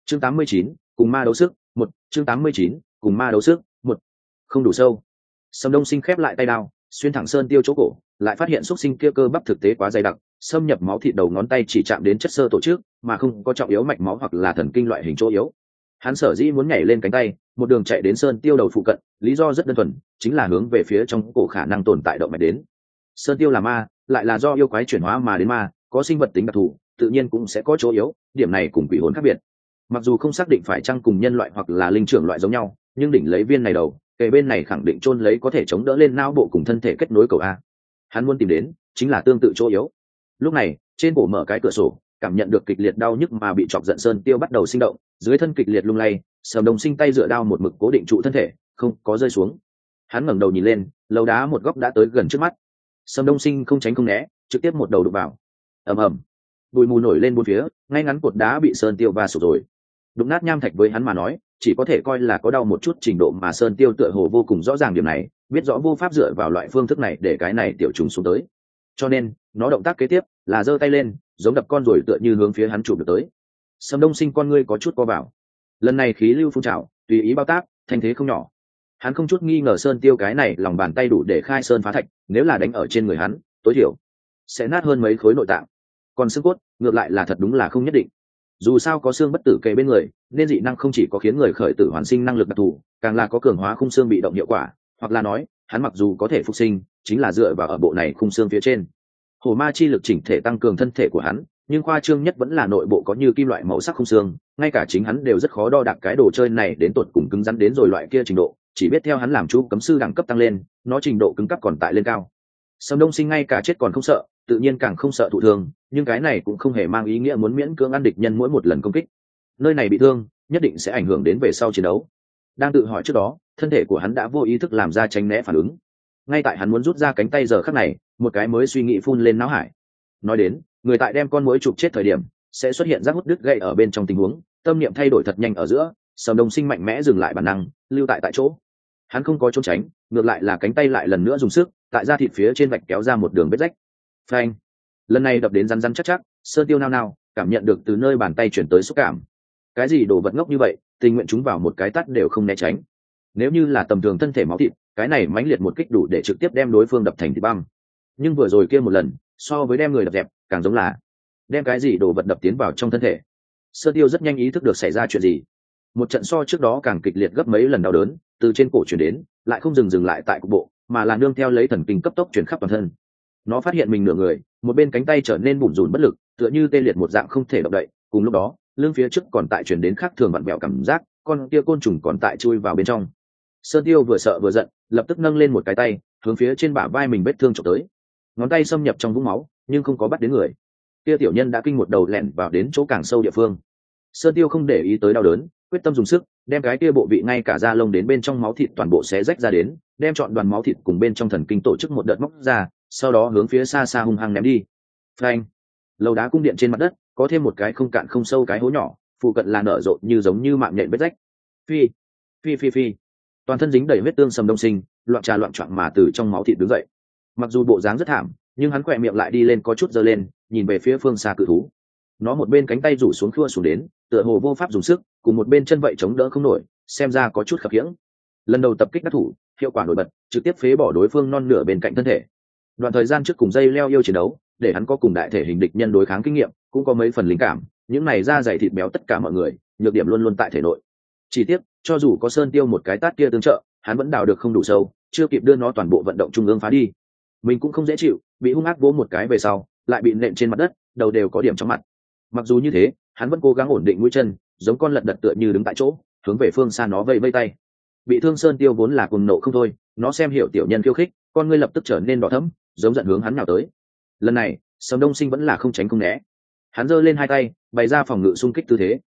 Chương 89, cùng ma đấu sức, một. Chương 89, cùng ma đấu sức, một. Không đủ sâu. Sâm Đông Sinh khép lại tay đao, xuyên thẳng sơn tiêu chỗ cổ, lại phát hiện xúc sinh kia cơ bắp thực tế quá dày đặc, xâm nhập máu thịt đầu ngón tay chỉ chạm đến chất xơ tổ chức, mà không có trọng yếu mạch máu hoặc là thần kinh loại hình chỗ yếu. Hắn sở dĩ muốn nhảy lên cánh tay, một đường chạy đến sơn tiêu đầu phụ cận, lý do rất đơn thuần, chính là hướng về phía trong cổ khả năng tồn tại động mạch đến. Sơn tiêu là ma, lại là do yêu quái chuyển hóa mà đến ma, có sinh vật tính đặc thù, tự nhiên cũng sẽ có chỗ yếu, điểm này cùng quỷ hồn khác biệt. Mặc dù không xác định phải chăng cùng nhân loại hoặc là linh trưởng loại giống nhau, nhưng đỉnh lấy viên này đầu, kề bên này khẳng định chôn lấy có thể chống đỡ lên não bộ cùng thân thể kết nối cầu a. Hắn muốn tìm đến chính là tương tự chỗ yếu. Lúc này, trên cổ mở cái cửa sổ, cảm nhận được kịch liệt đau nhức mà bị chọc giận sơn tiêu bắt đầu sinh động, dưới thân kịch liệt lung lay, Sầm Đông Sinh tay dựa đao một mực cố định trụ thân thể, không có rơi xuống. Hắn ngẩng đầu nhìn lên, lầu đá một góc đã tới gần trước mắt. Sầm Đông Sinh không tránh không né, trực tiếp một đầu đụng vào. Ầm ầm, bụi mù nổi lên bốn phía, ngay ngắn cột đá bị sơn tiêu va sụp rồi. Đụng nát nham thạch với hắn mà nói, chỉ có thể coi là có đau một chút trình độ, mà sơn tiêu tựa hồ vô cùng rõ ràng điểm này, biết rõ vô pháp dựa vào loại phương thức này để cái này tiểu trùng xuống tới. Cho nên, nó động tác kế tiếp là giơ tay lên, giống đập con rồi tựa như hướng phía hắn chụp được tới. Sầm Đông Sinh con ngươi có chút co vào. Lần này khí lưu phun trào, tùy ý bao tác, thanh thế không nhỏ. Hắn không chút nghi ngờ sơn tiêu cái này lòng bàn tay đủ để khai sơn phá thạch, nếu là đánh ở trên người hắn, tối thiểu sẽ nát hơn mấy khối nội tạng. Còn xương cốt, ngược lại là thật đúng là không nhất định. Dù sao có xương bất tử kề bên người, nên dị năng không chỉ có khiến người khởi tử hoàn sinh năng lực đặc thù, càng là có cường hóa khung xương bị động hiệu quả, hoặc là nói, hắn mặc dù có thể phục sinh, chính là dựa vào ở bộ này khung xương phía trên. Hổ ma chi lực chỉnh thể tăng cường thân thể của hắn, nhưng khoa trương nhất vẫn là nội bộ có như kim loại màu sắc khung xương, ngay cả chính hắn đều rất khó đo đạc cái đồ chơi này đến tột cùng cứng rắn đến rồi loại kia trình độ, chỉ biết theo hắn làm chú cấm sư đẳng cấp tăng lên, nó trình độ cứng cấp còn tại lên cao. Sâm Đông Sinh ngay cả chết còn không sợ, tự nhiên càng không sợ thụ thương, nhưng cái này cũng không hề mang ý nghĩa muốn miễn cưỡng ăn địch nhân mỗi một lần công kích. Nơi này bị thương, nhất định sẽ ảnh hưởng đến về sau chiến đấu. Đang tự hỏi trước đó, thân thể của hắn đã vô ý thức làm ra tránh né phản ứng. Ngay tại hắn muốn rút ra cánh tay giờ khắc này, một cái mới suy nghĩ phun lên não hải. Nói đến, người tại đem con muỗi chụp chết thời điểm, sẽ xuất hiện rác hút đứt gãy ở bên trong tình huống, tâm niệm thay đổi thật nhanh ở giữa, Sầm Đông Sinh mạnh mẽ dừng lại bản năng, lưu tại chỗ. Hắn không có trốn tránh, ngược lại là cánh tay lại lần nữa dùng sức, tại da thịt phía trên vạch kéo ra một đường vết rách. Phanh! Lần này đập đến rắn rắn chắc chắc, sơn tiêu nao nao, cảm nhận được từ nơi bàn tay chuyển tới xúc cảm. Cái gì đồ vật ngốc như vậy, tình nguyện chúng vào một cái tát đều không né tránh. Nếu như là tầm thường thân thể máu thịt, cái này mãnh liệt một kích đủ để trực tiếp đem đối phương đập thành thịt băm. Nhưng vừa rồi kia một lần, so với đem người đập dẹp, càng giống là đem cái gì đồ vật đập tiến vào trong thân thể. Sơn tiêu rất nhanh ý thức được xảy ra chuyện gì. Một trận so trước đó càng kịch liệt gấp mấy lần đau đớn, từ trên cổ chuyển đến, lại không dừng lại tại cục bộ, mà là nương theo lấy thần kinh cấp tốc chuyển khắp toàn thân. Nó phát hiện mình nửa người, một bên cánh tay trở nên bủn rủn bất lực, tựa như tê liệt một dạng không thể động đậy. Cùng lúc đó, lưng phía trước còn tại chuyển đến khác thường vặn vẹo cảm giác, con kia côn trùng còn tại chui vào bên trong. Sơn tiêu vừa sợ vừa giận, lập tức nâng lên một cái tay, hướng phía trên bả vai mình vết thương chụp tới. Ngón tay xâm nhập trong vũng máu, nhưng không có bắt đến người. Kia tiểu nhân đã kinh một đầu lẹn vào đến chỗ càng sâu địa phương. Sơn tiêu không để ý tới đau đớn, quyết tâm dùng sức, đem cái kia bộ vị ngay cả da lông đến bên trong máu thịt toàn bộ xé rách ra đến, đem trọn đoàn máu thịt cùng bên trong thần kinh tổ chức một đợt móc ra, sau đó hướng phía xa xa hung hăng ném đi. Phanh! Lầu đá cung điện trên mặt đất có thêm một cái không cạn không sâu cái hố nhỏ, phụ cận là nở rộ như giống như mạng nhện vết rách. Phi! Phi phi phi! Toàn thân dính đầy huyết tương Sầm Đông Sinh, loạn trà loạn choạng mà từ trong máu thịt đứng dậy. Mặc dù bộ dáng rất thảm, nhưng hắn khỏe miệng lại đi lên có chút giơ lên, nhìn về phía phương xa cự thú. Nó một bên cánh tay rủ xuống khua xuống đến, tựa hồ vô pháp dùng sức, cùng một bên chân vậy chống đỡ không nổi, xem ra có chút khập khiễng. Lần đầu tập kích đắc thủ, hiệu quả nổi bật, trực tiếp phế bỏ đối phương non nửa bên cạnh thân thể. Đoạn thời gian trước cùng dây leo yêu chiến đấu, để hắn có cùng đại thể hình địch nhân đối kháng kinh nghiệm, cũng có mấy phần linh cảm, những này da dày thịt béo tất cả mọi người, nhược điểm luôn luôn tại thể nội. Chỉ tiếc, cho dù có sơn tiêu một cái tát kia tương trợ, hắn vẫn đào được không đủ sâu, chưa kịp đưa nó toàn bộ vận động trung ương phá đi. Mình cũng không dễ chịu, bị hung ác vỗ một cái về sau, lại bị nện trên mặt đất, đầu đều có điểm trong mặt. Mặc dù như thế, hắn vẫn cố gắng ổn định mũi chân, giống con lật đật tựa như đứng tại chỗ, hướng về phương xa nó vẫy vẫy tay. Bị thương sơn tiêu vốn là cuồng nộ không thôi, nó xem hiểu tiểu nhân khiêu khích, con ngươi lập tức trở nên đỏ thẫm, giống giận hướng hắn nào tới. Lần này, Sầm Đông Sinh vẫn là không tránh không né. Hắn giơ lên hai tay, bày ra phòng ngự xung kích tư thế.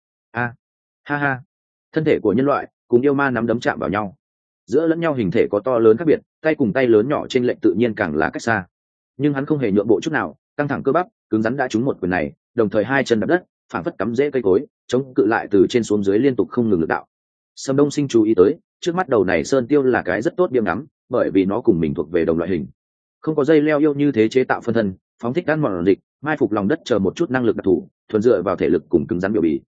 Ha ha. Thân thể của nhân loại cùng yêu ma nắm đấm chạm vào nhau. Giữa lẫn nhau hình thể có to lớn khác biệt, tay cùng tay lớn nhỏ trên lệnh tự nhiên càng là cách xa. Nhưng hắn không hề nhượng bộ chút nào, căng thẳng cơ bắp, cứng rắn đã trúng một quyền này, đồng thời hai chân đạp đất, phản phất cắm rễ cây cối, chống cự lại từ trên xuống dưới liên tục không ngừng lực đạo. Sầm Đông Sinh chú ý tới, trước mắt đầu này sơn tiêu là cái rất tốt biếng ngắm, bởi vì nó cùng mình thuộc về đồng loại hình, không có dây leo yêu như thế chế tạo phân thân, phóng thích ăn mòn dịch, mai phục lòng đất chờ một chút năng lực đặc thù, thuần dựa vào thể lực cùng cứng rắn biểu bì.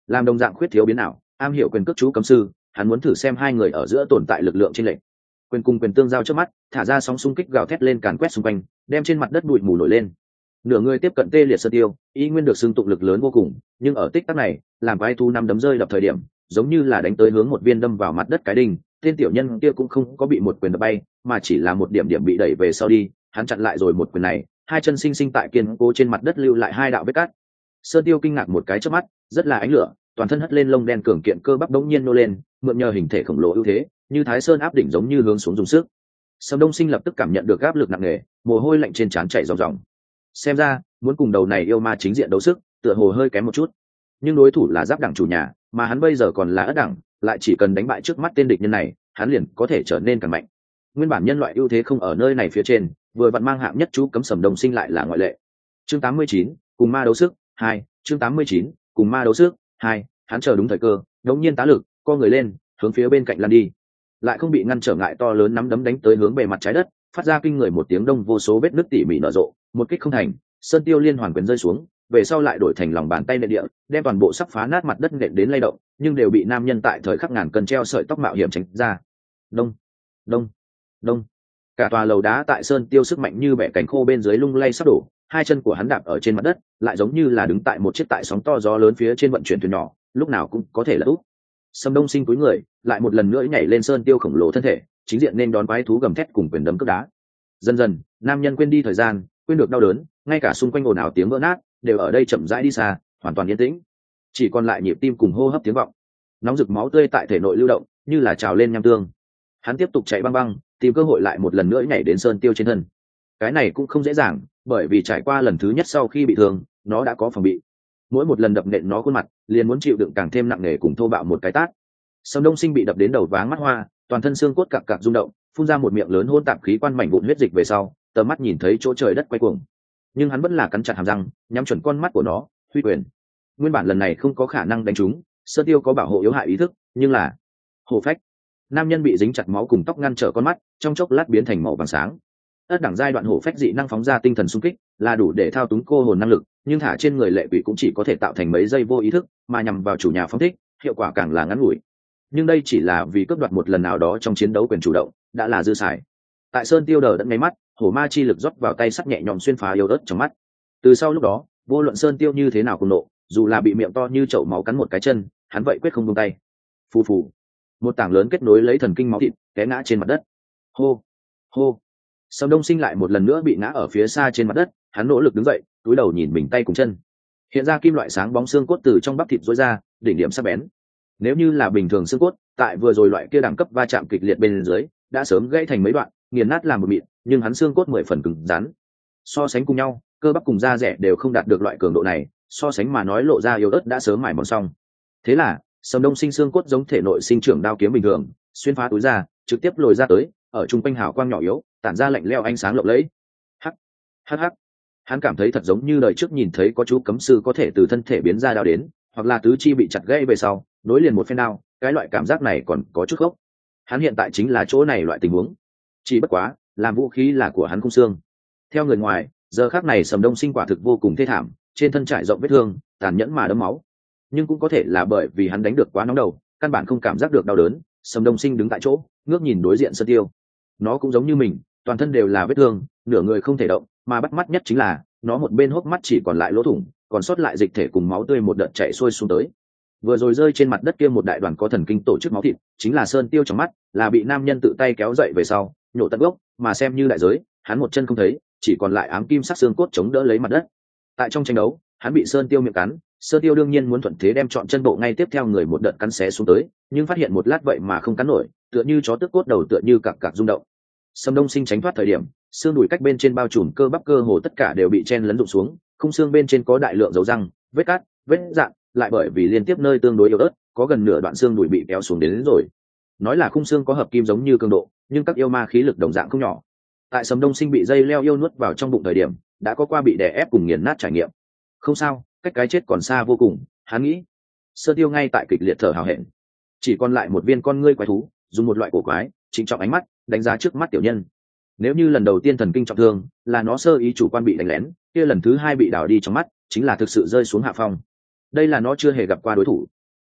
làm đồng dạng khuyết thiếu biến ảo, am hiểu quyền cước chú cấm sư, hắn muốn thử xem hai người ở giữa tồn tại lực lượng trên lệnh. Quyền cùng quyền tương giao trước mắt, thả ra sóng xung kích gào thét lên càn quét xung quanh, đem trên mặt đất bụi mù nổi lên. Nửa người tiếp cận tê liệt Sơn Tiêu, y nguyên được xưng tụng lực lớn vô cùng, nhưng ở tích tắc này, làm vai thu năm đấm rơi đập thời điểm, giống như là đánh tới hướng một viên đâm vào mặt đất cái đinh, tên tiểu nhân kia cũng không có bị một quyền đập bay, mà chỉ là một điểm điểm bị đẩy về sau đi, hắn chặn lại rồi một quyền này, hai chân sinh sinh tại kiên cố trên mặt đất lưu lại hai đạo vết cắt. Sơn Tiêu kinh ngạc một cái chớp mắt, rất là ánh lửa, toàn thân hất lên lông đen cường kiện cơ bắp đống nhiên nô lên, mượn nhờ hình thể khổng lồ ưu thế, như Thái Sơn áp đỉnh giống như hướng xuống dùng sức. Sầm Đông Sinh lập tức cảm nhận được áp lực nặng nề, mồ hôi lạnh trên trán chảy ròng ròng. Xem ra, muốn cùng đầu này yêu ma chính diện đấu sức, tựa hồ hơi kém một chút. Nhưng đối thủ là giáp đẳng chủ nhà, mà hắn bây giờ còn là ất đẳng, lại chỉ cần đánh bại trước mắt tên địch nhân này, hắn liền có thể trở nên càng mạnh. Nguyên bản nhân loại ưu thế không ở nơi này phía trên, vừa vặn mang hạng nhất chú cấm Sầm Đông Sinh lại là ngoại lệ. Chương 89, cùng ma đấu sức 2, chương 89, cùng ma đấu sức 2, hắn chờ đúng thời cơ, đột nhiên tá lực, co người lên, hướng phía bên cạnh lăn đi. Lại không bị ngăn trở ngại to lớn nắm đấm đánh tới hướng bề mặt trái đất, phát ra kinh người một tiếng đông, vô số vết nứt tỉ mỉ nở rộ, một kích không thành, Sơn Tiêu liên hoàn quyền rơi xuống, về sau lại đổi thành lòng bàn tay nện địa, đem toàn bộ sắp phá nát mặt đất nện đến lay động, nhưng đều bị nam nhân tại thời khắc ngàn cân treo sợi tóc mạo hiểm tránh ra. Đông, đông, đông. Cả tòa lầu đá tại Sơn Tiêu sức mạnh như bẻ cánh khô bên dưới lung lay sắp đổ, hai chân của hắn đạp ở trên mặt đất, lại giống như là đứng tại một chiếc tại sóng to gió lớn phía trên vận chuyển thuyền nhỏ, lúc nào cũng có thể lật úp. Sầm Đông Sinh cúi người, lại một lần nữa nhảy lên Sơn Tiêu khổng lồ thân thể, chính diện nên đón quái thú gầm thét cùng quyền đấm cước đá. Dần dần, nam nhân quên đi thời gian, quên được đau đớn, ngay cả xung quanh ồn ào tiếng vỡ nát đều ở đây chậm rãi đi xa, hoàn toàn yên tĩnh, chỉ còn lại nhịp tim cùng hô hấp tiếng vọng. Nóng rực máu tươi tại thể nội lưu động, như là trào lên nham tương. Hắn tiếp tục chạy băng băng, tìm cơ hội lại một lần nữa nhảy đến Sơn Tiêu trên thân. Cái này cũng không dễ dàng, bởi vì trải qua lần thứ nhất sau khi bị thương, nó đã có phòng bị. Mỗi một lần đập nện nó khuôn mặt, liền muốn chịu đựng càng thêm nặng nề cùng thô bạo một cái tát. Sầm Đông Sinh bị đập đến đầu váng mắt hoa, toàn thân xương cốt cạc cạc rung động, phun ra một miệng lớn hôn tạp khí quan mảnh vụn huyết dịch về sau, tầm mắt nhìn thấy chỗ trời đất quay cuồng. Nhưng hắn vẫn là cắn chặt hàm răng, nhắm chuẩn con mắt của nó, huy quyền. Nguyên bản lần này không có khả năng đánh trúng, Sơn Tiêu có bảo hộ yếu hại ý thức, nhưng là hổ phách. Nam nhân bị dính chặt máu cùng tóc ngăn trở con mắt, trong chốc lát biến thành màu vàng sáng. Ất đẳng giai đoạn hổ phách dị năng phóng ra tinh thần xung kích, là đủ để thao túng cô hồn năng lực, nhưng thả trên người lệ quỷ cũng chỉ có thể tạo thành mấy giây vô ý thức, mà nhằm vào chủ nhà phóng thích, hiệu quả càng là ngắn ngủi. Nhưng đây chỉ là vì cướp đoạt một lần nào đó trong chiến đấu quyền chủ động, đã là dư xài. Tại Sơn Tiêu đờ đẫn ngay mắt, hổ ma chi lực rót vào tay sắc nhẹ nhõm xuyên phá yếu ớt trong mắt. Từ sau lúc đó, vô luận Sơn Tiêu như thế nào cùng nộ, dù là bị miệng to như chậu máu cắn một cái chân, hắn vậy quyết không buông tay. Phù phù, một tảng lớn kết nối lấy thần kinh máu thịt, té ngã trên mặt đất. Hô, hô. Sầm Đông Sinh lại một lần nữa bị ngã ở phía xa trên mặt đất, hắn nỗ lực đứng dậy, cúi đầu nhìn mình tay cùng chân. Hiện ra kim loại sáng bóng xương cốt từ trong bắp thịt rối ra, đỉnh điểm sắc bén. Nếu như là bình thường xương cốt, tại vừa rồi loại kia đẳng cấp va chạm kịch liệt bên dưới, đã sớm gãy thành mấy đoạn, nghiền nát làm một mịn, nhưng hắn xương cốt 10 phần cứng rắn. So sánh cùng nhau, cơ bắp cùng da rẻ đều không đạt được loại cường độ này, so sánh mà nói lộ ra yếu ớt đã sớm mài mòn xong. Thế là, Sầm Đông Sinh xương cốt giống thể nội sinh trưởng đao kiếm bình thường, xuyên phá túi da, trực tiếp lồi ra tới, ở trung quanh hào quang nhỏ yếu, tản ra lạnh lẽo ánh sáng lộng lẫy. Hắc, hắc hắc. Hắn cảm thấy thật giống như đời trước nhìn thấy có chú cấm sư có thể từ thân thể biến ra đao đến, hoặc là tứ chi bị chặt gãy về sau, nối liền một phen đao, cái loại cảm giác này còn có chút khốc. Hắn hiện tại chính là chỗ này loại tình huống. Chỉ bất quá, làm vũ khí là của hắn khung xương. Theo người ngoài, giờ khắc này Sầm Đông Sinh quả thực vô cùng thê thảm, trên thân trải rộng vết thương, tàn nhẫn mà đẫm máu. Nhưng cũng có thể là bởi vì hắn đánh được quá nóng đầu, căn bản không cảm giác được đau đớn. Sầm Đông Sinh đứng tại chỗ, ngước nhìn đối diện Sơn Tiêu. Nó cũng giống như mình, toàn thân đều là vết thương, nửa người không thể động, mà bắt mắt nhất chính là nó một bên hốc mắt chỉ còn lại lỗ thủng, còn sót lại dịch thể cùng máu tươi một đợt chảy xuôi xuống tới. Vừa rồi rơi trên mặt đất kia một đại đoàn có thần kinh tổ chức máu thịt, chính là Sơn Tiêu trong mắt, là bị nam nhân tự tay kéo dậy về sau, nhổ tận gốc, mà xem như đại giới, hắn một chân không thấy, chỉ còn lại ám kim sắc xương cốt chống đỡ lấy mặt đất. Tại trong tranh đấu, hắn bị Sơn Tiêu miệng cắn, Sơn Tiêu đương nhiên muốn thuận thế đem chọn chân bộ ngay tiếp theo người một đợt cắn xé xuống tới, nhưng phát hiện một lát vậy mà không cắn nổi, tựa như chó tức cốt đầu tựa như cặc cặc rung động. Sầm Đông Sinh tránh thoát thời điểm, xương đùi cách bên trên bao trùm cơ bắp cơ hồ tất cả đều bị chen lấn rụng xuống, khung xương bên trên có đại lượng dấu răng, vết cắt, vết dạn, lại bởi vì liên tiếp nơi tương đối yếu ớt, có gần nửa đoạn xương đùi bị kéo xuống đến rồi. Nói là khung xương có hợp kim giống như cường độ, nhưng các yêu ma khí lực đồng dạng không nhỏ. Tại Sầm Đông Sinh bị dây leo yêu nuốt vào trong bụng thời điểm, đã có qua bị đè ép cùng nghiền nát trải nghiệm. Không sao, cách cái chết còn xa vô cùng, hắn nghĩ. Sơ Tiêu ngay tại kịch liệt thở hào hẹn, chỉ còn lại một viên con ngươi quái thú, dùng một loại cổ quái, trịnh trọng ánh mắt đánh giá trước mắt tiểu nhân. Nếu như lần đầu tiên thần kinh trọng thương là nó sơ ý chủ quan bị đánh lén, kia lần thứ hai bị đảo đi trong mắt chính là thực sự rơi xuống hạ phong. Đây là nó chưa hề gặp qua đối thủ,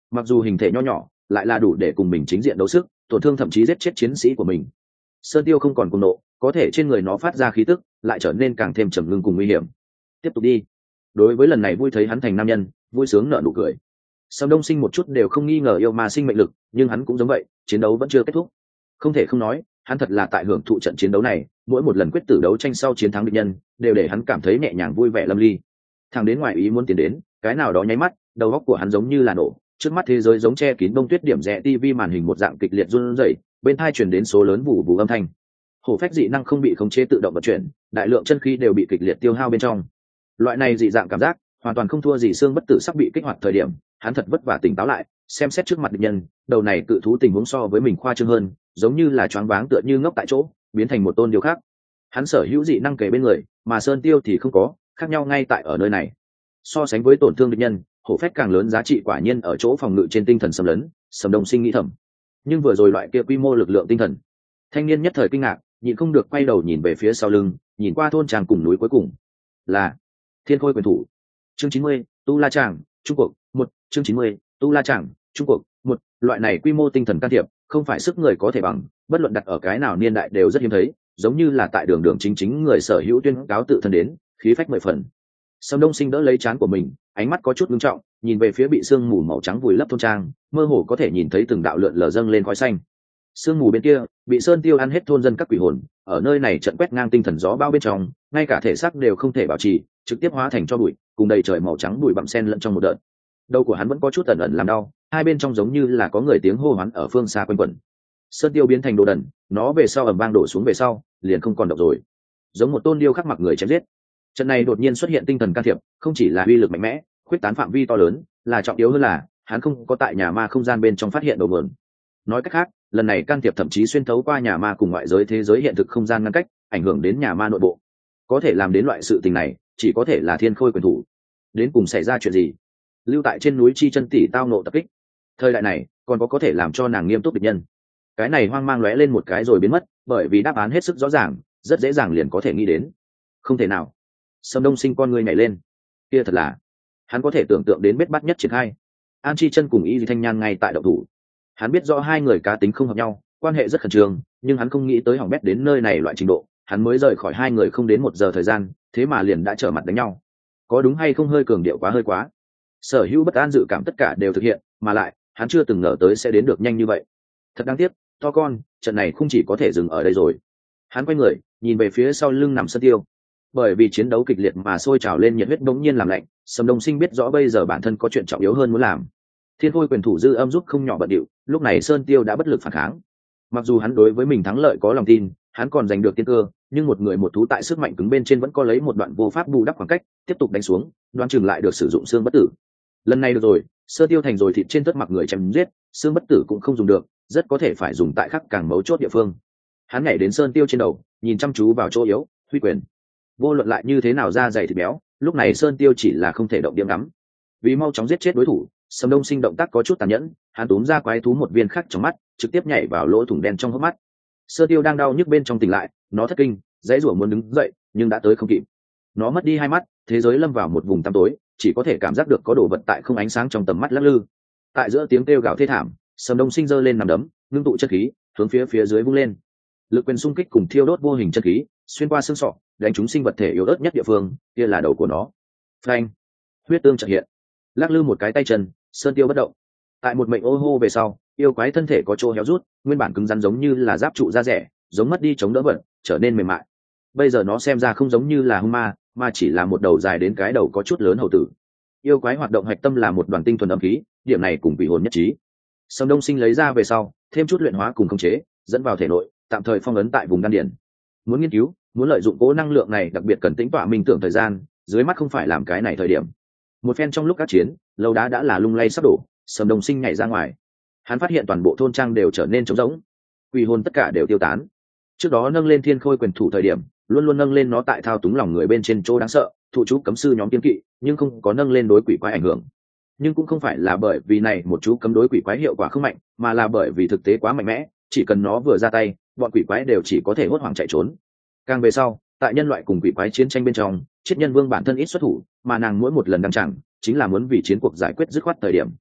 mặc dù hình thể nho nhỏ lại là đủ để cùng mình chính diện đấu sức, tổn thương thậm chí giết chết chiến sĩ của mình. Sơn Tiêu không còn cuồng nộ, có thể trên người nó phát ra khí tức lại trở nên càng thêm trầm ngưng cùng nguy hiểm. Tiếp tục đi. Đối với lần này vui thấy hắn thành nam nhân, vui sướng nở nụ cười. Sâm Đông Sinh một chút đều không nghi ngờ yêu ma sinh mệnh lực, nhưng hắn cũng giống vậy, chiến đấu vẫn chưa kết thúc. Không thể không nói, hắn thật là tại hưởng thụ trận chiến đấu này, mỗi một lần quyết tử đấu tranh sau chiến thắng địch nhân, đều để hắn cảm thấy nhẹ nhàng vui vẻ lâm ly. Thằng đến ngoài ý muốn tiến đến, cái nào đó nháy mắt, đầu óc của hắn giống như là nổ, trước mắt thế giới giống che kín bông tuyết điểm rẽ tivi màn hình một dạng kịch liệt run rẩy, bên tai truyền đến số lớn vụ vụ âm thanh. Hổ phách dị năng không bị khống chế tự động vận chuyển, đại lượng chân khí đều bị kịch liệt tiêu hao bên trong. Loại này dị dạng cảm giác, hoàn toàn không thua gì xương bất tử sắp bị kích hoạt thời điểm, hắn thật vất vả tỉnh táo lại, xem xét trước mặt địch nhân, đầu này cự thú tình huống so với mình khoa trương hơn, giống như là choáng váng tựa như ngốc tại chỗ, biến thành một tôn điêu khác. Hắn sở hữu dị năng kề bên người, mà Sơn Tiêu thì không có, khác nhau ngay tại ở nơi này. So sánh với tổn thương địch nhân, hổ phách càng lớn giá trị quả nhiên ở chỗ phòng ngự trên tinh thần xâm lấn. Sầm Đông Sinh nghĩ thầm. Nhưng vừa rồi loại kia quy mô lực lượng tinh thần, thanh niên nhất thời kinh ngạc, nhịn không được quay đầu nhìn về phía sau lưng, nhìn qua thôn tràng cùng núi cuối cùng, là Thiên Khôi quyền thủ. Chương 90, Tu La Tràng, Trung Quốc, 1, chương 90, Tu La Tràng, Trung Quốc, 1, loại này quy mô tinh thần can thiệp, không phải sức người có thể bằng, bất luận đặt ở cái nào niên đại đều rất hiếm thấy, giống như là tại đường đường chính người sở hữu tuyên cáo tự thân đến, khí phách mười phần. Sâm Đông Sinh đỡ lấy trán của mình, ánh mắt có chút nghiêm trọng, nhìn về phía bị sương mù màu trắng vùi lấp thôn trang, mơ hồ có thể nhìn thấy từng đạo lượn lờ dâng lên khói xanh. Sương mù bên kia, bị Sơn Tiêu ăn hết thôn dân các quỷ hồn, ở nơi này trận quét ngang tinh thần gió bao bên trong, ngay cả thể xác đều không thể bảo trì, trực tiếp hóa thành cho bụi, cùng đầy trời màu trắng bụi bặm sen lẫn trong một đợt. Đầu của hắn vẫn có chút ẩn ẩn làm đau, hai bên trong giống như là có người tiếng hô hoán ở phương xa quanh quẩn. Sơn Tiêu biến thành đồ đần, nó về sau ầm vang đổ xuống về sau, liền không còn động rồi, giống một tôn điêu khắc mặc người chém giết. Trận này đột nhiên xuất hiện tinh thần can thiệp, không chỉ là uy lực mạnh mẽ, khuyết tán phạm vi to lớn, là trọng yếu hơn là hắn không có tại nhà ma không gian bên trong phát hiện đầu nguồn. Nói cách khác, lần này can thiệp thậm chí xuyên thấu qua nhà ma cùng ngoại giới thế giới hiện thực không gian ngăn cách, ảnh hưởng đến nhà ma nội bộ. Có thể làm đến loại sự tình này, chỉ có thể là Thiên Khôi quyền thủ. Đến cùng xảy ra chuyện gì? Lưu tại trên núi Chi Chân tỷ tao nộ tập kích. Thời đại này, còn có thể làm cho nàng nghiêm túc địch nhân. Cái này hoang mang lóe lên một cái rồi biến mất, bởi vì đáp án hết sức rõ ràng, rất dễ dàng liền có thể nghĩ đến. Không thể nào. Sâm Đông Sinh con người nhảy lên. Kia thật là, hắn có thể tưởng tượng đến bết bát nhất triển khai. An Chi Chân cùng Y Thanh Nhan ngay tại động thủ. Hắn biết rõ hai người cá tính không hợp nhau, quan hệ rất khẩn trương, nhưng hắn không nghĩ tới hỏng bét đến nơi này loại trình độ. Hắn mới rời khỏi hai người không đến 1 giờ thời gian, thế mà liền đã trở mặt đánh nhau. Có đúng hay không hơi cường điệu quá hơi quá. Sở hữu bất an dự cảm tất cả đều thực hiện, mà lại hắn chưa từng ngờ tới sẽ đến được nhanh như vậy. Thật đáng tiếc, to con, trận này không chỉ có thể dừng ở đây rồi. Hắn quay người, nhìn về phía sau lưng nằm Sơn Tiêu. Bởi vì chiến đấu kịch liệt mà sôi trào lên nhiệt huyết bỗng nhiên làm lạnh, Sâm Đông Sinh biết rõ bây giờ bản thân có chuyện trọng yếu hơn muốn làm. Thiên Khôi quyền thủ dư âm giúp không nhỏ bận điệu, lúc này Sơn Tiêu đã bất lực phản kháng. Mặc dù hắn đối với mình thắng lợi có lòng tin, hắn còn giành được tiên cơ, nhưng một người một thú tại sức mạnh cứng bên trên vẫn có lấy một đoạn vô pháp bù đắp khoảng cách, tiếp tục đánh xuống, đoán chừng lại được sử dụng xương bất tử. Lần này được rồi, Sơn Tiêu thành rồi thịt trên tất mặc người chém giết, xương bất tử cũng không dùng được, rất có thể phải dùng tại khắc càng mấu chốt địa phương. Hắn nhảy đến Sơn Tiêu trên đầu, nhìn chăm chú vào chỗ yếu, huy quyền. Vô luận lại như thế nào da dày thịt béo, lúc này Sơn Tiêu chỉ là không thể động điểm ngắm. Vì mau chóng giết chết đối thủ, Sâm Đông Sinh động tác có chút tàn nhẫn, hắn túm ra quái thú một viên khắc trong mắt, trực tiếp nhảy vào lỗ thủng đen trong hốc mắt. Sơn Tiêu đang đau nhức bên trong tỉnh lại, nó thất kinh, dãy rủa muốn đứng dậy, nhưng đã tới không kịp. Nó mất đi hai mắt, thế giới lâm vào một vùng tăm tối, chỉ có thể cảm giác được có đồ vật tại không ánh sáng trong tầm mắt lắc lư. Tại giữa tiếng kêu gào thê thảm, Sâm Đông Sinh giơ lên nằm đấm, ngưng tụ chất khí, hướng phía dưới vung lên. Lực quyền xung kích cùng thiêu đốt vô hình chân khí, xuyên qua xương sọ, đánh trúng sinh vật thể yếu ớt nhất địa phương, kia là đầu của nó. Phanh! Huyết tương chợt hiện. Lắc lư một cái tay chân, Sơn Tiêu bất động. Tại một mệnh ô hô về sau, yêu quái thân thể có chỗ héo rút, nguyên bản cứng rắn giống như là giáp trụ da rẻ, giống mất đi chống đỡ vật, trở nên mềm mại. Bây giờ nó xem ra không giống như là hung ma, mà chỉ là một đầu dài đến cái đầu có chút lớn hầu tử. Yêu quái hoạt động hạch tâm là một đoàn tinh thuần âm khí, điểm này cùng quỷ hồn nhất trí. Sâm Đông Sinh lấy ra về sau, thêm chút luyện hóa cùng khống chế, dẫn vào thể nội, tạm thời phong ấn tại vùng đan điền. Muốn nghiên cứu, muốn lợi dụng cố năng lượng này đặc biệt cần tĩnh tọa minh tưởng thời gian, dưới mắt không phải làm cái này thời điểm. Một phen trong lúc các chiến, lâu đá đã là lung lay sắp đổ, Sâm Đông Sinh nhảy ra ngoài. Hắn phát hiện toàn bộ thôn trang đều trở nên trống rỗng, quỷ hồn tất cả đều tiêu tán. Trước đó nâng lên Thiên Khôi quyền thủ thời điểm, luôn luôn nâng lên nó tại thao túng lòng người bên trên chỗ đáng sợ, thụ chú cấm sư nhóm kiên kỵ, nhưng không có nâng lên đối quỷ quái ảnh hưởng. Nhưng cũng không phải là bởi vì này một chú cấm đối quỷ quái hiệu quả không mạnh, mà là bởi vì thực tế quá mạnh mẽ, chỉ cần nó vừa ra tay, bọn quỷ quái đều chỉ có thể hốt hoảng chạy trốn. Càng về sau, tại nhân loại cùng quỷ quái chiến tranh bên trong, Triết Nhân Vương bản thân ít xuất thủ, mà nàng mỗi một lần đăng tràng chính là muốn vì chiến cuộc giải quyết dứt khoát thời điểm.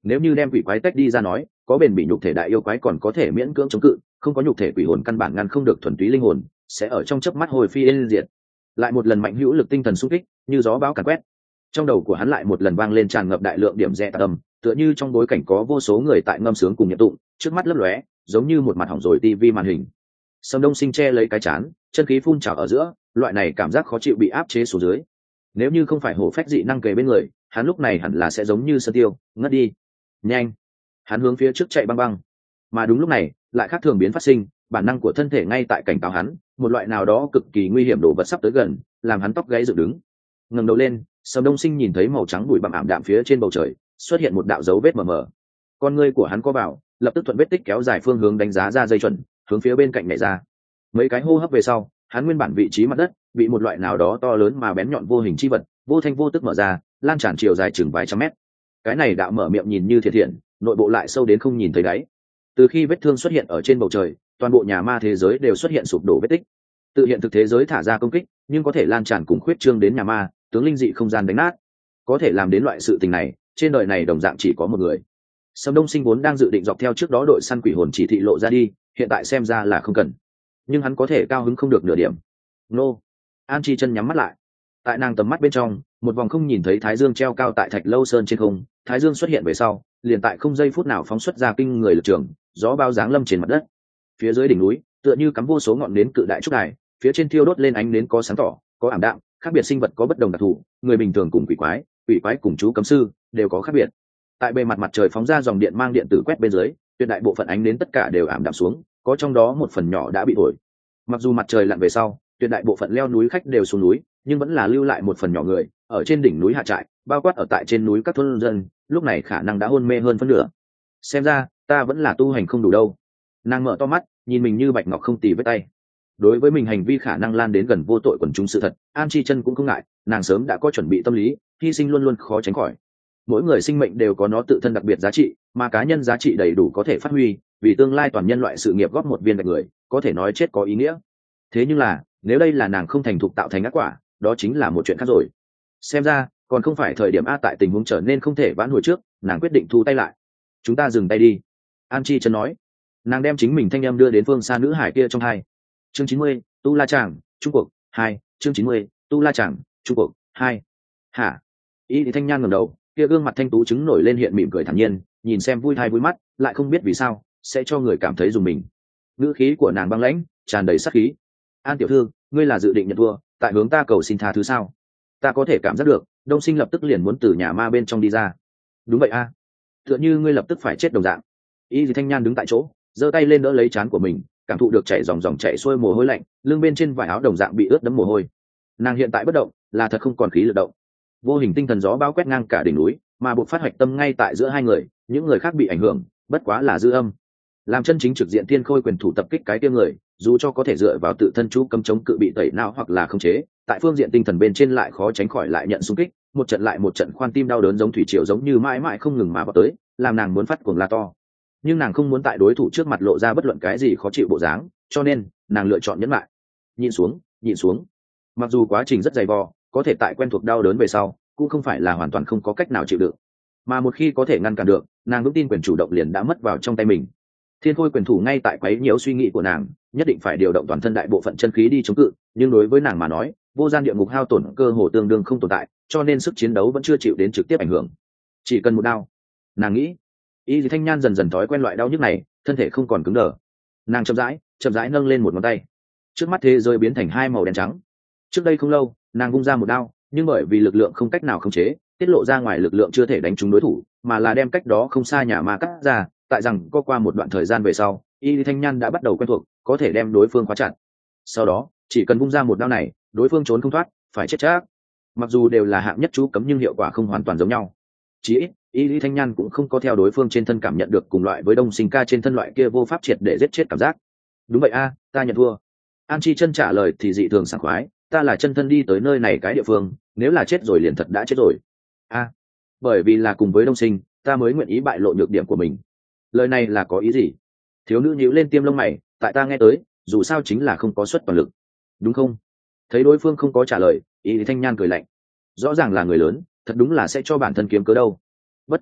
nếu như đem quỷ quái tách đi ra nói, có bền bị nhục thể đại yêu quái còn có thể miễn cưỡng chống cự, không có nhục thể quỷ hồn căn bản ngăn không được thuần túy linh hồn, sẽ ở trong chớp mắt hồi phi yên diệt. Lại một lần mạnh hữu lực tinh thần xung kích, như gió bão càn quét. Trong đầu của hắn lại một lần vang lên tràn ngập đại lượng điểm rẽ tạc âm, tựa như trong bối cảnh có vô số người tại ngâm sướng cùng nhậm tụng, trước mắt lấp lóe, giống như một mặt hỏng rồi tivi màn hình. Sâm Đông Sinh che lấy cái chán, chân khí phun trào ở giữa, loại này cảm giác khó chịu bị áp chế xuống dưới. Nếu như không phải hổ phách dị năng kề bên người, hắn lúc này hẳn là sẽ giống như Sơn Tiêu, ngất đi. Nhanh! Hắn hướng phía trước chạy băng băng. Mà đúng lúc này, lại khác thường biến phát sinh, bản năng của thân thể ngay tại cảnh cáo hắn, một loại nào đó cực kỳ nguy hiểm đồ vật sắp tới gần, làm hắn tóc gáy dựng đứng. Ngẩng đầu lên, Sâm Đông Sinh nhìn thấy màu trắng bụi bặm ảm đạm phía trên bầu trời, xuất hiện một đạo dấu vết mờ mờ. Con ngươi của hắn co vào, lập tức thuận vết tích kéo dài phương hướng đánh giá ra dây chuẩn, hướng phía bên cạnh nhảy ra. Mấy cái hô hấp về sau, hắn nguyên bản vị trí mặt đất bị một loại nào đó to lớn mà bén nhọn vô hình chi vật vô thanh vô tức mở ra, lan tràn chiều dài chừng vài trăm mét. Cái này đạo mở miệng nhìn như thiện thiện, nội bộ lại sâu đến không nhìn thấy đáy. Từ khi vết thương xuất hiện ở trên bầu trời, toàn bộ nhà ma thế giới đều xuất hiện sụp đổ vết tích. Tự hiện thực thế giới thả ra công kích, nhưng có thể lan tràn cùng khuyết trương đến nhà ma, tướng linh dị không gian đánh nát. Có thể làm đến loại sự tình này, trên đời này đồng dạng chỉ có một người. Sâm Đông Sinh vốn đang dự định dọc theo trước đó đội săn quỷ hồn chỉ thị lộ ra đi, hiện tại xem ra là không cần. Nhưng hắn có thể cao hứng không được nửa điểm. Nô. An Chi chân nhắm mắt lại. Tại nàng tầm mắt bên trong, một vòng không nhìn thấy thái dương treo cao tại Thạch Lâu Sơn trên không, thái dương xuất hiện về sau, liền tại không giây phút nào phóng xuất ra kinh người lực trường, gió bao giáng lâm trên mặt đất. Phía dưới đỉnh núi, tựa như cắm vô số ngọn nến cự đại trúc đài, phía trên thiêu đốt lên ánh nến có sáng tỏ, có ảm đạm, khác biệt sinh vật có bất đồng đặc thù, người bình thường cùng quỷ quái cùng chú cấm sư đều có khác biệt. Tại bề mặt mặt trời phóng ra dòng điện mang điện tử quét bên dưới, tuyệt đại bộ phận ánh nến tất cả đều ảm đạm xuống, có trong đó một phần nhỏ đã bị thổi. Mặc dù mặt trời lặn về sau, tuyệt đại bộ phận leo núi khách đều xuống núi, nhưng vẫn là lưu lại một phần nhỏ người ở trên đỉnh núi hạ trại, bao quát ở tại trên núi các thôn dân, lúc này khả năng đã hôn mê hơn phân nửa. Xem ra ta vẫn là tu hành không đủ đâu. Nàng mở to mắt, nhìn mình như bạch ngọc không tì vết tay. Đối với mình hành vi khả năng lan đến gần vô tội quần chúng sự thật, An Chi chân cũng không ngại, nàng sớm đã có chuẩn bị tâm lý, hy sinh luôn luôn khó tránh khỏi. Mỗi người sinh mệnh đều có nó tự thân đặc biệt giá trị, mà cá nhân giá trị đầy đủ có thể phát huy, vì tương lai toàn nhân loại sự nghiệp góp một viên gạch người, có thể nói chết có ý nghĩa. Thế nhưng là, nếu đây là nàng không thành thục tạo thành ác quả, đó chính là một chuyện khác rồi. Xem ra, còn không phải thời điểm a. Tại tình huống trở nên không thể vãn hồi trước, nàng quyết định thu tay lại. Chúng ta dừng tay đi. An Chi chân nói. Nàng đem chính mình thanh em đưa đến phương xa nữ hải kia trong hai. Chương 90, Tu La Tràng, Trung Quốc 2. Chương 90, Tu La Tràng, Trung Quốc 2. Hả? Y thì thanh nhan ngẩng đầu, kia gương mặt thanh tú trứng nổi lên hiện mỉm cười thản nhiên, nhìn xem vui thai vui mắt, lại không biết vì sao sẽ cho người cảm thấy dùng mình. Ngữ khí của nàng băng lãnh, tràn đầy sát khí. An tiểu thư, ngươi là dự định nhận thua, tại hướng ta cầu xin tha thứ sao? Ta có thể cảm giác được, Đông Sinh lập tức liền muốn từ nhà ma bên trong đi ra. Đúng vậy a. Tựa như ngươi lập tức phải chết đồng dạng. Y thì thanh nhan đứng tại chỗ, giơ tay lên đỡ lấy trán của mình, cảm thụ được chảy dòng chảy xuôi mồ hôi lạnh, lưng bên trên vải áo đồng dạng bị ướt đẫm mồ hôi. Nàng hiện tại bất động, là thật không còn khí lực động. Vô hình tinh thần gió bão quét ngang cả đỉnh núi, mà buộc phát hoạch tâm ngay tại giữa hai người, những người khác bị ảnh hưởng, bất quá là dư âm. Làm chân chính trực diện thiên khôi quyền thủ tập kích cái kia người, dù cho có thể dựa vào tự thân chú cấm chống cự bị tẩy não hoặc là khống chế, tại phương diện tinh thần bên trên lại khó tránh khỏi lại nhận xung kích, một trận lại một trận khoan tim đau đớn giống thủy triều giống như mãi mãi không ngừng mà vào tới, làm nàng muốn phát cuồng la to. Nhưng nàng không muốn tại đối thủ trước mặt lộ ra bất luận cái gì khó chịu bộ dáng, cho nên nàng lựa chọn nhẫn lại. Nhịn xuống, nhịn xuống. Mặc dù quá trình rất dày vò, có thể tại quen thuộc đau đớn về sau, cũng không phải là hoàn toàn không có cách nào chịu đựng. Mà một khi có thể ngăn cản được, nàng vững tin quyền chủ động liền đã mất vào trong tay mình. Thiên khôi quyền thủ ngay tại quấy nhiễu suy nghĩ của nàng, nhất định phải điều động toàn thân đại bộ phận chân khí đi chống cự, nhưng đối với nàng mà nói, vô gian địa ngục hao tổn cơ hồ tương đương không tồn tại, cho nên sức chiến đấu vẫn chưa chịu đến trực tiếp ảnh hưởng. Chỉ cần một đao, nàng nghĩ. Y thì thanh nhan dần dần thói quen loại đau nhức này, thân thể không còn cứng đờ. Nàng chậm rãi nâng lên một ngón tay, trước mắt thế giới biến thành hai màu đen trắng. Trước đây không lâu, nàng vung ra một đao, nhưng bởi vì lực lượng không cách nào khống chế, tiết lộ ra ngoài lực lượng chưa thể đánh trúng đối thủ, mà là đem cách đó không xa nhà ma cắt ra. Tại rằng có qua một đoạn thời gian về sau, Y thanh nhan đã bắt đầu quen thuộc, có thể đem đối phương khóa chặt. Sau đó, chỉ cần vung ra một đao này, đối phương trốn không thoát, phải chết chắc. Mặc dù đều là hạng nhất chú cấm nhưng hiệu quả không hoàn toàn giống nhau. Chỉ ít, Y thanh nhan cũng không có theo đối phương trên thân cảm nhận được cùng loại với Đông Sinh ca trên thân loại kia vô pháp triệt để giết chết cảm giác. Đúng vậy a, ta nhận thua. An Chi chân trả lời thì dị thường sảng khoái, ta là chân thân đi tới nơi này cái địa phương, nếu là chết rồi liền thật đã chết rồi. A, bởi vì là cùng với Đông Sinh, ta mới nguyện ý bại lộ nhược điểm của mình. Lời này là có ý gì? Thiếu nữ nhíu lên tiêm lông mày, tại ta nghe tới, dù sao chính là không có suất toàn lực, đúng không? Thấy đối phương không có trả lời, Y thanh nhan cười lạnh, rõ ràng là người lớn, thật đúng là sẽ cho bản thân kiếm cớ đâu. Bất quá,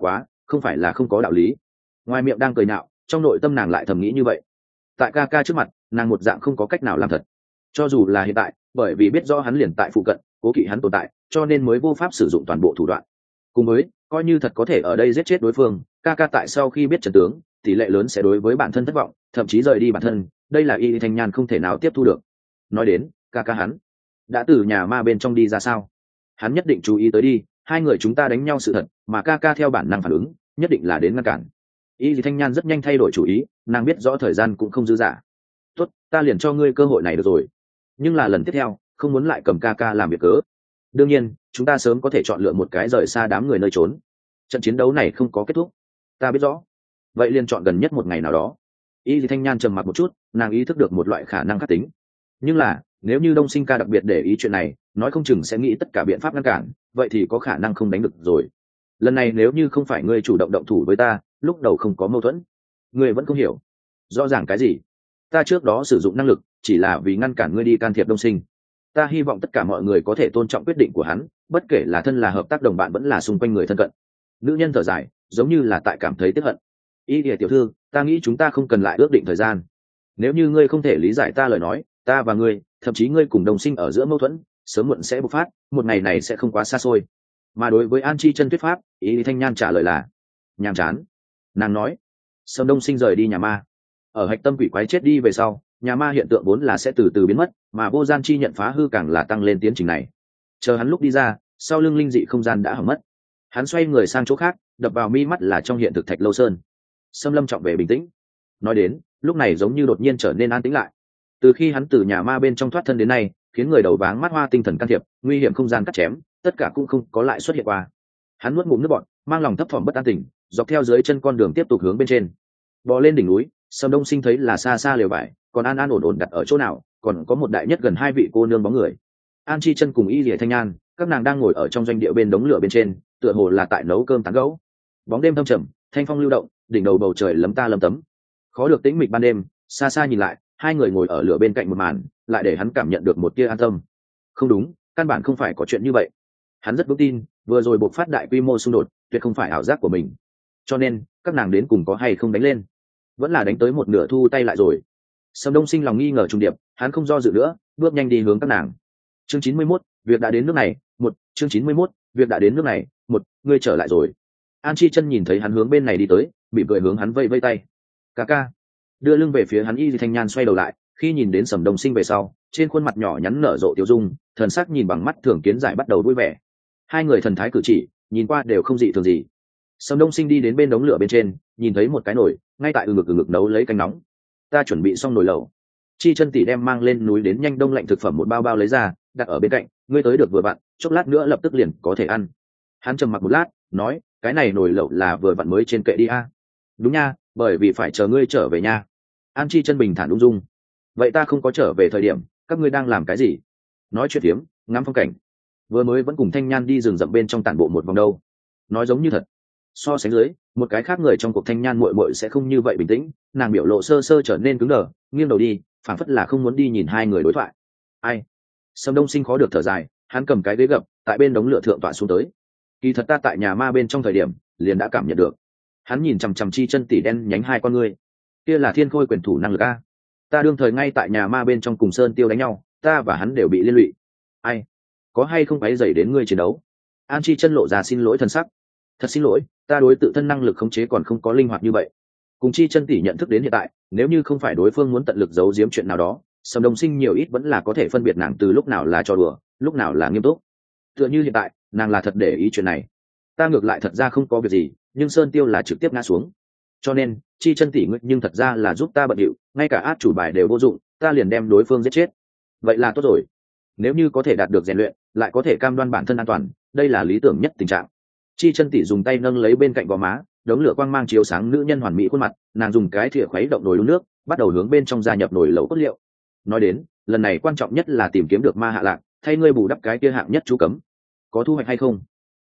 không phải là không có đạo lý. Ngoài miệng đang cười nhạo, trong nội tâm nàng lại thầm nghĩ như vậy. Tại ca ca trước mặt, nàng một dạng không có cách nào làm thật. Cho dù là hiện tại, bởi vì biết rõ hắn liền tại phụ cận, cố kỵ hắn tồn tại, cho nên mới vô pháp sử dụng toàn bộ thủ đoạn. Cùng với, coi như thật có thể ở đây giết chết đối phương, ca ca tại sau khi biết trận tướng, tỷ lệ lớn sẽ đối với bản thân thất vọng, thậm chí rời đi bản thân, đây là Y Thanh Nhan không thể nào tiếp thu được. Nói đến, ca ca hắn đã từ nhà ma bên trong đi ra sao? Hắn nhất định chú ý tới đi, hai người chúng ta đánh nhau sự thật, mà ca ca theo bản năng phản ứng, nhất định là đến ngăn cản. Y Thanh Nhan rất nhanh thay đổi chủ ý, nàng biết rõ thời gian cũng không dư dả. Tốt, ta liền cho ngươi cơ hội này được rồi. Nhưng là lần tiếp theo, không muốn lại cầm ca ca làm việc cớ. Đương nhiên, chúng ta sớm có thể chọn lựa một cái rời xa đám người nơi trốn. Trận chiến đấu này không có kết thúc. Ta biết rõ. Vậy liền chọn gần nhất một ngày nào đó. Y Thanh Nhan trầm mặc một chút, nàng ý thức được một loại khả năng khắc tính. Nhưng là, nếu như Đông Sinh ca đặc biệt để ý chuyện này, nói không chừng sẽ nghĩ tất cả biện pháp ngăn cản, vậy thì có khả năng không đánh được rồi. Lần này nếu như không phải ngươi chủ động động thủ với ta, lúc đầu không có mâu thuẫn. Ngươi vẫn không hiểu. Rõ ràng cái gì? Ta trước đó sử dụng năng lực, chỉ là vì ngăn cản ngươi đi can thiệp Đông Sinh. Ta hy vọng tất cả mọi người có thể tôn trọng quyết định của hắn, bất kể là thân là hợp tác đồng bạn vẫn là xung quanh người thân cận. Nữ nhân thở dài, giống như là tại cảm thấy tiếc hận. Y Lìa tiểu thư, ta nghĩ chúng ta không cần lại ước định thời gian. Nếu như ngươi không thể lý giải ta lời nói, ta và ngươi, thậm chí ngươi cùng Đồng Sinh ở giữa mâu thuẫn, sớm muộn sẽ bộc phát, một ngày này sẽ không quá xa xôi. Mà đối với An Chi chân thuyết pháp, Y Thanh Nhan trả lời là nhàm chán. Nàng nói, Sâm Đông Sinh rời đi nhà ma. Ở hạch tâm quỷ quái chết đi về sau, nhà ma hiện tượng vốn là sẽ từ từ biến mất, mà vô gian chi nhận phá hư càng là tăng lên tiến trình này. Chờ hắn lúc đi ra, sau lưng linh dị không gian đã hỏng mất. Hắn xoay người sang chỗ khác, đập vào mi mắt là trong hiện thực Thạch Lâu Sơn. Sâm Lâm trọng về bình tĩnh. Nói đến, lúc này giống như đột nhiên trở nên an tĩnh lại. Từ khi hắn từ nhà ma bên trong thoát thân đến nay, khiến người đầu váng mắt hoa tinh thần can thiệp, nguy hiểm không gian cắt chém, tất cả cũng không có lại xuất hiện qua. Hắn nuốt ngụm nước bọt, mang lòng thấp thỏm bất an tỉnh, dọc theo dưới chân con đường tiếp tục hướng bên trên. Bò lên đỉnh núi, Sâm Đông Sinh thấy là xa xa lều vải, còn an an ổn ổn đặt ở chỗ nào, còn có một đại nhất gần 2 vị cô nương bóng người. An Chi chân cùng Y Lìa Thanh Nhan, các nàng đang ngồi ở trong doanh địa bên đống lửa bên trên, tựa hồ là tại nấu cơm tán gẫu. Bóng đêm thâm trầm, thanh phong lưu động, đỉnh đầu bầu trời lấm ta lấm tấm. Khó được tĩnh mịch ban đêm, xa xa nhìn lại, hai người ngồi ở lửa bên cạnh một màn, lại để hắn cảm nhận được một tia an tâm. Không đúng, căn bản không phải có chuyện như vậy. Hắn rất vững tin, vừa rồi bộc phát đại quy mô xung đột, tuyệt không phải ảo giác của mình. Cho nên, các nàng đến cùng có hay không đánh lên, vẫn là đánh tới một nửa thu tay lại rồi. Sâm Đông Sinh lòng nghi ngờ trùng điệp, hắn không do dự nữa, bước nhanh đi hướng các nàng. Chương 91, việc đã đến nước này, một. Chương 91, việc đã đến nước này, một. Ngươi trở lại rồi. An Chi chân nhìn thấy hắn hướng bên này đi tới, bị cười hướng hắn vây vây tay. Ca ca. Đưa lưng về phía hắn, Y Thanh Nhan xoay đầu lại, khi nhìn đến Sâm Đông Sinh về sau, trên khuôn mặt nhỏ nhắn nở rộ tiêu dung, thần sắc nhìn bằng mắt thường kiến giải bắt đầu vui vẻ. Hai người thần thái cử chỉ, nhìn qua đều không dị thường gì. Sâm Đông Sinh đi đến bên đống lửa bên trên, nhìn thấy một cái nồi, ngay tại ngực nấu lấy canh nóng. Ta chuẩn bị xong nồi lẩu. Chi chân tỷ đem mang lên núi đến nhanh đông lạnh thực phẩm một bao bao lấy ra, đặt ở bên cạnh, ngươi tới được vừa vặn, chốc lát nữa lập tức liền có thể ăn. Hắn trầm mặc một lát, nói, cái này nồi lẩu là vừa vặn mới trên kệ đi a. Đúng nha, bởi vì phải chờ ngươi trở về nha. An Chi chân bình thản ung dung. Vậy ta không có trở về thời điểm, các ngươi đang làm cái gì? Nói chuyện tiếm, ngắm phong cảnh. Vừa mới vẫn cùng Thanh Nhan đi rừng rậm bên trong tản bộ một vòng đâu. Nói giống như thật. So sánh dưới, một cái khác người trong cuộc Thanh Nhan muội muội sẽ không như vậy bình tĩnh, nàng biểu lộ sơ sơ trở nên cứng đờ, nghiêng đầu đi, phảng phất là không muốn đi nhìn hai người đối thoại. Ai? Sâm Đông Sinh khó được thở dài, hắn cầm cái ghế gập, tại bên đống lửa thượng tọa xuống tới. Kỳ thật ta tại nhà ma bên trong thời điểm, liền đã cảm nhận được. Hắn nhìn chằm chằm Chi chân tỷ đen nhánh hai con ngươi. Kia là thiên khôi quyền thủ năng lực a. Ta đương thời ngay tại nhà ma bên trong cùng Sơn Tiêu đánh nhau, ta và hắn đều bị liên lụy. Ai? Có hay không quấy rầy đến ngươi chiến đấu? An Chi chân lộ ra xin lỗi thân sắc. Thật xin lỗi, ta đối tự thân năng lực khống chế còn không có linh hoạt như vậy. Cùng Chi chân tỷ nhận thức đến hiện tại, nếu như không phải đối phương muốn tận lực giấu giếm chuyện nào đó, Sâm Đông Sinh nhiều ít vẫn là có thể phân biệt nàng từ lúc nào là trò đùa, lúc nào là nghiêm túc. Tựa như hiện tại, nàng là thật để ý chuyện này. Ta ngược lại thật ra không có việc gì, nhưng Sơn Tiêu là trực tiếp ngã xuống. Cho nên, Chi chân tỷ ngươi nhưng thật ra là giúp ta bận điệu, ngay cả át chủ bài đều vô dụng, ta liền đem đối phương giết chết. Vậy là tốt rồi. Nếu như có thể đạt được rèn luyện, lại có thể cam đoan bản thân an toàn, đây là lý tưởng nhất tình trạng. Chi chân tỷ dùng tay nâng lấy bên cạnh gò má, đống lửa quang mang chiếu sáng nữ nhân hoàn mỹ khuôn mặt, nàng dùng cái thìa khuấy động nồi đun nước, bắt đầu hướng bên trong gia nhập nồi lẩu cốt liệu. Nói đến, lần này quan trọng nhất là tìm kiếm được ma hạ lạc, thay ngươi bù đắp cái kia hạng nhất chú cấm. Có thu hoạch hay không?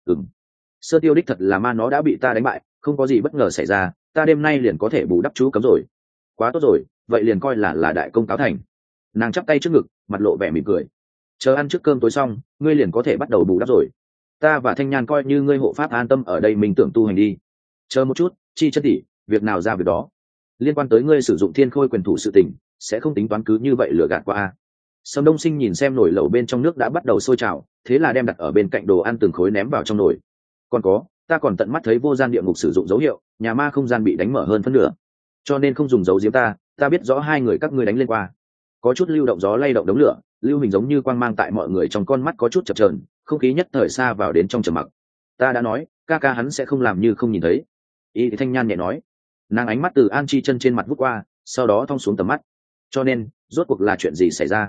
Sơ Tiêu đích thật là ma, nó đã bị ta đánh bại, không có gì bất ngờ xảy ra, ta đêm nay liền có thể bù đắp chú cấm rồi. Quá tốt rồi, vậy liền coi là đại công cáo thành. Nàng chắp tay trước ngực, mặt lộ vẻ mỉm cười. Chờ ăn trước cơm tối xong, ngươi liền có thể bắt đầu bù đắp rồi. Ta và Thanh Nhan coi như ngươi hộ pháp an tâm ở đây mình tưởng tu hành đi. chờ một chút, Chi Chân tỷ, việc nào ra việc đó. Liên quan tới ngươi sử dụng thiên khôi quyền thủ sự tình, sẽ không tính toán cứ như vậy lừa gạt qua a. Sâm Đông Sinh nhìn xem nồi lẩu bên trong nước đã bắt đầu sôi trào, thế là đem đặt ở bên cạnh đồ ăn từng khối ném vào trong nồi. Còn có, ta còn tận mắt thấy vô gian địa ngục sử dụng dấu hiệu, nhà ma không gian bị đánh mở hơn phân nửa, cho nên không dùng dấu diếm ta biết rõ hai người các ngươi đánh lên qua. Có chút lưu động gió lay động đống lửa, lưu hình giống như quang mang tại mọi người trong con mắt có chút chập chờn, không khí nhất thời xa vào đến trong trầm mặc. Ta đã nói, ca ca hắn sẽ không làm như không nhìn thấy. Y Thanh Nhan nhẹ nói. Nàng ánh mắt từ An Chi Chân trên mặt vút qua, sau đó thong xuống tầm mắt. Cho nên, rốt cuộc là chuyện gì xảy ra?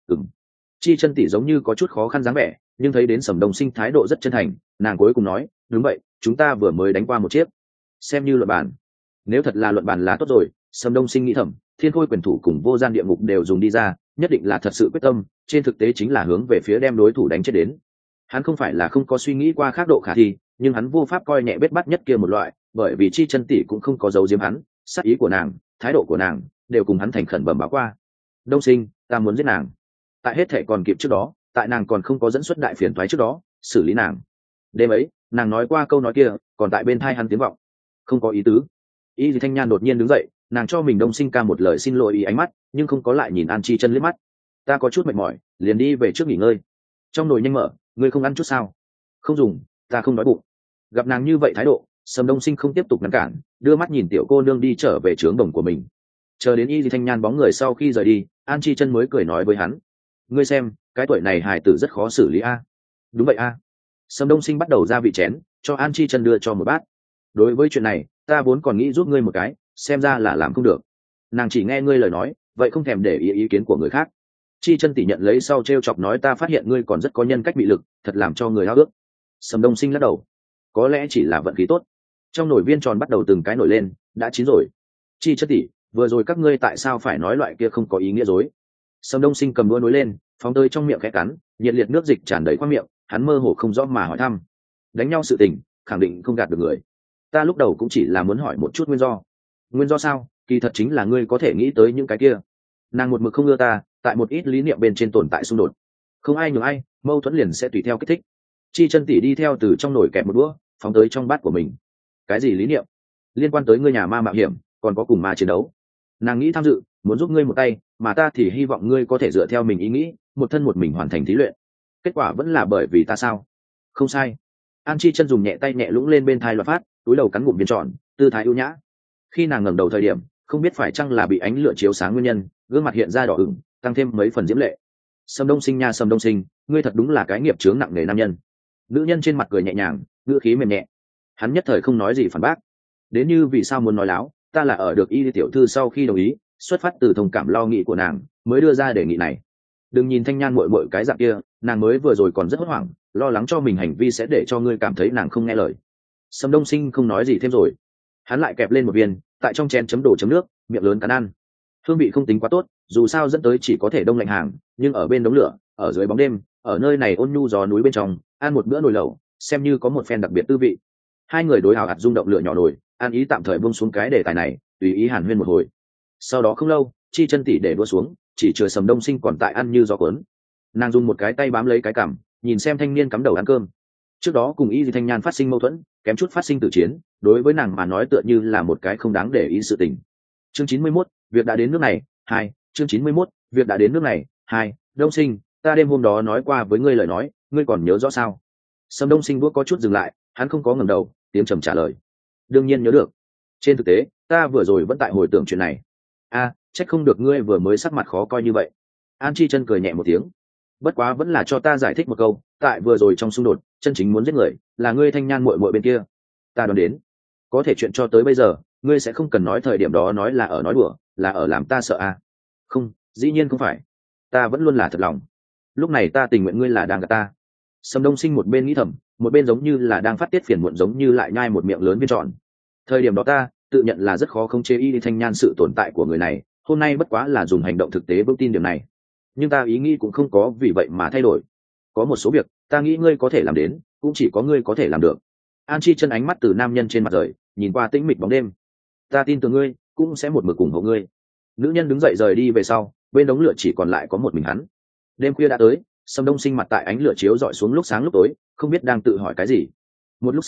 Chi Chân tỷ giống như có chút khó khăn dáng vẻ, nhưng thấy đến Sầm Đông Sinh thái độ rất chân thành, nàng cuối cùng nói, đúng vậy, chúng ta vừa mới đánh qua một chiếc, xem như luận bàn. Nếu thật là luận bàn là tốt rồi. Sầm Đông Sinh nghĩ thầm, thiên khôi quyền thủ cùng vô gian địa ngục đều dùng đi ra, nhất định là thật sự quyết tâm, trên thực tế chính là hướng về phía đem đối thủ đánh chết đến. Hắn không phải là không có suy nghĩ qua khác độ khả thi, nhưng hắn vô pháp coi nhẹ bết bắt nhất kia một loại, bởi vì Chi Chân tỷ cũng không có giấu giếm hắn, sắc ý của nàng, thái độ của nàng đều cùng hắn thành khẩn bẩm báo qua. Đông Sinh, ta muốn giết nàng. Tại hết thể còn kịp trước đó, tại nàng còn không có dẫn xuất đại phiền toái trước đó, xử lý nàng. Đêm ấy, nàng nói qua câu nói kia, còn tại bên tai hắn tiếng vọng. Không có ý tứ. Y Thanh Nhan đột nhiên đứng dậy, nàng cho mình Đông Sinh ca một lời xin lỗi ý ánh mắt, nhưng không có lại nhìn An Chi Chân liếc mắt. Ta có chút mệt mỏi, liền đi về trước nghỉ ngơi. Trong nồi nhanh mở, ngươi không ăn chút sao? Không dùng, ta không đói bụng. Gặp nàng như vậy thái độ, Sầm Đông Sinh không tiếp tục ngăn cản, đưa mắt nhìn tiểu cô nương đi trở về trướng đồng của mình. Chờ đến Y Thanh Nhan bóng người sau khi rời đi, An Chi Chân mới cười nói với hắn, ngươi xem, cái tuổi này hài tử rất khó xử lý a. Đúng vậy a. Sầm Đông Sinh bắt đầu ra vị chén, cho An Chi Chân đưa cho một bát. Đối với chuyện này, ta vốn còn nghĩ giúp ngươi một cái, xem ra là làm không được. Nàng chỉ nghe ngươi lời nói, vậy không thèm để ý kiến của người khác. Chi Chân tỷ nhận lấy sau treo chọc nói, ta phát hiện ngươi còn rất có nhân cách bị lực, thật làm cho người háo ước. Sầm Đông Sinh lắc đầu, có lẽ chỉ là vận khí tốt. Trong nồi viên tròn bắt đầu từng cái nổi lên, đã chín rồi. Chi Chân tỷ, vừa rồi các ngươi tại sao phải nói loại kia không có ý nghĩa dối? Sầm Đông Sinh cầm đũa nối lên, phóng tới trong miệng khẽ cắn, nhiệt liệt nước dịch tràn đầy khoang miệng, hắn mơ hồ không rõ mà hỏi thăm. Đánh nhau sự tình, khẳng định không gạt được người. Ta lúc đầu cũng chỉ là muốn hỏi một chút nguyên do. Nguyên do sao? Kỳ thật chính là ngươi có thể nghĩ tới những cái kia. Nàng một mực không ưa ta, tại một ít lý niệm bên trên tồn tại xung đột. Không ai nhường ai, mâu thuẫn liền sẽ tùy theo kích thích. Chi Chân tỷ đi theo từ trong nồi kẹp một đũa, phóng tới trong bát của mình. Cái gì lý niệm? Liên quan tới ngươi nhà ma mạo hiểm, còn có cùng ma chiến đấu. Nàng nghĩ tham dự, muốn giúp ngươi một tay, mà ta thì hy vọng ngươi có thể dựa theo mình ý nghĩ, một thân một mình hoàn thành thí luyện. Kết quả vẫn là bởi vì ta sao? Không sai. An Chi Chân dùng nhẹ tay nhẹ lũng lên bên thai loạt phát, túi đầu cắn ngụm viên tròn, tư thái ưu nhã. Khi nàng ngẩng đầu thời điểm, không biết phải chăng là bị ánh lửa chiếu sáng nguyên nhân, gương mặt hiện ra đỏ ửng, tăng thêm mấy phần diễm lệ. Sầm Đông Sinh nha, Sầm Đông Sinh, ngươi thật đúng là cái nghiệp chướng nặng nề nam nhân. Nữ nhân trên mặt cười nhẹ nhàng, ngữ khí mềm nhẹ. Hắn nhất thời không nói gì phản bác. Đến như vì sao muốn nói láo, ta là ở được Y tiểu thư sau khi đồng ý, xuất phát từ thông cảm lo nghĩ của nàng, mới đưa ra đề nghị này. Đừng nhìn Thanh Nhan muội muội cái dạng kia, nàng mới vừa rồi còn rất hốt hoảng, lo lắng cho mình hành vi sẽ để cho ngươi cảm thấy nàng không nghe lời. Sầm Đông Sinh không nói gì thêm rồi. Hắn lại kẹp lên một viên, tại trong chén chấm đồ chấm nước, miệng lớn cắn ăn. Hương vị không tính quá tốt, dù sao dẫn tới chỉ có thể đông lạnh hàng, nhưng ở bên đống lửa, ở dưới bóng đêm, ở nơi này ôn nhu gió núi bên trong, ăn một bữa nồi lẩu, xem như có một phen đặc biệt tư vị. Hai người đối hào hạt rung động lửa nhỏ nồi, An ý tạm thời buông xuống cái đề tài này, tùy ý hàn huyên một hồi. Sau đó không lâu, Chi Chân tỷ để đua xuống, chỉ chừa Sầm Đông Sinh còn tại ăn như gió cuốn. Nàng dùng một cái tay bám lấy cái cằm, nhìn xem thanh niên cắm đầu ăn cơm. Trước đó cùng Y Thanh Nhan phát sinh mâu thuẫn, kém chút phát sinh tử chiến, đối với nàng mà nói tựa như là một cái không đáng để ý sự tình. Chương 91, việc đã đến nước này. 2, chương 91, việc đã đến nước này. 2, Đông Sinh, ta đêm hôm đó nói qua với ngươi lời nói, ngươi còn nhớ rõ sao? Sầm Đông Sinh bước có chút dừng lại, hắn không có ngẩng đầu, tiếng trầm trả lời. Đương nhiên nhớ được. Trên thực tế, ta vừa rồi vẫn tại hồi tưởng chuyện này. A, trách không được ngươi vừa mới sắc mặt khó coi như vậy. An Chi Chân cười nhẹ một tiếng. Bất quá vẫn là cho ta giải thích một câu, tại vừa rồi trong xung đột, chân chính muốn giết người là ngươi Thanh Nhan muội muội bên kia. Ta đoán đến, có thể chuyện cho tới bây giờ, ngươi sẽ không cần nói thời điểm đó nói là ở nói đùa, là ở làm ta sợ à? Không, dĩ nhiên không phải. Ta vẫn luôn là thật lòng. Lúc này ta tình nguyện ngươi là đang gạt ta. Sầm Đông Sinh một bên nghĩ thầm, một bên giống như là đang phát tiết phiền muộn, giống như lại nhai một miệng lớn viên tròn. Thời điểm đó ta tự nhận là rất khó khống chế Y Thanh Nhan sự tồn tại của người này, hôm nay bất quá là dùng hành động thực tế vững tin điểm này. Nhưng ta ý nghĩ cũng không có vì vậy mà thay đổi. Có một số việc ta nghĩ ngươi có thể làm đến, cũng chỉ có ngươi có thể làm được. An Chi Chân ánh mắt từ nam nhân trên mặt rời, nhìn qua tĩnh mịch bóng đêm. Ta tin tưởng ngươi, cũng sẽ một mực ủng hộ ngươi. Nữ nhân đứng dậy rời đi về sau, bên đống lửa chỉ còn lại có một mình hắn. Đêm khuya đã tới, Sầm Đông Sinh mặt tại ánh lửa chiếu rọi xuống lúc sáng lúc tối, không biết đang tự hỏi cái gì. Một lúc sau,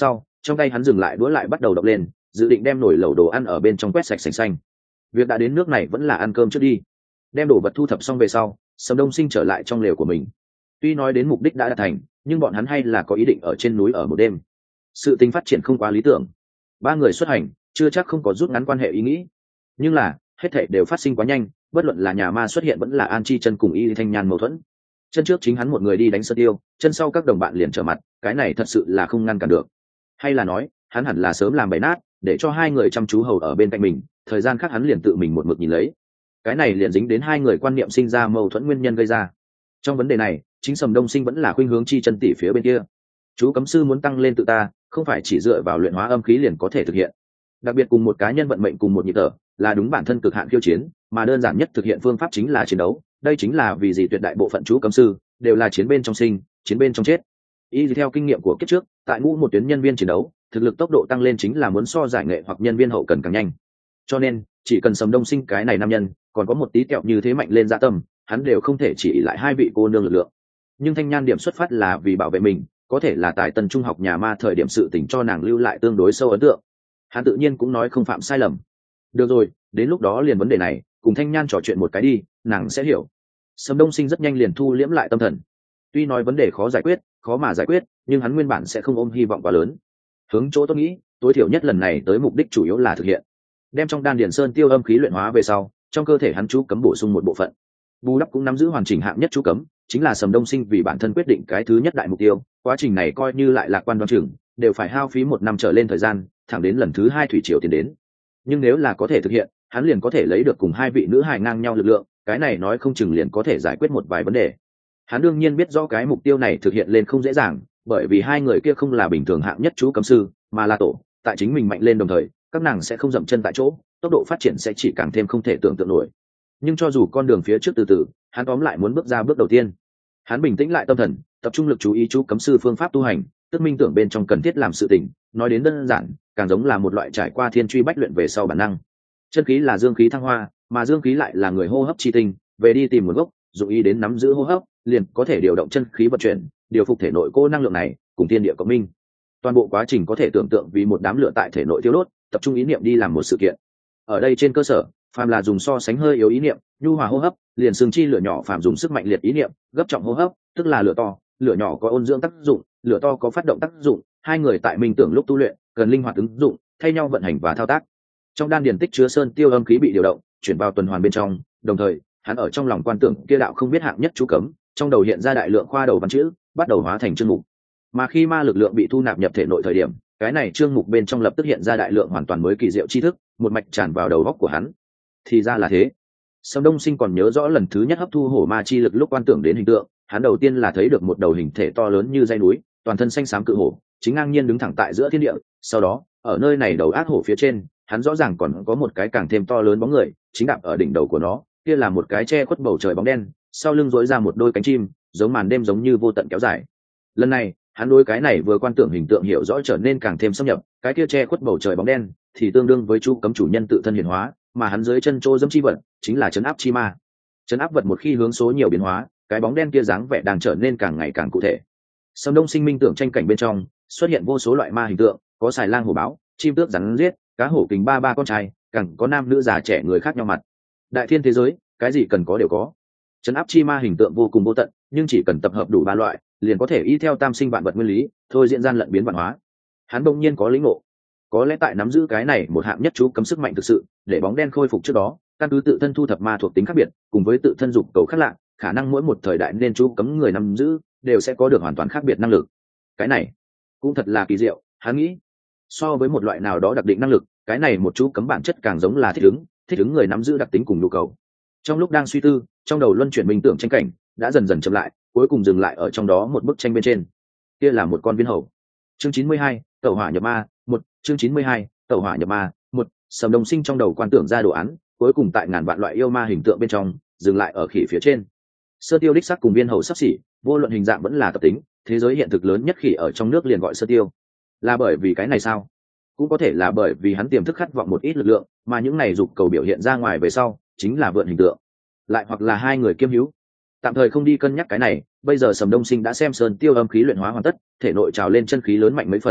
trong tay hắn dừng lại đũa lại bắt đầu đập lên, dự định đem nồi lẩu đồ ăn ở bên trong quét sạch sành xanh. Việc đã đến nước này vẫn là ăn cơm trước đi. Đem đồ vật thu thập xong về sau, Sầm Đông Sinh trở lại trong lều của mình. Tuy nói đến mục đích đã đạt thành, nhưng bọn hắn hay là có ý định ở trên núi ở một đêm. Sự tình phát triển không quá lý tưởng. Ba người xuất hành, chưa chắc không có rút ngắn quan hệ ý nghĩ. Nhưng là, hết thảy đều phát sinh quá nhanh, bất luận là nhà ma xuất hiện vẫn là An Chi Chân cùng Y Thanh Nhan mâu thuẫn. Chân trước chính hắn một người đi đánh Sơn Tiêu, chân sau các đồng bạn liền trở mặt, cái này thật sự là không ngăn cản được. Hay là nói, hắn hẳn là sớm làm bày nát, để cho hai người chăm chú hầu ở bên cạnh mình, thời gian khác hắn liền tự mình một mực nhìn lấy. Cái này liền dính đến hai người quan niệm sinh ra mâu thuẫn nguyên nhân gây ra. Trong vấn đề này, chính Sầm Đông Sinh vẫn là khuynh hướng Chi Chân tỷ phía bên kia. Chú cấm sư muốn tăng lên tự ta, không phải chỉ dựa vào luyện hóa âm khí liền có thể thực hiện. Đặc biệt cùng một cá nhân vận mệnh cùng một nhịp thở, là đúng bản thân cực hạn khiêu chiến, mà đơn giản nhất thực hiện phương pháp chính là chiến đấu. Đây chính là vì gì tuyệt đại bộ phận chú cấm sư đều là chiến bên trong sinh, chiến bên trong chết. Y theo kinh nghiệm của kiếp trước, tại ngũ một tuyến nhân viên chiến đấu, thực lực tốc độ tăng lên chính là muốn so giải nghệ hoặc nhân viên hậu cần càng nhanh. Cho nên, chỉ cần Sầm Đông Sinh cái này nam nhân, còn có một tí kẹo như thế mạnh lên dạ tâm, hắn đều không thể chỉ lại hai vị cô nương lực lượng. Nhưng Thanh Nhan điểm xuất phát là vì bảo vệ mình, có thể là tại Tân Trung học nhà ma thời điểm sự tình cho nàng lưu lại tương đối sâu ấn tượng. Hắn tự nhiên cũng nói không phạm sai lầm. Được rồi, đến lúc đó liền vấn đề này, cùng Thanh Nhan trò chuyện một cái đi, nàng sẽ hiểu. Sầm Đông Sinh rất nhanh liền thu liễm lại tâm thần. Tuy nói vấn đề khó giải quyết, khó mà giải quyết, nhưng hắn nguyên bản sẽ không ôm hy vọng quá lớn. Hướng chỗ tôi nghĩ, tối thiểu nhất lần này tới mục đích chủ yếu là thực hiện. Đem trong đan điền sơn tiêu âm khí luyện hóa về sau, trong cơ thể hắn chú cấm bổ sung một bộ phận. Bù đắp cũng nắm giữ hoàn chỉnh hạng nhất chú cấm, chính là Sầm Đông Sinh vì bản thân quyết định cái thứ nhất đại mục tiêu, quá trình này coi như lại lạc quan đoan chừng, đều phải hao phí 1 năm trở lên thời gian, thẳng đến lần thứ 2 thủy triều tiến đến. Nhưng nếu là có thể thực hiện, hắn liền có thể lấy được cùng hai vị nữ hài ngang nhau lực lượng, cái này nói không chừng liền có thể giải quyết một vài vấn đề. Hắn đương nhiên biết rõ cái mục tiêu này thực hiện lên không dễ dàng, bởi vì hai người kia không là bình thường hạng nhất chú cấm sư, mà là tổ, tại chính mình mạnh lên đồng thời, các nàng sẽ không dậm chân tại chỗ, tốc độ phát triển sẽ chỉ càng thêm không thể tưởng tượng nổi. Nhưng cho dù con đường phía trước từ từ, hắn tóm lại muốn bước ra bước đầu tiên. Hắn bình tĩnh lại tâm thần, tập trung lực chú ý chú cấm sư phương pháp tu hành, tức minh tưởng bên trong cần thiết làm sự tình, nói đến đơn giản, càng giống là một loại trải qua thiên truy bách luyện về sau bản năng. Chân khí là dương khí thăng hoa, mà dương khí lại là người hô hấp chi tinh, về đi tìm nguồn gốc, dụng ý đến nắm giữ hô hấp, liền có thể điều động chân khí vận chuyển, điều phục thể nội cô năng lượng này, cùng thiên địa cộng minh. Toàn bộ quá trình có thể tưởng tượng vì một đám lửa tại thể nội thiêu đốt, tập trung ý niệm đi làm một sự kiện. Ở đây trên cơ sở, phàm là dùng so sánh hơi yếu ý niệm, nhu hòa hô hấp, liền xương chi lửa nhỏ phàm dùng sức mạnh liệt ý niệm, gấp trọng hô hấp, tức là lửa to, lửa nhỏ có ôn dưỡng tác dụng, lửa to có phát động tác dụng, hai người tại minh tưởng lúc tu luyện, cần linh hoạt ứng dụng, thay nhau vận hành và thao tác. Trong đan điền tích chứa sơn tiêu âm khí bị điều động, chuyển vào tuần hoàn bên trong, đồng thời, hắn ở trong lòng quan tưởng kia đạo không biết hạng nhất chú cấm, trong đầu hiện ra đại lượng khoa đầu văn chữ, bắt đầu hóa thành chương mục. Mà khi ma lực lượng bị thu nạp nhập thể nội thời điểm, cái này chương mục bên trong lập tức hiện ra đại lượng hoàn toàn mới kỳ diệu tri thức, một mạch tràn vào đầu óc của hắn. Thì ra là thế. Sầm Đông Sinh còn nhớ rõ lần thứ nhất hấp thu hổ ma chi lực lúc quan tưởng đến hình tượng, hắn đầu tiên là thấy được một đầu hình thể to lớn như dãy núi, toàn thân xanh xám cự hổ, chính ngang nhiên đứng thẳng tại giữa thiên địa. Sau đó, ở nơi này đầu ác hổ phía trên, hắn rõ ràng còn có một cái càng thêm to lớn bóng người, chính đạp ở đỉnh đầu của nó, kia là một cái che khuất bầu trời bóng đen, sau lưng duỗi ra một đôi cánh chim, giống màn đêm giống như vô tận kéo dài. Lần này, hắn đối cái này vừa quan tưởng hình tượng hiểu rõ trở nên càng thêm xâm nhập, cái kia che khuất bầu trời bóng đen thì tương đương với chú cấm chủ nhân tự thân hiển hóa, mà hắn dưới chân trô dẫm chi vật chính là trấn áp chi ma. Trấn áp vật một khi hướng số nhiều biến hóa, cái bóng đen kia dáng vẻ đang trở nên càng ngày càng cụ thể. Sầm Đông Sinh minh tưởng tranh cảnh bên trong xuất hiện vô số loại ma hình tượng, có xài lang hổ báo, chim tước rắn giết, cá hổ kình ba con trai, càng có nam nữ già trẻ người khác nhau mặt. Đại thiên thế giới, cái gì cần có đều có. Trấn áp chi ma hình tượng vô cùng vô tận, nhưng chỉ cần tập hợp đủ 3 loại, liền có thể y theo tam sinh vạn vật nguyên lý, thôi diễn gian lận biến vạn hóa. Hắn bỗng nhiên có lĩnh ngộ, có lẽ tại nắm giữ cái này một hạng nhất chú cấm sức mạnh thực sự, để bóng đen khôi phục trước đó, căn cứ tự thân thu thập ma thuộc tính khác biệt, cùng với tự thân dục cầu khác lạ, khả năng mỗi một thời đại nên chú cấm người nắm giữ đều sẽ có được hoàn toàn khác biệt năng lực. Cái này cũng thật là kỳ diệu, hắn nghĩ. So với một loại nào đó đặc định năng lực, cái này một chú cấm bản chất càng giống là thích ứng người nắm giữ đặc tính cùng nhu cầu. Trong lúc đang suy tư, trong đầu luân chuyển minh tưởng tranh cảnh đã dần dần chậm lại, cuối cùng dừng lại ở trong đó một bức tranh bên trên. Kia là một con viên hầu. Chương 92, tẩu hỏa nhập ma, 1, chương 92, tẩu hỏa nhập ma, 1, Sầm Đông Sinh trong đầu quan tưởng ra đồ án, cuối cùng tại ngàn vạn loại yêu ma hình tượng bên trong, dừng lại ở khỉ phía trên. Sơ tiêu đích sắc cùng viên hầu sắp xỉ, vô luận hình dạng vẫn là tập tính, thế giới hiện thực lớn nhất khỉ ở trong nước liền gọi sơ tiêu. Là bởi vì cái này sao? Cũng có thể là bởi vì hắn tiềm thức khát vọng một ít lực lượng, mà những này dục cầu biểu hiện ra ngoài về sau, chính là vượn hình tượng. Lại hoặc là hai người kiêm hữu. Tạm thời không đi cân nhắc cái này, bây giờ Sầm Đông Sinh đã xem sơn tiêu âm khí luyện hóa hoàn tất, thể nội trào lên chân khí lớn mạnh mấy phần,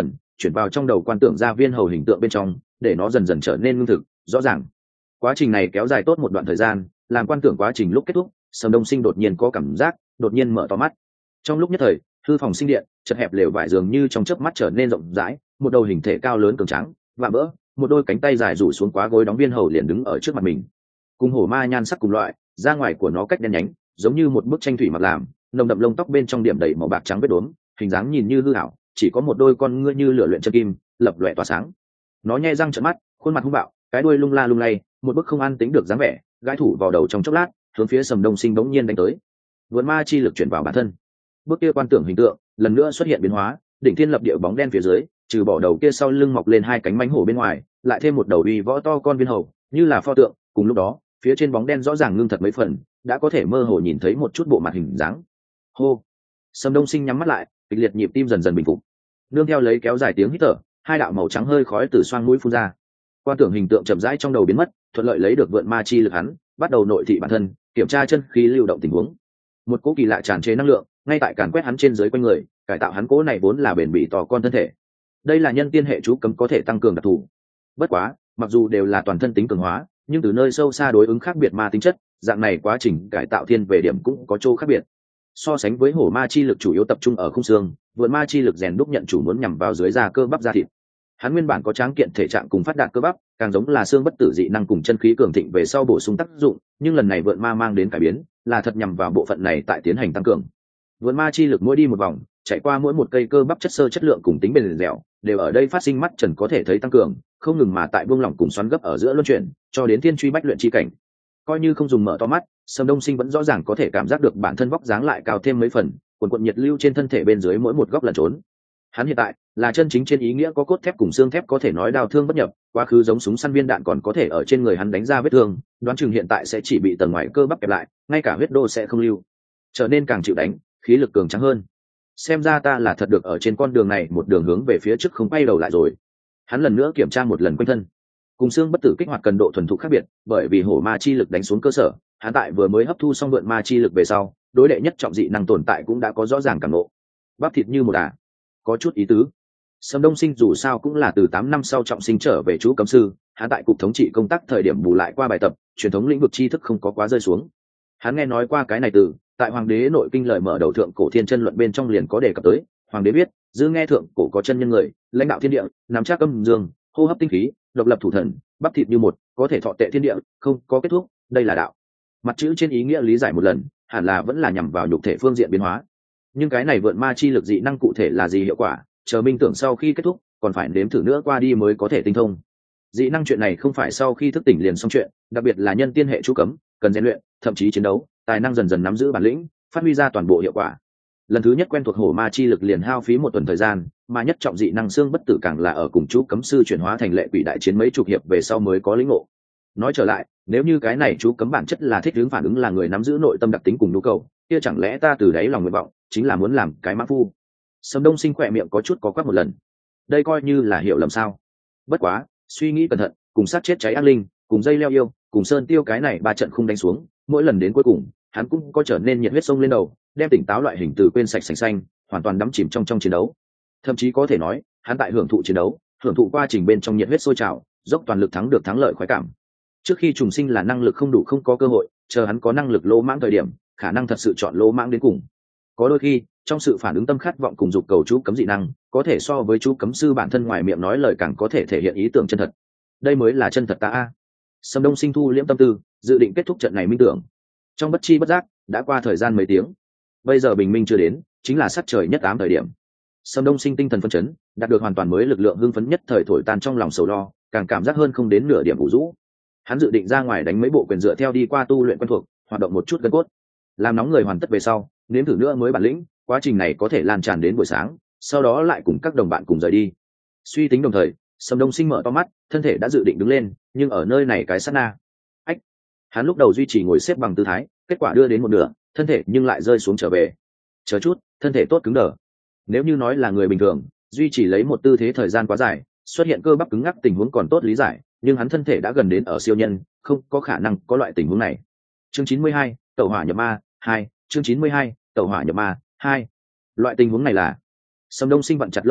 chuyển vào trong đầu quan tưởng ra viên hầu hình tượng bên trong, để nó dần dần trở nên ngưng thực rõ ràng. Quá trình này kéo dài tốt một đoạn thời gian, làm quan tưởng quá trình lúc kết thúc, Sầm Đông Sinh đột nhiên có cảm giác, đột nhiên mở to mắt. Trong lúc nhất thời, hư phòng sinh điện chật hẹp lều vải dường như trong chớp mắt trở nên rộng rãi, một đầu hình thể cao lớn cường tráng và bỡ, một đôi cánh tay dài rủ xuống quá gối đóng viên hầu liền đứng ở trước mặt mình. Cùng hổ ma nhan sắc cùng loại, da ngoài của nó cách đen nhánh, giống như một bức tranh thủy mặc làm, nồng đậm lông tóc bên trong điểm đầy màu bạc trắng vết đốm, hình dáng nhìn như hư ảo, chỉ có một đôi con ngươi như lửa luyện chân kim, lập lòe tỏa sáng. Nó nhe răng trợn mắt, khuôn mặt hung bạo, cái đuôi lung la lung lay, một bức không an tính được dáng vẻ, gãi thủ vào đầu trong chốc lát, hướng phía Sầm Đông Sinh bỗng nhiên đánh tới. Vượn ma chi lực chuyển vào bản thân. Bước kia quan tưởng hình tượng lần nữa xuất hiện biến hóa, đỉnh thiên lập địa bóng đen phía dưới, trừ bỏ đầu kia sau lưng mọc lên hai cánh mánh hổ bên ngoài, lại thêm một đầu uy võ to con viên hầu, như là pho tượng. Cùng lúc đó, phía trên bóng đen rõ ràng ngưng thật mấy phần, đã có thể mơ hồ nhìn thấy một chút bộ mặt hình dáng. Hô. Sầm Đông Sinh nhắm mắt lại, kịch liệt nhịp tim dần dần bình phục. Nương theo lấy kéo dài tiếng hít thở, hai đạo màu trắng hơi khói từ xoang mũi phun ra. Quan tưởng hình tượng chậm rãi trong đầu biến mất, thuận lợi lấy được vượn ma chi lực hắn, bắt đầu nội thị bản thân, kiểm tra chân khí lưu động tình huống. Một cỗ kỳ lạ tràn trề năng lượng, ngay tại càn quét hắn trên dưới quanh người, cải tạo hắn cỗ này vốn là bền bỉ to con thân thể. Đây là nhân tiên hệ chú cấm có thể tăng cường đặc thù. Bất quá, mặc dù đều là toàn thân tính cường hóa, nhưng từ nơi sâu xa đối ứng khác biệt ma tính chất, dạng này quá trình cải tạo thiên về điểm cũng có chỗ khác biệt. So sánh với hổ ma chi lực chủ yếu tập trung ở khung xương, vượn ma chi lực rèn đúc nhận chủ muốn nhằm vào dưới da cơ bắp da thịt. Hắn nguyên bản có tráng kiện thể trạng cùng phát đạt cơ bắp, càng giống là xương bất tử dị năng cùng chân khí cường thịnh về sau bổ sung tác dụng, nhưng lần này vượn ma mang đến cải biến, là thật nhằm vào bộ phận này tại tiến hành tăng cường. Vượn ma chi lực mỗi đi một vòng, chạy qua mỗi một cây cơ bắp chất xơ chất lượng cùng tính bền dẻo, đều ở đây phát sinh mắt trần có thể thấy tăng cường, không ngừng mà tại buông lỏng cùng xoắn gấp ở giữa luân chuyển, cho đến thiên truy bách luyện chi cảnh. Coi như không dùng mở to mắt, Sầm Đông Sinh vẫn rõ ràng có thể cảm giác được bản thân vóc dáng lại cao thêm mấy phần, cuộn nhiệt lưu trên thân thể bên dưới mỗi một góc lẩn trốn. Hắn hiện tại là chân chính trên ý nghĩa có cốt thép cùng xương thép có thể nói đao thương bất nhập, quá khứ giống súng săn viên đạn còn có thể ở trên người hắn đánh ra vết thương, đoán chừng hiện tại sẽ chỉ bị tầng ngoài cơ bắp kẹp lại, ngay cả huyết đô sẽ không lưu, trở nên càng chịu đánh, khí lực cường tráng hơn. Xem ra ta là thật được ở trên con đường này một đường hướng về phía trước không quay đầu lại rồi. Hắn lần nữa kiểm tra một lần quanh thân, cùng xương bất tử kích hoạt cần độ thuần thục khác biệt, bởi vì hổ ma chi lực đánh xuống cơ sở, hắn tại vừa mới hấp thu xong vượn ma chi lực về sau, đối đệ nhất trọng dị năng tồn tại cũng đã có rõ ràng cảm ngộ. Bắp thịt như một có chút ý tứ. Sầm Đông Sinh dù sao cũng là từ 8 năm sau trọng sinh trở về chú cấm sư, hắn tại cục thống trị công tác thời điểm bù lại qua bài tập, truyền thống lĩnh vực tri thức không có quá rơi xuống. Hắn nghe nói qua cái này từ, tại Hoàng đế nội kinh lời mở đầu thượng cổ thiên chân luận bên trong liền có đề cập tới. Hoàng đế biết, giữ nghe thượng cổ có chân nhân người, lãnh đạo thiên địa, nắm chắc âm dương, hô hấp tinh khí, độc lập thủ thần, bắp thịt như một, có thể thọ tệ thiên địa, không có kết thúc, đây là đạo. Mặt chữ trên ý nghĩa lý giải một lần, hẳn là vẫn là nhằm vào nhục thể phương diện biến hóa. Nhưng cái này vượn ma chi lực dị năng cụ thể là gì hiệu quả, chờ minh tưởng sau khi kết thúc còn phải nếm thử nữa qua đi mới có thể tinh thông. Dị năng chuyện này không phải sau khi thức tỉnh liền xong chuyện, đặc biệt là nhân tiên hệ chú cấm, cần rèn luyện, thậm chí chiến đấu, tài năng dần dần nắm giữ bản lĩnh, phát huy ra toàn bộ hiệu quả. Lần thứ nhất quen thuộc hổ ma chi lực liền hao phí 1 tuần thời gian, mà nhất trọng dị năng xương bất tử càng là ở cùng chú cấm sư chuyển hóa thành lệ quỷ đại chiến mấy chục hiệp về sau mới có lĩnh ngộ. Nói trở lại, nếu như cái này chú cấm bản chất là thích ứng phản ứng là người nắm giữ nội tâm đặc tính cùng nhu cầu, kia chẳng lẽ ta từ đáy lòng nguyện vọng chính là muốn làm cái mã phu? Sầm Đông Sinh khỏe miệng có chút có quắc một lần, đây coi như là hiểu lầm sao? Bất quá suy nghĩ cẩn thận, cùng sát chết cháy ác linh, cùng dây leo yêu, cùng sơn tiêu cái này 3 trận không đánh xuống, mỗi lần đến cuối cùng hắn cũng có trở nên nhiệt huyết sông lên đầu, đem tỉnh táo loại hình từ quên sạch sành xanh, hoàn toàn đắm chìm trong chiến đấu. Thậm chí có thể nói hắn tại hưởng thụ chiến đấu, hưởng thụ quá trình bên trong nhiệt huyết sôi trào, dốc toàn lực thắng được thắng lợi khoái cảm. Trước khi trùng sinh là năng lực không đủ không có cơ hội, chờ hắn có năng lực lỗ mãng thời điểm, khả năng thật sự chọn lỗ mãng đến cùng. Có đôi khi trong sự phản ứng tâm khát vọng cùng dục cầu chú cấm dị năng, có thể so với chú cấm sư bản thân ngoài miệng nói lời càng có thể thể hiện ý tưởng chân thật. Đây mới là chân thật ta a. Sầm Đông Sinh thu liễm tâm tư, dự định kết thúc trận này minh tưởng. Trong bất chi bất giác đã qua thời gian mấy tiếng, bây giờ bình minh chưa đến, chính là sát trời nhất ám thời điểm. Sầm Đông Sinh tinh thần phấn chấn, đạt được hoàn toàn mới lực lượng hưng phấn nhất thời thổi tan trong lòng sầu lo, càng cảm giác hơn không đến nửa điểm ủ rũ. Hắn dự định ra ngoài đánh mấy bộ quyền dựa theo đi qua tu luyện quen thuộc, hoạt động một chút gân cốt, làm nóng người hoàn tất về sau, nếm thử nữa mới bản lĩnh. Quá trình này có thể lan tràn đến buổi sáng, sau đó lại cùng các đồng bạn cùng rời đi. Suy tính đồng thời, Sầm Đông Sinh mở to mắt, thân thể đã dự định đứng lên, nhưng ở nơi này cái sát na, ách, hắn lúc đầu duy trì ngồi xếp bằng tư thái, kết quả đưa đến một nửa, thân thể nhưng lại rơi xuống trở về. Chờ chút, thân thể tốt cứng đờ. Nếu như nói là người bình thường, duy trì lấy một tư thế thời gian quá dài, xuất hiện cơ bắp cứng ngắc tình huống còn tốt lý giải, nhưng hắn thân thể đã gần đến ở siêu nhân, không có khả năng có loại tình huống này. Chương 92, Tẩu hỏa nhập ma 2, chương 92, Tẩu hỏa nhập ma 2. Loại tình huống này là, Sầm Đông Sinh vặn chặt lông mày,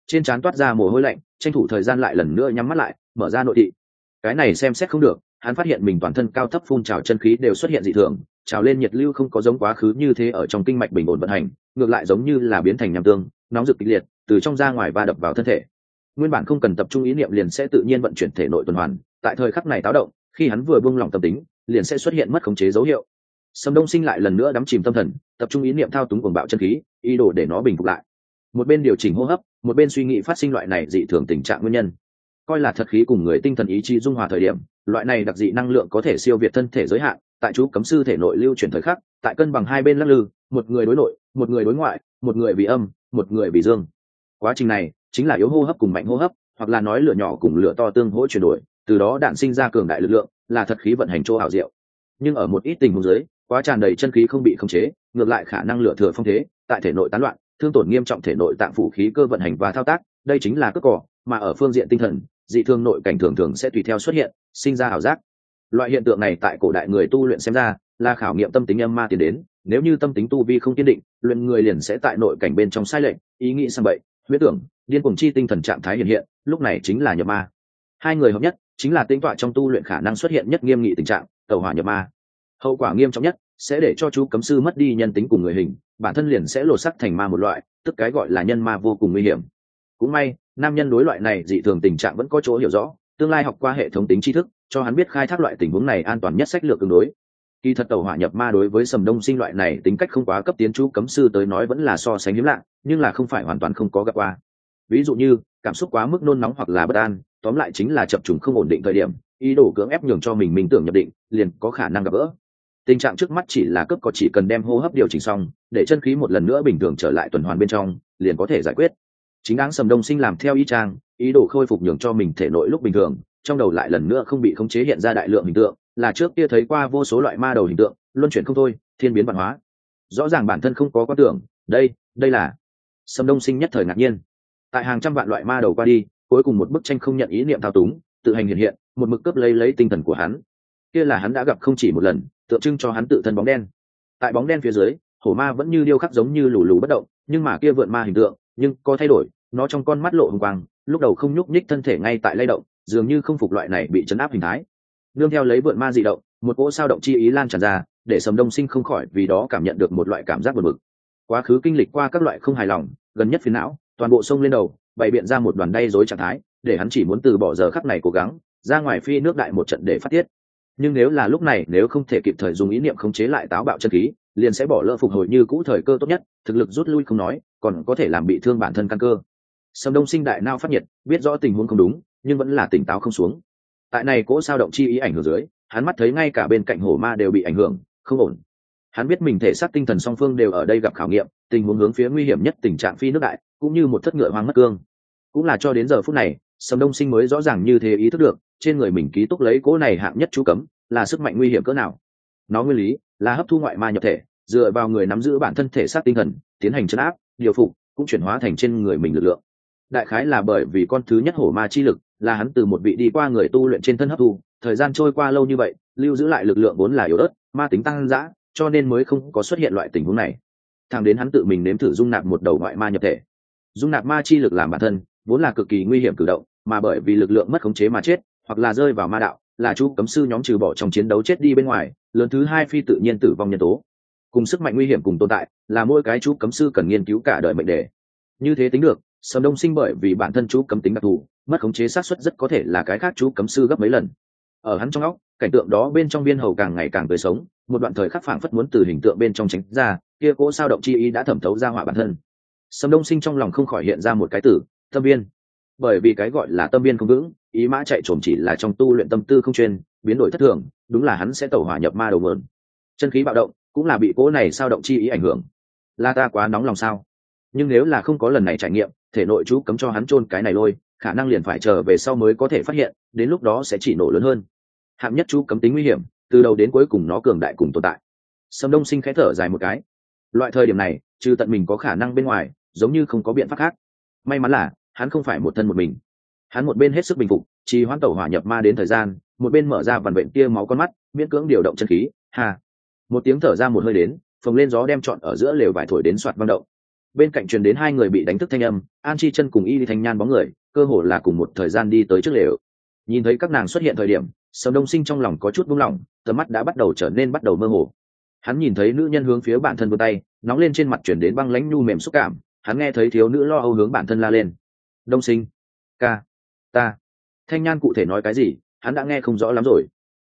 trên trán toát ra mồ hôi lạnh, tranh thủ thời gian lại lần nữa nhắm mắt lại, mở ra nội thị. Cái này xem xét không được, hắn phát hiện mình toàn thân cao thấp phun trào chân khí đều xuất hiện dị thường, trào lên nhiệt lưu không có giống quá khứ như thế ở trong kinh mạch bình ổn vận hành, ngược lại giống như là biến thành nham tương, nóng rực kịch liệt, từ trong ra ngoài va đập vào thân thể. Nguyên bản không cần tập trung ý niệm liền sẽ tự nhiên vận chuyển thể nội tuần hoàn, tại thời khắc này táo động, khi hắn vừa buông lỏng tâm tính, liền sẽ xuất hiện mất khống chế dấu hiệu. Sâm Đông Sinh lại lần nữa đắm chìm tâm thần, tập trung ý niệm thao túng cuồng bạo chân khí, ý đồ để nó bình phục lại. Một bên điều chỉnh hô hấp, một bên suy nghĩ phát sinh loại này dị thường tình trạng nguyên nhân. Coi là thật khí cùng người tinh thần ý chí dung hòa thời điểm, loại này đặc dị năng lượng có thể siêu việt thân thể giới hạn, tại chú cấm sư thể nội lưu chuyển thời khắc, tại cân bằng hai bên lắc lư, một người đối nội, một người đối ngoại, một người vì âm, một người vì dương. Quá trình này chính là yếu hô hấp cùng mạnh hô hấp, hoặc là nói lửa nhỏ cùng lửa to tương hỗ chuyển đổi, từ đó đạn sinh ra cường đại lực lượng, là thật khí vận hành chỗ ảo diệu. Nhưng ở một ít tình huống dưới, quá tràn đầy chân khí không bị khống chế, ngược lại khả năng lửa thừa phong thế, tại thể nội tán loạn, thương tổn nghiêm trọng thể nội tạng phủ khí cơ vận hành và thao tác, đây chính là cướp cỏ, mà ở phương diện tinh thần, dị thương nội cảnh thường thường sẽ tùy theo xuất hiện, sinh ra ảo giác. Loại hiện tượng này tại cổ đại người tu luyện xem ra là khảo nghiệm tâm tính âm ma tiến đến, nếu như tâm tính tu vi không kiên định, luyện người liền sẽ tại nội cảnh bên trong sai lệch, ý nghĩ sang bậy, huyễn tưởng, điên cuồng chi tinh thần trạng thái hiện hiện, lúc này chính là nhập ma. Hai người hợp nhất chính là tinh tọa trong tu luyện khả năng xuất hiện nhất nghiêm nghị tình trạng tẩu hỏa nhập ma. Hậu quả nghiêm trọng nhất sẽ để cho chú cấm sư mất đi nhân tính cùng người hình, bản thân liền sẽ lột sắc thành ma một loại, tức cái gọi là nhân ma vô cùng nguy hiểm. Cũng may nam nhân đối loại này dị thường tình trạng vẫn có chỗ hiểu rõ, tương lai học qua hệ thống tính tri thức cho hắn biết khai thác loại tình huống này an toàn nhất sách lược tương đối. Kỳ thật tẩu hỏa nhập ma đối với Sầm Đông Sinh loại này tính cách không quá cấp tiến chú cấm sư tới nói vẫn là so sánh hiếm lạ, nhưng là không phải hoàn toàn không có gặp qua. Ví dụ như cảm xúc quá mức nôn nóng hoặc là bất an, tóm lại chính là chập trùng không ổn định thời điểm, ý đồ cưỡng ép nhường cho mình minh tưởng nhập định, liền có khả năng gặp gỡ. Tình trạng trước mắt chỉ là cấp có chỉ cần đem hô hấp điều chỉnh xong, để chân khí một lần nữa bình thường trở lại tuần hoàn bên trong, liền có thể giải quyết. Chính đáng Sầm Đông Sinh làm theo y chang, ý đồ khôi phục nhường cho mình thể nội lúc bình thường, trong đầu lại lần nữa không bị khống chế hiện ra đại lượng hình tượng, là trước kia thấy qua vô số loại ma đầu hình tượng, luân chuyển không thôi, thiên biến văn hóa. Rõ ràng bản thân không có quan tưởng, đây là. Sầm Đông Sinh nhất thời ngạc nhiên. Tại hàng trăm vạn loại ma đầu qua đi, cuối cùng một bức tranh không nhận ý niệm thao túng, tự hành hiện hiện, một mực cướp lấy tinh thần của hắn. Kia là hắn đã gặp không chỉ một lần, tượng trưng cho hắn tự thân bóng đen. Tại bóng đen phía dưới, hổ ma vẫn như điêu khắc giống như lù lù bất động, nhưng mà kia vượn ma hình tượng, nhưng có thay đổi, nó trong con mắt lộ hồng quang, lúc đầu không nhúc nhích thân thể ngay tại lay động, dường như không phục loại này bị chấn áp hình thái. Nương theo lấy vượn ma dị động, một cỗ sao động chi ý lan tràn ra, để Sầm Đông Sinh không khỏi vì đó cảm nhận được một loại cảm giác buồn bực. Quá khứ kinh lịch qua các loại không hài lòng, gần nhất phiền não, toàn bộ sông lên đầu, bày biện ra một đoàn đay rối trạng thái, để hắn chỉ muốn từ bỏ giờ khắc này cố gắng, ra ngoài phi nước đại một trận để phát tiết. Nhưng nếu là lúc này nếu không thể kịp thời dùng ý niệm khống chế lại táo bạo chân khí, liền sẽ bỏ lỡ phục hồi như cũ thời cơ tốt nhất, thực lực rút lui không nói, còn có thể làm bị thương bản thân căn cơ. Sầm Đông Sinh đại nao phát nhiệt, biết rõ tình huống không đúng, nhưng vẫn là tỉnh táo không xuống. Tại này cỗ sao động chi ý ảnh hưởng dưới, hắn mắt thấy ngay cả bên cạnh hổ ma đều bị ảnh hưởng, không ổn. Hắn biết mình thể xác tinh thần song phương đều ở đây gặp khảo nghiệm, tình huống hướng phía nguy hiểm nhất tình trạng phi nước đại, cũng như một thất ngựa hoang mất cương. Cũng là cho đến giờ phút này, Sầm Đông Sinh mới rõ ràng như thế ý thức được, trên người mình ký túc lấy cỗ này hạng nhất chú cấm, là sức mạnh nguy hiểm cỡ nào. Nó nguyên lý là hấp thu ngoại ma nhập thể, dựa vào người nắm giữ bản thân thể xác tinh thần, tiến hành trấn áp, điều phục, cũng chuyển hóa thành trên người mình lực lượng. Đại khái là bởi vì con thứ nhất hổ ma chi lực là hắn từ một vị đi qua người tu luyện trên thân hấp thu, thời gian trôi qua lâu như vậy, lưu giữ lại lực lượng vốn là yếu ớt, ma tính tăng dã, cho nên mới không có xuất hiện loại tình huống này. Thẳng đến hắn tự mình nếm thử dung nạp một đầu ngoại ma nhập thể, dung nạp ma chi lực làm bản thân, vốn là cực kỳ nguy hiểm cử động, mà bởi vì lực lượng mất khống chế mà chết, hoặc là rơi vào ma đạo, là chú cấm sư nhóm trừ bỏ trong chiến đấu chết đi bên ngoài, lớn thứ hai phi tự nhiên tử vong nhân tố. Cùng sức mạnh nguy hiểm cùng tồn tại, là mỗi cái chú cấm sư cần nghiên cứu cả đời mệnh đề. Như thế tính được, Sầm Đông Sinh bởi vì bản thân chú cấm tính đặc thù, mất khống chế xác suất rất có thể là cái khác chú cấm sư gấp mấy lần. Ở hắn trong óc, cảnh tượng đó bên trong viên hầu càng ngày càng tươi sống, một đoạn thời khắc phảng phất muốn từ hình tượng bên trong tránh ra, kia cỗ sao động chi ý đã thẩm thấu ra hỏa bản thân. Sầm Đông Sinh trong lòng không khỏi hiện ra một cái từ, tâm viên. Bởi vì cái gọi là tâm viên không vững, ý mã chạy trồm chỉ là trong tu luyện tâm tư không chuyên, biến đổi thất thường, đúng là hắn sẽ tẩu hỏa nhập ma đầu mượn. Chân khí bạo động, cũng là bị cỗ này sao động chi ý ảnh hưởng. Là ta quá nóng lòng sao? Nhưng nếu là không có lần này trải nghiệm, thể nội chú cấm cho hắn chôn cái này lôi, khả năng liền phải chờ về sau mới có thể phát hiện, đến lúc đó sẽ chỉ nổ lớn hơn. Hạng nhất chú cấm tính nguy hiểm, từ đầu đến cuối cùng nó cường đại cùng tồn tại. Sầm Đông Sinh khẽ thở dài một cái. Loại thời điểm này, trừ tận mình có khả năng bên ngoài, giống như không có biện pháp khác. May mắn là hắn không phải một thân một mình. Hắn một bên hết sức bình phục, trì hoãn tẩu hỏa nhập ma đến thời gian, một bên mở ra vằn vện tia máu con mắt, miễn cưỡng điều động chân khí. Hà, một tiếng thở ra một hơi đến, phồng lên gió đem trọn ở giữa lều vải thổi đến soạt vang động. bên cạnh truyền đến hai người bị đánh thức thanh âm, An Chi Chân cùng Y Thanh Nhan bóng người cơ hồ là cùng một thời gian đi tới trước lều. Nhìn thấy các nàng xuất hiện thời điểm, Sầm Đông Sinh trong lòng có chút buông lỏng, tầm mắt đã bắt đầu mơ hồ. Hắn nhìn thấy nữ nhân hướng phía bản thân vươn tay, nóng lên trên mặt chuyển đến băng lãnh nhu mềm xúc cảm. Hắn nghe thấy thiếu nữ lo âu hướng bản thân la lên: Đông Sinh, ca, ta. Thanh Nhan cụ thể nói cái gì hắn đã nghe không rõ lắm rồi.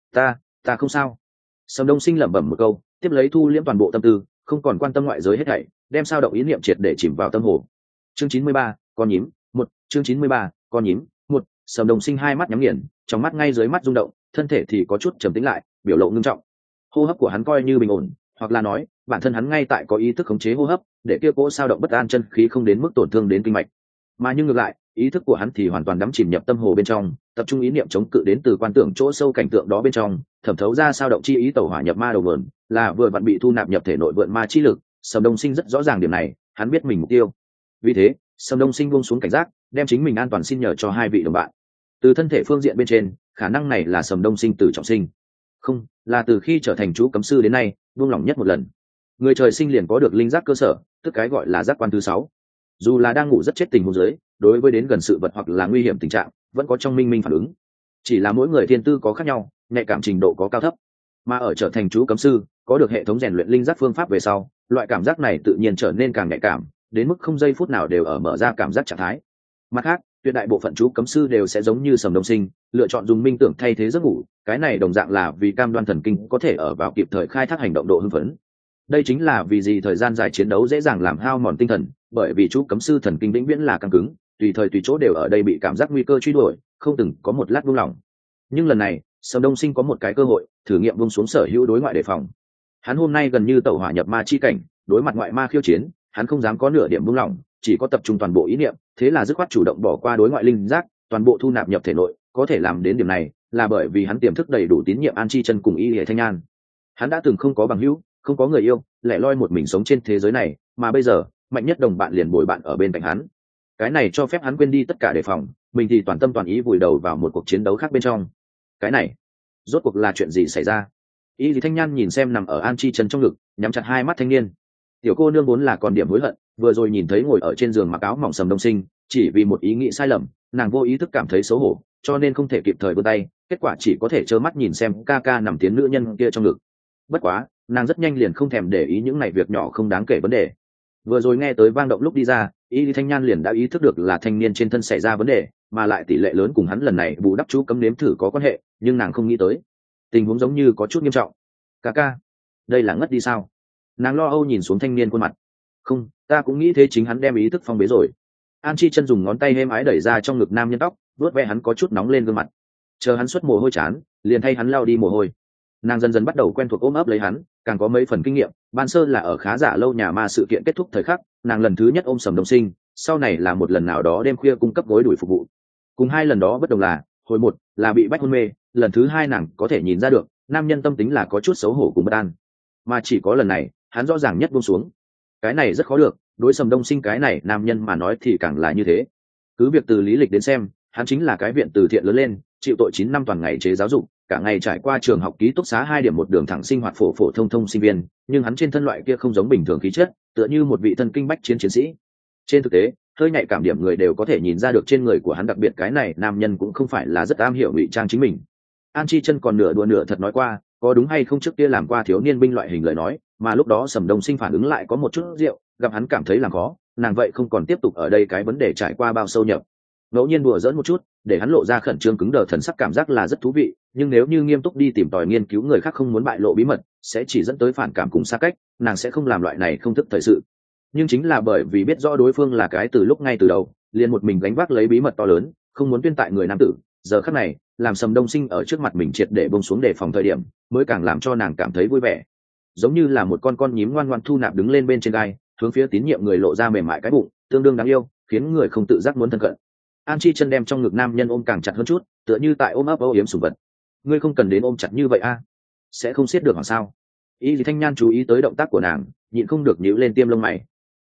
Ta không sao. Sầm Đông Sinh lẩm bẩm một câu, tiếp lấy thu liễm toàn bộ tâm tư, không còn quan tâm ngoại giới hết thảy, đem sao động ý niệm triệt để chìm vào tâm hồ. Chương 93, con nhím, một. Chương 93, con nhím, một. Sầm Đông Sinh hai mắt nhắm nghiền, trong mắt ngay dưới mắt rung động, thân thể thì có chút trầm tĩnh lại, biểu lộ ngưng trọng. Hô hấp của hắn coi như bình ổn, hoặc là nói bản thân hắn ngay tại có ý thức khống chế hô hấp, để kia cỗ sao động bất an chân khí không đến mức tổn thương đến kinh mạch. Mà nhưng ngược lại, ý thức của hắn thì hoàn toàn đắm chìm nhập tâm hồ bên trong, tập trung ý niệm chống cự đến từ quan tưởng chỗ sâu cảnh tượng đó bên trong, thẩm thấu ra sao động chi ý tẩu hỏa nhập ma đầu nguồn, là vừa vặn bị thu nạp nhập thể nội vượn ma chi lực. Sầm Đông Sinh rất rõ ràng điểm này, hắn biết mình mục tiêu. Vì thế, Sầm Đông Sinh buông xuống cảnh giác, đem chính mình an toàn xin nhờ cho hai vị đồng bạn. Từ thân thể phương diện bên trên, khả năng này là Sầm Đông Sinh từ trọng sinh, không là từ khi trở thành chú cấm sư đến nay buông lỏng nhất một lần. Người trời sinh liền có được linh giác cơ sở, tức cái gọi là giác quan thứ 6. Dù là đang ngủ rất chết tình huống dưới, đối với đến gần sự vật hoặc là nguy hiểm tình trạng vẫn có trong minh phản ứng. Chỉ là mỗi người thiên tư có khác nhau, nhạy cảm trình độ có cao thấp. Mà ở trở thành chú cấm sư, có được hệ thống rèn luyện linh giác phương pháp về sau, loại cảm giác này tự nhiên trở nên càng nhạy cảm, đến mức không giây phút nào đều ở mở ra cảm giác trạng thái. Mặt khác, tuyệt đại bộ phận chú cấm sư đều sẽ giống như Sầm Đông Sinh, lựa chọn dùng minh tưởng thay thế giấc ngủ, cái này đồng dạng là vì cam đoan thần kinh có thể ở vào kịp thời khai thác hành động độ hưng phấn. Đây chính là vì gì thời gian dài chiến đấu dễ dàng làm hao mòn tinh thần, bởi vì chú cấm sư thần kinh vĩnh viễn là căng cứng, tùy thời tùy chỗ đều ở đây bị cảm giác nguy cơ truy đuổi, không từng có một lát buông lỏng. Nhưng lần này, Sầm Đông Sinh có một cái cơ hội thử nghiệm buông xuống sở hữu đối ngoại đề phòng. Hắn hôm nay gần như tẩu hỏa nhập ma chi cảnh, đối mặt ngoại ma khiêu chiến, hắn không dám có nửa điểm buông lỏng, chỉ có tập trung toàn bộ ý niệm, thế là dứt khoát chủ động bỏ qua đối ngoại linh giác, toàn bộ thu nạp nhập thể nội. Có thể làm đến điểm này là bởi vì hắn tiềm thức đầy đủ tín nhiệm An Chi Chân cùng Y Lệ Thanh Nhan. Hắn đã từng không có bằng hữu, không có người yêu, lẻ loi một mình sống trên thế giới này, mà bây giờ mạnh nhất đồng bạn liền bồi bạn ở bên cạnh hắn. Cái này cho phép hắn quên đi tất cả đề phòng, mình thì toàn tâm toàn ý vùi đầu vào một cuộc chiến đấu khác bên trong. Cái này rốt cuộc là chuyện gì xảy ra? Y thì Thanh Nhan nhìn xem nằm ở An Chi Chân trong ngực, nhắm chặt hai mắt thanh niên. Tiểu cô nương vốn là còn điểm hối hận, vừa rồi nhìn thấy ngồi ở trên giường mặc áo mỏng Sầm Đông Sinh, chỉ vì một ý nghĩ sai lầm, nàng vô ý thức cảm thấy xấu hổ, cho nên không thể kịp thời vươn tay, kết quả chỉ có thể trơ mắt nhìn xem ca ca nằm tiến nữ nhân kia trong ngực. Bất quá, nàng rất nhanh liền không thèm để ý những này việc nhỏ không đáng kể vấn đề. Vừa rồi nghe tới vang động lúc đi ra, Y Thanh Nhan liền đã ý thức được là thanh niên trên thân xảy ra vấn đề, mà lại tỷ lệ lớn cùng hắn lần này bù đắp chú cấm nếm thử có quan hệ, nhưng nàng không nghĩ tới tình huống giống như có chút nghiêm trọng. Ca ca, đây là ngất đi sao? Nàng lo âu nhìn xuống thanh niên khuôn mặt. Không, ta cũng nghĩ thế, chính hắn đem ý thức phong bế rồi. An Chi Chân dùng ngón tay êm ái đẩy ra trong ngực nam nhân tóc, vuốt ve hắn có chút nóng lên gương mặt. Chờ hắn xuất mồ hôi chán, liền thay hắn lau đi mồ hôi. Nàng dần dần bắt đầu quen thuộc ôm ấp lấy hắn, càng có mấy phần kinh nghiệm. Ban sơ là ở khá giả lâu nhà ma sự kiện kết thúc thời khắc, nàng lần thứ nhất ôm Sầm Đông Sinh, sau này là một lần nào đó đêm khuya cung cấp gối đuổi phục vụ. Cùng hai lần đó bất đồng là, hồi một là bị bách hôn mê, lần thứ hai nàng có thể nhìn ra được nam nhân tâm tính là có chút xấu hổ cùng bất an, mà chỉ có lần này hắn rõ ràng nhất buông xuống. Cái này rất khó được, đối Sầm Đông Sinh cái này nam nhân mà nói thì càng là như thế. Cứ việc từ lý lịch đến xem, hắn chính là cái viện từ thiện lớn lên, chịu tội 9 năm toàn ngày chế giáo dục, cả ngày trải qua trường học ký túc xá 2 điểm một đường thẳng sinh hoạt phổ phổ thông thông sinh viên, nhưng hắn trên thân loại kia không giống bình thường khí chất, tựa như một vị thân kinh bách chiến chiến sĩ. Trên thực tế, hơi nhạy cảm điểm người đều có thể nhìn ra được trên người của hắn, đặc biệt cái này nam nhân cũng không phải là rất am hiểu ngụy trang chính mình. An Chi Chân còn nửa đùa nửa thật nói qua, có đúng hay không trước kia làm qua thiếu niên binh loại hình lời nói, mà lúc đó Sầm Đông Sinh phản ứng lại có một chút rượu, gặp hắn cảm thấy làm khó, nàng vậy không còn tiếp tục ở đây cái vấn đề trải qua bao sâu nhập. Ngẫu nhiên đùa giỡn một chút, để hắn lộ ra khẩn trương cứng đờ thần sắc, cảm giác là rất thú vị, nhưng nếu như nghiêm túc đi tìm tòi nghiên cứu người khác không muốn bại lộ bí mật, sẽ chỉ dẫn tới phản cảm cùng xa cách, nàng sẽ không làm loại này không thức thời sự. Nhưng chính là bởi vì biết rõ đối phương là cái từ lúc ngay từ đầu liền một mình gánh vác lấy bí mật to lớn, không muốn tuyên tại người nam tử, giờ khắc này làm Sầm Đông Sinh ở trước mặt mình triệt để bông xuống đề phòng thời điểm, mới càng làm cho nàng cảm thấy vui vẻ, giống như là một con nhím ngoan ngoan thu nạp đứng lên bên trên gai, hướng phía tín nhiệm người lộ ra mềm mại cái bụng, tương đương đáng yêu, khiến người không tự giác muốn thân cận. An Chi Chân đem trong ngực nam nhân ôm càng chặt hơn chút, tựa như tại ôm ấp âu yếm sủng vật. Ngươi không cần đến ôm chặt như vậy a, sẽ không siết được hoặc sao? Y Thanh Nhan chú ý tới động tác của nàng, nhịn không được nhíu lên tiêm lông mày.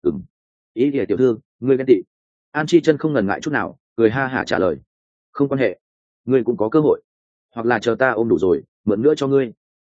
Ý thì tiểu thư, ngươi ghen tị. An Chi Chân không ngần ngại chút nào, cười ha hả trả lời. Không quan hệ, ngươi cũng có cơ hội, hoặc là chờ ta ôm đủ rồi mượn nữa cho ngươi.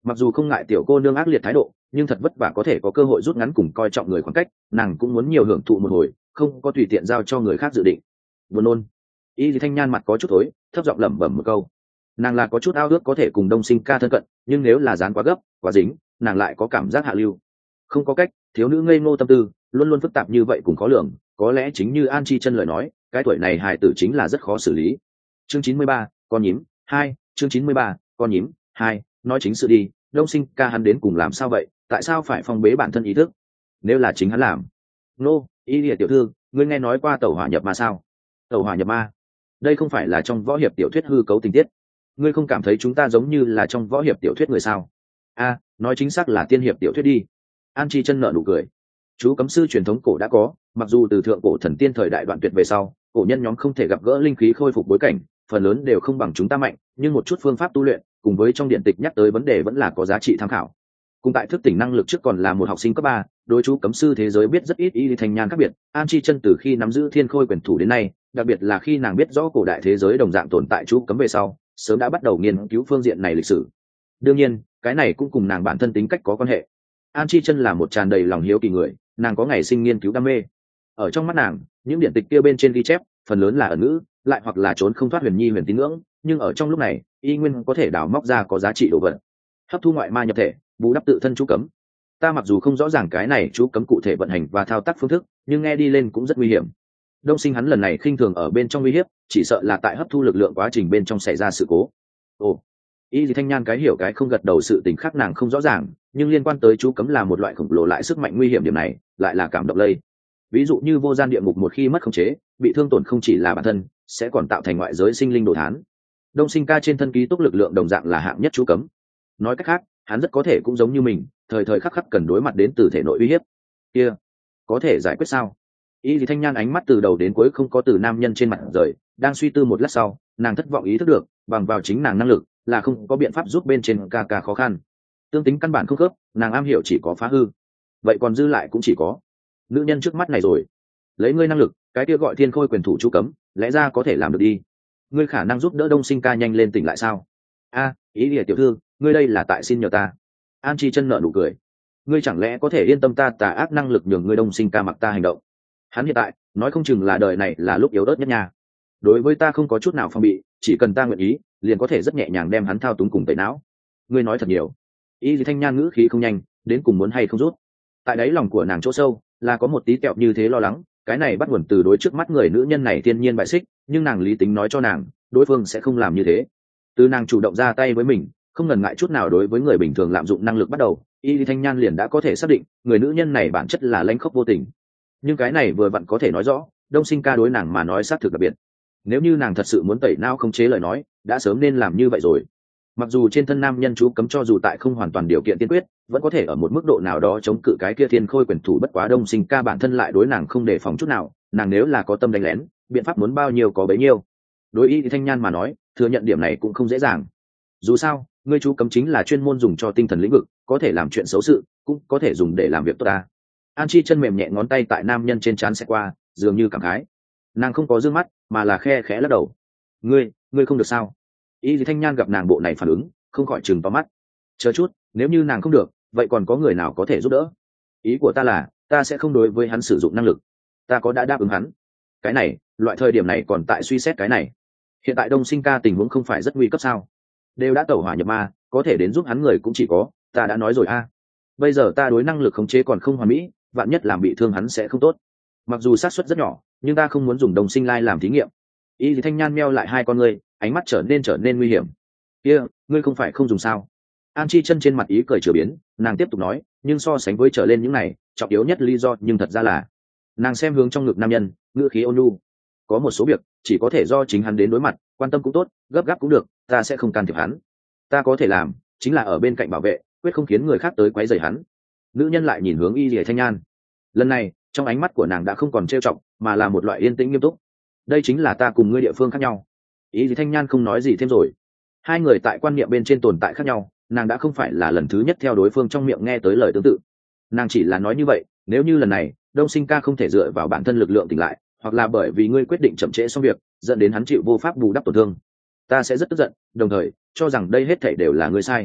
Mặc dù không ngại tiểu cô nương ác liệt thái độ, nhưng thật vất vả có thể có cơ hội rút ngắn cùng coi trọng người khoảng cách, nàng cũng muốn nhiều hưởng thụ một hồi, không có tùy tiện giao cho người khác dự định. Buồn nôn. Y Lý Thanh Nhan mặt có chút tối, thấp giọng lẩm bẩm một câu. Nàng là có chút ao ước có thể cùng Đông Sinh ca thân cận, nhưng nếu là dán quá gấp quá dính, nàng lại có cảm giác hạ lưu. Không có cách, thiếu nữ ngây ngô tâm tư luôn luôn phức tạp như vậy cũng khó lường, có lẽ chính như An Chi Chân lời nói, cái tuổi này hài tử chính là rất khó xử lý. Chương 93, con nhím 2, chương 93, con nhím 2, nói chính sự đi, Đông Sinh ca hắn đến cùng làm sao vậy, tại sao phải phong bế bản thân ý thức? Nếu là chính hắn làm. Nô, Y Lìa tiểu thư, ngươi nghe nói qua tẩu hỏa nhập ma sao? Tẩu hỏa nhập ma? Đây không phải là trong võ hiệp tiểu thuyết hư cấu tình tiết. Ngươi không cảm thấy chúng ta giống như là trong võ hiệp tiểu thuyết người sao? A, nói chính xác là tiên hiệp tiểu thuyết đi. An Chi Chân nở nụ cười. Chú cấm sư truyền thống cổ đã có, mặc dù từ thượng cổ thần tiên thời đại đoạn tuyệt về sau, cổ nhân nhóm không thể gặp gỡ linh khí khôi phục bối cảnh, phần lớn đều không bằng chúng ta mạnh, nhưng một chút phương pháp tu luyện, cùng với trong điện tịch nhắc tới vấn đề vẫn là có giá trị tham khảo. Cùng tại thức tỉnh năng lực trước còn là một học sinh cấp 3, đối chú cấm sư thế giới biết rất ít Y Lý Thanh Nhan khác biệt. An Chi Chân từ khi nắm giữ Thiên Khôi quyền thủ đến nay, đặc biệt là khi nàng biết rõ cổ đại thế giới đồng dạng tồn tại chú cấm về sau, sớm đã bắt đầu nghiên cứu phương diện này lịch sử. Đương nhiên, cái này cũng cùng nàng bản thân tính cách có quan hệ. An Chi Chân là một tràn đầy lòng hiếu kỳ người, nàng có ngày sinh nghiên cứu đam mê. Ở trong mắt nàng, những điển tịch kia bên trên ghi chép, phần lớn là ẩn ngữ, lại hoặc là trốn không thoát huyền nhi huyền tín ngưỡng, nhưng ở trong lúc này, y nguyên có thể đào móc ra có giá trị đồ vật. Hấp thu ngoại ma nhập thể, bù đắp tự thân chú cấm. Ta mặc dù không rõ ràng cái này chú cấm cụ thể vận hành và thao tác phương thức, nhưng nghe đi lên cũng rất nguy hiểm. Đông Sinh hắn lần này khinh thường ở bên trong uy hiếp, chỉ sợ là tại hấp thu lực lượng quá trình bên trong xảy ra sự cố. Ồ, Y Lý Thanh Nhan cái hiểu cái không gật đầu, sự tình khác nàng không rõ ràng, nhưng liên quan tới chú cấm là một loại khổng lồ lại sức mạnh nguy hiểm, điểm này lại là cảm động lây. Ví dụ như vô gian địa ngục một khi mất khống chế, bị thương tổn không chỉ là bản thân, sẽ còn tạo thành ngoại giới sinh linh đồ thán. Đông Sinh ca trên thân ký túc lực lượng đồng dạng là hạng nhất chú cấm. Nói cách khác, hắn rất có thể cũng giống như mình, thời thời khắc khắc cần đối mặt đến từ thể nội uy hiếp. Kia, có thể giải quyết sao? Y Lý Thanh Nhan ánh mắt từ đầu đến cuối không có từ nam nhân trên mặt rời, đang suy tư một lát sau, nàng thất vọng ý thức được, bằng vào chính nàng năng lực là không có biện pháp giúp bên trên ca ca khó khăn. Tương tính căn bản không khớp, nàng am hiểu chỉ có phá hư. Vậy còn dư lại cũng chỉ có nữ nhân trước mắt này rồi. Lấy ngươi năng lực, cái kia gọi Thiên Khôi quyền thủ chú cấm, lẽ ra có thể làm được đi. Ngươi khả năng giúp đỡ Đông Sinh ca nhanh lên tỉnh lại sao? A, Ý Lìa tiểu thư, ngươi đây là tại xin nhờ ta. An Chi Chân nở nụ cười. Ngươi chẳng lẽ có thể yên tâm ta tà ác năng lực nhường ngươi Đông Sinh ca mặc ta hành động? Hắn hiện tại nói không chừng là đời này là lúc yếu ớt nhất nha. Đối với ta không có chút nào phòng bị, chỉ cần ta nguyện ý, liền có thể rất nhẹ nhàng đem hắn thao túng cùng tẩy não. Ngươi nói thật nhiều. Y Lý Thanh Nhan ngữ khí không nhanh, đến cùng muốn hay không rút. Tại đáy lòng của nàng chỗ sâu là có một tí kẹo như thế lo lắng, cái này bắt nguồn từ đối trước mắt người nữ nhân này thiên nhiên bại xích, nhưng nàng lý tính nói cho nàng, đối phương sẽ không làm như thế. Từ nàng chủ động ra tay với mình, không ngần ngại chút nào đối với người bình thường lạm dụng năng lực bắt đầu, Y Lý Thanh Nhan liền đã có thể xác định, người nữ nhân này bản chất là lãnh khốc vô tình. Nhưng cái này vừa vặn có thể nói rõ, Đông Sinh ca đối nàng mà nói xác thực đặc biệt. Nếu như nàng thật sự muốn tẩy não không chế lời nói, đã sớm nên làm như vậy rồi. Mặc dù trên thân nam nhân chú cấm cho dù tại không hoàn toàn điều kiện tiên quyết, vẫn có thể ở một mức độ nào đó chống cự cái kia Thiên Khôi quyền thủ, bất quá Đông Sinh ca bản thân lại đối nàng không đề phòng chút nào, nàng nếu là có tâm đánh lén, biện pháp muốn bao nhiêu có bấy nhiêu. Đối Y Thanh Nhan mà nói, thừa nhận điểm này cũng không dễ dàng. Dù sao, ngươi chú cấm chính là chuyên môn dùng cho tinh thần lĩnh vực, có thể làm chuyện xấu sự, cũng có thể dùng để làm việc tốt ta. An Chi Chân mềm nhẹ ngón tay tại nam nhân trên trán sẽ qua, dường như cảm khái. Nàng không có dương mắt, mà là khe khẽ lắc đầu. Ngươi không được sao? Y Thanh Nhan gặp nàng bộ này phản ứng, không khỏi chừng to mắt. Chờ chút, nếu như nàng không được, vậy còn có người nào có thể giúp đỡ? Ý của ta là, ta sẽ không đối với hắn sử dụng năng lực. Ta có đã đáp ứng hắn. Cái này, loại thời điểm này còn tại suy xét cái này. Hiện tại Đông Sinh ca tình huống không phải rất nguy cấp sao? Đều đã tẩu hỏa nhập ma, có thể đến giúp hắn người cũng chỉ có, ta đã nói rồi a. Bây giờ ta đối năng lực khống chế còn không hoàn mỹ, vạn nhất làm bị thương hắn sẽ không tốt. Mặc dù xác suất rất nhỏ, nhưng ta không muốn dùng Đông Sinh lai làm thí nghiệm. Y Thanh Nhan meo lại hai con ngươi, ánh mắt trở nên nguy hiểm. Ngươi không phải không dùng sao? An Chi Chân trên mặt ý cười chửa biến, nàng tiếp tục nói, nhưng so sánh với trở lên những này, trọng yếu nhất lý do nhưng thật ra là, nàng xem hướng trong ngực nam nhân, ngữ khí ôn nhu. Có một số việc chỉ có thể do chính hắn đến đối mặt, quan tâm cũng tốt, gấp gáp cũng được, ta sẽ không can thiệp hắn. Ta có thể làm chính là ở bên cạnh bảo vệ, quyết không khiến người khác tới quấy rầy hắn. Nữ nhân lại nhìn hướng Y Thanh Nhan. Lần này, trong ánh mắt của nàng đã không còn trêu chọc, mà là một loại yên tĩnh nghiêm túc. Đây chính là ta cùng ngươi địa phương khác nhau. Y Thanh Nhan không nói gì thêm rồi. Hai người tại quan niệm bên trên tồn tại khác nhau, nàng đã không phải là lần thứ nhất theo đối phương trong miệng nghe tới lời tương tự. Nàng chỉ là nói như vậy, nếu như lần này Đông Sinh ca không thể dựa vào bản thân lực lượng tỉnh lại, hoặc là bởi vì ngươi quyết định chậm trễ xong việc, dẫn đến hắn chịu vô pháp bù đắp tổn thương, ta sẽ rất tức giận, đồng thời cho rằng đây hết thảy đều là ngươi sai.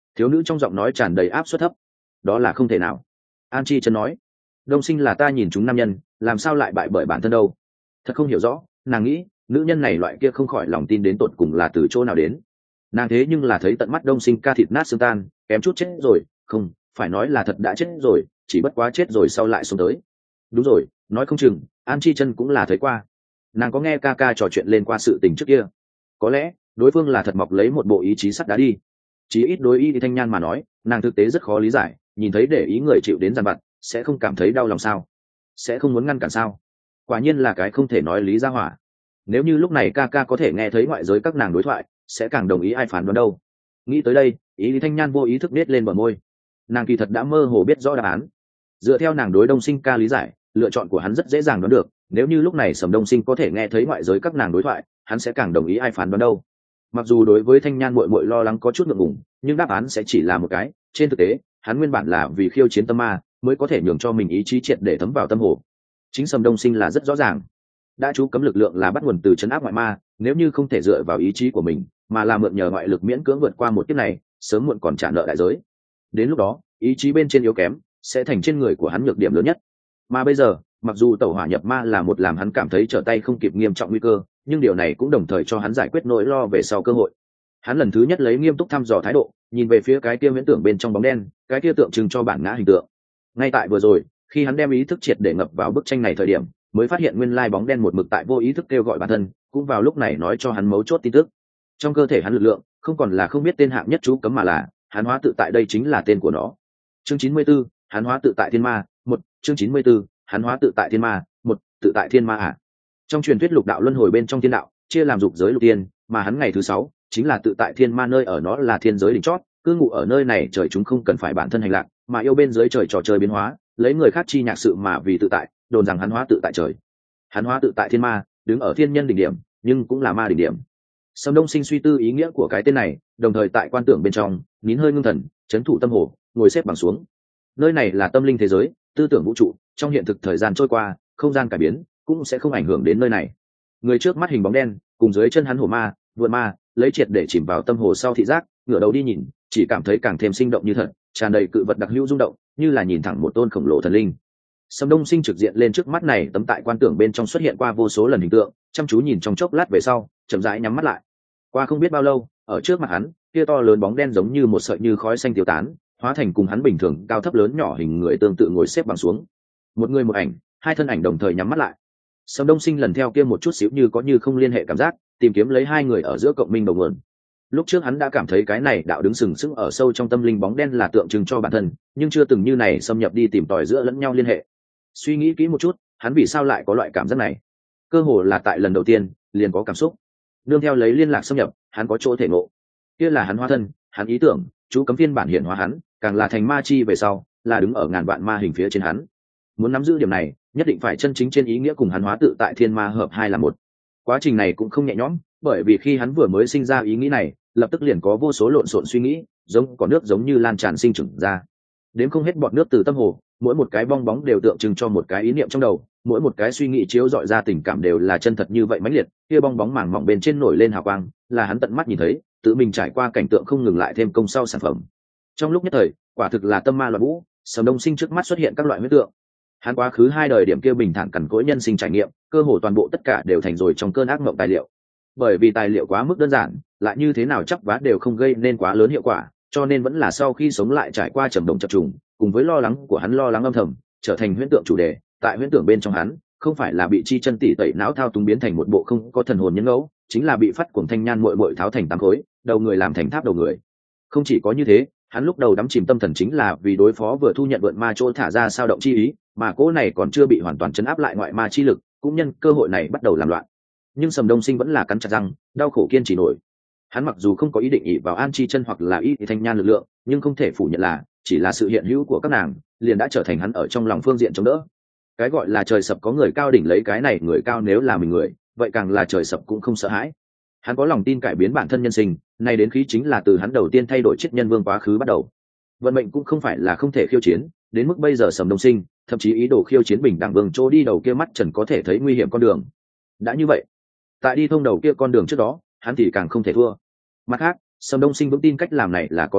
Thiếu nữ trong giọng nói tràn đầy áp suất thấp. Đó là không thể nào. An Chi Chân nói. Đông Sinh là ta nhìn chúng nam nhân, làm sao lại bại bởi bản thân đâu. Thật không hiểu rõ, nàng nghĩ nữ nhân này loại kia không khỏi lòng tin đến tột cùng là từ chỗ nào đến. Nàng thế nhưng là thấy tận mắt Đông Sinh ca thịt nát xương tan, kém chút chết rồi, không phải nói là thật đã chết rồi, chỉ bất quá chết rồi sau lại xuống tới. Đúng rồi, nói không chừng An Chi Chân cũng là thấy qua. Nàng có nghe ca ca trò chuyện lên qua sự tình trước kia. Có lẽ đối phương là thật mọc lấy một bộ ý chí sắt đá đi. Chí ít đối Y Thanh Nhan mà nói, nàng thực tế rất khó lý giải, nhìn thấy để ý người chịu đến giàn vặt sẽ không cảm thấy đau lòng sao, sẽ không muốn ngăn cản sao. Quả nhiên là cái không thể nói lý ra hỏa. Nếu như lúc này ca ca có thể nghe thấy ngoại giới các nàng đối thoại, sẽ càng đồng ý ai phán đoán đâu. Nghĩ tới đây, ý Lý Thanh Nhan vô ý thức nết lên bờ môi. Nàng kỳ thật đã mơ hồ biết rõ đáp án. Dựa theo nàng đối Đông Sinh ca lý giải, lựa chọn của hắn rất dễ dàng đoán được. Nếu như lúc này Sầm Đông Sinh có thể nghe thấy ngoại giới các nàng đối thoại, hắn sẽ càng đồng ý ai phán đoán đâu. Mặc dù đối với Thanh Nhan muội muội lo lắng có chút ngượng ngùng, nhưng đáp án sẽ chỉ là một cái. Trên thực tế, hắn nguyên bản là vì khiêu chiến tâm ma, mới có thể nhường cho mình ý chí triệt để thấm vào tâm hồ. Chính Sầm Đông Sinh là rất rõ ràng, đã chú cấm lực lượng là bắt nguồn từ trấn áp ngoại ma, nếu như không thể dựa vào ý chí của mình, mà là mượn nhờ ngoại lực miễn cưỡng vượt qua một kiếp này, sớm muộn còn trả nợ đại giới. Đến lúc đó, ý chí bên trên yếu kém, sẽ thành trên người của hắn nhược điểm lớn nhất. Mà bây giờ, mặc dù tẩu hỏa nhập ma là một làm hắn cảm thấy trở tay không kịp nghiêm trọng nguy cơ, nhưng điều này cũng đồng thời cho hắn giải quyết nỗi lo về sau cơ hội. Hắn lần thứ nhất lấy nghiêm túc thăm dò thái độ, nhìn về phía cái kia huyễn tưởng bên trong bóng đen, cái kia tượng trưng cho bản ngã hình tượng. Ngay tại vừa rồi, khi hắn đem ý thức triệt để ngập vào bức tranh này thời điểm, mới phát hiện nguyên lai bóng đen một mực tại vô ý thức kêu gọi bản thân, cũng vào lúc này nói cho hắn mấu chốt tin tức. Trong cơ thể hắn lực lượng, không còn là không biết tên hạng nhất chú cấm mà là hắn hóa tự tại, đây chính là tên của nó. Chương 94, hắn hóa tự tại thiên ma, một. Chương 94, hắn hóa tự tại thiên ma, một. Tự tại thiên ma à? Trong truyền thuyết lục đạo luân hồi bên trong thiên đạo, chia làm dục giới lục tiên, mà hắn ngày thứ 6 chính là tự tại thiên ma, nơi ở nó là thiên giới đỉnh chót, cư ngụ ở nơi này trời chúng không cần phải bản thân hành lạc, mà yêu bên dưới trời trò chơi biến hóa, lấy người khác chi nhạc sự mà vì tự tại, đồn rằng hắn hóa tự tại trời. Hắn hóa tự tại thiên ma, đứng ở thiên nhân đỉnh điểm, nhưng cũng là ma đỉnh điểm. Sầm Đông Sinh suy tư ý nghĩa của cái tên này, đồng thời tại quan tưởng bên trong, nín hơi ngưng thần, chấn thủ tâm hồ, ngồi xếp bằng xuống. Nơi này là tâm linh thế giới, tư tưởng vũ trụ, trong hiện thực thời gian trôi qua, không gian cải biến, cũng sẽ không ảnh hưởng đến nơi này. Người trước mắt hình bóng đen, cùng dưới chân hắn hổ ma, vượn ma, lấy triệt để chìm vào tâm hồ sau thị giác, ngửa đầu đi nhìn, chỉ cảm thấy càng thêm sinh động như thật, tràn đầy cự vật đặc hữu rung động, như là nhìn thẳng một tôn khổng lồ thần linh. Sầm Đông Sinh trực diện lên trước mắt này tấm tại quan tưởng bên trong xuất hiện qua vô số lần hình tượng, chăm chú nhìn trong chốc lát về sau, chậm rãi nhắm mắt lại. Qua không biết bao lâu, ở trước mặt hắn, kia to lớn bóng đen giống như một sợi như khói xanh tiêu tán, hóa thành cùng hắn bình thường cao thấp lớn nhỏ hình người tương tự ngồi xếp bằng xuống. Một người một ảnh, hai thân ảnh đồng thời nhắm mắt lại. Sầm Đông Sinh lần theo kia một chút xíu như có như không liên hệ cảm giác, tìm kiếm lấy hai người ở giữa cộng minh đầu nguồn. Lúc trước hắn đã cảm thấy cái này đạo đứng sừng sững ở sâu trong tâm linh bóng đen là tượng trưng cho bản thân, nhưng chưa từng như này xâm nhập đi tìm tòi giữa lẫn nhau liên hệ. Suy nghĩ kỹ một chút, hắn vì sao lại có loại cảm giác này? Cơ hồ là tại lần đầu tiên liền có cảm xúc. Nương theo lấy liên lạc xâm nhập, hắn có chỗ thể ngộ. Kia là hắn hóa thân, hắn ý tưởng, chú cấm phiên bản hiện hóa hắn, càng là thành ma chi về sau, là đứng ở ngàn vạn ma hình phía trên hắn. Muốn nắm giữ điểm này, nhất định phải chân chính trên ý nghĩa cùng hắn hóa tự tại thiên ma hợp hai là một. Quá trình này cũng không nhẹ nhõm, bởi vì khi hắn vừa mới sinh ra ý nghĩ này, lập tức liền có vô số lộn xộn suy nghĩ, giống có nước giống như lan tràn sinh trưởng ra. Đến không hết bọt nước từ tâm hồ, mỗi một cái bong bóng đều tượng trưng cho một cái ý niệm trong đầu, mỗi một cái suy nghĩ chiếu dọi ra tình cảm đều là chân thật như vậy mãnh liệt. Kia bong bóng màng mỏng bên trên nổi lên hào quang, là hắn tận mắt nhìn thấy, tự mình trải qua cảnh tượng không ngừng lại thêm công sau sản phẩm. Trong lúc nhất thời, quả thực là tâm ma loạn vũ, Sầm Đông Sinh trước mắt xuất hiện các loại huyết tượng. Hắn quá khứ 2 đời điểm kia bình thản cằn cỗi nhân sinh trải nghiệm, cơ hồ toàn bộ tất cả đều thành rồi trong cơn ác mộng tài liệu. Bởi vì tài liệu quá mức đơn giản, lại như thế nào chắp vá đều không gây nên quá lớn hiệu quả, cho nên vẫn là sau khi sống lại trải qua trầm động chập trùng, cùng với lo lắng của hắn lo lắng âm thầm, trở thành huyễn tượng chủ đề. Tại huyễn tưởng bên trong hắn, không phải là bị chi chân tỉ tẩy não thao túng biến thành một bộ không có thần hồn nhân ngẫu, chính là bị phát cuồng thanh nhan muội muội tháo thành 8 khối, đầu người làm thành tháp đầu người. Không chỉ có như thế, hắn lúc đầu đắm chìm tâm thần chính là vì đối phó vừa thu nhận vượn ma chỗ thả ra sao động chi ý, mà cỗ này còn chưa bị hoàn toàn chấn áp lại ngoại ma chi lực, cũng nhân cơ hội này bắt đầu làm loạn. Nhưng Sầm Đông Sinh vẫn là cắn chặt răng, đau khổ kiên trì nổi. Hắn mặc dù không có ý định ỷ vào An Chi Chân hoặc là Y Thanh Nhan lực lượng, nhưng không thể phủ nhận là chỉ là sự hiện hữu của các nàng liền đã trở thành hắn ở trong lòng phương diện chống đỡ. Cái gọi là trời sập có người cao đỉnh lấy, cái này người cao nếu là mình người, vậy càng là trời sập cũng không sợ hãi. Hắn có lòng tin cải biến bản thân nhân sinh, này đến khí chính là từ hắn đầu tiên thay đổi chết nhân vương quá khứ bắt đầu. Vận mệnh cũng không phải là không thể khiêu chiến, đến mức bây giờ Sầm Đông Sinh thậm chí ý đồ khiêu chiến bình đẳng vương chỗ đi đầu kia mắt trần có thể thấy nguy hiểm con đường. Đã như vậy, tại đi thông đầu kia con đường trước đó, hắn thì càng không thể thua. Mặt khác, Sầm Đông Sinh vững tin cách làm này là có thu hoạch,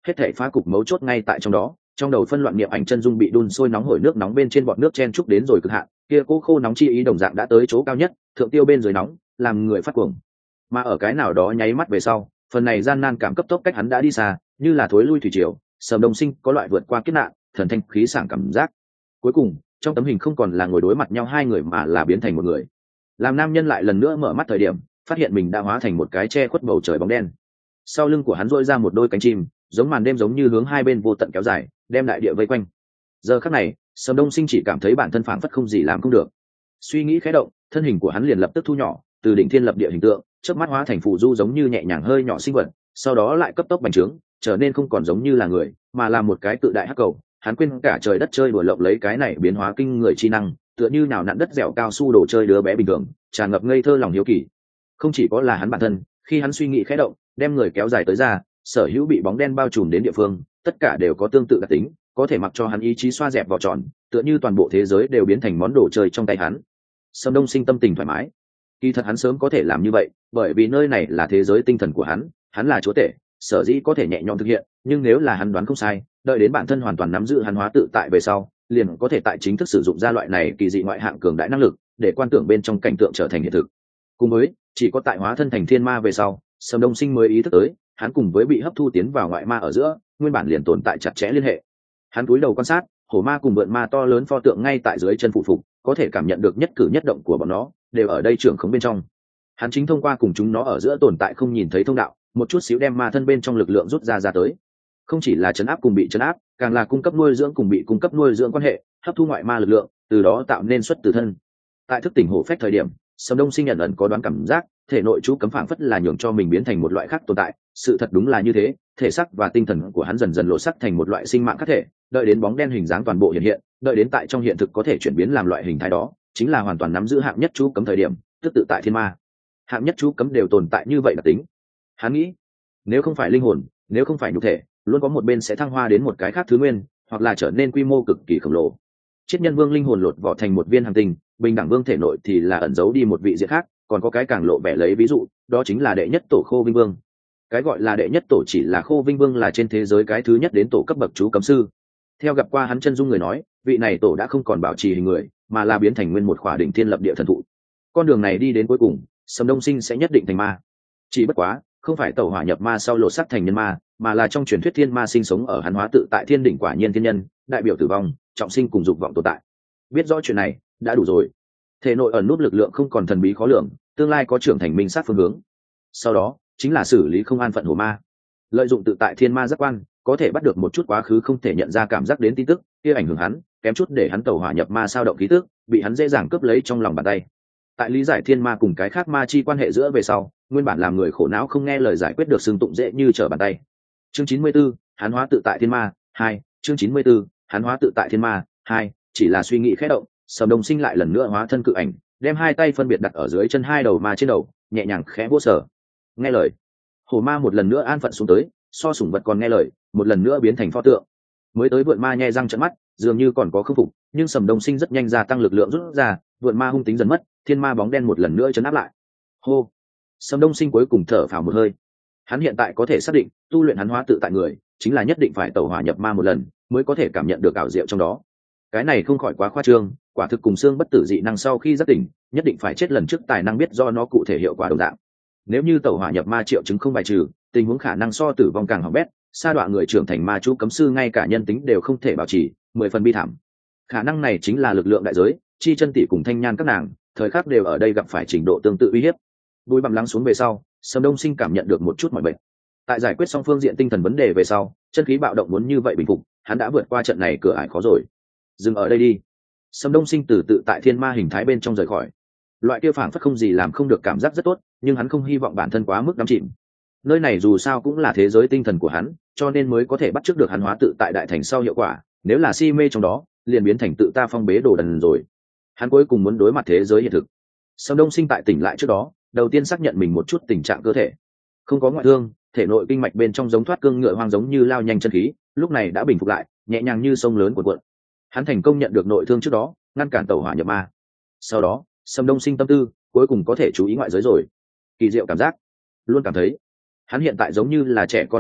hết thể phá cục mấu chốt ngay tại trong đó. Trong đầu phân loạn niệm ảnh chân dung bị đun sôi nóng hổi nước nóng bên trên bọt nước chen chúc đến rồi cực hạn, kia cố khô nóng chi ý đồng dạng đã tới chỗ cao nhất, thượng tiêu bên dưới nóng, làm người phát cuồng. Mà ở cái nào đó nháy mắt về sau, phần này gian nan cảm cấp tốc cách hắn đã đi xa, như là thối lui thủy triều. Sầm Đông Sinh có loại vượt qua kiếp nạn, thần thanh khí sảng cảm giác. Cuối cùng, trong tấm hình không còn là ngồi đối mặt nhau hai người mà là biến thành một người. Làm nam nhân lại lần nữa mở mắt thời điểm, phát hiện mình đã hóa thành một cái che khuất bầu trời bóng đen. Sau lưng của hắn duỗi ra một đôi cánh chim, giống màn đêm giống như hướng hai bên vô tận kéo dài, đem đại địa vây quanh. Giờ khắc này, Sầm Đông Sinh chỉ cảm thấy bản thân phảng phất không gì làm không được. Suy nghĩ khẽ động, thân hình của hắn liền lập tức thu nhỏ, từ đỉnh thiên lập địa hình tượng, chớp mắt hóa thành phù du giống như nhẹ nhàng hơi nhỏ sinh vật, sau đó lại cấp tốc bành trướng, trở nên không còn giống như là người, mà là một cái cự đại hắc cầu. Hắn quên cả trời đất chơi đùa lộng lấy cái này biến hóa kinh người chi năng, tựa như nào nặn đất dẻo cao su đồ chơi đứa bé bình thường, tràn ngập ngây thơ lòng hiếu kỳ. Không chỉ có là hắn bản thân, khi hắn suy nghĩ khẽ động, đem người kéo dài tới ra, sở hữu bị bóng đen bao trùm đến địa phương, tất cả đều có tương tự đặc tính, có thể mặc cho hắn ý chí xoa dẹp vào tròn, tựa như toàn bộ thế giới đều biến thành món đồ chơi trong tay hắn. Sâm Đông Sinh tâm tình thoải mái. Kỳ thật hắn sớm có thể làm như vậy, bởi vì nơi này là thế giới tinh thần của hắn là chúa tể, sở dĩ có thể nhẹ nhõm thực hiện, nhưng nếu là hắn đoán không sai, đợi đến bản thân hoàn toàn nắm giữ hắn hóa tự tại về sau, liền có thể tại chính thức sử dụng ra loại này kỳ dị ngoại hạng cường đại năng lực, để quan tưởng bên trong cảnh tượng trở thành hiện thực. Cùng với, chỉ có tại hóa thân thành thiên ma về sau, Sâm Đông Sinh mới ý thức tới, hắn cùng với bị hấp thu tiến vào ngoại ma ở giữa, nguyên bản liền tồn tại chặt chẽ liên hệ. Hắn cúi đầu quan sát, hổ ma cùng vượn ma to lớn pho tượng ngay tại dưới chân phụ phục, có thể cảm nhận được nhất cử nhất động của bọn nó đều ở đây trưởng khống bên trong. Hắn chính thông qua cùng chúng nó ở giữa tồn tại không nhìn thấy thông đạo, một chút xíu đem ma thân bên trong lực lượng rút ra tới. Không chỉ là chấn áp cùng bị chấn áp, càng là cung cấp nuôi dưỡng cùng bị cung cấp nuôi dưỡng quan hệ, hấp thu ngoại ma lực lượng, từ đó tạo nên xuất từ thân. Tại thức tỉnh hổ phách thời điểm, Sâm Đông Sinh nhận ẩn có đoán cảm giác, thể nội chú cấm phảng phất là nhường cho mình biến thành một loại khác tồn tại. Sự thật đúng là như thế, thể xác và tinh thần của hắn dần dần lộ sắc thành một loại sinh mạng khác thể, đợi đến bóng đen hình dáng toàn bộ hiện hiện, đợi đến tại trong hiện thực có thể chuyển biến làm loại hình thái đó, chính là hoàn toàn nắm giữ hạng nhất chú cấm thời điểm, tức tự tại thiên ma. Hạng nhất chú cấm đều tồn tại như vậy là tính. Hắn nghĩ, nếu không phải linh hồn, nếu không phải nhục thể, luôn có một bên sẽ thăng hoa đến một cái khác thứ nguyên, hoặc là trở nên quy mô cực kỳ khổng lồ. Chiết Nhân Vương linh hồn lột vỏ thành một viên hành tinh, Bình Đẳng Vương thể nội thì là ẩn giấu đi một vị diện khác, còn có cái càng lộ vẻ lấy ví dụ, đó chính là đệ nhất tổ Khô Vinh Vương. Cái gọi là đệ nhất tổ chỉ là Khô Vinh Vương là trên thế giới cái thứ nhất đến tổ cấp bậc chú cấm sư. Theo gặp qua hắn chân dung người nói, vị này tổ đã không còn bảo trì hình người, mà là biến thành nguyên một khỏa đỉnh thiên lập địa thần thụ. Con đường này đi đến cuối cùng, Sâm Đông Sinh sẽ nhất định thành ma. Chỉ bất quá, không phải tẩu hỏa nhập ma sau lột xác thành nhân ma, mà là trong truyền thuyết thiên ma sinh sống ở hắn hóa tự tại thiên đỉnh quả nhiên thiên nhân, đại biểu tử vong, trọng sinh cùng dục vọng tồn tại. Biết rõ chuyện này đã đủ rồi. Thể nội ẩn nút lực lượng không còn thần bí khó lường, tương lai có trưởng thành minh sát phương hướng. Sau đó chính là xử lý không an phận hổ ma. Lợi dụng tự tại thiên ma giác quan, có thể bắt được một chút quá khứ không thể nhận ra cảm giác đến tin tức, kia ảnh hưởng hắn, kém chút để hắn tẩu hỏa nhập ma sao động khí tức, bị hắn dễ dàng cướp lấy trong lòng bàn tay. Tại lý giải thiên ma cùng cái khác ma chi quan hệ giữa về sau, nguyên bản làm người khổ não không nghe lời giải quyết được xưng tụng dễ như trở bàn tay. Chương 94, hắn hóa tự tại thiên ma 2, chương 94, hắn hóa tự tại thiên ma 2, chỉ là suy nghĩ khẽ động, Sầm Đông Sinh lại lần nữa hóa thân cự ảnh, đem hai tay phân biệt đặt ở dưới chân hai đầu ma trên đầu, nhẹ nhàng khẽ vỗ sở. Nghe lời, hổ ma một lần nữa an phận xuống tới, so sủng vật còn nghe lời, một lần nữa biến thành pho tượng. Mới tới vượn ma nhe răng trợn mắt, dường như còn có khinh phục, nhưng Sầm Đông Sinh rất nhanh gia tăng lực lượng rút ra, vượn ma hung tính dần mất, thiên ma bóng đen một lần nữa chấn áp lại. Hô, Sầm Đông Sinh cuối cùng thở phào một hơi. Hắn hiện tại có thể xác định, tu luyện hắn hóa tự tại người, chính là nhất định phải tẩu hỏa nhập ma một lần, mới có thể cảm nhận được ảo diệu trong đó. Cái này không khỏi quá khoa trương, quả thực cùng xương bất tử dị năng sau khi giác tỉnh, nhất định phải chết lần trước tài năng biết do nó cụ thể hiệu quả đồng dạng. Nếu như tẩu hỏa nhập ma triệu chứng không bài trừ, tình huống khả năng so tử vong càng hỏng bét, sa đọa người trưởng thành ma chú cấm sư ngay cả nhân tính đều không thể bảo trì, 10 phần bi thảm. Khả năng này chính là lực lượng đại giới, chi chân tỷ cùng thanh nhan các nàng, thời khắc đều ở đây gặp phải trình độ tương tự uy hiếp. Bùi bặm lắng xuống về sau, Sầm Đông Sinh cảm nhận được một chút mỏi mệt. Tại giải quyết xong phương diện tinh thần vấn đề về sau, chân khí bạo động muốn như vậy bình phục, hắn đã vượt qua trận này cửa ải khó rồi. Dừng ở đây đi. Sầm Đông Sinh từ tự tại thiên ma hình thái bên trong rời khỏi. Loại kia phảng phất không gì làm không được cảm giác rất tốt, nhưng hắn không hy vọng bản thân quá mức đắm chìm. Nơi này dù sao cũng là thế giới tinh thần của hắn, cho nên mới có thể bắt chước được hắn hóa tự tại đại thành sau hiệu quả. Nếu là si mê trong đó, liền biến thành tự ta phong bế đồ đần rồi. Hắn cuối cùng muốn đối mặt thế giới hiện thực. Sầm Đông Sinh tại tỉnh lại trước đó, đầu tiên xác nhận mình một chút tình trạng cơ thể. Không có ngoại thương, thể nội kinh mạch bên trong giống thoát cương ngựa hoang giống như lao nhanh chân khí, lúc này đã bình phục lại, nhẹ nhàng như sông lớn cuộn cuộn. Hắn thành công nhận được nội thương trước đó, ngăn cản tẩu hỏa nhập ma. Sau đó, Sầm Đông Sinh tâm tư cuối cùng có thể chú ý ngoại giới rồi. Kỳ diệu cảm giác, luôn cảm thấy hắn hiện tại giống như là trẻ con một dạng,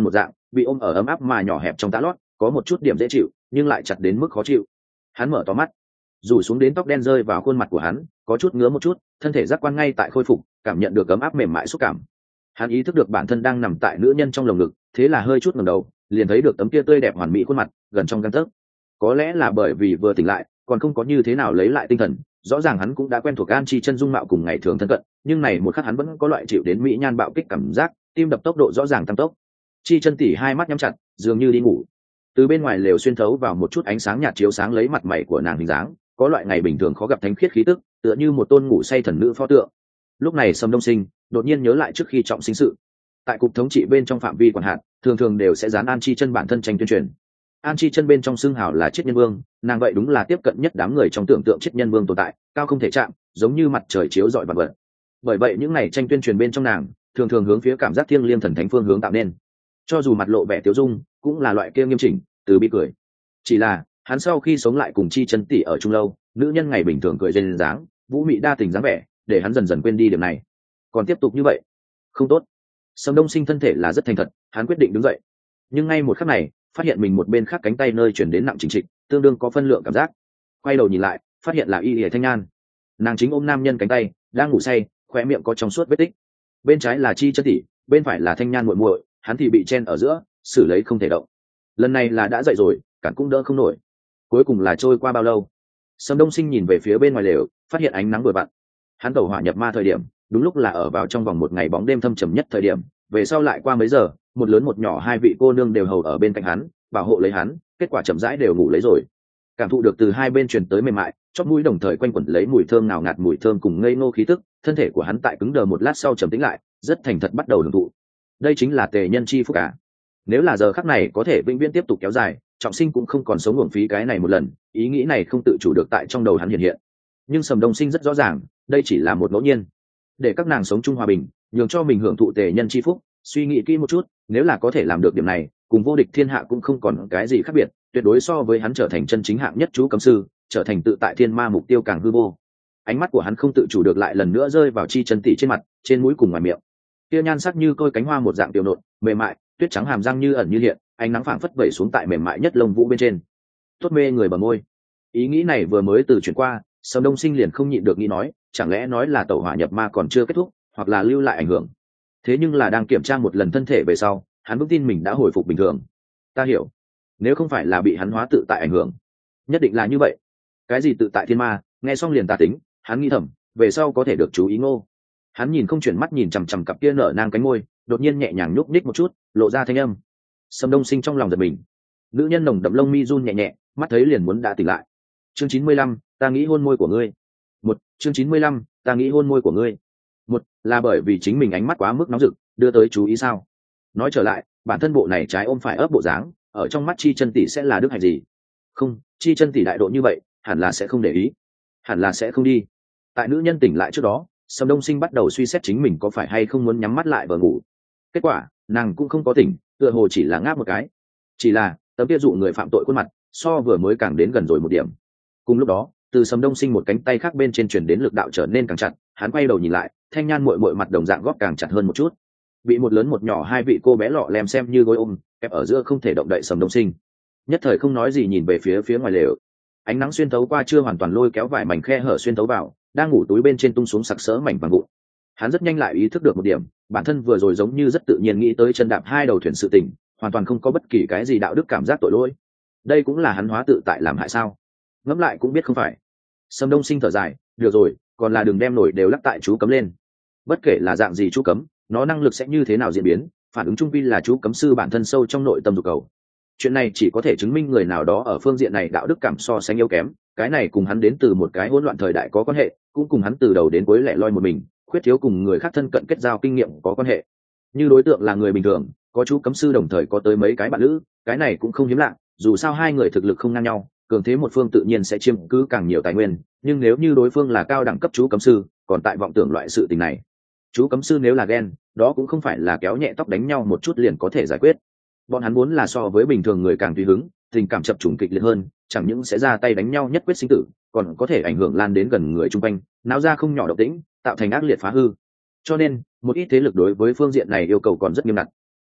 bị ôm ở ấm áp mà nhỏ hẹp trong tã lót, có một chút điểm dễ chịu nhưng lại chặt đến mức khó chịu. Hắn mở to mắt, rủ xuống đến tóc đen rơi vào khuôn mặt của hắn, có chút ngứa một chút, thân thể giác quan ngay tại khôi phục, cảm nhận được ấm áp mềm mại xúc cảm. Hắn ý thức được bản thân đang nằm tại nữ nhân trong lồng ngực, thế là hơi chút ngẩng đầu, liền thấy được tấm kia tươi đẹp hoàn mỹ khuôn mặt gần trong gang tấc. Có lẽ là bởi vì vừa tỉnh lại, còn không có như thế nào lấy lại tinh thần, rõ ràng hắn cũng đã quen thuộc An Chi chân dung mạo cùng ngày thường thân cận, nhưng này một khắc hắn vẫn có loại chịu đến mỹ nhan bạo kích cảm giác, tim đập tốc độ rõ ràng tăng tốc. Chi chân tỉ hai mắt nhắm chặt, dường như đi ngủ. Từ bên ngoài lều xuyên thấu vào một chút ánh sáng nhạt chiếu sáng lấy mặt mày của nàng hình dáng, có loại ngày bình thường khó gặp thánh khiết khí tức, tựa như một tôn ngủ say thần nữ pho tượng. Lúc này Sâm Đông Sinh đột nhiên nhớ lại trước khi trọng sinh sự, tại cục thống trị bên trong phạm vi quản hạt, thường thường đều sẽ dán An Chi chân bản thân tranh tuyên truyền. An Chi chân bên trong xương hào là Triết Nhân Vương, nàng vậy đúng là tiếp cận nhất đám người trong tưởng tượng Triết Nhân Vương tồn tại, cao không thể chạm, giống như mặt trời chiếu rọi vạn vật. Bởi vậy những này tranh tuyên truyền bên trong nàng, thường thường hướng phía cảm giác thiêng liêng thần thánh phương hướng tạo nên. Cho dù mặt lộ vẻ tiêu dung, cũng là loại kia nghiêm chỉnh, từ bi cười. Chỉ là, hắn sau khi sống lại cùng Chi chân tỷ ở chung lâu, nữ nhân ngày bình thường cười duyên dáng, vũ mị đa tình dáng vẻ, để hắn dần dần quên đi điểm này. Còn tiếp tục như vậy, không tốt. Sâm Đông Sinh thân thể là rất thành thật, hắn quyết định đứng dậy. Nhưng ngay một khắc này, phát hiện mình một bên khác cánh tay nơi chuyển đến nặng chỉnh trịch, tương đương có phân lượng cảm giác. Quay đầu nhìn lại, phát hiện là Y Lệ Thanh Nhan. Nàng chính ôm nam nhân cánh tay, đang ngủ say, khóe miệng có trong suốt vết tích. Bên trái là Chi chân tỷ, bên phải là Thanh Nhan muội muội, hắn thì bị chen ở giữa, xử lấy không thể động. Lần này là đã dậy rồi, cản cũng đỡ không nổi. Cuối cùng là trôi qua bao lâu? Sâm Đông Sinh nhìn về phía bên ngoài lều, phát hiện ánh nắng vừa vặn. Hắn tẩu hỏa nhập ma thời điểm, đúng lúc là ở vào trong vòng một ngày bóng đêm thâm trầm nhất thời điểm. Về sau lại qua mấy giờ, một lớn một nhỏ hai vị cô nương đều hầu ở bên cạnh hắn, bảo hộ lấy hắn, kết quả chậm rãi đều ngủ lấy rồi. Cảm thụ được từ hai bên truyền tới mềm mại, chóp mũi đồng thời quanh quẩn lấy mùi thơm nào ngạt mùi thơm cùng ngây ngô khí tức, thân thể của hắn tại cứng đờ một lát sau trầm tĩnh lại, rất thành thật bắt đầu hưởng thụ. Đây chính là tề nhân chi phúc cả. Nếu là giờ khắc này có thể vĩnh viễn tiếp tục kéo dài, trọng sinh cũng không còn sống uổng phí cái này một lần, ý nghĩ này không tự chủ được tại trong đầu hắn hiện hiện. Nhưng Sâm Đông Sinh rất rõ ràng, đây chỉ là một ngẫu nhiên. Để các nàng sống chung hòa bình, nhường cho mình hưởng thụ tề nhân chi phúc, suy nghĩ kỹ một chút, nếu là có thể làm được điểm này, cùng vô địch thiên hạ cũng không còn cái gì khác biệt, tuyệt đối so với hắn trở thành chân chính hạng nhất chú cấm sư, trở thành tự tại thiên ma mục tiêu càng hư vô. Ánh mắt của hắn không tự chủ được lại lần nữa rơi vào Chi chân tỷ trên mặt, trên mũi cùng ngoài miệng. Kia nhan sắc như côi cánh hoa một dạng tiểu nộn, mềm mại, tuyết trắng hàm răng như ẩn như hiện, ánh nắng phảng phất vẩy xuống tại mềm mại nhất lông vũ bên trên. Tốt mê người bờ môi. Ý nghĩ này vừa mới từ chuyển qua, Sâm Đông Sinh liền không nhịn được nghĩ nói, chẳng lẽ nói là tẩu hỏa nhập ma còn chưa kết thúc, hoặc là lưu lại ảnh hưởng. Thế nhưng là đang kiểm tra một lần thân thể về sau, hắn vững tin mình đã hồi phục bình thường. Ta hiểu, nếu không phải là bị hắn hóa tự tại ảnh hưởng, nhất định là như vậy. Cái gì tự tại thiên ma, nghe xong liền tà tính, hắn nghĩ thầm, về sau có thể được chú ý ngô. Hắn nhìn không chuyển mắt nhìn chằm chằm cặp kia nở nang cánh môi, đột nhiên nhẹ nhàng nhúc nhích một chút, lộ ra thanh âm. Sâm Đông Sinh trong lòng giật mình. Nữ nhân nồng đậm lông mi run nhẹ nhẹ, mắt thấy liền muốn đã tỉnh lại. Chương 95, ta nghĩ hôn môi của ngươi. Chương 95, ta nghĩ hôn môi của ngươi. Là bởi vì chính mình ánh mắt quá mức nóng rực, đưa tới chú ý sao? Nói trở lại, bản thân bộ này trái ôm phải ấp bộ dáng, ở trong mắt Chi chân tỷ sẽ là đức hạnh gì? Không, Chi chân tỷ đại độ như vậy, hẳn là sẽ không để ý, hẳn là sẽ không đi. Tại nữ nhân tỉnh lại trước đó, Sâm Đông Sinh bắt đầu suy xét chính mình có phải hay không muốn nhắm mắt lại và ngủ. Kết quả, nàng cũng không có tỉnh, tựa hồ chỉ là ngáp một cái. Chỉ là tấm kia dụ người phạm tội khuôn mặt, so vừa mới càng đến gần rồi một điểm. Cùng lúc đó, từ Sâm Đông Sinh một cánh tay khác bên trên truyền đến lực đạo trở nên càng chặt, hắn quay đầu nhìn lại, Thanh Nhan muội muội mặt đồng dạng góp càng chặt hơn một chút. Bị một lớn một nhỏ hai vị cô bé lọ lem xem như gối ôm, ép ở giữa không thể động đậy Sâm Đông Sinh. Nhất thời không nói gì nhìn về phía ngoài lều. Ánh nắng xuyên thấu qua chưa hoàn toàn lôi kéo vài mảnh khe hở xuyên thấu vào, đang ngủ túi bên trên tung xuống sặc sỡ mảnh vàng vụn. Hắn rất nhanh lại ý thức được một điểm, bản thân vừa rồi giống như rất tự nhiên nghĩ tới chân đạp hai đầu thuyền sự tình, hoàn toàn không có bất kỳ cái gì đạo đức cảm giác tội lỗi. Đây cũng là hắn hóa tự tại làm hại sao? Ngẫm lại cũng biết không phải. Sâm Đông Sinh thở dài, được rồi, còn là đừng đem nổi đều lắc tại chú cấm lên. Bất kể là dạng gì chú cấm, nó năng lực sẽ như thế nào diễn biến, phản ứng trung vi là chú cấm sư bản thân sâu trong nội tâm dục cầu. Chuyện này chỉ có thể chứng minh người nào đó ở phương diện này đạo đức cảm so sánh yếu kém, cái này cùng hắn đến từ một cái hỗn loạn thời đại có quan hệ, cũng cùng hắn từ đầu đến cuối lẻ loi một mình, khuyết thiếu cùng người khác thân cận kết giao kinh nghiệm có quan hệ. Như đối tượng là người bình thường, có chú cấm sư đồng thời có tới mấy cái bạn nữ, cái này cũng không hiếm lạ, dù sao hai người thực lực không ngang nhau, cường thế một phương tự nhiên sẽ chiếm cứ càng nhiều tài nguyên, nhưng nếu như đối phương là cao đẳng cấp chú cấm sư, còn tại vọng tưởng loại sự tình này. Chú cấm sư nếu là ghen, đó cũng không phải là kéo nhẹ tóc đánh nhau một chút liền có thể giải quyết. Bọn hắn muốn là so với bình thường người càng tùy hứng, tình cảm chập trùng kịch liệt hơn, chẳng những sẽ ra tay đánh nhau nhất quyết sinh tử, còn có thể ảnh hưởng lan đến gần người chung quanh, náo ra không nhỏ động tĩnh, tạo thành ác liệt phá hư. Cho nên, một ít thế lực đối với phương diện này yêu cầu còn rất nghiêm ngặt.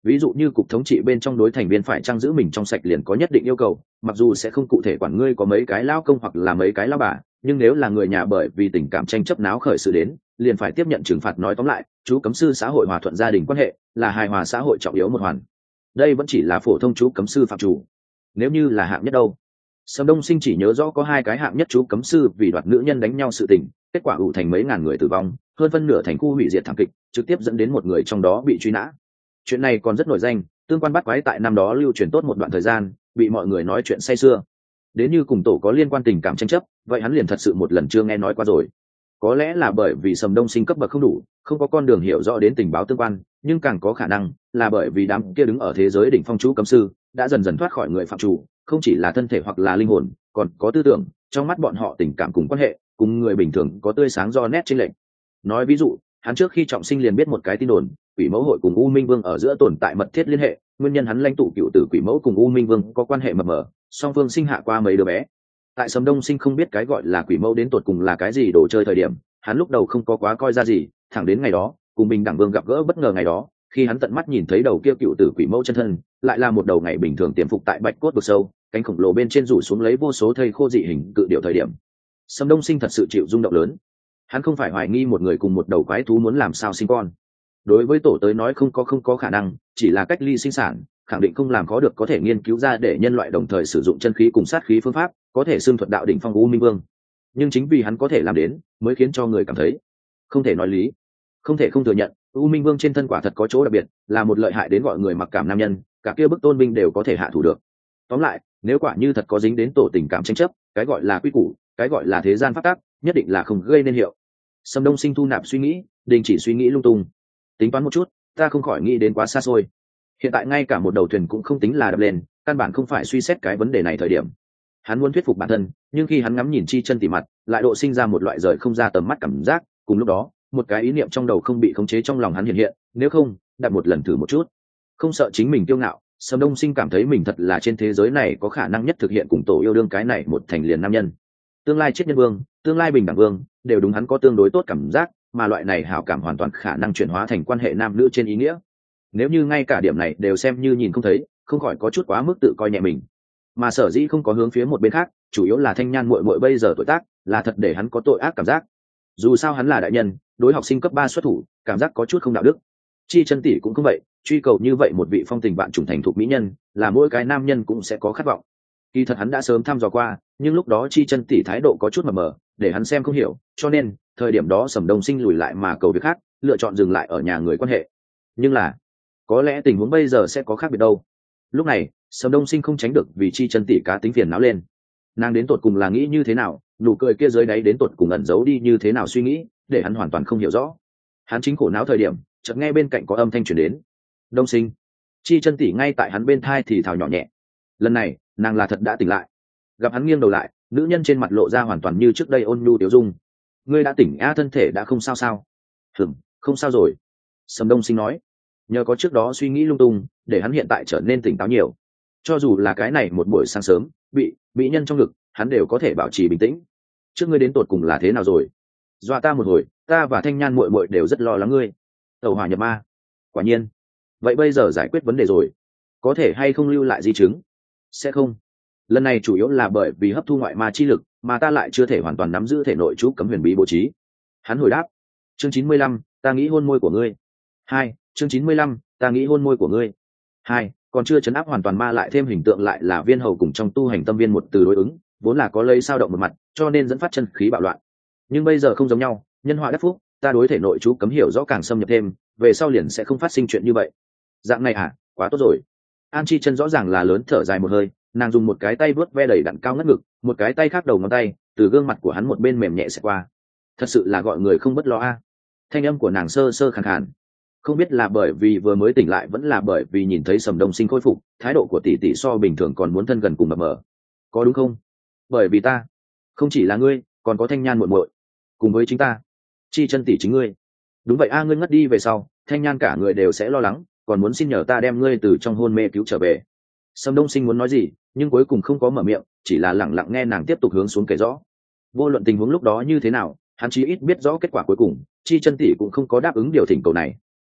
ví dụ như cục thống trị bên trong đối thành viên phải trang giữ mình trong sạch liền có nhất định yêu cầu, mặc dù sẽ không cụ thể quản ngươi có mấy cái lao công hoặc là mấy cái lao bà, nhưng nếu là người nhà bởi vì tình cảm tranh chấp náo khởi sự đến, liền phải tiếp nhận trừng phạt. Nói tóm lại, chú cấm sư xã hội hòa thuận gia đình quan hệ là hài hòa xã hội trọng yếu một hoàn. Đây vẫn chỉ là phổ thông chú cấm sư phạm chủ. Nếu như là hạng nhất đâu? Sầm Đông Sinh chỉ nhớ rõ có 2 cái hạng nhất chú cấm sư vì đoạt nữ nhân đánh nhau sự tình, kết quả ủ thành mấy ngàn người tử vong, hơn phân nửa thành khu hủy diệt thảm kịch, trực tiếp dẫn đến một người trong đó bị truy nã. Chuyện này còn rất nổi danh, tương quan bắt quái tại năm đó lưu truyền tốt một đoạn thời gian, bị mọi người nói chuyện say sưa. Đến như cùng tổ có liên quan tình cảm tranh chấp, vậy hắn liền thật sự một lần chưa nghe nói qua rồi. Có lẽ là bởi vì Sầm Đông Sinh cấp bậc không đủ, không có con đường hiểu rõ đến tình báo tương quan, nhưng càng có khả năng là bởi vì đám kia đứng ở thế giới đỉnh phong chú cấm sư đã dần dần thoát khỏi người phạm chủ, không chỉ là thân thể hoặc là linh hồn, còn có tư tưởng, trong mắt bọn họ tình cảm cùng quan hệ cùng người bình thường có tươi sáng do nét chênh lệch. Nói ví dụ, hắn trước khi trọng sinh liền biết một cái tin đồn, Quỷ Mẫu hội cùng U Minh Vương ở giữa tồn tại mật thiết liên hệ, nguyên nhân hắn lãnh tụ cựu tử Quỷ Mẫu cùng U Minh Vương có quan hệ mập mờ, song phương sinh hạ qua mấy đứa bé. Tại Sầm Đông Sinh không biết cái gọi là Quỷ Mẫu đến tột cùng là cái gì đồ chơi thời điểm, hắn lúc đầu không có quá coi ra gì, thẳng đến ngày đó cùng Bình Đẳng Vương gặp gỡ bất ngờ ngày đó, khi hắn tận mắt nhìn thấy đầu kia cựu tử Quỷ Mẫu chân thân, lại là một đầu ngày bình thường tiềm phục tại bạch cốt vực sâu, cánh khổng lồ bên trên rủ xuống lấy vô số thây khô dị hình cự điểu thời điểm. Sầm Đông Sinh thật sự chịu rung động lớn. Hắn không phải hoài nghi một người cùng một đầu quái thú muốn làm sao sinh con. Đối với tổ tới nói không có khả năng, chỉ là cách ly sinh sản, khẳng định không làm khó được có thể nghiên cứu ra để nhân loại đồng thời sử dụng chân khí cùng sát khí phương pháp, có thể xương thuật đạo đỉnh phong U Minh Vương. Nhưng chính vì hắn có thể làm đến, mới khiến cho người cảm thấy không thể nói lý. Không thể không thừa nhận, U Minh Vương trên thân quả thật có chỗ đặc biệt, là một lợi hại đến gọi người mặc cảm nam nhân, cả kia bức tôn binh đều có thể hạ thủ được. Tóm lại, nếu quả như thật có dính đến tổ tình cảm tranh chấp, cái gọi là quy củ, cái gọi là thế gian pháp tắc, nhất định là không gây nên hiệu. Sầm Đông Sinh thu nạp suy nghĩ, đình chỉ suy nghĩ lung tung. Tính toán một chút, ta không khỏi nghĩ đến quá xa xôi. Hiện tại ngay cả một đầu thuyền cũng không tính là đập lên, căn bản không phải suy xét cái vấn đề này thời điểm. Hắn muốn thuyết phục bản thân, nhưng khi hắn ngắm nhìn Chi Chân tỉ mặt, lại độ sinh ra một loại rời không ra tầm mắt cảm giác. Cùng lúc đó, một cái ý niệm trong đầu không bị khống chế trong lòng hắn hiện hiện, nếu không, đặt một lần thử một chút. Không sợ chính mình kiêu ngạo, Sầm Đông Sinh cảm thấy mình thật là trên thế giới này có khả năng nhất thực hiện cùng tổ yêu đương cái này một thành liền nam nhân. Tương lai Triết Nhân Vương, tương lai Bình Đẳng Vương, đều đúng hắn có tương đối tốt cảm giác, mà loại này hảo cảm hoàn toàn khả năng chuyển hóa thành quan hệ nam nữ trên ý nghĩa. Nếu như ngay cả điểm này đều xem như nhìn không thấy, không khỏi có chút quá mức tự coi nhẹ mình. Mà sở dĩ không có hướng phía một bên khác, chủ yếu là Thanh Nhan muội muội bây giờ tuổi tác, là thật để hắn có tội ác cảm giác. Dù sao hắn là đại nhân, đối học sinh cấp 3 xuất thủ, cảm giác có chút không đạo đức. Chi Chân tỷ cũng không vậy, truy cầu như vậy một vị phong tình bạn trùng thành thuộc mỹ nhân, là mỗi cái nam nhân cũng sẽ có khát vọng. Kỳ thật hắn đã sớm thăm dò qua, nhưng lúc đó Chi Chân tỷ thái độ có chút mờ mờ, để hắn xem không hiểu, cho nên thời điểm đó Sầm Đông Sinh lùi lại mà cầu việc khác, lựa chọn dừng lại ở nhà người quan hệ. Nhưng là, có lẽ tình huống bây giờ sẽ có khác biệt đâu. Lúc này, Sầm Đông Sinh không tránh được vì Chi Chân tỷ cá tính phiền não lên. Nàng đến tột cùng là nghĩ như thế nào, nụ cười kia dưới đáy đến tột cùng ẩn giấu đi như thế nào suy nghĩ, để hắn hoàn toàn không hiểu rõ. Hắn chính khổ não thời điểm, chợt nghe bên cạnh có âm thanh truyền đến. Đông Sinh. Chi Chân tỷ ngay tại hắn bên thai thì thào nhỏ nhẹ. Lần này, nàng là thật đã tỉnh lại. Gặp hắn nghiêng đầu lại, nữ nhân trên mặt lộ ra hoàn toàn như trước đây ôn nhu tiểu dung. Ngươi đã tỉnh a, thân thể đã không sao sao? Không sao rồi. Sầm Đông Sinh nói. Nhờ có trước đó suy nghĩ lung tung, để hắn hiện tại trở nên tỉnh táo nhiều. Cho dù là cái này một buổi sáng sớm, bị mỹ nhân trong ngực, hắn đều có thể bảo trì bình tĩnh. Trước ngươi đến tột cùng là thế nào rồi? Dọa ta một hồi, ta và Thanh Nhan muội muội đều rất lo lắng ngươi. Tẩu hỏa nhập ma. Quả nhiên. Vậy bây giờ giải quyết vấn đề rồi. Có thể hay không lưu lại di chứng? Sẽ không. Lần này chủ yếu là bởi vì hấp thu ngoại ma chi lực, mà ta lại chưa thể hoàn toàn nắm giữ thể nội chú cấm huyền bí bố trí. Hắn hồi đáp. Chương 95, ta nghĩ hôn môi của ngươi. 2. Chương 95, ta nghĩ hôn môi của ngươi. 2. Còn chưa chấn áp hoàn toàn ma lại thêm hình tượng lại là viên hầu cùng trong tu hành tâm viên một từ đối ứng, vốn là có lây sao động một mặt, cho nên dẫn phát chân khí bạo loạn. Nhưng bây giờ không giống nhau, nhân họa đắc phúc, ta đối thể nội chú cấm hiểu rõ càng xâm nhập thêm, về sau liền sẽ không phát sinh chuyện như vậy. Dạng này à, quá tốt rồi. An Chi Chân rõ ràng là lớn thở dài một hơi, nàng dùng một cái tay vớt ve đầy đặn cao ngất ngực, một cái tay khác đầu ngón tay từ gương mặt của hắn một bên mềm nhẹ xẹt qua. Thật sự là gọi người không bất lo a. Thanh âm của nàng sơ sơ khàn khàn, không biết là bởi vì vừa mới tỉnh lại vẫn là bởi vì nhìn thấy Sầm Đông Sinh khôi phục, thái độ của tỷ tỷ so bình thường còn muốn thân gần cùng mập mờ. Có đúng không? Bởi vì ta, không chỉ là ngươi, còn có Thanh Nhan muội muội, cùng với chính ta. Chi Chân tỷ chính ngươi. Đúng vậy a, ngươi ngất đi về sau, Thanh Nhan cả người đều sẽ lo lắng, còn muốn xin nhờ ta đem ngươi từ trong hôn mê cứu trở về. Sầm Đông Sinh muốn nói gì, nhưng cuối cùng không có mở miệng, chỉ là lặng lặng nghe nàng tiếp tục hướng xuống kể rõ. Vô luận tình huống lúc đó như thế nào, hắn chí ít biết rõ kết quả cuối cùng, Chi Chân tỷ cũng không có đáp ứng điều thỉnh cầu này.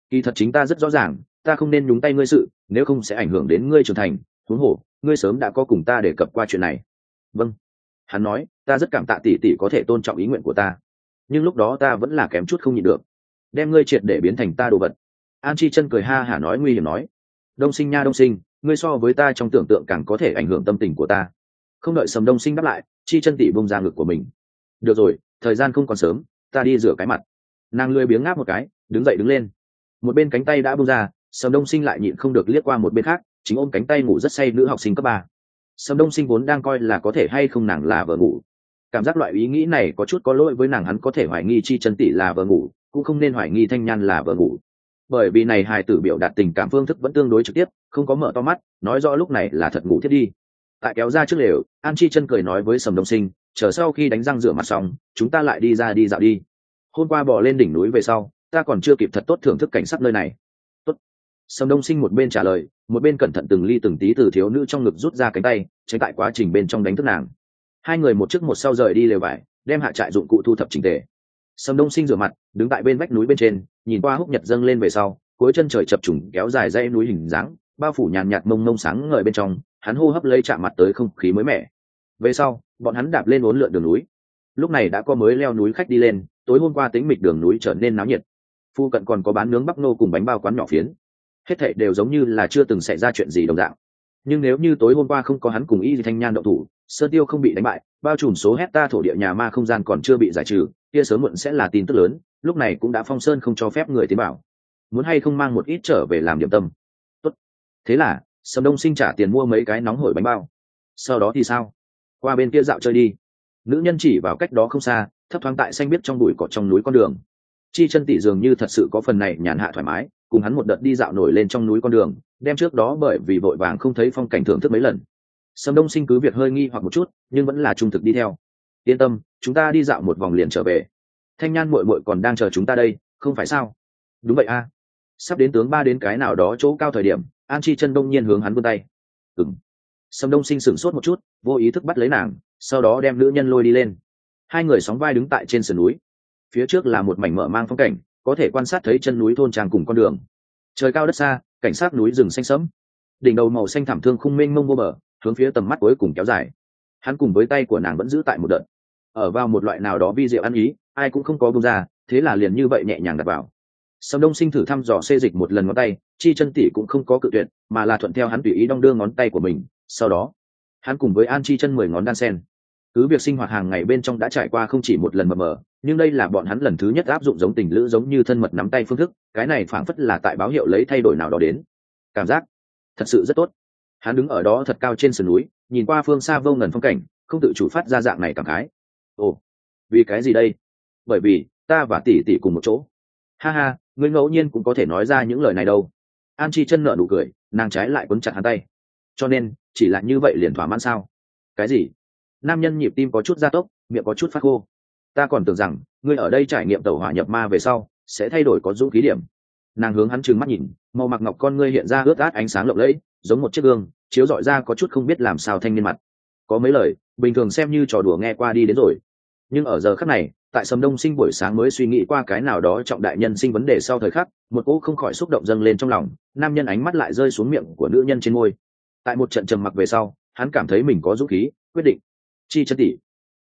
Kỳ thật chính ta rất rõ ràng, ta không nên nhúng tay ngươi sự, nếu không sẽ ảnh hưởng đến ngươi trưởng thành. Huống hồ ngươi sớm đã có cùng ta đề cập qua chuyện này. Vâng. Hắn nói, ta rất cảm tạ tỷ tỷ có thể tôn trọng ý nguyện của ta, nhưng lúc đó ta vẫn là kém chút không nhịn được, đem ngươi triệt để biến thành ta đồ vật. An Chi Chân cười ha hả nói nguy hiểm nói, Đông Sinh nha Đông Sinh, ngươi so với ta trong tưởng tượng càng có thể ảnh hưởng tâm tình của ta. Không đợi Sầm Đông Sinh đáp lại, Chi Chân tỉ bông ra ngực của mình. Được rồi, thời gian không còn sớm, ta đi rửa cái mặt. Nàng lười biếng ngáp một cái, đứng dậy đứng lên. Một bên cánh tay đã bông ra, Sầm Đông Sinh lại nhịn không được liếc qua một bên khác, chính ôm cánh tay ngủ rất say nữ học sinh cấp 3. Sầm Đông Sinh vốn đang coi là có thể hay không nàng là vợ ngủ, cảm giác loại ý nghĩ này có chút có lỗi với nàng, hắn có thể hoài nghi Chi Chân tỷ là vợ ngủ, cũng không nên hoài nghi Thanh Nhan là vợ ngủ, bởi vì này hài tử biểu đạt tình cảm phương thức vẫn tương đối trực tiếp, không có mở to mắt, nói rõ lúc này là thật ngủ thiết đi. Tại kéo ra trước lều, An Chi Chân cười nói với Sầm Đông Sinh, chờ sau khi đánh răng rửa mặt xong, chúng ta lại đi ra đi dạo đi. Hôm qua bò lên đỉnh núi về sau, ta còn chưa kịp thật tốt thưởng thức cảnh sắc nơi này. Tốt. Sầm Đông Sinh một bên trả lời, một bên cẩn thận từng ly từng tí từ thiếu nữ trong ngực rút ra cánh tay, tránh tại quá trình bên trong đánh thức nàng. Hai người một trước một sau rời đi lều vải, đem hạ trại dụng cụ thu thập chỉnh tề. Sầm Đông Sinh rửa mặt, đứng tại bên vách núi bên trên, nhìn qua húc nhật dâng lên về sau, cuối chân trời chập trùng kéo dài dãy núi hình dáng, bao phủ nhàn nhạt mông mông sáng ngời bên trong, hắn hô hấp lấy chạm mặt tới không khí mới mẻ. Về sau, bọn hắn đạp lên uốn lượn đường núi. Lúc này đã có mới leo núi khách đi lên, tối hôm qua tĩnh mịch đường núi trở nên náo nhiệt. Phu cận còn có bán nướng bắp nô cùng bánh bao quán nhỏ phiến. Hết thảy đều giống như là chưa từng xảy ra chuyện gì đồng dạng. Nhưng nếu như tối hôm qua không có hắn cùng Y Thanh Nhan động thủ, Sơn Tiêu không bị đánh bại, bao trùm số hecta thổ địa nhà ma không gian còn chưa bị giải trừ, kia sớm muộn sẽ là tin tức lớn, lúc này cũng đã phong sơn không cho phép người tiến bảo. Muốn hay không mang một ít trở về làm điểm tâm. Tốt. Thế là, Sầm Đông Sinh trả tiền mua mấy cái nóng hổi bánh bao. Sau đó thì sao? Qua bên kia dạo chơi đi. Nữ nhân chỉ vào cách đó không xa, thấp thoáng tại xanh biếc trong bụi cỏ trong núi con đường. Chi Chân tỷ dường như thật sự có phần này nhàn hạ thoải mái, cùng hắn một đợt đi dạo nổi lên trong núi con đường, đem trước đó bởi vì vội vàng không thấy phong cảnh thưởng thức mấy lần. Sầm Đông Sinh cứ việc hơi nghi hoặc một chút, nhưng vẫn là trung thực đi theo. Yên tâm, chúng ta đi dạo một vòng liền trở về. Thanh Nhan muội muội còn đang chờ chúng ta đây, không phải sao? Đúng vậy a. Sắp đến tướng ba đến cái nào đó chỗ cao thời điểm, An Chi Chân đông nhiên hướng hắn vươn tay. Ừm. Sầm Đông Sinh sửng sốt một chút, vô ý thức bắt lấy nàng, sau đó đem nữ nhân lôi đi lên. Hai người sóng vai đứng tại trên sườn núi. Phía trước là một mảnh mở mang phong cảnh, có thể quan sát thấy chân núi thôn trang cùng con đường. Trời cao đất xa, cảnh sát núi rừng xanh sẫm. Đỉnh đầu màu xanh thảm thương khung mênh mông vô bờ, hướng phía tầm mắt cuối cùng kéo dài. Hắn cùng với tay của nàng vẫn giữ tại một đợt. Ở vào một loại nào đó vi diệu ăn ý, ai cũng không có buông ra, thế là liền như vậy nhẹ nhàng đặt vào. Sầm Đông Sinh thử thăm dò xê dịch một lần ngón tay, Chi Chân tỷ cũng không có cự tuyệt, mà là thuận theo hắn tùy ý đong đưa ngón tay của mình. Sau đó, hắn cùng với An Chi Chân 10 ngón đan sen. Cứ việc sinh hoạt hàng ngày bên trong đã trải qua không chỉ một lần mờ mờ, nhưng đây là bọn hắn lần thứ nhất áp dụng giống tình lữ giống như thân mật nắm tay phương thức, cái này phảng phất là tại báo hiệu lấy thay đổi nào đó đến. Cảm giác thật sự rất tốt. Hắn đứng ở đó thật cao trên sườn núi, nhìn qua phương xa vô ngần phong cảnh, không tự chủ phát ra dạng này cảm khái. Ồ, vì cái gì đây? Bởi vì ta và tỷ tỷ cùng một chỗ. Ha ha, ngươi ngẫu nhiên cũng có thể nói ra những lời này đâu. An Chi Chân nở nụ cười, nàng trái lại quấn chặt hắn tay. Cho nên chỉ là như vậy liền thỏa mãn sao? Cái gì? Nam nhân nhịp tim có chút gia tốc, miệng có chút phát khô. Ta còn tưởng rằng ngươi ở đây trải nghiệm tẩu hỏa nhập ma về sau sẽ thay đổi có dũng khí điểm. Nàng hướng hắn trừng mắt nhìn, màu mặc ngọc con ngươi hiện ra ướt át ánh sáng lộng lẫy, giống một chiếc gương chiếu rọi ra có chút không biết làm sao thanh niên mặt. Có mấy lời bình thường xem như trò đùa nghe qua đi đến rồi, nhưng ở giờ khắc này, tại Sầm Đông Sinh buổi sáng mới suy nghĩ qua cái nào đó trọng đại nhân sinh vấn đề sau thời khắc, một cỗ không khỏi xúc động dâng lên trong lòng. Nam nhân ánh mắt lại rơi xuống miệng của nữ nhân trên môi. Tại một trận trầm mặc về sau, hắn cảm thấy mình có dũng khí quyết định. Chi Chân tỷ.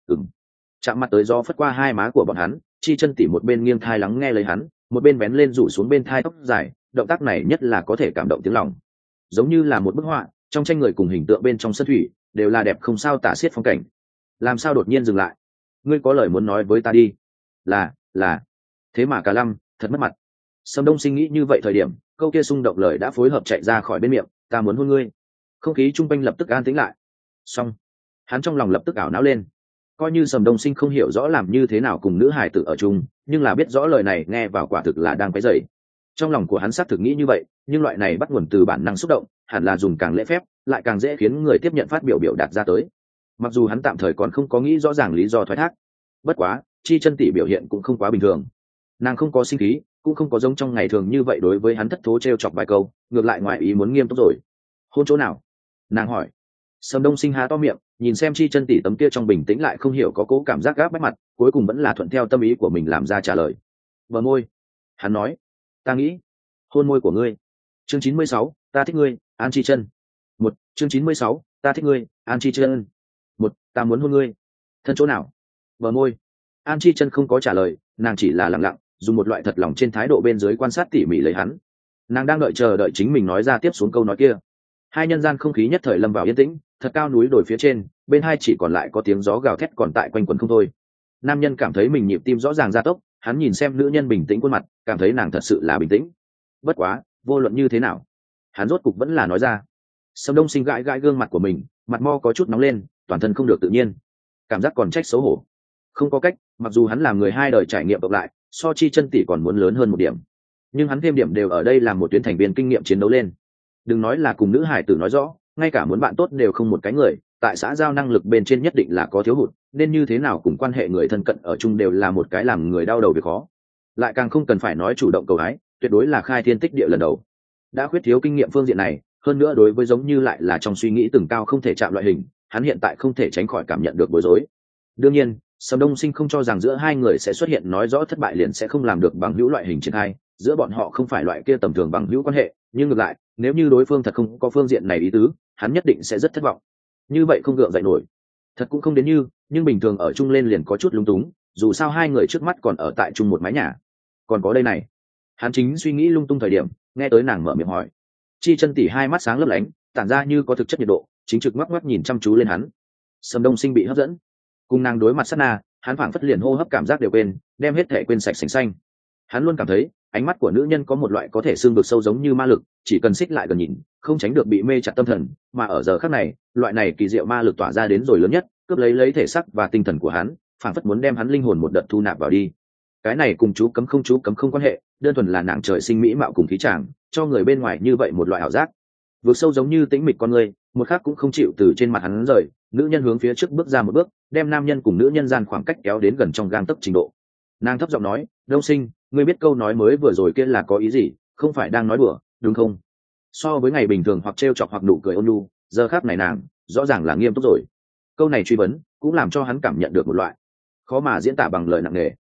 Chạm mặt tới gió phất qua hai má của bọn hắn, Chi Chân tỷ một bên nghiêng thai lắng nghe lời hắn, một bên vén lên rủ xuống bên thai tóc dài. Động tác này nhất là có thể cảm động tiếng lòng, giống như là một bức họa trong tranh người cùng hình tượng bên trong sân thủy đều là đẹp không sao tả xiết phong cảnh. Làm sao đột nhiên dừng lại? Ngươi có lời muốn nói với ta đi. Là thế mà cả lăm thật mất mặt. Sầm Đông Sinh nghĩ như vậy thời điểm, câu kia xung động lời đã phối hợp chạy ra khỏi bên miệng. Ta muốn hôn ngươi. Không khí chung quanh lập tức an tĩnh lại. Xong, hắn trong lòng lập tức ảo não lên. Coi như Sầm Đông Sinh không hiểu rõ làm như thế nào cùng nữ hài tử ở chung, nhưng là biết rõ lời này nghe vào quả thực là đang quấy rầy. Trong lòng của hắn xác thực nghĩ như vậy, nhưng loại này bắt nguồn từ bản năng xúc động, hẳn là dùng càng lễ phép, lại càng dễ khiến người tiếp nhận phát biểu biểu đạt ra tới. Mặc dù hắn tạm thời còn không có nghĩ rõ ràng lý do thoái thác. Bất quá, Chi Chân tỷ biểu hiện cũng không quá bình thường. Nàng không có sinh khí, cũng không có giống trong ngày thường như vậy đối với hắn thất thố trêu chọc vài câu, ngược lại ngoại ý muốn nghiêm túc rồi. Hôn chỗ nào? Nàng hỏi. Sầm Đông Sinh há to miệng, nhìn xem Chi Chân tỷ tấm kia trong bình tĩnh lại không hiểu có cố cảm giác gáp bách mặt, cuối cùng vẫn là thuận theo tâm ý của mình làm ra trả lời. Bờ môi. Hắn nói. Ta nghĩ hôn môi của ngươi. Chương 96, ta thích ngươi, An Chi Chân. Một, chương 96, ta thích ngươi, An Chi Chân. Một, ta muốn hôn ngươi. Thân chỗ nào? Bờ môi. An Chi Chân không có trả lời, nàng chỉ là lặng lặng dùng một loại thật lòng trên thái độ bên dưới quan sát tỉ mỉ lấy hắn. Nàng đang chờ đợi chính mình nói ra tiếp xuống câu nói kia. Hai nhân gian không khí nhất thời lâm vào yên tĩnh, thật cao núi đồi phía trên, bên hai chỉ còn lại có tiếng gió gào thét còn tại quanh quẩn không thôi. Nam nhân cảm thấy mình nhịp tim rõ ràng gia tốc, hắn nhìn xem nữ nhân bình tĩnh khuôn mặt, cảm thấy nàng thật sự là bình tĩnh. Bất quá, vô luận như thế nào, hắn rốt cục vẫn là nói ra. Sâm Đông Sinh gãi gãi gương mặt của mình, mặt mo có chút nóng lên, toàn thân không được tự nhiên, cảm giác còn trách xấu hổ. Không có cách, mặc dù hắn làm người hai đời trải nghiệm cộng lại, so Chi Chân tỷ còn muốn lớn hơn một điểm, nhưng hắn thêm điểm đều ở đây làm một tuyến thành viên kinh nghiệm chiến đấu lên. Đừng nói là cùng nữ hải tử nói rõ, ngay cả muốn bạn tốt đều không một cái người, tại xã giao năng lực bên trên nhất định là có thiếu hụt, nên như thế nào cùng quan hệ người thân cận ở chung đều là một cái làm người đau đầu việc khó. Lại càng không cần phải nói chủ động cầu hái, tuyệt đối là khai thiên tích địa lần đầu. Đã khuyết thiếu kinh nghiệm phương diện này, hơn nữa đối với giống như lại là trong suy nghĩ từng cao không thể chạm loại hình, hắn hiện tại không thể tránh khỏi cảm nhận được bối rối. Đương nhiên, Sâm Đông Sinh không cho rằng giữa hai người sẽ xuất hiện nói rõ thất bại liền sẽ không làm được bằng hữu loại hình triển khai, giữa bọn họ không phải loại kia tầm thường bằng hữu quan hệ, nhưng ngược lại, nếu như đối phương thật không có phương diện này ý tứ, hắn nhất định sẽ rất thất vọng. Như vậy không gượng dậy nổi. Thật cũng không đến như, nhưng bình thường ở chung lên liền có chút lung túng, dù sao hai người trước mắt còn ở tại chung một mái nhà. Còn có đây này. Hắn chính suy nghĩ lung tung thời điểm, nghe tới nàng mở miệng hỏi. Chi Chân tỷ hai mắt sáng lấp lánh, tản ra như có thực chất nhiệt độ, chính trực ngoắc ngoắc nhìn chăm chú lên hắn. Sâm Đông Sinh bị hấp dẫn. Cùng nàng đối mặt sát na, hắn phảng phất liền hô hấp cảm giác đều quên, đem hết thể quên sạch sành xanh. Hắn luôn cảm thấy ánh mắt của nữ nhân có một loại có thể xương vực sâu giống như ma lực, chỉ cần xích lại gần nhìn, không tránh được bị mê chặt tâm thần, mà ở giờ khắc này, loại này kỳ diệu ma lực tỏa ra đến rồi lớn nhất, cướp lấy thể xác và tinh thần của hắn, phảng phất muốn đem hắn linh hồn một đợt thu nạp vào đi. Cái này cùng chú cấm không quan hệ, đơn thuần là nàng trời sinh mỹ mạo cùng khí chàng, cho người bên ngoài như vậy một loại ảo giác. Vượt sâu giống như tĩnh mịch con người, một khắc cũng không chịu từ trên mặt hắn rời, nữ nhân hướng phía trước bước ra một bước, đem nam nhân cùng nữ nhân gian khoảng cách kéo đến gần trong gang tấc trình độ. Nàng thấp giọng nói, Đông Sinh, ngươi biết câu nói mới vừa rồi kia là có ý gì, không phải đang nói đùa, đúng không? So với ngày bình thường hoặc trêu chọc hoặc nụ cười ôn nhu, giờ khắc này nàng rõ ràng là nghiêm túc rồi. Câu này truy vấn cũng làm cho hắn cảm nhận được một loại khó mà diễn tả bằng lời nặng nề.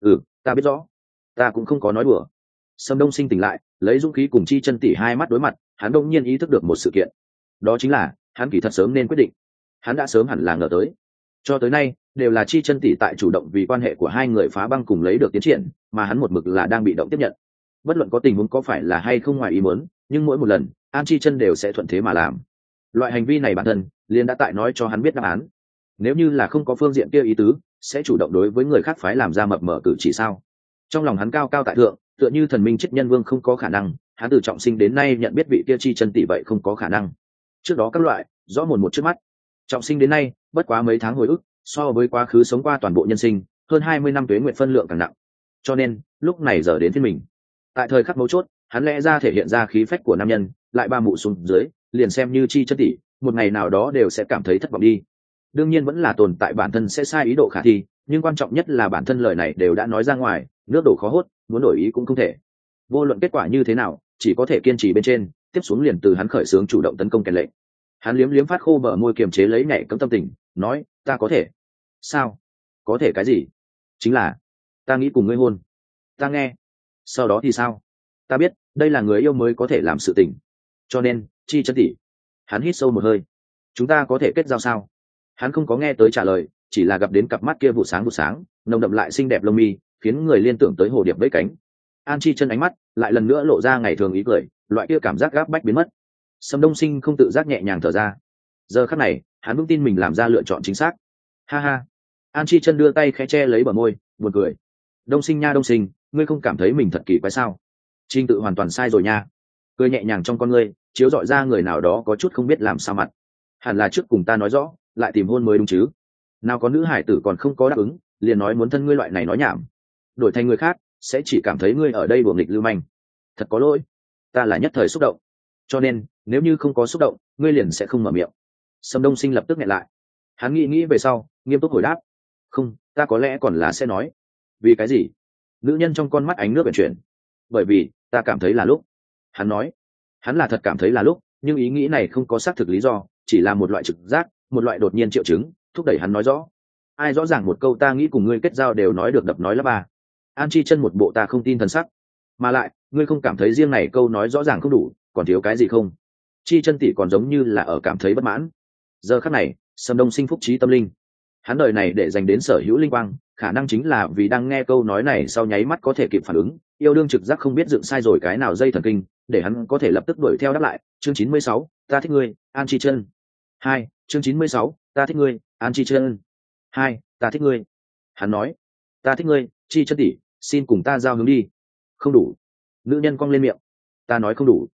Ta biết rõ, ta cũng không có nói đùa. Sâm Đông Sinh tỉnh lại, lấy dũng khí cùng Chi Chân tỷ hai mắt đối mặt, hắn đông nhiên ý thức được một sự kiện, đó chính là hắn kỳ thật sớm nên quyết định, hắn đã sớm hẳn là ngờ tới. Cho tới nay đều là Chi Chân tỷ tại chủ động vì quan hệ của hai người phá băng cùng lấy được tiến triển, mà hắn một mực là đang bị động tiếp nhận. Bất luận có tình huống có phải là hay không ngoài ý muốn, nhưng mỗi một lần An Chi Chân đều sẽ thuận thế mà làm. Loại hành vi này bản thân liền đã tại nói cho hắn biết đáp án. Nếu như là không có phương diện kia ý tứ, sẽ chủ động đối với người khác phái làm ra mập mờ cử chỉ sao? Trong lòng hắn cao cao tại thượng, tựa như thần minh chết nhân vương không có khả năng, hắn từ trọng sinh đến nay nhận biết vị kia Chi Chân tỷ vậy không có khả năng. Trước đó các loại rõ mồn một trước mắt, trọng sinh đến nay bất quá mấy tháng hồi ức, so với quá khứ sống qua toàn bộ nhân sinh hơn 20 năm tuế nguyện phân lượng càng nặng. Cho nên lúc này giờ đến phiên mình, tại thời khắc mấu chốt, hắn lẽ ra thể hiện ra khí phách của nam nhân, lại ba mụ xuống dưới, liền xem như Chi Chân tỷ một ngày nào đó đều sẽ cảm thấy thất vọng đi. Đương nhiên vẫn là tồn tại bản thân sẽ sai ý độ khả thi, nhưng quan trọng nhất là bản thân lời này đều đã nói ra ngoài, nước đổ khó hốt, muốn đổi ý cũng không thể. Vô luận kết quả như thế nào, chỉ có thể kiên trì bên trên, tiếp xuống liền từ hắn khởi xướng chủ động tấn công kèn lệnh. Hắn liếm liếm phát khô bờ môi kiềm chế lấy nhảy cấm tâm tình, nói, ta có thể. Sao? Có thể cái gì? Chính là ta nghĩ cùng ngươi hôn. Ta nghe. Sau đó thì sao? Ta biết đây là người yêu mới có thể làm sự tình, cho nên Chi Chân tỷ. Hắn hít sâu một hơi. Chúng ta có thể kết giao sao? Hắn không có nghe tới trả lời, chỉ là gặp đến cặp mắt kia vụ sáng nồng đậm lại xinh đẹp lông mi, khiến người liên tưởng tới hồ điệp vẫy cánh. An Chi Chân ánh mắt lại lần nữa lộ ra ngày thường ý cười, loại kia cảm giác gáp bách biến mất. Sâm Đông Sinh không tự giác nhẹ nhàng thở ra. Giờ khắc này hắn vững tin mình làm ra lựa chọn chính xác. Ha ha. An Chi Chân đưa tay khẽ che lấy bờ môi, buồn cười. Đông Sinh nha, Đông Sinh, ngươi không cảm thấy mình thật kỳ quái sao? Trinh tự hoàn toàn sai rồi nha. Cười nhẹ nhàng trong con ngươi chiếu dọi ra người nào đó có chút không biết làm sao mặt. Hẳn là trước cùng ta nói rõ, lại tìm hôn mới đúng chứ? Nào có nữ hải tử còn không có đáp ứng, liền nói muốn thân ngươi loại này nói nhảm. Đổi thành người khác sẽ chỉ cảm thấy ngươi ở đây đùa nghịch lưu manh. Thật có lỗi, ta là nhất thời xúc động, cho nên nếu như không có xúc động, ngươi liền sẽ không mở miệng. Sâm Đông Sinh lập tức nghẹn lại. Hắn nghĩ về sau, nghiêm túc hồi đáp, không, ta có lẽ còn là sẽ nói. Vì cái gì? Nữ nhân trong con mắt ánh nước biển chuyển. Bởi vì ta cảm thấy là lúc. Hắn nói, hắn là thật cảm thấy là lúc, nhưng ý nghĩ này không có xác thực lý do, chỉ là một loại trực giác, một loại đột nhiên triệu chứng, thúc đẩy hắn nói rõ. Ai rõ ràng một câu ta nghĩ cùng ngươi kết giao đều nói được đập nói lắp ba. An Chi Chân một bộ ta không tin thần sắc. mà lại ngươi không cảm thấy riêng này câu nói rõ ràng không đủ, còn thiếu cái gì không? Chi chân tỷ còn giống như là ở cảm thấy bất mãn. Giờ khắc này Sầm Đông Sinh phúc trí tâm linh, hắn đời này để dành đến sở hữu linh quang, khả năng chính là vì đang nghe câu nói này sau nháy mắt có thể kịp phản ứng, yêu đương trực giác không biết dựng sai rồi cái nào dây thần kinh, để hắn có thể lập tức đuổi theo đáp lại. Chương 96, ta thích ngươi, An Chi Chân. 2, chương 96, ta thích ngươi, An Chi Chân. 2, ta thích ngươi. Hắn nói, ta thích ngươi, Chi Chân tỷ, xin cùng ta giao hướng đi. Không đủ. Nữ nhân cong lên miệng. Ta nói không đủ.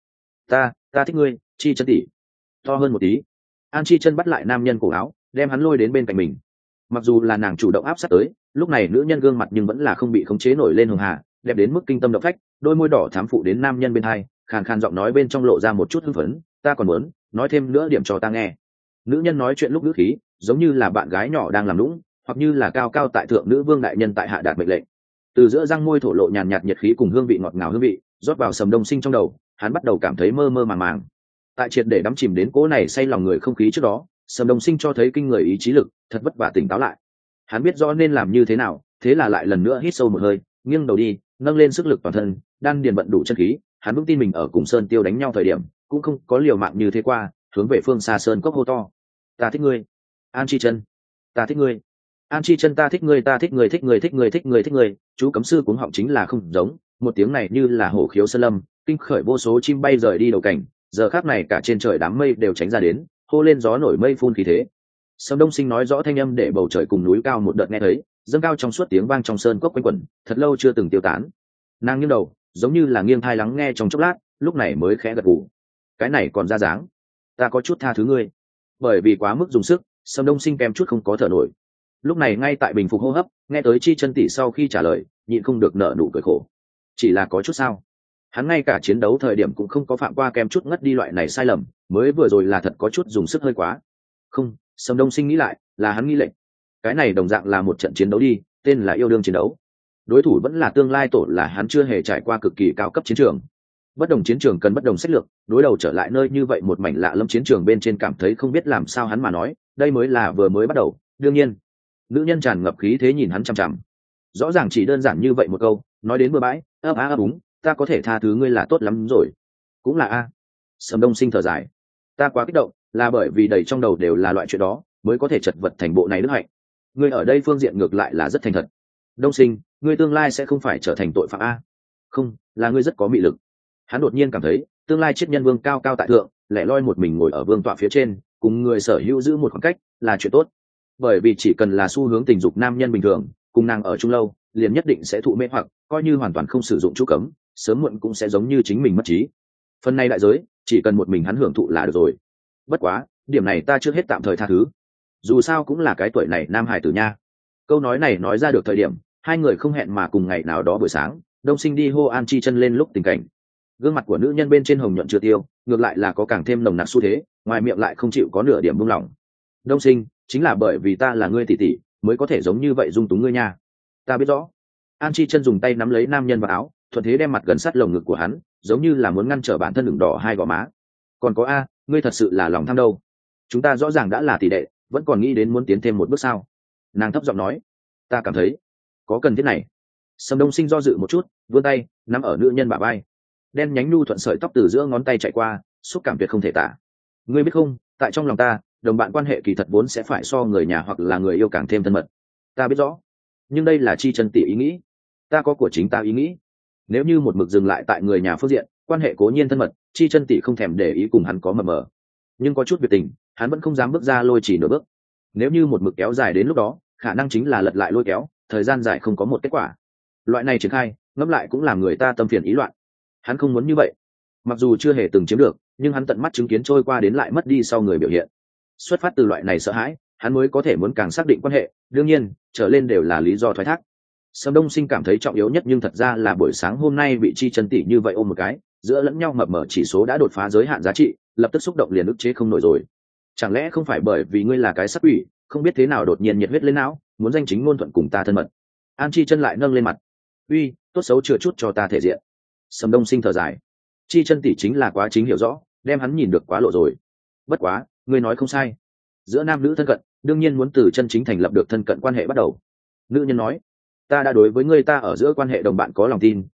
Ta thích ngươi, Chi Chân tỷ. To hơn một tí. An Chi Chân bắt lại nam nhân cổ áo, đem hắn lôi đến bên cạnh mình. Mặc dù là nàng chủ động áp sát tới, lúc này nữ nhân gương mặt nhưng vẫn là không bị khống chế nổi lên hường hà, đẹp đến mức kinh tâm động phách, đôi môi đỏ thắm phụ đến nam nhân bên hai, khàn khàn giọng nói bên trong lộ ra một chút hưng phấn, ta còn muốn nói thêm nữa điểm cho ta nghe. Nữ nhân nói chuyện lúc ngữ khí giống như là bạn gái nhỏ đang làm lũng, hoặc như là cao cao tại thượng nữ vương đại nhân tại hạ đạt mệnh lệnh. Từ giữa răng môi thổ lộ nhàn nhạt nhiệt khí cùng hương vị ngọt ngào hương vị rót vào Sầm Đông Sinh trong đầu, hắn bắt đầu cảm thấy mơ mơ màng màng. Tại triệt để đắm chìm đến cỗ này say lòng người không khí trước đó, Sầm Đông Sinh cho thấy kinh người ý chí lực, thật vất vả tỉnh táo lại. Hắn biết rõ nên làm như thế nào, thế là lại lần nữa hít sâu một hơi, nghiêng đầu đi, nâng lên sức lực toàn thân, đan điền vận đủ chân khí. Hắn vững tin mình ở cùng Sơn Tiêu đánh nhau thời điểm, cũng không có liều mạng như thế qua, hướng về phương xa sơn cốc hô to: "Ta thích ngươi, An Chi Chân, ta thích ngươi, An Chi Chân, ta thích ngươi, ta thích ngươi, thích ngươi, thích ngươi, thích ngươi, thích ngươi." Chú cấm sư cuống họng chính là không giống, một tiếng này như là hổ khiếu sơn lâm, kinh khởi vô số chim bay rời đi đầu cảnh. Giờ khắc này cả trên trời đám mây đều tránh ra đến, hô lên gió nổi mây phun khí thế. Sầm Đông Sinh nói rõ thanh âm để bầu trời cùng núi cao một đợt nghe thấy, dâng cao trong suốt tiếng vang trong sơn cốc quanh quẩn, thật lâu chưa từng tiêu tán. Nàng nghiêng đầu, giống như là nghiêng thai lắng nghe trong chốc lát, lúc này mới khẽ gật gù. Cái này còn ra dáng, ta có chút tha thứ ngươi. Bởi vì quá mức dùng sức, Sầm Đông Sinh kèm chút không có thở nổi. Lúc này ngay tại bình phục hô hấp, nghe tới Chi Chân tỷ sau khi trả lời, nhịn không được nở nụ cười khổ. Chỉ là có chút sao? Hắn ngay cả chiến đấu thời điểm cũng không có phạm qua kèm chút ngất đi loại này sai lầm, mới vừa rồi là thật có chút dùng sức hơi quá. Không, Sầm Đông Sinh nghĩ lại, là hắn nghĩ lệnh. Cái này đồng dạng là một trận chiến đấu đi, tên là yêu đương chiến đấu. Đối thủ vẫn là tương lai tổ là hắn chưa hề trải qua cực kỳ cao cấp chiến trường. Bất đồng chiến trường cần bất đồng sách lược, đối đầu trở lại nơi như vậy một mảnh lạ lẫm chiến trường bên trên cảm thấy không biết làm sao hắn mà nói, đây mới là vừa mới bắt đầu. Đương nhiên, nữ nhân tràn ngập khí thế nhìn hắn chằm chằm. Rõ ràng chỉ đơn giản như vậy một câu, nói đến bừa bãi, ấp á ấp úng, ta có thể tha thứ ngươi là tốt lắm rồi. Cũng là a. Sầm Đông Sinh thở dài, ta quá kích động, là bởi vì đầy trong đầu đều là loại chuyện đó, mới có thể chật vật thành bộ này đức hạnh. Ngươi ở đây phương diện ngược lại là rất thành thật. Đông Sinh, ngươi tương lai sẽ không phải trở thành tội phạm a? Không, là ngươi rất có mị lực. Hắn đột nhiên cảm thấy, tương lai triết nhân vương cao cao tại thượng, lẻ loi một mình ngồi ở vương tọa phía trên, cùng người sở hữu giữ một khoảng cách, là chuyện tốt. Bởi vì chỉ cần là xu hướng tình dục nam nhân bình thường, cùng nàng ở chung lâu, liền nhất định sẽ thụ mê hoặc, coi như hoàn toàn không sử dụng chú cấm, sớm muộn cũng sẽ giống như chính mình mất trí. Phần này đại giới, chỉ cần một mình hắn hưởng thụ là được rồi. Bất quá, điểm này ta trước hết tạm thời tha thứ. Dù sao cũng là cái tuổi này nam hài tử nha. Câu nói này nói ra được thời điểm, hai người không hẹn mà cùng ngày nào đó buổi sáng, Đông Sinh đi hô An Chi Chân lên lúc tình cảnh. Gương mặt của nữ nhân bên trên hồng nhuận chưa tiêu, ngược lại là có càng thêm nồng nặc xu thế, ngoài miệng lại không chịu có nửa điểm buông lỏng. Đông Sinh, chính là bởi vì ta là ngươi tỷ tỷ, mới có thể giống như vậy dung túng ngươi nha. Ta biết rõ. An Chi Chân dùng tay nắm lấy nam nhân vào áo, thuận thế đem mặt gần sát lồng ngực của hắn, giống như là muốn ngăn trở bản thân ửng đỏ hai gò má. Còn có a, ngươi thật sự là lòng tham đâu. Chúng ta rõ ràng đã là tỷ đệ, vẫn còn nghĩ đến muốn tiến thêm một bước sao? Nàng thấp giọng nói. Ta cảm thấy có cần thiết này. Sầm Đông Sinh do dự một chút, vươn tay nắm ở nữ nhân bả vai, đen nhánh nhu thuận sợi tóc từ giữa ngón tay chạy qua, xúc cảm tuyệt không thể tả. Ngươi biết không, tại trong lòng ta, đồng bạn quan hệ kỳ thật vốn sẽ phải so người nhà hoặc là người yêu càng thêm thân mật. Ta biết rõ, nhưng đây là Chi Chân tỷ ý nghĩ, ta có của chính ta ý nghĩ. Nếu như một mực dừng lại tại người nhà phương diện, quan hệ cố nhiên thân mật, Chi Chân tỷ không thèm để ý cùng hắn có mờ mờ, nhưng có chút biệt tình, hắn vẫn không dám bước ra lôi chỉ nửa bước. Nếu như một mực kéo dài đến lúc đó, khả năng chính là lật lại lôi kéo, thời gian dài không có một kết quả. Loại này triển khai, ngẫm lại cũng làm người ta tâm phiền ý loạn. Hắn không muốn như vậy. Mặc dù chưa hề từng chiếm được, nhưng hắn tận mắt chứng kiến trôi qua đến lại mất đi sau người biểu hiện. Xuất phát từ loại này sợ hãi, hắn mới có thể muốn càng xác định quan hệ, đương nhiên, trở lên đều là lý do thoái thác. Sầm Đông Sinh cảm thấy trọng yếu nhất nhưng thật ra là buổi sáng hôm nay bị Chi Chân tỷ như vậy ôm một cái, giữa lẫn nhau mập mờ chỉ số đã đột phá giới hạn giá trị, lập tức xúc động liền ức chế không nổi rồi. Chẳng lẽ không phải bởi vì ngươi là cái sắc quỷ, không biết thế nào đột nhiên nhiệt huyết lên não, muốn danh chính ngôn thuận cùng ta thân mật? An Chi Chân lại nâng lên mặt. Uy, tốt xấu chừa chút cho ta thể diện. Sầm Đông Sinh thở dài. Chi Chân tỷ chính là quá chính hiểu rõ, đem hắn nhìn được quá lộ rồi. Bất quá, ngươi nói không sai. Giữa nam nữ thân cận, đương nhiên muốn từ chân chính thành lập được thân cận quan hệ bắt đầu. Nữ nhân nói, ta đã đối với ngươi ta ở giữa quan hệ đồng bạn có lòng tin,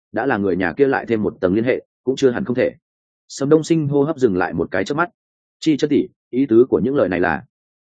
đã là người nhà kia lại thêm một tầng liên hệ cũng chưa hẳn không thể. Sầm Đông Sinh hô hấp dừng lại một cái chớp mắt. Chi chân tỷ, ý tứ của những lời này là?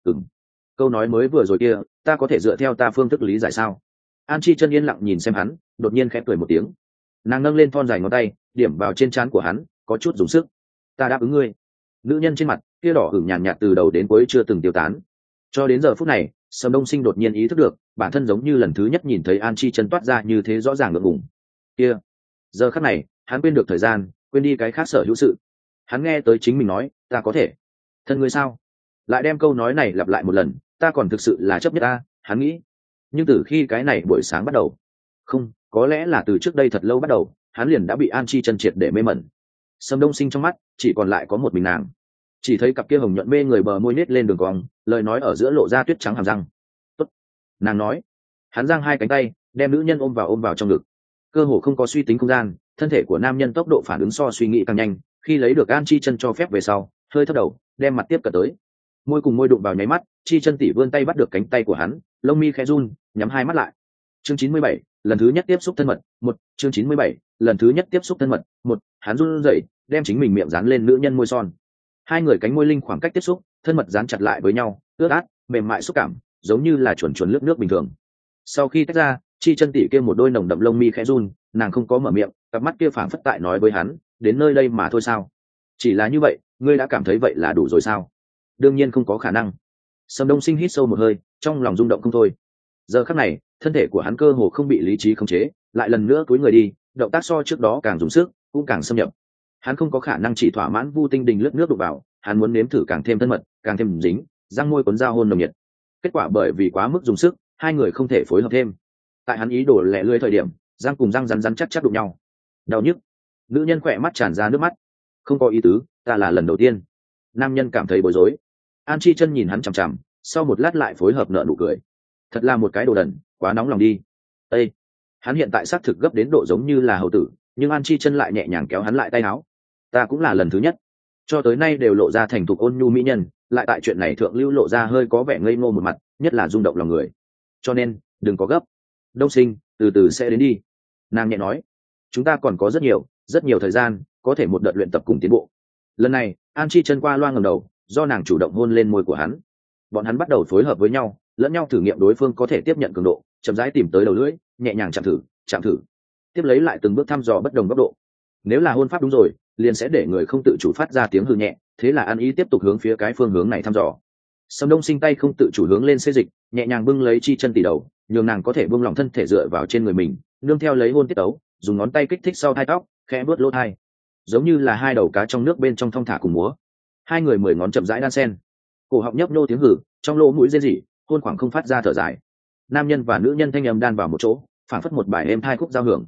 Câu nói mới vừa rồi kia ta có thể dựa theo ta phương thức lý giải sao? An Chi chân yên lặng nhìn xem hắn, đột nhiên khẽ cười một tiếng. Nàng nâng lên thon dài ngón tay điểm vào trên trán của hắn, có chút dùng sức. Ta đáp ứng ngươi. Nữ nhân trên mặt kia đỏ hửng nhàn nhạt từ đầu đến cuối chưa từng tiêu tán. Cho đến giờ phút này, Sầm Đông Sinh đột nhiên ý thức được bản thân giống như lần thứ nhất nhìn thấy An Chi chân toát ra như thế rõ ràng ngượng ngùng. Kia giờ khắc này hắn quên được thời gian, quên đi cái khác sở hữu sự. Hắn nghe tới chính mình nói ta có thể thân ngươi sao, lại đem câu nói này lặp lại một lần, ta còn thực sự là chấp nhất ta, hắn nghĩ. Nhưng từ khi cái này buổi sáng bắt đầu, không, có lẽ là từ trước đây thật lâu bắt đầu, hắn liền đã bị An Chi chân triệt để mê mẩn. Sầm Đông Sinh trong mắt chỉ còn lại có một mình nàng, chỉ thấy cặp kia hồng nhuận mê người bờ môi nết lên đường cong, lời nói ở giữa lộ ra tuyết trắng hàm răng. Tốt, nàng nói. Hắn giang hai cánh tay đem nữ nhân ôm vào trong ngực, cơ hồ không có suy tính không gian, thân thể của nam nhân tốc độ phản ứng so suy nghĩ càng nhanh. Khi lấy được An Chi chân cho phép về sau, hơi thấp đầu đem mặt tiếp cận tới, môi cùng môi đụng vào nháy mắt, Chi chân tỷ vươn tay bắt được cánh tay của hắn, lông mi khẽ run, nhắm hai mắt lại. Chương 97, lần thứ nhất tiếp xúc thân mật, một. Chương 97, lần thứ nhất tiếp xúc thân mật, một. Hắn run rẩy đem chính mình miệng dán lên nữ nhân môi son. Hai người cánh môi linh khoảng cách tiếp xúc, thân mật dán chặt lại với nhau, ướt át mềm mại xúc cảm giống như là chuồn chuồn lướt nước bình thường. Sau khi tách ra, Chi chân tỷ kia một đôi nồng đậm lông mi khẽ run, nàng không có mở miệng, cặp mắt kia phảng phất tại nói với hắn, đến nơi đây mà thôi sao? Chỉ là như vậy, ngươi đã cảm thấy vậy là đủ rồi sao? Đương nhiên không có khả năng. Sầm Đông Sinh hít sâu một hơi, trong lòng rung động không thôi. Giờ khắc này, thân thể của hắn cơ hồ không bị lý trí khống chế, lại lần nữa cúi người đi, động tác so trước đó càng dùng sức, cũng càng xâm nhập. Hắn không có khả năng chỉ thỏa mãn Vu Tinh Đình lướt nước đụng vào, hắn muốn nếm thử càng thêm thân mật, càng thêm dính, răng môi cuốn dao hôn nồng nhiệt. Kết quả bởi vì quá mức dùng sức, hai người không thể phối hợp thêm. Tại hắn ý đồ lẹ lưỡi thời điểm, răng cùng răng rắn rắn chắc chắc đụng nhau. Đau nhức. Nữ nhân khỏe mắt tràn ra nước mắt. Không có ý tứ, ta là lần đầu tiên. Nam nhân cảm thấy bối rối. An Chi chân nhìn hắn chằm chằm, sau một lát lại phối hợp nở nụ cười. Thật là một cái đồ đần, quá nóng lòng đi. Ê! Hắn hiện tại xác thực gấp đến độ giống như là hầu tử, nhưng An Chi chân lại nhẹ nhàng kéo hắn lại tay áo. Ta cũng là lần thứ nhất, cho tới nay đều lộ ra thành thục ôn nhu mỹ nhân, lại tại chuyện này thượng lưu lộ ra hơi có vẻ ngây ngô một mặt, nhất là rung động lòng người. Cho nên đừng có gấp. Đông Sinh, từ từ sẽ đến đi. Nàng nhẹ nói. Chúng ta còn có rất nhiều thời gian, có thể một đợt luyện tập cùng tiến bộ. Lần này An Chi chân qua loa ngầm đầu, do nàng chủ động hôn lên môi của hắn. Bọn hắn bắt đầu phối hợp với nhau, lẫn nhau thử nghiệm đối phương có thể tiếp nhận cường độ, chậm rãi tìm tới đầu lưỡi, nhẹ nhàng chạm thử, tiếp lấy lại từng bước thăm dò bất đồng góc độ. Nếu là hôn pháp đúng rồi, liền sẽ để người không tự chủ phát ra tiếng hư nhẹ, thế là An Ý tiếp tục hướng phía cái phương hướng này thăm dò. Sầm Đông Sinh tay không tự chủ hướng lên xê dịch, nhẹ nhàng bưng lấy Chi chân tỷ đầu, nhường nàng có thể buông lỏng thân thể dựa vào trên người mình, nương theo lấy hôn tiết tấu, dùng ngón tay kích thích sau thai tóc, khẽ vuốt lỗ thai, giống như là hai đầu cá trong nước bên trong thong thả cùng múa. Hai người 10 ngón chậm rãi đan sen, cổ họng nhấp nhô tiếng hử, trong lỗ mũi rên rỉ, hôn khoảng không phát ra thở dài. Nam nhân và nữ nhân thanh âm đan vào một chỗ, phảng phất một bài êm thai khúc giao hưởng.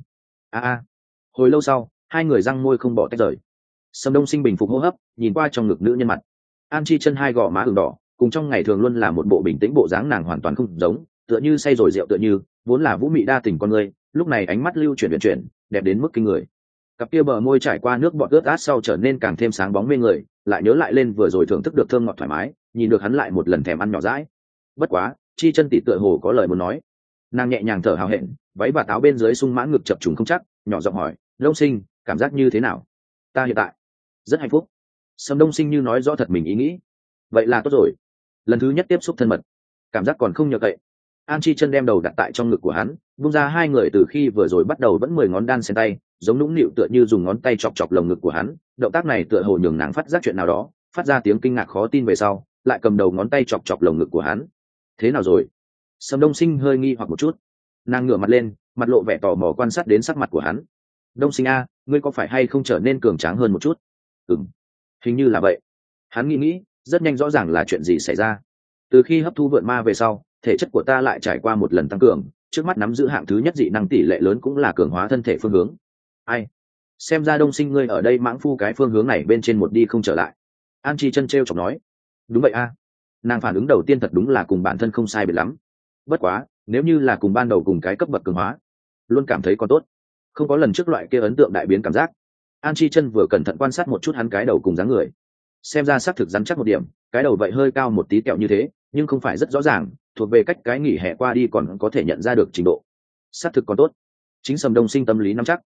Hồi lâu sau, hai người răng môi không bỏ tách rời. Sầm Đông Sinh bình phục hô hấp, nhìn qua trong ngực nữ nhân mặt. An Chi chân hai gò má ửng đỏ, cùng trong ngày thường luôn là một bộ bình tĩnh bộ dáng nàng hoàn toàn không giống, tựa như say rồi rượu, tựa như vốn là vũ mị đa tình con người, lúc này ánh mắt lưu chuyển, đẹp đến mức kinh người. Cặp kia bờ môi trải qua nước bọt ướt át sau trở nên càng thêm sáng bóng mê người, lại nhớ lại lên vừa rồi thưởng thức được thơm ngọt thoải mái, nhìn được hắn lại một lần thèm ăn nhỏ dãi. Bất quá, Chi chân tỷ tựa hồ có lời muốn nói. Nàng nhẹ nhàng thở hào hẹn, váy và táo bên dưới sung mãn ngực chập trùng không chắc, nhỏ giọng hỏi, Đông Sinh, cảm giác như thế nào? Ta hiện tại rất hạnh phúc. Sầm Đông Sinh như nói rõ thật mình ý nghĩ. Vậy là tốt rồi. Lần thứ nhất tiếp xúc thân mật, cảm giác còn không nhờ cậy. An Chi chân đem đầu đặt tại trong ngực của hắn, buông ra hai người từ khi vừa rồi bắt đầu vẫn 10 ngón đan xen tay, giống nũng nịu tựa như dùng ngón tay chọc chọc lồng ngực của hắn. Động tác này tựa hồ nhường nàng phát giác chuyện nào đó, phát ra tiếng kinh ngạc khó tin về sau, lại cầm đầu ngón tay chọc chọc lồng ngực của hắn. Thế nào rồi? Sầm Đông Sinh hơi nghi hoặc một chút. Nàng ngửa mặt lên, mặt lộ vẻ tò mò quan sát đến sắc mặt của hắn. Đông Sinh a, ngươi có phải hay không trở nên cường tráng hơn một chút? Hình như là vậy. Hắn nghĩ, rất nhanh rõ ràng là chuyện gì xảy ra. Từ khi hấp thu vượn ma về sau, thể chất của ta lại trải qua một lần tăng cường, trước mắt nắm giữ hạng thứ nhất dị năng tỷ lệ lớn cũng là cường hóa thân thể phương hướng. Ai? Xem ra Đông Sinh ngươi ở đây mãng phu cái phương hướng này bên trên một đi không trở lại. An Chi chân trêu chọc nói. Đúng vậy a. Nàng phản ứng đầu tiên thật đúng là cùng bản thân không sai biệt lắm. Bất quá, nếu như là cùng ban đầu cùng cái cấp bậc cường hóa, luôn cảm thấy còn tốt, không có lần trước loại kia ấn tượng đại biến cảm giác. An Chi chân vừa cẩn thận quan sát một chút hắn cái đầu cùng dáng người, xem ra xác thực rắn chắc một điểm, cái đầu vậy hơi cao một tí kẹo như thế, nhưng không phải rất rõ ràng, thuộc về cách cái nghỉ hè qua đi còn có thể nhận ra được trình độ. Xác thực còn tốt. Chính Sầm Đông Sinh tâm lý nắm chắc.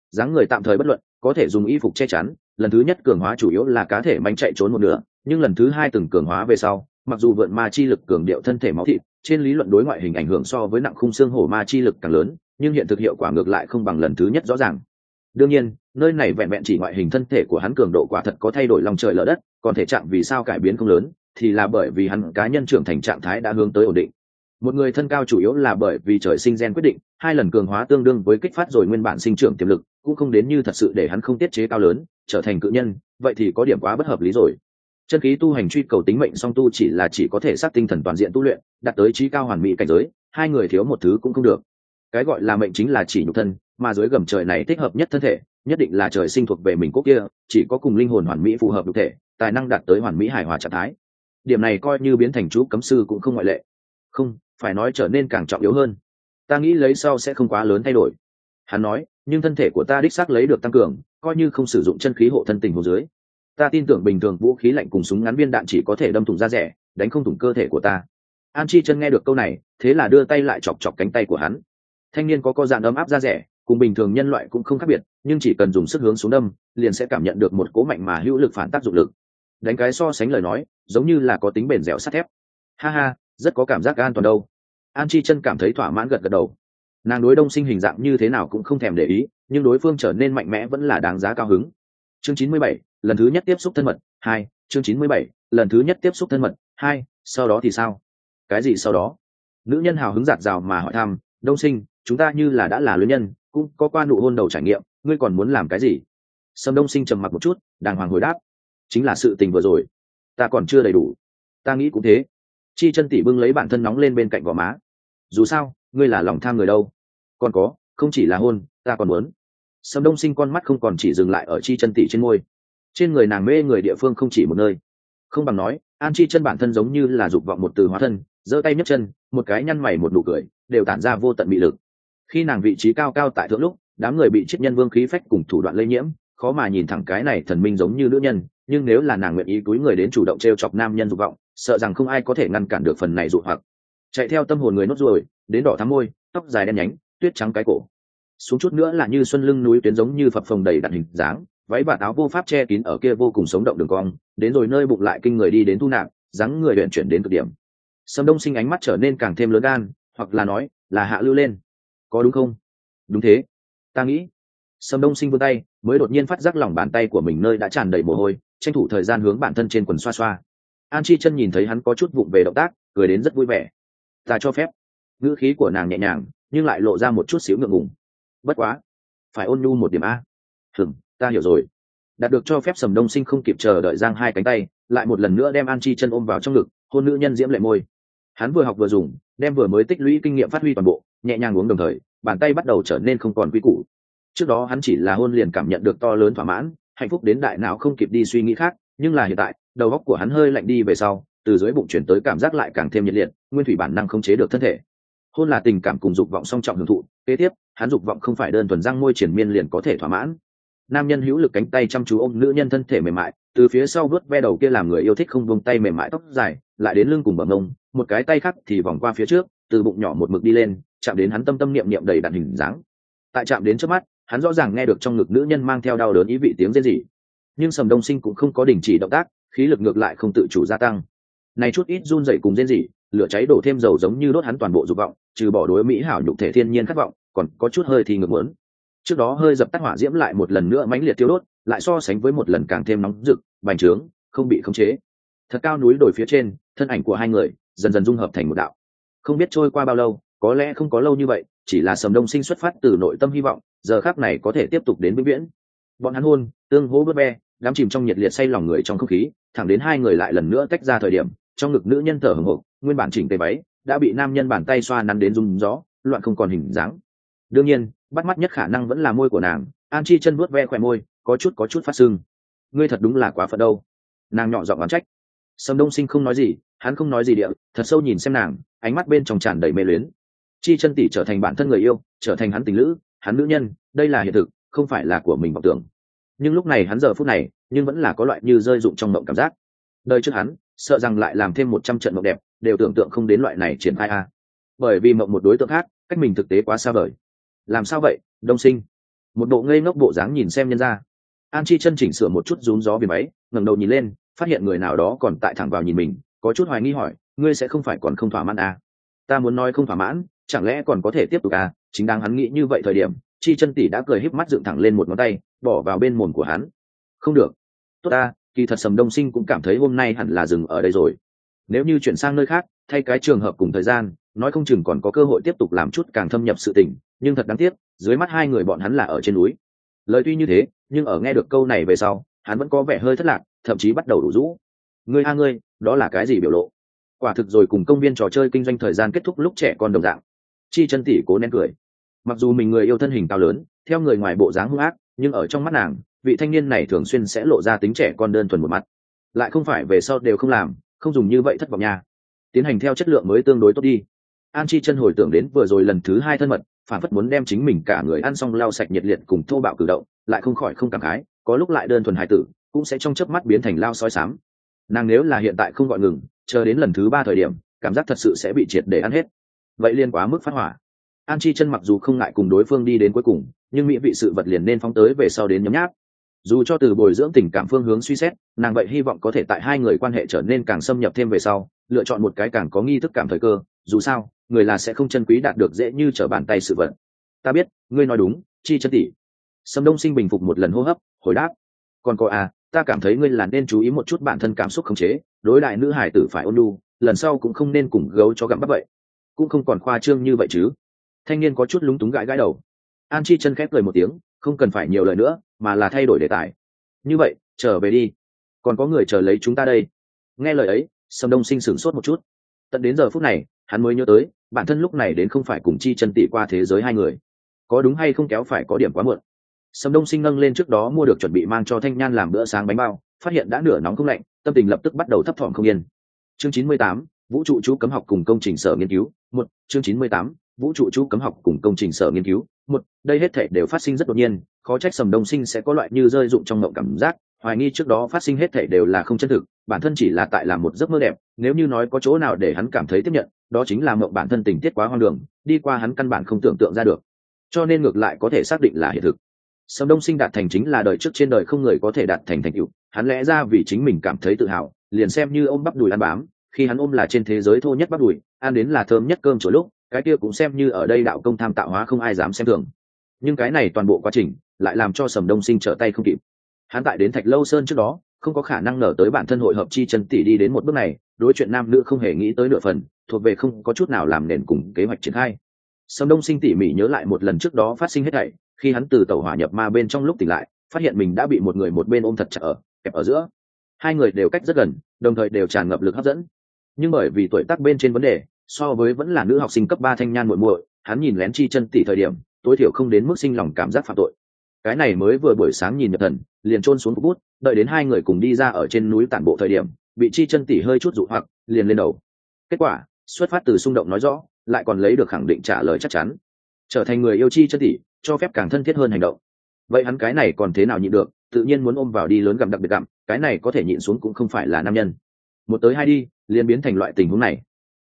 dáng người tạm thời bất luận, có thể dùng y phục che chắn. Lần thứ nhất cường hóa chủ yếu là cá thể manh chạy trốn một nửa, nhưng lần thứ hai từng cường hóa về sau, mặc dù vượn ma chi lực cường điệu thân thể máu thịt, trên lý luận đối ngoại hình ảnh hưởng so với nặng khung xương hổ ma chi lực càng lớn, nhưng hiện thực hiệu quả ngược lại không bằng lần thứ nhất rõ ràng. Đương nhiên, nơi này vẹn vẹn chỉ ngoại hình thân thể của hắn cường độ quả thật có thay đổi lòng trời lở đất, còn thể trạng vì sao cải biến không lớn, thì là bởi vì hắn cá nhân trưởng thành trạng thái đã hướng tới ổn định. Một người thân cao chủ yếu là bởi vì trời sinh gen quyết định, 2 lần cường hóa tương đương với kích phát rồi nguyên bản sinh trưởng tiềm lực, cũng không đến như thật sự để hắn không tiết chế cao lớn, trở thành cự nhân, vậy thì có điểm quá bất hợp lý rồi. Chân khí tu hành truy cầu tính mệnh song tu chỉ có thể sát tinh thần toàn diện tu luyện, đạt tới trí cao hoàn mỹ cảnh giới, hai người thiếu một thứ cũng không được. Cái gọi là mệnh chính là chỉ nhục thân, mà dưới gầm trời này thích hợp nhất thân thể, nhất định là trời sinh thuộc về mình cốt kia, chỉ có cùng linh hồn hoàn mỹ phù hợp nhục thể, tài năng đạt tới hoàn mỹ hài hòa trạng thái. Điểm này coi như biến thành chú cấm sư cũng không ngoại lệ. Không, phải nói trở nên càng trọng yếu hơn. Ta nghĩ lấy sau sẽ không quá lớn thay đổi. Hắn nói, nhưng thân thể của ta đích xác lấy được tăng cường, coi như không sử dụng chân khí hộ thân tình huống dưới. Ta tin tưởng bình thường vũ khí lạnh cùng súng ngắn viên đạn chỉ có thể đâm thủng da rẻ, đánh không thủng cơ thể của ta. An Chi Chân nghe được câu này, thế là đưa tay lại chọc chọc cánh tay của hắn. Thanh niên có dạn ấm áp da rẻ, cùng bình thường nhân loại cũng không khác biệt, nhưng chỉ cần dùng sức hướng xuống đâm, liền sẽ cảm nhận được một cỗ mạnh mà hữu lực phản tác dụng lực. Đánh cái so sánh lời nói, giống như là có tính bền dẻo sắt thép. Ha ha, rất có cảm giác an toàn đâu. An Chi Chân cảm thấy thỏa mãn gật gật đầu. Nàng đối Đông Sinh hình dạng như thế nào cũng không thèm để ý, nhưng đối phương trở nên mạnh mẽ vẫn là đáng giá cao hứng. Chương 97, lần thứ nhất tiếp xúc thân mật 2. Chương 97, lần thứ nhất tiếp xúc thân mật 2. Sau đó thì sao? Cái gì sau đó? Nữ nhân hào hứng dạt dào mà hỏi thăm. Đông Sinh, chúng ta như là đã là luyến nhân, cũng có qua nụ hôn đầu trải nghiệm, ngươi còn muốn làm cái gì? Sâm Đông Sinh trầm mặc một chút, đàng hoàng hồi đáp, chính là sự tình vừa rồi, ta còn chưa đầy đủ. Ta nghĩ cũng thế. Chi Chân tỷ bưng lấy bản thân nóng lên bên cạnh gò má. Dù sao, ngươi là lòng tham người đâu. Còn có, không chỉ là hôn, ta còn muốn. Sâm Đông Sinh con mắt không còn chỉ dừng lại ở Chi Chân tỷ trên môi. Trên người nàng mê người địa phương không chỉ một nơi. Không bằng nói, An Chi Chân bản thân giống như là dục vọng một từ hóa thân, giơ tay nhấc chân, một cái nhăn mày một nụ cười, đều tản ra vô tận mị lực. Khi nàng vị trí cao cao tại thượng lúc, đám người bị triết nhân vương khí phách cùng thủ đoạn lây nhiễm, khó mà nhìn thẳng cái này thần minh giống như nữ nhân, nhưng nếu là nàng nguyện ý túi người đến chủ động trêu chọc nam nhân dục vọng, sợ rằng không ai có thể ngăn cản được phần này dụ hoặc. Chạy theo tâm hồn người nốt ruồi, đến đỏ thắm môi, tóc dài đen nhánh, tuyết trắng cái cổ. Xuống chút nữa là như xuân lưng núi tuyến giống như phập phồng đầy đặn hình dáng, váy và áo vô pháp che kín ở kia vô cùng sống động đường cong, đến rồi nơi bụng lại kinh người đi đến thu nạp, dáng người luyện chuyển đến cực điểm. Sâm Đông Sinh ánh mắt trở nên càng thêm lớn gan, hoặc là nói, là hạ lưu lên. Có đúng không? Đúng thế. Ta nghĩ. Sâm Đông Sinh vươn tay, mới đột nhiên phát giác lòng bàn tay của mình nơi đã tràn đầy mồ hôi, tranh thủ thời gian hướng bản thân trên quần xoa xoa. An Chi Chân nhìn thấy hắn có chút vụng về động tác, cười đến rất vui vẻ. Ta cho phép. Ngữ khí của nàng nhẹ nhàng, nhưng lại lộ ra một chút xíu ngượng ngùng. Bất quá, phải ôn nhu một điểm a. Ta hiểu rồi. Đạt được cho phép, Sâm Đông Sinh không kịp chờ đợi giang hai cánh tay, lại một lần nữa đem An Chi Chân ôm vào trong ngực, hôn nữ nhân diễm lệ môi. Hắn vừa học vừa dùng, đem vừa mới tích lũy kinh nghiệm phát huy toàn bộ, nhẹ nhàng uống đồng thời, bàn tay bắt đầu trở nên không còn quy củ. Trước đó hắn chỉ là hôn liền cảm nhận được to lớn thỏa mãn, hạnh phúc đến đại não không kịp đi suy nghĩ khác, nhưng là hiện tại, đầu óc của hắn hơi lạnh đi về sau, từ dưới bụng chuyển tới cảm giác lại càng thêm nhiệt liệt, nguyên thủy bản năng không chế được thân thể. Hôn là tình cảm cùng dục vọng song trọng hưởng thụ, kế tiếp, hắn dục vọng không phải đơn thuần răng môi triển miên liền có thể thỏa mãn. Nam nhân hữu lực cánh tay chăm chú ôm nữ nhân thân thể mềm mại, từ phía sau vớt ve đầu kia làm người yêu thích không buông tay mềm mại tóc dài, lại đến lưng cùng bờ mông, một cái tay khác thì vòng qua phía trước, từ bụng nhỏ một mực đi lên, chạm đến hắn tâm tâm niệm niệm đầy đặn hình dáng. Tại chạm đến trước mắt, hắn rõ ràng nghe được trong ngực nữ nhân mang theo đau đớn ý vị tiếng rên rỉ. Nhưng Sâm Đông Sinh cũng không có đình chỉ động tác, khí lực ngược lại không tự chủ gia tăng. Này chút ít run rẩy cùng rên rỉ, lửa cháy đổ thêm dầu giống như đốt hắn toàn bộ dục vọng, trừ bỏ đối mỹ hảo nhục thể thiên nhiên khát vọng, còn có chút hơi thì ngược muốn. Trước đó hơi dập tắt hỏa diễm lại một lần nữa mãnh liệt tiêu đốt, lại so sánh với một lần càng thêm nóng rực, bành trướng, không bị khống chế. Thật cao núi đồi phía trên, thân ảnh của hai người dần dần dung hợp thành một đạo. Không biết trôi qua bao lâu, có lẽ không có lâu như vậy, chỉ là Sâm Đông Sinh xuất phát từ nội tâm hy vọng, giờ khắc này có thể tiếp tục đến vĩnh viễn. Bọn hắn hôn, tương hỗ bớt ve, đắm chìm trong nhiệt liệt say lòng người trong không khí, thẳng đến hai người lại lần nữa tách ra thời điểm, trong ngực nữ nhân thở hổn hộc, nguyên bản chỉnh tề váy đã bị nam nhân bàn tay xoa nắn đến rung gió, loạn không còn hình dáng. Đương nhiên, bắt mắt nhất khả năng vẫn là môi của nàng. An Chi Chân vuốt ve khóe môi, có chút phát sưng. Ngươi thật đúng là quá phận đâu. Nàng nhỏ giọng oán trách. Sâm Đông Sinh không nói gì, hắn không nói gì địa, thật sâu nhìn xem nàng, ánh mắt bên trong tràn đầy mê luyến. Chi Chân tỷ trở thành bản thân người yêu, trở thành hắn tình lữ, hắn nữ nhân, đây là hiện thực, không phải là của mình vọng tưởng. Nhưng lúc này hắn giờ phút này, nhưng vẫn là có loại như rơi rụng trong mộng cảm giác. Đời trước hắn, sợ rằng lại làm thêm 100 trận mộng đẹp, đều tưởng tượng không đến loại này triển khai a. Bởi vì mộng một đối tượng khác, cách mình thực tế quá xa vời. Làm sao vậy, Đông Sinh? một bộ ngây ngốc bộ dáng nhìn xem nhân ra. An Chi chân chỉnh sửa một chút rúm gió viền váy, ngẩng đầu nhìn lên, phát hiện người nào đó còn tại thẳng vào nhìn mình, có chút hoài nghi hỏi, ngươi sẽ không phải còn không thỏa mãn à? Ta muốn nói không thỏa mãn, chẳng lẽ còn có thể tiếp tục à? Chính đang hắn nghĩ như vậy thời điểm, Chi chân tỷ đã cười híp mắt dựng thẳng lên một ngón tay, bỏ vào bên mồm của hắn. Không được. Tốt ta, kỳ thật Sầm Đông Sinh cũng cảm thấy hôm nay hẳn là dừng ở đây rồi. Nếu như chuyển sang nơi khác, thay cái trường hợp cùng thời gian, nói không chừng còn có cơ hội tiếp tục làm chút càng thâm nhập sự tình, nhưng thật đáng tiếc, dưới mắt hai người bọn hắn là ở trên núi. Lời tuy như thế, nhưng ở nghe được câu này về sau, hắn vẫn có vẻ hơi thất lạc, thậm chí bắt đầu đủ rũ. Ngươi a ngươi, đó là cái gì biểu lộ? Quả thực rồi cùng công viên trò chơi kinh doanh thời gian kết thúc lúc trẻ con đồng dạng. Chi chân tỷ cố nén cười. Mặc dù mình người yêu thân hình cao lớn, theo người ngoài bộ dáng hung ác, nhưng ở trong mắt nàng, vị thanh niên này thường xuyên sẽ lộ ra tính trẻ con đơn thuần một mặt. Lại không phải về sau đều không làm, không dùng như vậy thất vọng nha. Tiến hành theo chất lượng mới tương đối tốt đi. An Chi chân hồi tưởng đến vừa rồi lần thứ hai thân mật, phản phất muốn đem chính mình cả người ăn xong lau sạch nhiệt liệt cùng thô bạo cử động, lại không khỏi không cảm khái, có lúc lại đơn thuần hài tử, cũng sẽ trong chớp mắt biến thành lao sói xám. Nàng nếu là hiện tại không gọi ngừng, chờ đến lần thứ ba thời điểm, cảm giác thật sự sẽ bị triệt để ăn hết. Vậy liên quá mức phát hỏa. An Chi chân mặc dù không ngại cùng đối phương đi đến cuối cùng, nhưng mỹ vị sự vật liền nên phóng tới về sau đến nhấm nháp. Dù cho từ bồi dưỡng tình cảm phương hướng suy xét, nàng vậy hy vọng có thể tại hai người quan hệ trở nên càng xâm nhập thêm về sau, lựa chọn một cái càng có nghi thức cảm thời cơ. Dù sao, người là sẽ không chân quý đạt được dễ như trở bàn tay sự vật. Ta biết, ngươi nói đúng, Chi chân tỷ. Sầm Đông Sinh bình phục một lần hô hấp, hồi đáp. Còn cô à, ta cảm thấy ngươi là nên chú ý một chút bản thân cảm xúc khống chế, đối lại nữ hải tử phải ôn nhu, lần sau cũng không nên cùng gấu cho gặm bắp vậy. Cũng không còn khoa trương như vậy chứ. Thanh niên có chút lúng túng gãi gãi đầu. An Chi chân khép cười một tiếng, không cần phải nhiều lời nữa, mà là thay đổi đề tài. Như vậy, trở về đi, còn có người chờ lấy chúng ta đây. Nghe lời ấy, Sầm Đông Sinh sửng sốt một chút. Tận đến giờ phút này, hắn mới nhớ tới, bản thân lúc này đến không phải cùng Chi chân tỷ qua thế giới hai người, có đúng hay không kéo phải có điểm quá muộn. Sầm Đông Sinh nâng lên trước đó mua được chuẩn bị mang cho Thanh Nhan làm bữa sáng bánh bao, phát hiện đã nửa nóng không lạnh, tâm tình lập tức bắt đầu thấp thỏm không yên. Chương 98, vũ trụ chú cấm học cùng công trình sở nghiên cứu. Một, chương 98, vũ trụ chú cấm học cùng công trình sở nghiên cứu. Một, đây hết thảy đều phát sinh rất đột nhiên, khó trách Sầm Đông Sinh sẽ có loại như rơi dụng trong mộng cảm giác, hoài nghi trước đó phát sinh hết thảy đều là không chân thực, bản thân chỉ là tại làm một giấc mơ đẹp, nếu như nói có chỗ nào để hắn cảm thấy tiếp nhận, đó chính là mộng bản thân tình tiết quá hoang đường, đi qua hắn căn bản không tưởng tượng ra được. Cho nên ngược lại có thể xác định là hiện thực. Sầm Đông Sinh đạt thành chính là đời trước trên đời không người có thể đạt thành thành tựu, hắn lẽ ra vì chính mình cảm thấy tự hào, liền xem như ôm bắp đùi ăn bám, khi hắn ôm là trên thế giới thô nhất bắp đùi, ăn đến là thơm nhất cơm chỗ lúc, cái kia cũng xem như ở đây đạo công tham tạo hóa không ai dám xem thường. Nhưng cái này toàn bộ quá trình lại làm cho Sầm Đông Sinh trở tay không kịp. Hắn tại đến Thạch Lâu Sơn trước đó, không có khả năng nở tới bản thân hội hợp Chi chân tỷ đi đến một bước này, đối chuyện nam nữ không hề nghĩ tới nửa phần, thuộc về không có chút nào làm nền cùng kế hoạch triển khai. Sầm Đông Sinh tỉ mỉ nhớ lại một lần trước đó phát sinh hết thảy, khi hắn từ tàu hỏa nhập ma bên trong lúc tỉnh lại, phát hiện mình đã bị một người một bên ôm thật chặt kẹp ở giữa. Hai người đều cách rất gần, đồng thời đều tràn ngập lực hấp dẫn. Nhưng bởi vì tuổi tác bên trên vấn đề, so với vẫn là nữ học sinh cấp 3 Thanh Nhan muội muội, hắn nhìn lén Chi chân tỷ thời điểm, tối thiểu không đến mức sinh lòng cảm giác phạm tội. Cái này mới vừa buổi sáng nhìn nhập thần, liền chôn xuống bút, đợi đến hai người cùng đi ra ở trên núi tản bộ thời điểm, bị Chi chân tỷ hơi chút dụ hoặc, liền lên đầu. Kết quả, xuất phát từ xung động nói rõ, lại còn lấy được khẳng định trả lời chắc chắn. Trở thành người yêu Chi chân tỷ, cho phép càng thân thiết hơn hành động. Vậy hắn cái này còn thế nào nhịn được, tự nhiên muốn ôm vào đi lớn gặm đặc biệt gặm, cái này có thể nhịn xuống cũng không phải là nam nhân. Một tới hai đi, liền biến thành loại tình huống này.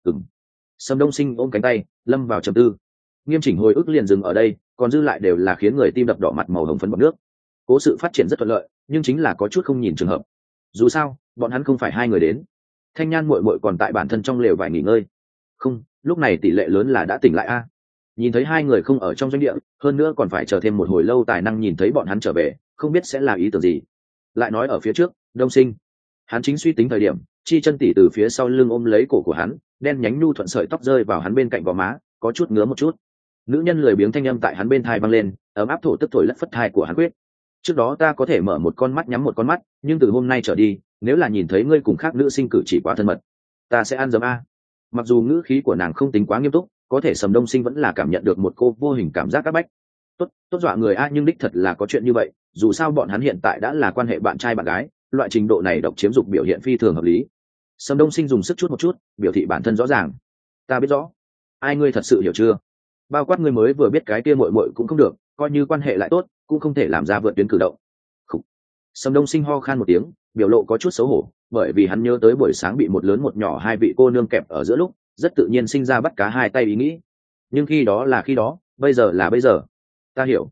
Sầm Đông Sinh ôm cánh tay, lâm vào trầm tư. Nghiêm chỉnh hồi ức liền dừng ở đây, còn dư lại đều là khiến người tim đập đỏ mặt màu hồng phấn bọt nước. Cố sự phát triển rất thuận lợi, nhưng chính là có chút không nhìn trường hợp. Dù sao, bọn hắn không phải hai người đến. Thanh Nhan muội muội còn tại bản thân trong lều vải nghỉ ngơi. Không, lúc này tỷ lệ lớn là đã tỉnh lại a. Nhìn thấy hai người không ở trong doanh địa, hơn nữa còn phải chờ thêm một hồi lâu tài năng nhìn thấy bọn hắn trở về, không biết sẽ là ý tưởng gì. Lại nói ở phía trước, Đông Sinh, hắn chính suy tính thời điểm, Chi chân tỷ từ phía sau lưng ôm lấy cổ của hắn, đen nhánh nhu thuận sợi tóc rơi vào hắn bên cạnh gò má, có chút ngứa một chút. Nữ nhân lười biếng thanh âm tại hắn bên thai vang lên, ấm áp thổ tức thổi lất phất thai của hắn quyết. Trước đó ta có thể mở một con mắt nhắm một con mắt, nhưng từ hôm nay trở đi, nếu là nhìn thấy ngươi cùng khác nữ sinh cử chỉ quá thân mật, ta sẽ ăn dấm a. Mặc dù ngữ khí của nàng không tính quá nghiêm túc, có thể Sầm Đông Sinh vẫn là cảm nhận được một cô vô hình cảm giác áp bách. Tốt dọa người a, nhưng đích thật là có chuyện như vậy, dù sao bọn hắn hiện tại đã là quan hệ bạn trai bạn gái, loại trình độ này độc chiếm dục biểu hiện phi thường hợp lý. Sầm Đông Sinh dùng sức chút một chút, biểu thị bản thân rõ ràng. Ta biết rõ. Ai ngươi thật sự hiểu chưa? Bao quát ngươi mới vừa biết cái kia muội muội cũng không được, coi như quan hệ lại tốt, cũng không thể làm ra vượt tuyến cử động. Khủ. Sầm Đông Sinh ho khan một tiếng, biểu lộ có chút xấu hổ, bởi vì hắn nhớ tới buổi sáng bị một lớn một nhỏ hai vị cô nương kẹp ở giữa lúc, rất tự nhiên sinh ra bắt cá hai tay ý nghĩ. Nhưng khi đó là khi đó, bây giờ là bây giờ. Ta hiểu.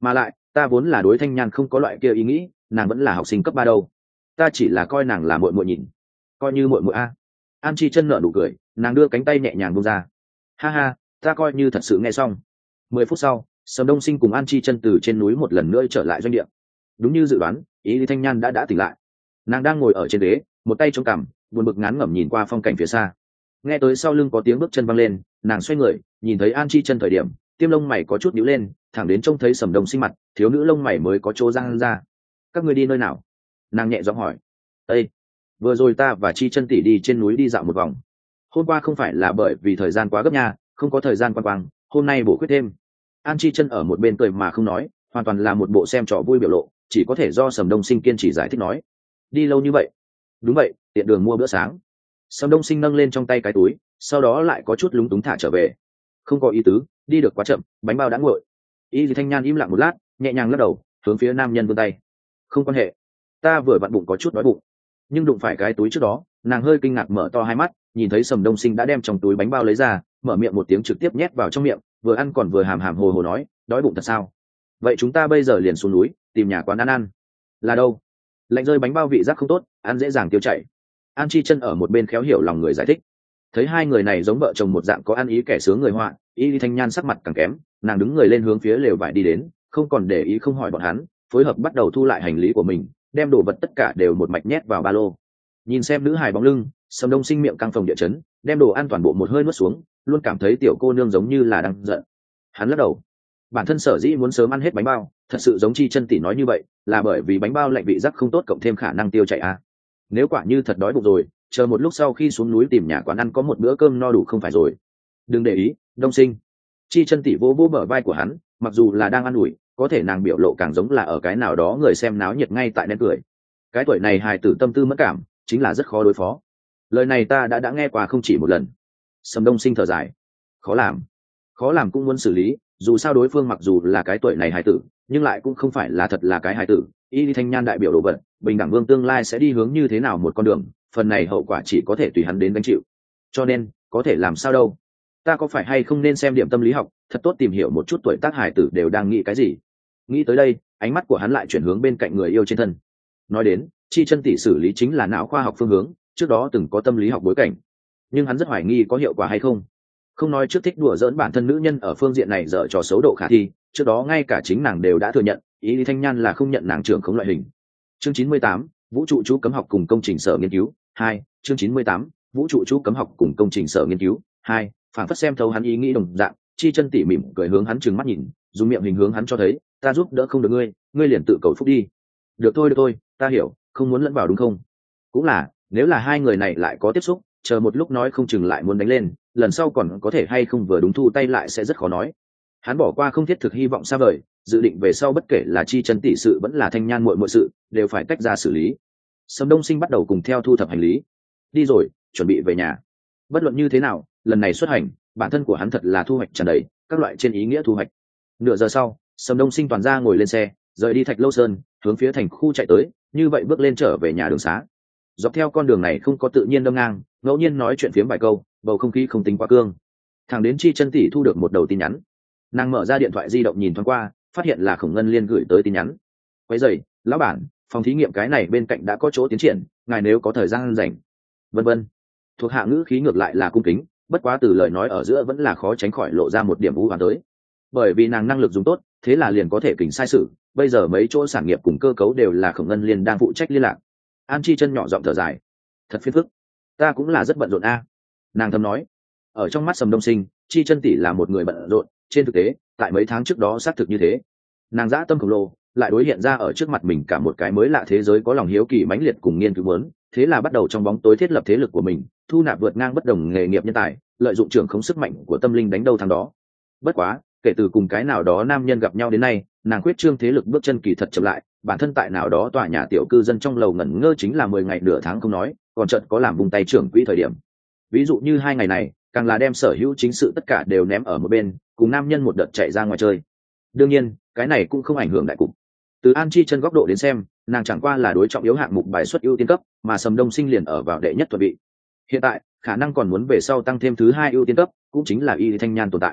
mà lại ta vốn là đối Thanh Nhan không có loại kia ý nghĩ, nàng vẫn là học sinh cấp 3 đâu, ta chỉ là coi nàng là muội muội nhìn, coi như muội muội a. An Chi Chân nở nụ cười, nàng đưa cánh tay nhẹ nhàng buông ra. Ha ha, ta coi như thật sự nghe xong. 10 phút sau, Sầm Đông Sinh cùng An Chi Chân từ trên núi một lần nữa trở lại doanh địa. Đúng như dự đoán, Ý Lý Thanh Nhan đã tỉnh lại. Nàng đang ngồi ở trên ghế, một tay chống cằm, buồn bực ngán ngẩm nhìn qua phong cảnh phía xa. Nghe tới sau lưng có tiếng bước chân văng lên, nàng xoay người, nhìn thấy An Chi Chân thời điểm, tiêm lông mày có chút nhíu lên, thẳng đến trông thấy Sầm Đông Sinh mặt, thiếu nữ lông mày mới có chỗ răng ra. Các ngươi đi nơi nào? Nàng nhẹ giọng hỏi. Ê, vừa rồi ta và Chi Chân tỷ đi trên núi đi dạo một vòng. Hôm qua không phải là bởi vì thời gian quá gấp nha, không có thời gian quan quang, hôm nay bổ khuyết thêm. An Chi Chân ở một bên cười mà không nói, hoàn toàn là một bộ xem trò vui biểu lộ, chỉ có thể do Sầm Đông Sinh kiên trì giải thích nói. Đi lâu như vậy? Đúng vậy, tiện đường mua bữa sáng. Sầm Đông Sinh nâng lên trong tay cái túi, sau đó lại có chút lúng túng thả trở về. Không có ý tứ, đi được quá chậm, bánh bao đã nguội. Y Lý Thanh Nhan im lặng một lát, nhẹ nhàng lắc đầu, hướng phía nam nhân vươn tay. Không quan hệ, ta vừa vặn bụng có chút đói bụng. Nhưng đụng phải cái túi trước đó, nàng hơi kinh ngạc mở to hai mắt, nhìn thấy Sầm Đông Sinh đã đem trong túi bánh bao lấy ra, mở miệng một tiếng trực tiếp nhét vào trong miệng, vừa ăn còn vừa hàm hàm hồ hồ nói, đói bụng thật sao? Vậy chúng ta bây giờ liền xuống núi, tìm nhà quán ăn ăn. Là đâu? Lạnh rơi bánh bao vị giác không tốt, ăn dễ dàng tiêu chảy. An Chi Chân ở một bên khéo hiểu lòng người giải thích. Thấy hai người này giống vợ chồng một dạng có ăn ý kẻ sướng người họa, Y Lý Thanh Nhan sắc mặt càng kém, nàng đứng người lên hướng phía lều vải đi đến, không còn để ý không hỏi bọn hắn, phối hợp bắt đầu thu lại hành lý của mình, đem đồ vật tất cả đều một mạch nhét vào ba lô. Nhìn xem nữ hài bóng lưng, Sầm Đông Sinh miệng căng phồng địa chấn, đem đồ ăn toàn bộ một hơi nuốt xuống, luôn cảm thấy tiểu cô nương giống như là đang giận. Hắn lắc đầu, bản thân sở dĩ muốn sớm ăn hết bánh bao, thật sự giống Chi Chân tỷ nói như vậy, là bởi vì bánh bao lạnh vị giác không tốt cộng thêm khả năng tiêu chảy à. Nếu quả như thật đói bụng rồi, chờ một lúc sau khi xuống núi tìm nhà quán ăn có một bữa cơm no đủ không phải rồi. Đừng để ý, Đông Sinh. Chi Chân tỷ vỗ vỗ bờ vai của hắn, mặc dù là đang ăn ủi, có thể nàng biểu lộ càng giống là ở cái nào đó người xem náo nhiệt ngay tại nén cười. Cái tuổi này hài tử tâm tư mất cảm, chính là rất khó đối phó. Lời này ta đã nghe qua không chỉ một lần. Sầm Đông Sinh thở dài, khó làm cũng muốn xử lý, dù sao đối phương mặc dù là cái tuổi này hài tử, nhưng lại cũng không phải là thật là cái hài tử. Y Lý Thanh Nhan đại biểu đồ vật, bình đẳng vương tương lai sẽ đi hướng như thế nào một con đường, phần này hậu quả chỉ có thể tùy hắn đến gánh chịu. Cho nên có thể làm sao đâu, ta có phải hay không nên xem điểm tâm lý học, thật tốt tìm hiểu một chút tuổi tác hài tử đều đang nghĩ cái gì. Nghĩ tới đây, ánh mắt của hắn lại chuyển hướng bên cạnh người yêu trên thân. Nói đến, Chi Chân tỷ xử lý chính là não khoa học phương hướng, trước đó từng có tâm lý học bối cảnh, nhưng hắn rất hoài nghi có hiệu quả hay không. Không nói trước thích đùa giỡn bản thân nữ nhân ở phương diện này dở trò xấu độ khả thi, trước đó ngay cả chính nàng đều đã thừa nhận, Ý Lý Thanh Nhan là không nhận nàng trưởng khống loại hình. Chương 98, vũ trụ chú cấm học cùng công trình sở nghiên cứu 2. Chương 98, vũ trụ chú cấm học cùng công trình sở nghiên cứu 2. Phản phất xem thấu hắn ý nghĩ đồng dạng, Chi Chân tỉ mỉm cười hướng hắn trừng mắt nhìn, dùng miệng hình hướng hắn cho thấy, ta giúp đỡ không được ngươi, ngươi liền tự cầu phúc đi. Được thôi, ta hiểu, không muốn lẫn vào đúng không? Cũng là, nếu là hai người này lại có tiếp xúc, chờ một lúc nói không chừng lại muốn đánh lên, lần sau còn có thể hay không vừa đúng thu tay lại sẽ rất khó nói. Hắn bỏ qua không thiết thực hy vọng xa vời, dự định về sau bất kể là Chi Chân tỷ sự vẫn là Thanh Nhan muội muội sự, đều phải tách ra xử lý. Sầm Đông Sinh bắt đầu cùng theo thu thập hành lý. Đi rồi, chuẩn bị về nhà. Bất luận như thế nào, lần này xuất hành, bản thân của hắn thật là thu hoạch tràn đầy, các loại trên ý nghĩa thu hoạch. Nửa giờ sau, Sầm Đông Sinh toàn ra ngồi lên xe, rời đi Thạch Lâu Sơn, hướng phía thành khu chạy tới, như vậy bước lên trở về nhà đường xá. Dọc theo con đường này không có tự nhiên đâm ngang, ngẫu nhiên nói chuyện phiếm vài câu, bầu không khí không tính quá cương. Thằng đến Chi Chân tỷ thu được một đầu tin nhắn, nàng mở ra điện thoại di động nhìn thoáng qua, phát hiện là Khổng Ngân Liên gửi tới tin nhắn. Quấy rầy, lão bản, phòng thí nghiệm cái này bên cạnh đã có chỗ tiến triển, ngài nếu có thời gian rảnh. Vân vân. Thuộc hạ ngữ khí ngược lại là cung kính, bất quá từ lời nói ở giữa vẫn là khó tránh khỏi lộ ra một điểm u hoán tới. Bởi vì nàng năng lực dùng tốt, thế là liền có thể kỉnh sai sự, bây giờ mấy chỗ sản nghiệp cùng cơ cấu đều là Khổng Ngân Liên đang phụ trách liên lạc. An Chi Chân nhỏ giọng thở dài, thật phiền phức, ta cũng là rất bận rộn a. Nàng thầm nói. Ở trong mắt Sầm Đông Sinh, Chi Chân tỷ là một người bận rộn, trên thực tế, tại mấy tháng trước đó xác thực như thế. Nàng dã tâm khổng lồ, lại đối hiện ra ở trước mặt mình cả một cái mới lạ thế giới có lòng hiếu kỳ mãnh liệt cùng nghiên cứu muốn, thế là bắt đầu trong bóng tối thiết lập thế lực của mình, thu nạp vượt ngang bất đồng nghề nghiệp nhân tài, lợi dụng trưởng khống sức mạnh của tâm linh đánh đâu thắng đó. Bất quá, kể từ cùng cái nào đó nam nhân gặp nhau đến nay, nàng khuyết trương thế lực bước chân kỳ thật chậm lại, bản thân tại nào đó tòa nhà tiểu cư dân trong lầu ngẩn ngơ chính là 10 ngày nửa tháng không nói, còn chợt có làm vùng tay trưởng quỹ thời điểm. Ví dụ như 2 ngày này, càng là đem sở hữu chính sự tất cả đều ném ở một bên, cùng nam nhân một đợt chạy ra ngoài chơi. Đương nhiên, cái này cũng không ảnh hưởng đại cục. Từ An Chi Chân góc độ đến xem, nàng chẳng qua là đối trọng yếu hạng mục bài xuất ưu tiên cấp, mà Sầm Đông Sinh liền ở vào đệ nhất thuận vị. Hiện tại, khả năng còn muốn về sau tăng thêm thứ 2 ưu tiên cấp, cũng chính là Y Thanh Nhan tồn tại.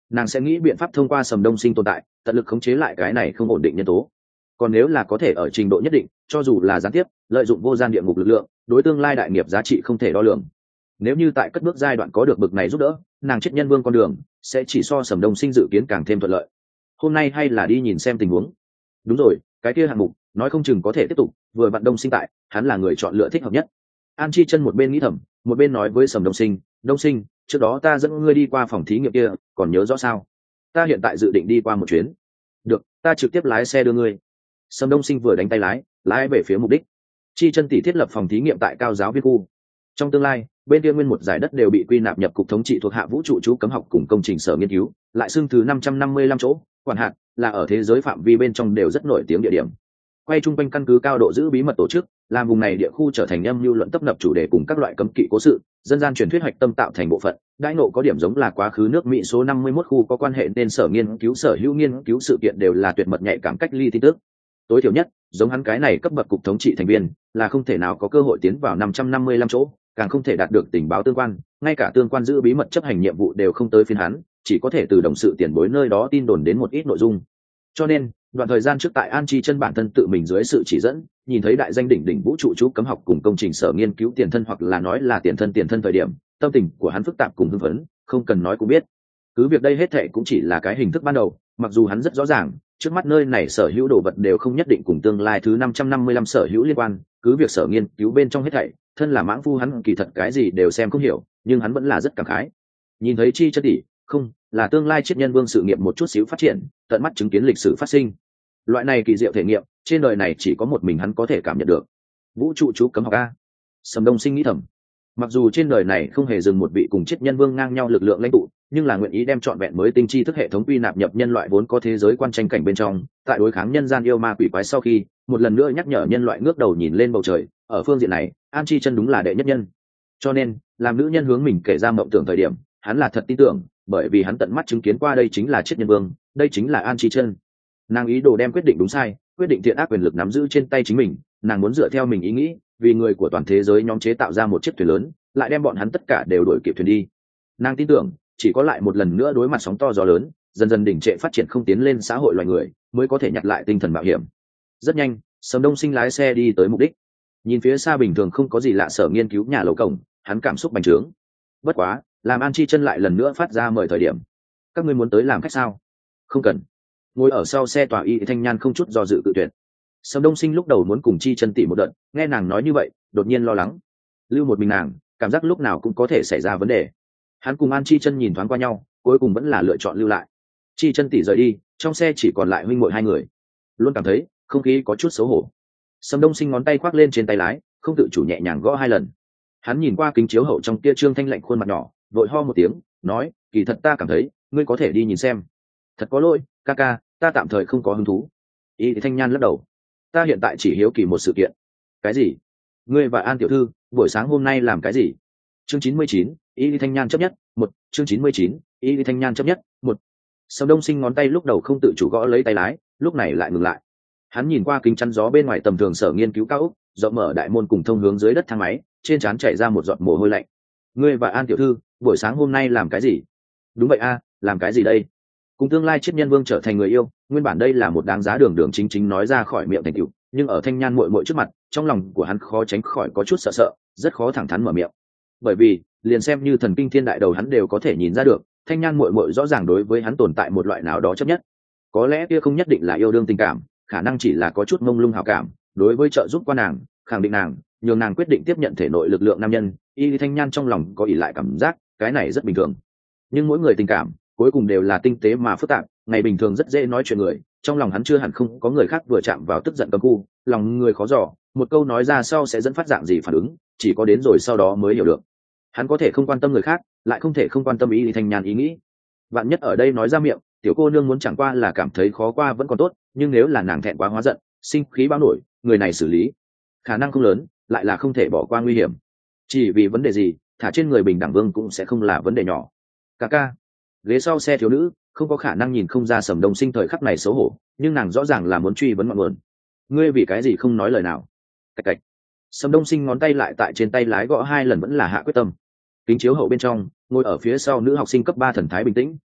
nàng sẽ nghĩ biện pháp thông qua Sầm Đông Sinh tồn tại tận lực khống chế lại cái này không ổn định nhân tố. Còn nếu là có thể ở trình độ nhất định, cho dù là gián tiếp lợi dụng vô gian địa ngục lực lượng, đối tương lai đại nghiệp giá trị không thể đo lường. Nếu như tại cất bước giai đoạn có được bực này giúp đỡ, nàng chết nhân vương con đường sẽ chỉ so Sầm Đông Sinh dự kiến càng thêm thuận lợi. Hôm nay hay là đi nhìn xem tình huống. Đúng rồi, cái kia hạng mục nói không chừng có thể tiếp tục, vừa vặn Đông Sinh tại, hắn là người chọn lựa thích hợp nhất. An Chi Chân một bên nghĩ thầm, một bên nói với Sầm Đông Sinh, Đông Sinh, trước đó ta dẫn ngươi đi qua phòng thí nghiệm kia, còn nhớ rõ sao? Ta hiện tại dự định đi qua một chuyến. Được, ta trực tiếp lái xe đưa ngươi. Sầm Đông Sinh vừa đánh tay lái về phía mục đích. Chi Chân tỷ thiết lập phòng thí nghiệm tại Cao giáo viên khu. Trong tương lai, bên kia nguyên một giải đất đều bị quy nạp nhập cục thống trị thuộc hạ vũ trụ chú cấm học cùng công trình sở nghiên cứu, lại xưng thứ 555 chỗ, quản hạt là ở thế giới phạm vi bên trong đều rất nổi tiếng địa điểm. Quay chung quanh căn cứ cao độ giữ bí mật tổ chức, làm vùng này địa khu trở thành âm lưu luận tấp nập chủ đề cùng các loại cấm kỵ cố sự, dân gian truyền thuyết hoạch tâm tạo thành bộ phận, đãi ngộ có điểm giống là quá khứ nước Mỹ số 51 khu có quan hệ nên sở hữu nghiên cứu sự kiện đều là tuyệt mật nhạy cảm cách ly tin tức. Tối thiểu nhất, giống hắn cái này cấp bậc cục thống trị thành viên, là không thể nào có cơ hội tiến vào 555 chỗ, càng không thể đạt được tình báo tương quan, ngay cả tương quan giữ bí mật chấp hành nhiệm vụ đều không tới phiên hắn, chỉ có thể từ đồng sự tiền bối nơi đó tin đồn đến một ít nội dung. Cho nên, đoạn thời gian trước tại An Chi Chân bản thân tự mình dưới sự chỉ dẫn, nhìn thấy đại danh đỉnh vũ trụ chú cấm học cùng công trình sở nghiên cứu tiền thân hoặc là nói là tiền thân thời điểm, tâm tình của hắn phức tạp cùng hưng phấn, không cần nói cũng biết. Cứ việc đây hết thệ cũng chỉ là cái hình thức ban đầu, mặc dù hắn rất rõ ràng, trước mắt nơi này sở hữu đồ vật đều không nhất định cùng tương lai thứ 555 sở hữu liên quan, cứ việc sở nghiên cứu bên trong hết thảy, thân là mãng phu hắn kỳ thật cái gì đều xem không hiểu, nhưng hắn vẫn là rất cảm khái. Nhìn thấy Chi Chân tỷ, không, là tương lai triết nhân vương sự nghiệp một chút xíu phát triển, tận mắt chứng kiến lịch sử phát sinh. Loại này kỳ diệu thể nghiệm, trên đời này chỉ có một mình hắn có thể cảm nhận được. Vũ trụ chú cấm học a. Sầm Đông Sinh nghĩ thầm. Mặc dù trên đời này không hề dừng một vị cùng triết nhân vương ngang nhau lực lượng lãnh tụ, nhưng là nguyện ý đem trọn vẹn mới tinh chi thức hệ thống quy nạp nhập nhân loại vốn có thế giới quan tranh cảnh bên trong, tại đối kháng nhân gian yêu ma quỷ quái sau khi, một lần nữa nhắc nhở nhân loại ngước đầu nhìn lên bầu trời, ở phương diện này, An Chi Chân đúng là đệ nhất nhân. Cho nên, làm nữ nhân hướng mình kể ra mộng tưởng thời điểm, hắn là thật tin tưởng, bởi vì hắn tận mắt chứng kiến qua đây chính là triết nhân vương, đây chính là An Chi Chân. Nàng ý đồ đem quyết định đúng sai, quyết định thiện ác quyền lực nắm giữ trên tay chính mình, nàng muốn dựa theo mình ý nghĩ, vì người của toàn thế giới nhóm chế tạo ra một chiếc thuyền lớn, lại đem bọn hắn tất cả đều đuổi kịp thuyền đi. Nàng tin tưởng, chỉ có lại một lần nữa đối mặt sóng to gió lớn, dần dần đỉnh trệ phát triển không tiến lên xã hội loài người, mới có thể nhặt lại tinh thần mạo hiểm. Rất nhanh, Sầm Đông Sinh lái xe đi tới mục đích. Nhìn phía xa bình thường không có gì lạ sở nghiên cứu nhà lầu cổng, hắn cảm xúc bành trướng. Bất quá, làm An Chi Chân lại lần nữa phát ra mời thời điểm. Các ngươi muốn tới làm khách sao? Không cần. Ngồi ở sau xe tòa Y Thanh Nhan không chút do dự cự tuyệt. Sầm Đông Sinh lúc đầu muốn cùng Chi Chân tỉ một đợt, nghe nàng nói như vậy, đột nhiên lo lắng. Lưu một mình nàng, cảm giác lúc nào cũng có thể xảy ra vấn đề. Hắn cùng An Chi Chân nhìn thoáng qua nhau, cuối cùng vẫn là lựa chọn lưu lại. Chi Chân tỉ rời đi, trong xe chỉ còn lại huynh muội hai người. Luôn cảm thấy không khí có chút xấu hổ. Sầm Đông Sinh ngón tay khoác lên trên tay lái, không tự chủ nhẹ nhàng gõ hai lần. Hắn nhìn qua kính chiếu hậu trong kia trương thanh lạnh khuôn mặt nhỏ, vội ho một tiếng, nói, kỳ thật ta cảm thấy, ngươi có thể đi nhìn xem. Thật có lỗi, ca ca, ta tạm thời không có hứng thú. Y Thanh Nhan lắc đầu. Ta hiện tại chỉ hiếu kỳ một sự kiện. Cái gì? Ngươi và An tiểu thư buổi sáng hôm nay làm cái gì? Chương 99, Y Thanh Nhan chấp nhất, một. Chương 99, Y Thanh Nhan chấp nhất, một. Sầm Đông Sinh ngón tay lúc đầu không tự chủ gõ lấy tay lái, lúc này lại ngừng lại. Hắn nhìn qua kính chắn gió bên ngoài tầm thường sở nghiên cứu cao ốc, rộng mở đại môn cùng thông hướng dưới đất thang máy, trên trán chảy ra một giọt mồ hôi lạnh. Ngươi và An tiểu thư buổi sáng hôm nay làm cái gì? Đúng vậy a, làm cái gì đây? Cùng tương lai triết nhân vương trở thành người yêu, nguyên bản đây là một đáng giá đường đường chính chính nói ra khỏi miệng thành tựu, nhưng ở Thanh Nhan muội muội trước mặt, trong lòng của hắn khó tránh khỏi có chút sợ sợ, rất khó thẳng thắn mở miệng. Bởi vì, liền xem như thần kinh thiên đại đầu hắn đều có thể nhìn ra được, Thanh Nhan muội muội rõ ràng đối với hắn tồn tại một loại nào đó chấp nhất. Có lẽ kia không nhất định là yêu đương tình cảm, khả năng chỉ là có chút mông lung hảo cảm, đối với trợ giúp qua nàng, khẳng định nàng, nhường nàng quyết định tiếp nhận thể nội lực lượng nam nhân, Y Thanh Nhan trong lòng có ỷ lại cảm giác, cái này rất bình thường. Nhưng mỗi người tình cảm cuối cùng đều là tinh tế mà phức tạp, ngày bình thường rất dễ nói chuyện người, trong lòng hắn chưa hẳn không có người khác vừa chạm vào tức giận cấm khu, lòng người khó dò, một câu nói ra sau sẽ dẫn phát dạng gì phản ứng, chỉ có đến rồi sau đó mới hiểu được. Hắn có thể không quan tâm người khác, lại không thể không quan tâm Y Thanh Nhan ý nghĩ. Vạn nhất ở đây nói ra miệng, tiểu cô nương muốn chẳng qua là cảm thấy khó qua vẫn còn tốt, nhưng nếu là nàng thẹn quá hóa giận, sinh khí báo nổi, người này xử lý khả năng không lớn, lại là không thể bỏ qua nguy hiểm. Chỉ vì vấn đề gì, thả trên người bình đẳng vương cũng sẽ không là vấn đề nhỏ. Ca ca. Ghế sau xe thiếu nữ không có khả năng nhìn không ra Sầm Đông Sinh thời khắc này xấu hổ, nhưng nàng rõ ràng là muốn truy vấn ngọn nguồn. Ngươi vì cái gì không nói lời nào? Cạch cạch. Sầm Đông Sinh ngón tay lại tại trên tay lái gõ hai lần vẫn là hạ quyết tâm. Kính chiếu hậu bên trong, ngồi ở phía sau nữ học sinh cấp 3 thần thái bình tĩnh,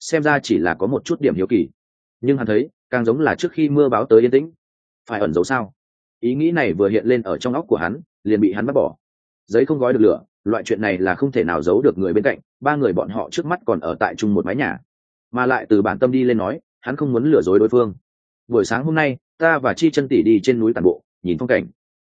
xem ra chỉ là có một chút điểm hiếu kỳ. Nhưng hắn thấy càng giống là trước khi mưa báo tới yên tĩnh. Phải ẩn giấu sao? Ý nghĩ này vừa hiện lên ở trong óc của hắn, liền bị hắn bắt bỏ. Giấy không gói được lửa, loại chuyện này là không thể nào giấu được người bên cạnh, ba người bọn họ trước mắt còn ở tại chung một mái nhà, mà lại từ bản tâm đi lên nói, hắn không muốn lừa dối đối phương. Buổi sáng hôm nay ta và Chi Chân tỷ đi trên núi tản bộ, nhìn phong cảnh.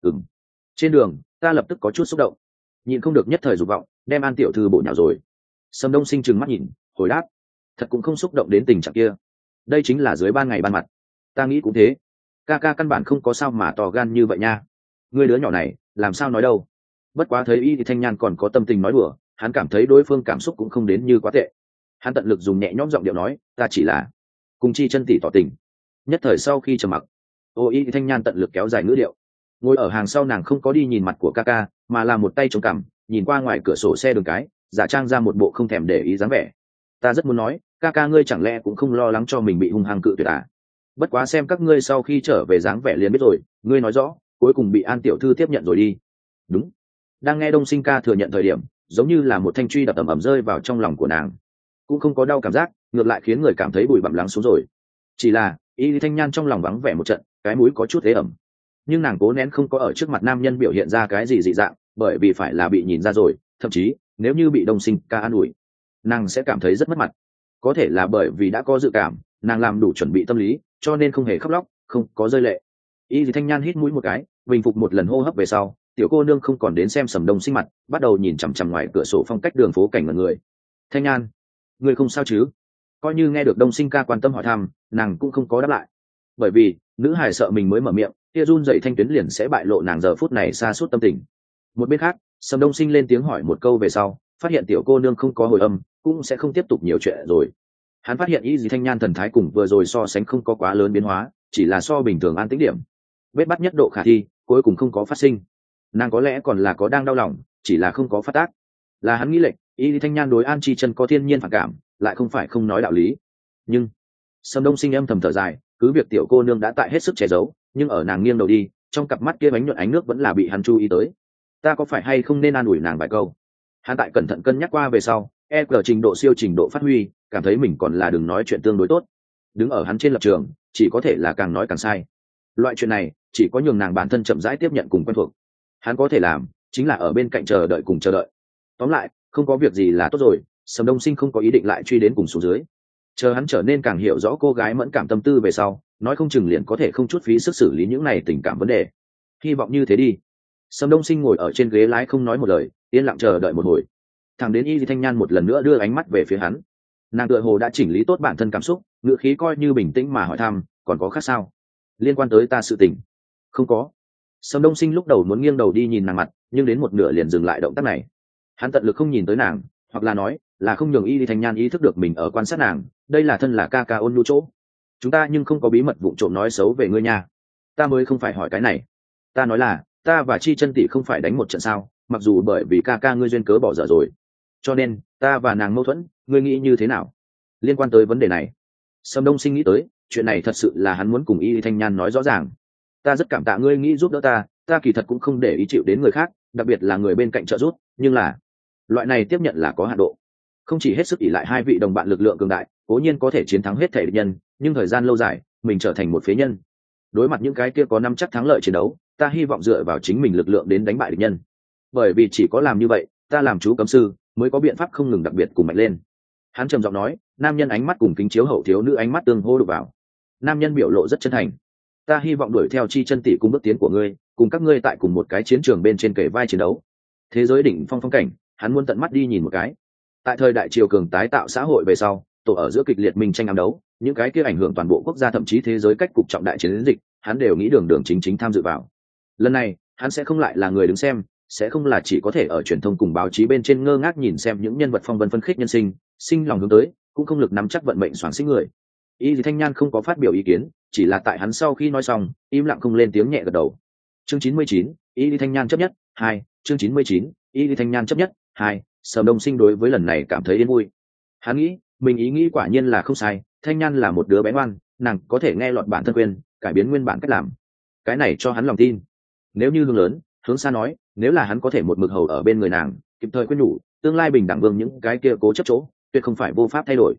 Trên đường ta lập tức có chút xúc động, nhìn không được nhất thời dục vọng đem An tiểu thư bộ nhào rồi. Sâm Đông Sinh trừng mắt nhìn, hồi đáp, thật cũng không xúc động đến tình trạng kia. Đây chính là dưới ban ngày ban mặt. Ta nghĩ cũng thế. Ca ca căn bản không có sao mà to gan như vậy nha. Ngươi đứa nhỏ này làm sao nói đâu. Bất quá thấy Y thì Thanh Nhan còn có tâm tình nói đùa, hắn cảm thấy đối phương cảm xúc cũng không đến như quá tệ. Hắn tận lực dùng nhẹ nhõm giọng điệu nói, ta chỉ là cùng Chi Chân tỷ tỏ tình. Nhất thời sau khi trầm mặc, Y thì Thanh Nhan tận lực kéo dài ngữ điệu. Ngồi ở hàng sau nàng không có đi nhìn mặt của ca ca, mà là một tay chống cằm, nhìn qua ngoài cửa sổ xe đường cái, giả trang ra một bộ không thèm để ý dáng vẻ. Ta rất muốn nói, ca ca ngươi chẳng lẽ cũng không lo lắng cho mình bị hung hăng cự tuyệt à? Bất quá xem các ngươi sau khi trở về dáng vẻ liền biết rồi, ngươi nói rõ, cuối cùng bị An tiểu thư tiếp nhận rồi đi. Đúng. Đang nghe Đông Sinh ca thừa nhận thời điểm, giống như là một thanh truy đập ầm ầm rơi vào trong lòng của nàng, cũng không có đau cảm giác, ngược lại khiến người cảm thấy bụi bặm lắng xuống rồi. Chỉ là Y Thanh Nhan trong lòng vắng vẻ một trận, cái mũi có chút ế ẩm, nhưng nàng cố nén không có ở trước mặt nam nhân biểu hiện ra cái gì dị dạng, bởi vì phải là bị nhìn ra rồi, thậm chí nếu như bị Đông Sinh ca an ủi, nàng sẽ cảm thấy rất mất mặt. Có thể là bởi vì đã có dự cảm, nàng làm đủ chuẩn bị tâm lý, cho nên không hề khóc lóc, không có rơi lệ. Y Thanh Nhan hít mũi một cái, bình phục một lần hô hấp về sau, tiểu cô nương không còn đến xem Sầm Đông Sinh mặt, bắt đầu nhìn chằm chằm ngoài cửa sổ phong cách đường phố cảnh mọi người. Thanh Nhan, người không sao chứ? Coi như nghe được Đông Sinh ca quan tâm hỏi thăm, nàng cũng không có đáp lại, bởi vì nữ hài sợ mình mới mở miệng, kia run dậy thanh tuyến liền sẽ bại lộ nàng giờ phút này sa sút tâm tình. Một bên khác, Sầm Đông Sinh lên tiếng hỏi một câu về sau, phát hiện tiểu cô nương không có hồi âm, cũng sẽ không tiếp tục nhiều chuyện rồi. Hắn phát hiện Y Thanh Nhan thần thái cùng vừa rồi so sánh không có quá lớn biến hóa, chỉ là so bình thường an tĩnh điểm. Vết bắt nhất độ khả thi cuối cùng không có phát sinh. Nàng có lẽ còn là có đang đau lòng, chỉ là không có phát tác. Là hắn nghĩ lệch, Y Thanh Nhan đối An Chi Chân có thiên nhiên phản cảm, lại không phải không nói đạo lý. Nhưng Sầm Đông Sinh âm thầm thở dài, cứ việc tiểu cô nương đã tại hết sức che giấu, nhưng ở nàng nghiêng đầu đi, trong cặp mắt kia bánh nhuận ánh nước vẫn là bị hắn chú ý tới. Ta có phải hay không nên an ủi nàng vài câu? Hắn tại cẩn thận cân nhắc qua về sau, trình độ siêu trình độ phát huy, cảm thấy mình còn là đừng nói chuyện tương đối tốt. Đứng ở hắn trên lập trường, chỉ có thể là càng nói càng sai. Loại chuyện này chỉ có nhường nàng bản thân chậm rãi tiếp nhận cùng quen thuộc. Hắn có thể làm chính là ở bên cạnh chờ đợi cùng chờ đợi. Tóm lại, không có việc gì là tốt rồi. Sầm Đông Sinh không có ý định lại truy đến cùng xuống dưới. Chờ hắn trở nên càng hiểu rõ cô gái mẫn cảm tâm tư về sau, nói không chừng liền có thể không chút phí sức xử lý những này tình cảm vấn đề. Hy vọng như thế đi. Sầm Đông Sinh ngồi ở trên ghế lái không nói một lời, yên lặng chờ đợi một hồi. Thằng đến Y Thanh Nhan một lần nữa đưa ánh mắt về phía hắn. Nàng tựa hồ đã chỉnh lý tốt bản thân cảm xúc, ngữ khí coi như bình tĩnh mà hỏi thăm, còn có khác sao? Liên quan tới ta sự tình? Không có. Sầm Đông Sinh lúc đầu muốn nghiêng đầu đi nhìn nàng mặt, nhưng đến một nửa liền dừng lại động tác này. Hắn tận lực không nhìn tới nàng, hoặc là nói là không nhường Y Thanh Nhan ý thức được mình ở quan sát nàng. Đây là thân là ca ca ôn nhu chỗ. Chúng ta nhưng không có bí mật vụng trộm nói xấu về ngươi nha. Ta mới không phải hỏi cái này. Ta nói là ta và Chi Chân tỷ không phải đánh một trận sao? Mặc dù bởi vì ca ca ngươi duyên cớ bỏ dở rồi, cho nên ta và nàng mâu thuẫn, ngươi nghĩ như thế nào? Liên quan tới vấn đề này, Sầm Đông Sinh nghĩ tới chuyện này thật sự là hắn muốn cùng Y Thanh Nhan nói rõ ràng. Ta rất cảm tạ ngươi nghĩ giúp đỡ ta kỳ thật cũng không để ý chịu đến người khác, đặc biệt là người bên cạnh trợ giúp, nhưng là loại này tiếp nhận là có hạn độ. Không chỉ hết sức ỷ lại hai vị đồng bạn lực lượng cường đại, cố nhiên có thể chiến thắng hết thể địch nhân, nhưng thời gian lâu dài mình trở thành một phế nhân. Đối mặt những cái kia có nắm chắc thắng lợi chiến đấu, ta hy vọng dựa vào chính mình lực lượng đến đánh bại địch nhân, bởi vì chỉ có làm như vậy, ta làm chú cấm sư mới có biện pháp không ngừng đặc biệt cùng mạnh lên. Hắn trầm giọng nói, nam nhân ánh mắt cùng kính chiếu hậu thiếu nữ ánh mắt tương hô đục vào. Nam nhân biểu lộ rất chân thành. Ta hy vọng đuổi theo Chi Chân tỷ cùng bước tiến của ngươi, cùng các ngươi tại cùng một cái chiến trường bên trên kề vai chiến đấu. Thế giới đỉnh phong phong cảnh, hắn muốn tận mắt đi nhìn một cái. Tại thời đại triều cường tái tạo xã hội về sau, tổ ở giữa kịch liệt minh tranh ám đấu, những cái kia ảnh hưởng toàn bộ quốc gia thậm chí thế giới cách cục trọng đại chiến dịch, hắn đều nghĩ đường đường chính chính tham dự vào. Lần này, hắn sẽ không lại là người đứng xem, sẽ không là chỉ có thể ở truyền thông cùng báo chí bên trên ngơ ngác nhìn xem những nhân vật phong vân phân khích nhân sinh, sinh lòng hướng tới, cũng không lực nắm chắc vận mệnh soảng xích người. Y Thanh Nhan không có phát biểu ý kiến, chỉ là tại hắn sau khi nói xong, im lặng không lên tiếng nhẹ gật đầu. Chương 99, Y Thanh Nhan chấp nhất 2, chương 99, Y Thanh Nhan chấp nhất 2. Sầm Đông Sinh đối với lần này cảm thấy yên vui. Hắn nghĩ, mình ý nghĩ quả nhiên là không sai, Thanh Nhan là một đứa bé ngoan, nàng có thể nghe lọt bản thân khuyên, cải biến nguyên bản cách làm. Cái này cho hắn lòng tin. Nếu như hướng lớn, hướng xa nói, nếu là hắn có thể một mực hầu ở bên người nàng, kịp thời khuyên nhủ, tương lai bình đẳng vương những cái kia cố chấp chỗ, tuyệt không phải vô pháp thay đổi.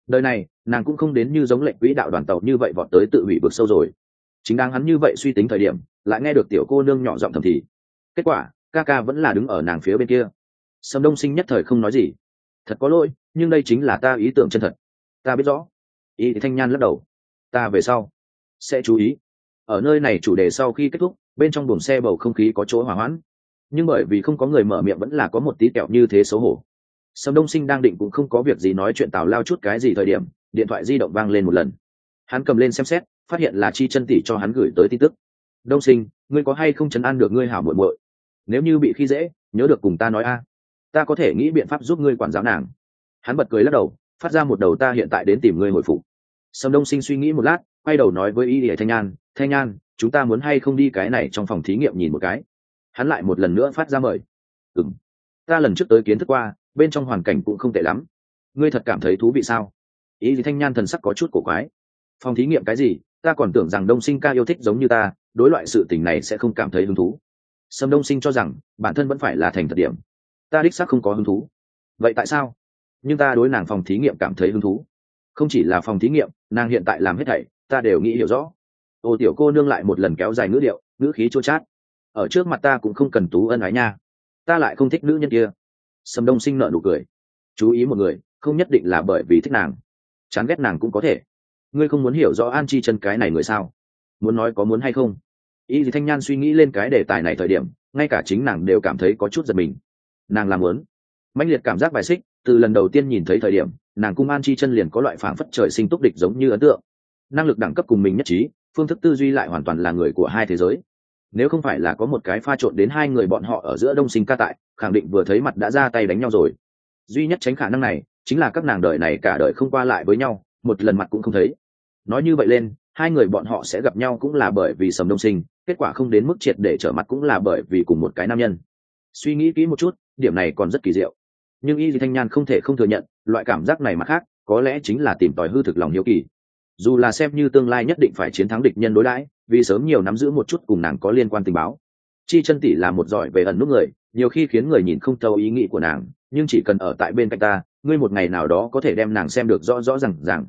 Đời này nàng cũng không đến như giống lệnh quỹ đạo đoàn tàu như vậy vọt tới tự hủy vực sâu rồi. Chính đang hắn như vậy suy tính thời điểm, lại nghe được tiểu cô nương nhỏ giọng thầm thì. Kết quả ca ca vẫn là đứng ở nàng phía bên kia. Sầm Đông Sinh nhất thời không nói gì. Thật có lỗi, nhưng đây chính là ta ý tưởng chân thật. Ta biết rõ. Y Thanh Nhan lắc đầu. Ta về sau sẽ chú ý. Ở nơi này chủ đề sau khi kết thúc, bên trong buồng xe bầu không khí có chỗ hòa hoãn, nhưng bởi vì không có người mở miệng vẫn là có một tí kẹo như thế xấu hổ. Sầm Đông Sinh đang định cũng không có việc gì nói chuyện tào lao chút cái gì thời điểm, điện thoại di động vang lên một lần. Hắn cầm lên xem xét, phát hiện là Chi Chân tỷ cho hắn gửi tới tin tức. Đông Sinh, ngươi có hay không trấn an được ngươi hảo muội muội? Nếu như bị khi dễ, nhớ được cùng ta nói a, ta có thể nghĩ biện pháp giúp ngươi quản giáo nàng. Hắn bật cười lắc đầu, phát ra một đầu ta hiện tại đến tìm ngươi hồi phục. Sầm Đông Sinh suy nghĩ một lát, quay đầu nói với Y Thanh Nhan, Thanh Nhan, chúng ta muốn hay không đi cái này trong phòng thí nghiệm nhìn một cái. Hắn lại một lần nữa phát ra mời. Ta lần trước tới kiến thức qua, bên trong hoàn cảnh cũng không tệ lắm. Ngươi thật cảm thấy thú vị sao? Y Thanh Nhan thần sắc có chút cổ quái. Phòng thí nghiệm cái gì? Ta còn tưởng rằng Đông Sinh ca yêu thích giống như ta, đối loại sự tình này sẽ không cảm thấy hứng thú. Sầm Đông Sinh cho rằng bản thân vẫn phải là thành thật điểm. Ta đích xác không có hứng thú. Vậy tại sao? Nhưng ta đối nàng phòng thí nghiệm cảm thấy hứng thú. Không chỉ là phòng thí nghiệm, nàng hiện tại làm hết thảy, ta đều nghĩ hiểu rõ. Ô tiểu cô nương lại một lần kéo dài ngữ điệu, ngữ khí chua chát. Ở trước mặt ta cũng không cần tú ân ái nha. Ta lại không thích nữ nhân kia. Sầm Đông Sinh nở nụ cười. Chú ý một người, không nhất định là bởi vì thích nàng. Chán ghét nàng cũng có thể. Ngươi không muốn hiểu rõ An Chi Chân cái này người sao? Muốn nói có muốn hay không? Y Thanh Nhan suy nghĩ lên cái đề tài này thời điểm, ngay cả chính nàng đều cảm thấy có chút giật mình. Nàng làm muốn. Mãnh liệt cảm giác bài xích, từ lần đầu tiên nhìn thấy thời điểm, nàng cung An Chi Chân liền có loại phảng phất trời sinh túc địch giống như ấn tượng. Năng lực đẳng cấp cùng mình nhất trí, phương thức tư duy lại hoàn toàn là người của hai thế giới. Nếu không phải là có một cái pha trộn đến hai người bọn họ ở giữa Đông Sinh ca tại, khẳng định vừa thấy mặt đã ra tay đánh nhau rồi. Duy nhất tránh khả năng này chính là các nàng đời này cả đời không qua lại với nhau, một lần mặt cũng không thấy. Nói như vậy lên, hai người bọn họ sẽ gặp nhau cũng là bởi vì Sầm Đông Sinh, kết quả không đến mức triệt để trở mặt cũng là bởi vì cùng một cái nam nhân. Suy nghĩ kỹ một chút, điểm này còn rất kỳ diệu. Nhưng Y Thanh Nhan không thể không thừa nhận, loại cảm giác này mặt khác, có lẽ chính là tìm tòi hư thực lòng hiếu kỳ. Dù là xem như tương lai nhất định phải chiến thắng địch nhân đối đãi, vì sớm nhiều nắm giữ một chút cùng nàng có liên quan tình báo. Chi Chân tỷ là một giỏi về ẩn núp người, nhiều khi khiến người nhìn không thấu ý nghĩ của nàng, nhưng chỉ cần ở tại bên cạnh ta, ngươi một ngày nào đó có thể đem nàng xem được rõ rõ ràng ràng.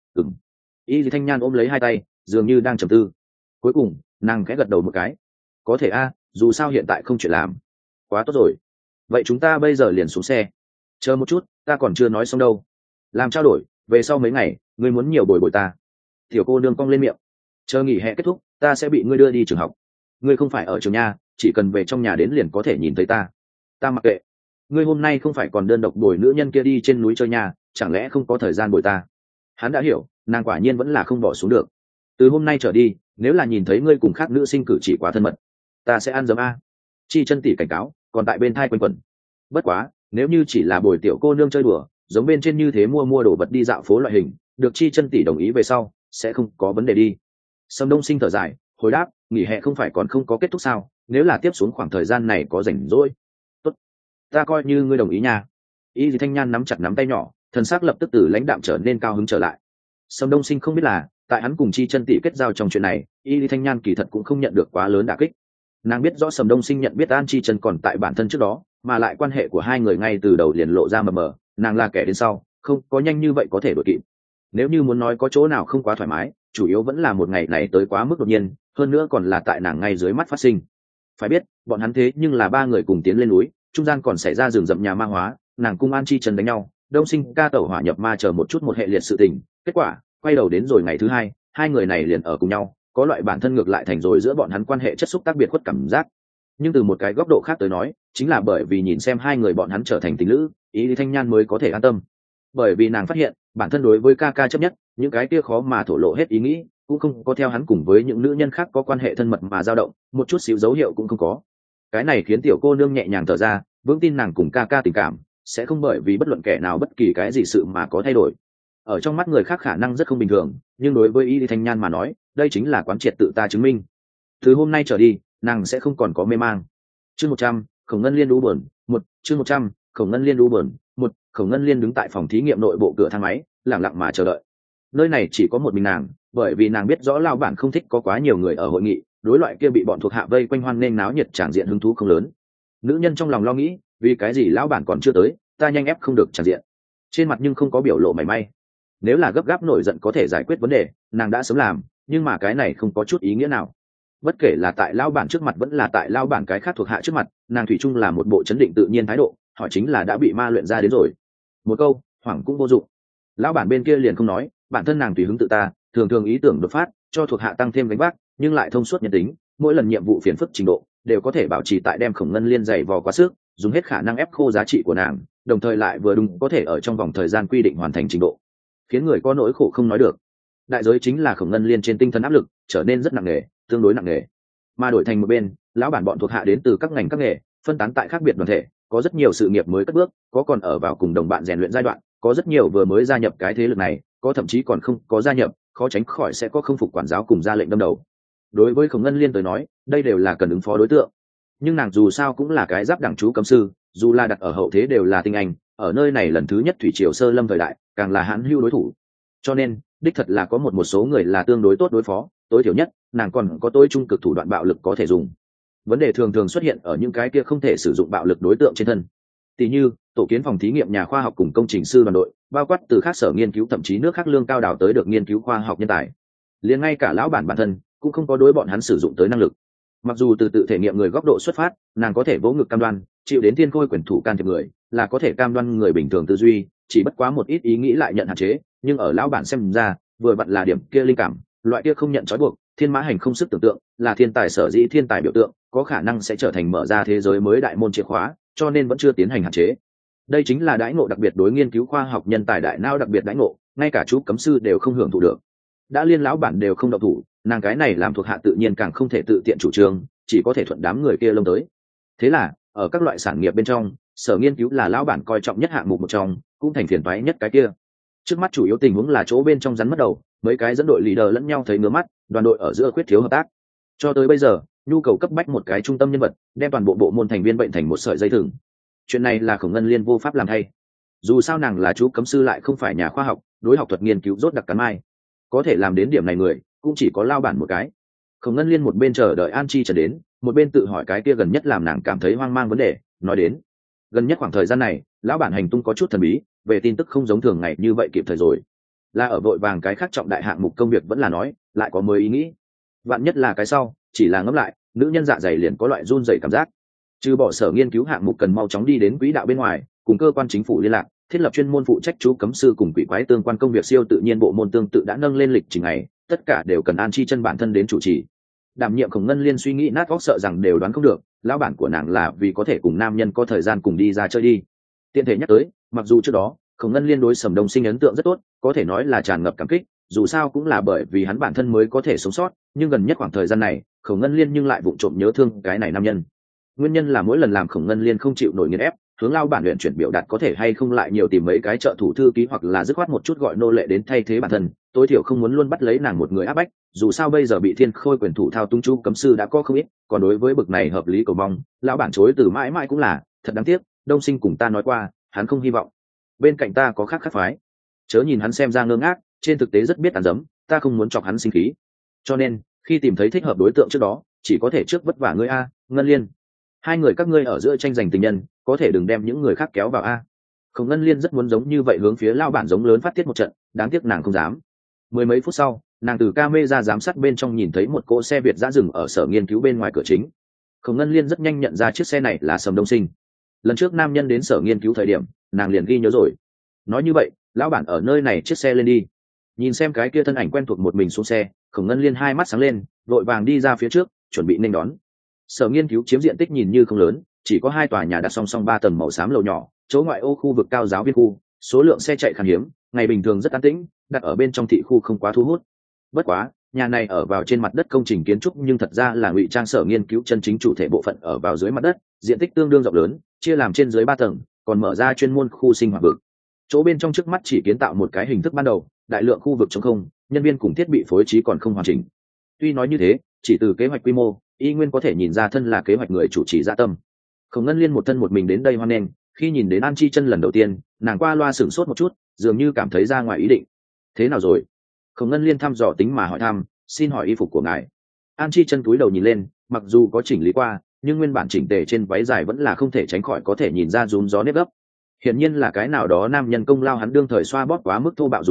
Y Thanh Nhan ôm lấy hai tay, dường như đang trầm tư. Cuối cùng nàng khẽ gật đầu một cái. Có thể a, dù sao hiện tại không chuyện làm. Quá tốt rồi. Vậy chúng ta bây giờ liền xuống xe. Chờ một chút, ta còn chưa nói xong đâu. Làm trao đổi, về sau mấy ngày ngươi muốn nhiều bồi bồi ta. Tiểu cô nương cong lên miệng. Chờ nghỉ hè kết thúc, ta sẽ bị ngươi đưa đi trường học. Ngươi không phải ở trường nha, chỉ cần về trong nhà đến liền có thể nhìn thấy ta. Ta mặc kệ. Ngươi hôm nay không phải còn đơn độc bồi nữ nhân kia đi trên núi chơi nhà, chẳng lẽ không có thời gian bồi ta? Hắn đã hiểu, nàng quả nhiên vẫn là không bỏ xuống được. Từ hôm nay trở đi, nếu là nhìn thấy ngươi cùng khác nữ sinh cử chỉ quá thân mật, ta sẽ ăn dấm a. Chi Chân tỷ cảnh cáo, còn tại bên thai quanh quẩn. Bất quá, nếu như chỉ là bồi tiểu cô nương chơi đùa, giống bên trên như thế mua đồ vật đi dạo phố loại hình, được Chi Chân tỷ đồng ý về sau, sẽ không có vấn đề đi. Sầm Đông Sinh thở dài, hồi đáp, nghỉ hè không phải còn không có kết thúc sao? Nếu là tiếp xuống khoảng thời gian này có rảnh rỗi, tốt, ta coi như ngươi đồng ý nha. Y Thanh Nhan nắm chặt nắm tay nhỏ, thần sắc lập tức từ lãnh đạm trở nên cao hứng trở lại. Sầm Đông Sinh không biết là, tại hắn cùng Chi Chân tỷ kết giao trong chuyện này, Y Thanh Nhan kỳ thật cũng không nhận được quá lớn đả kích. Nàng biết rõ Sầm Đông Sinh nhận biết An Chi Chân còn tại bản thân trước đó, mà lại quan hệ của hai người ngay từ đầu liền lộ ra mờ mờ, nàng là kẻ đến sau, không có nhanh như vậy có thể đuổi kịp. Nếu như muốn nói có chỗ nào không quá thoải mái, chủ yếu vẫn là một ngày này tới quá mức đột nhiên, hơn nữa còn là tại nàng ngay dưới mắt phát sinh. Phải biết, bọn hắn thế nhưng là ba người cùng tiến lên núi, trung gian còn xảy ra rừng rậm nhà ma hóa, nàng cung An Chi Chân đánh nhau, Đông Sinh ca tẩu hỏa nhập ma chờ một chút một hệ liệt sự tình, kết quả quay đầu đến rồi ngày thứ hai, hai người này liền ở cùng nhau, có loại bản thân ngược lại thành rồi giữa bọn hắn quan hệ chất xúc tác biệt khuất cảm giác. Nhưng từ một cái góc độ khác tới nói, chính là bởi vì nhìn xem hai người bọn hắn trở thành tình lữ, Y Thanh Nhan mới có thể an tâm. Bởi vì nàng phát hiện, bản thân đối với ca ca chấp nhất, những cái kia khó mà thổ lộ hết ý nghĩ, cũng không có theo hắn cùng với những nữ nhân khác có quan hệ thân mật mà dao động, một chút xíu dấu hiệu cũng không có. Cái này khiến tiểu cô nương nhẹ nhàng thở ra, vững tin nàng cùng ca ca tình cảm sẽ không bởi vì bất luận kẻ nào bất kỳ cái gì sự mà có thay đổi. Ở trong mắt người khác khả năng rất không bình thường, nhưng đối với Y Thanh Nhan mà nói, đây chính là quán triệt tự ta chứng minh. Từ hôm nay trở đi, nàng sẽ không còn có mê mang. Chương 100, Khổng Ngân Liên đu buồn, chương 100, Khổng Ngân Liên đu buồn, Khổng Ngân Liên đứng tại phòng thí nghiệm nội bộ cửa thang máy, lặng lặng mà chờ đợi. Nơi này chỉ có một mình nàng, bởi vì nàng biết rõ lao bản không thích có quá nhiều người ở hội nghị, đối loại kia bị bọn thuộc hạ vây quanh hoan nên náo nhiệt tràng diện hứng thú không lớn. Nữ nhân trong lòng lo nghĩ, vì cái gì lão bản còn chưa tới, ta nhanh ép không được tràng diện. Trên mặt nhưng không có biểu lộ mảy may. nếu là gấp gáp nổi giận có thể giải quyết vấn đề nàng đã sớm làm, nhưng mà cái này không có chút ý nghĩa nào. Bất kể là tại lao bản trước mặt vẫn là tại lao bản cái khác thuộc hạ trước mặt, nàng thủy chung là một bộ chấn định tự nhiên thái độ, họ chính là đã bị ma luyện ra đến rồi. Một câu hoảng cũng vô dụng. Lão bản bên kia liền không nói, bản thân nàng tùy hứng tự ta, thường thường ý tưởng đột phát cho thuộc hạ tăng thêm gánh vác, nhưng lại thông suốt nhân tính, mỗi lần nhiệm vụ phiền phức trình độ đều có thể bảo trì tại đem Khổng Ngân Liên dày vò quá sức, dùng hết khả năng ép khô giá trị của nàng, đồng thời lại vừa đúng có thể ở trong vòng thời gian quy định hoàn thành trình độ, khiến người có nỗi khổ không nói được. Đại giới chính là Khổng Ngân Liên trên tinh thần áp lực trở nên rất nặng nề, tương đối nặng nề. Mà đổi thành một bên, lão bản bọn thuộc hạ đến từ các ngành các nghề, phân tán tại khác biệt đoàn thể, có rất nhiều sự nghiệp mới cất bước, có còn ở vào cùng đồng bạn rèn luyện giai đoạn, có rất nhiều vừa mới gia nhập cái thế lực này, có thậm chí còn không có gia nhập, khó tránh khỏi sẽ có không phục quản giáo cùng ra lệnh đâm đầu. Đối với Khổng Ngân Liên tới nói, đây đều là cần ứng phó đối tượng, nhưng nàng dù sao cũng là cái giáp đẳng chú cấm sư, dù là đặt ở hậu thế đều là tinh anh, ở nơi này lần thứ nhất thủy triều sơ lâm thời đại, càng là hãn hưu đối thủ. Cho nên đích thật là có một số người là tương đối tốt đối phó, tối thiểu nhất nàng còn có tối trung cực thủ đoạn bạo lực có thể dùng. Vấn đề thường thường xuất hiện ở những cái kia không thể sử dụng bạo lực đối tượng trên thân, tỷ như tổ kiến phòng thí nghiệm nhà khoa học cùng công trình sư đoàn đội, bao quát từ các sở nghiên cứu thậm chí nước khác lương cao đào tới được nghiên cứu khoa học nhân tài, liền ngay cả lão bản bản thân cũng không có đối bọn hắn sử dụng tới năng lực. Mặc dù từ tự thể nghiệm người góc độ xuất phát, nàng có thể vỗ ngực cam đoan chịu đến thiên khôi quyền thủ can thiệp người là có thể cam đoan người bình thường tư duy chỉ bất quá một ít ý nghĩ lại nhận hạn chế, nhưng ở lão bản xem ra vừa vặn là điểm kia linh cảm, loại kia không nhận trói buộc, thiên mã hành không sức tưởng tượng, là thiên tài sở dĩ thiên tài biểu tượng, có khả năng sẽ trở thành mở ra thế giới mới đại môn chìa khóa, cho nên vẫn chưa tiến hành hạn chế. Đây chính là đãi ngộ đặc biệt đối nghiên cứu khoa học nhân tài đại não đặc biệt đãi ngộ, ngay cả chú cấm sư đều không hưởng thụ được. Đã liên lão bản đều không động thủ, nàng cái này làm thuộc hạ tự nhiên càng không thể tự tiện chủ trương, chỉ có thể thuận đám người kia lông tới. Thế là ở các loại sản nghiệp bên trong, sở nghiên cứu là lão bản coi trọng nhất hạng mục một trong, cũng thành phiền toái nhất cái kia. Trước mắt chủ yếu tình huống là chỗ bên trong rắn mất đầu, mấy cái dẫn đội leader lẫn nhau thấy ngứa mắt, đoàn đội ở giữa khuyết thiếu hợp tác. Cho tới bây giờ, nhu cầu cấp bách một cái trung tâm nhân vật, đem toàn bộ môn thành viên bệnh thành một sợi dây thừng. Chuyện này là Khổng Ngân Liên vô pháp làm thay. Dù sao nàng là chú cấm sư lại không phải nhà khoa học, đối học thuật nghiên cứu rốt đặc cắn mai, có thể làm đến điểm này người cũng chỉ có lao bản một cái. Khổng Ngân Liên một bên chờ đợi An Chi trở đến, một bên tự hỏi cái kia gần nhất làm nàng cảm thấy hoang mang vấn đề. Nói đến gần nhất khoảng thời gian này, lão bản hành tung có chút thần bí, về tin tức không giống thường ngày như vậy kịp thời rồi, là ở vội vàng cái khác trọng đại hạng mục công việc vẫn là nói lại có mới ý nghĩ. Vạn nhất là cái sau, chỉ là ngẫm lại nữ nhân dạ dày liền có loại run rẩy cảm giác. Trừ bỏ sở nghiên cứu hạng mục cần mau chóng đi đến quỹ đạo bên ngoài, cùng cơ quan chính phủ liên lạc, thiết lập chuyên môn phụ trách chú cấm sư cùng quỷ quái tương quan công việc siêu tự nhiên bộ môn tương tự đã nâng lên lịch trình này, tất cả đều cần An Chi chân bản thân đến chủ trì. Đảm nhiệm Khổng Ngân Liên suy nghĩ nát óc sợ rằng đều đoán không được, lão bản của nàng là vì có thể cùng nam nhân có thời gian cùng đi ra chơi đi. Tiện thể nhắc tới, mặc dù trước đó Khổng Ngân Liên đối Sầm Đông Sinh ấn tượng rất tốt, có thể nói là tràn ngập cảm kích, dù sao cũng là bởi vì hắn bản thân mới có thể sống sót, nhưng gần nhất khoảng thời gian này, Khổng Ngân Liên nhưng lại vụng trộm nhớ thương cái này nam nhân. Nguyên nhân là mỗi lần làm Khổng Ngân Liên không chịu nổi nghiền ép, hướng lao bản luyện chuyển biểu đạt có thể hay không lại nhiều tìm mấy cái trợ thủ thư ký hoặc là dứt khoát một chút gọi nô lệ đến thay thế bản thân, tối thiểu không muốn luôn bắt lấy nàng một người áp bách, dù sao bây giờ bị thiên khôi quyền thủ thao tung chú cấm sư đã có không ít, còn đối với bực này hợp lý cầu mong, lão bản chối từ mãi mãi cũng là thật đáng tiếc. Đông Sinh cùng ta nói qua, hắn không hy vọng bên cạnh ta có khác khác phái, chớ nhìn hắn xem ra ngơ ngác, trên thực tế rất biết tàn dấm, ta không muốn chọc hắn sinh khí, cho nên khi tìm thấy thích hợp đối tượng trước đó chỉ có thể trước vất vả ngươi a, Ngân Liên. Hai người các ngươi ở giữa tranh giành tình nhân, có thể đừng đem những người khác kéo vào a. Khổng Ngân Liên rất muốn giống như vậy hướng phía lao bản giống lớn phát tiết một trận, đáng tiếc nàng không dám. Mười mấy phút sau, nàng từ camera giám sát bên trong nhìn thấy một cỗ xe Việt dã dừng ở sở nghiên cứu bên ngoài cửa chính. Khổng Ngân Liên rất nhanh nhận ra chiếc xe này là Sầm Đông Sinh. Lần trước nam nhân đến sở nghiên cứu thời điểm, nàng liền ghi nhớ rồi. Nói như vậy, lão bản ở nơi này chiếc xe lên đi. Nhìn xem cái kia thân ảnh quen thuộc một mình xuống xe, Khổng Ngân Liên hai mắt sáng lên, vội vàng đi ra phía trước, chuẩn bị nghênh đón. Sở nghiên cứu chiếm diện tích nhìn như không lớn, chỉ có hai tòa nhà đặt song song 3 tầng màu xám lầu nhỏ, chỗ ngoại ô khu vực cao giáo viên khu, số lượng xe chạy khan hiếm, ngày bình thường rất an tĩnh, đặt ở bên trong thị khu không quá thu hút. Bất quá, nhà này ở vào trên mặt đất công trình kiến trúc nhưng thật ra là ngụy trang sở nghiên cứu chân chính chủ thể bộ phận ở vào dưới mặt đất, diện tích tương đương rộng lớn, chia làm trên dưới 3 tầng, còn mở ra chuyên môn khu sinh hoạt vực. Chỗ bên trong trước mắt chỉ kiến tạo một cái hình thức ban đầu, đại lượng khu vực trống không, nhân viên cùng thiết bị phối trí còn không hoàn chỉnh. Tuy nói như thế, chỉ từ kế hoạch quy mô, y nguyên có thể nhìn ra thân là kế hoạch người chủ trì dạ tâm. Khổng Ngân Liên một thân một mình đến đây hoan nghênh, khi nhìn đến An Chi chân lần đầu tiên, nàng qua loa sửng sốt một chút, dường như cảm thấy ra ngoài ý định. Thế nào rồi? Khổng Ngân Liên thăm dò tính mà hỏi thăm, xin hỏi y phục của ngài. An Chi chân cúi đầu nhìn lên, mặc dù có chỉnh lý qua, nhưng nguyên bản chỉnh tề trên váy dài vẫn là không thể tránh khỏi có thể nhìn ra rúm gió nếp gấp. Hiển nhiên là cái nào đó nam nhân công lao hắn đương thời xoa bóp quá mức thô bạo dùng sức,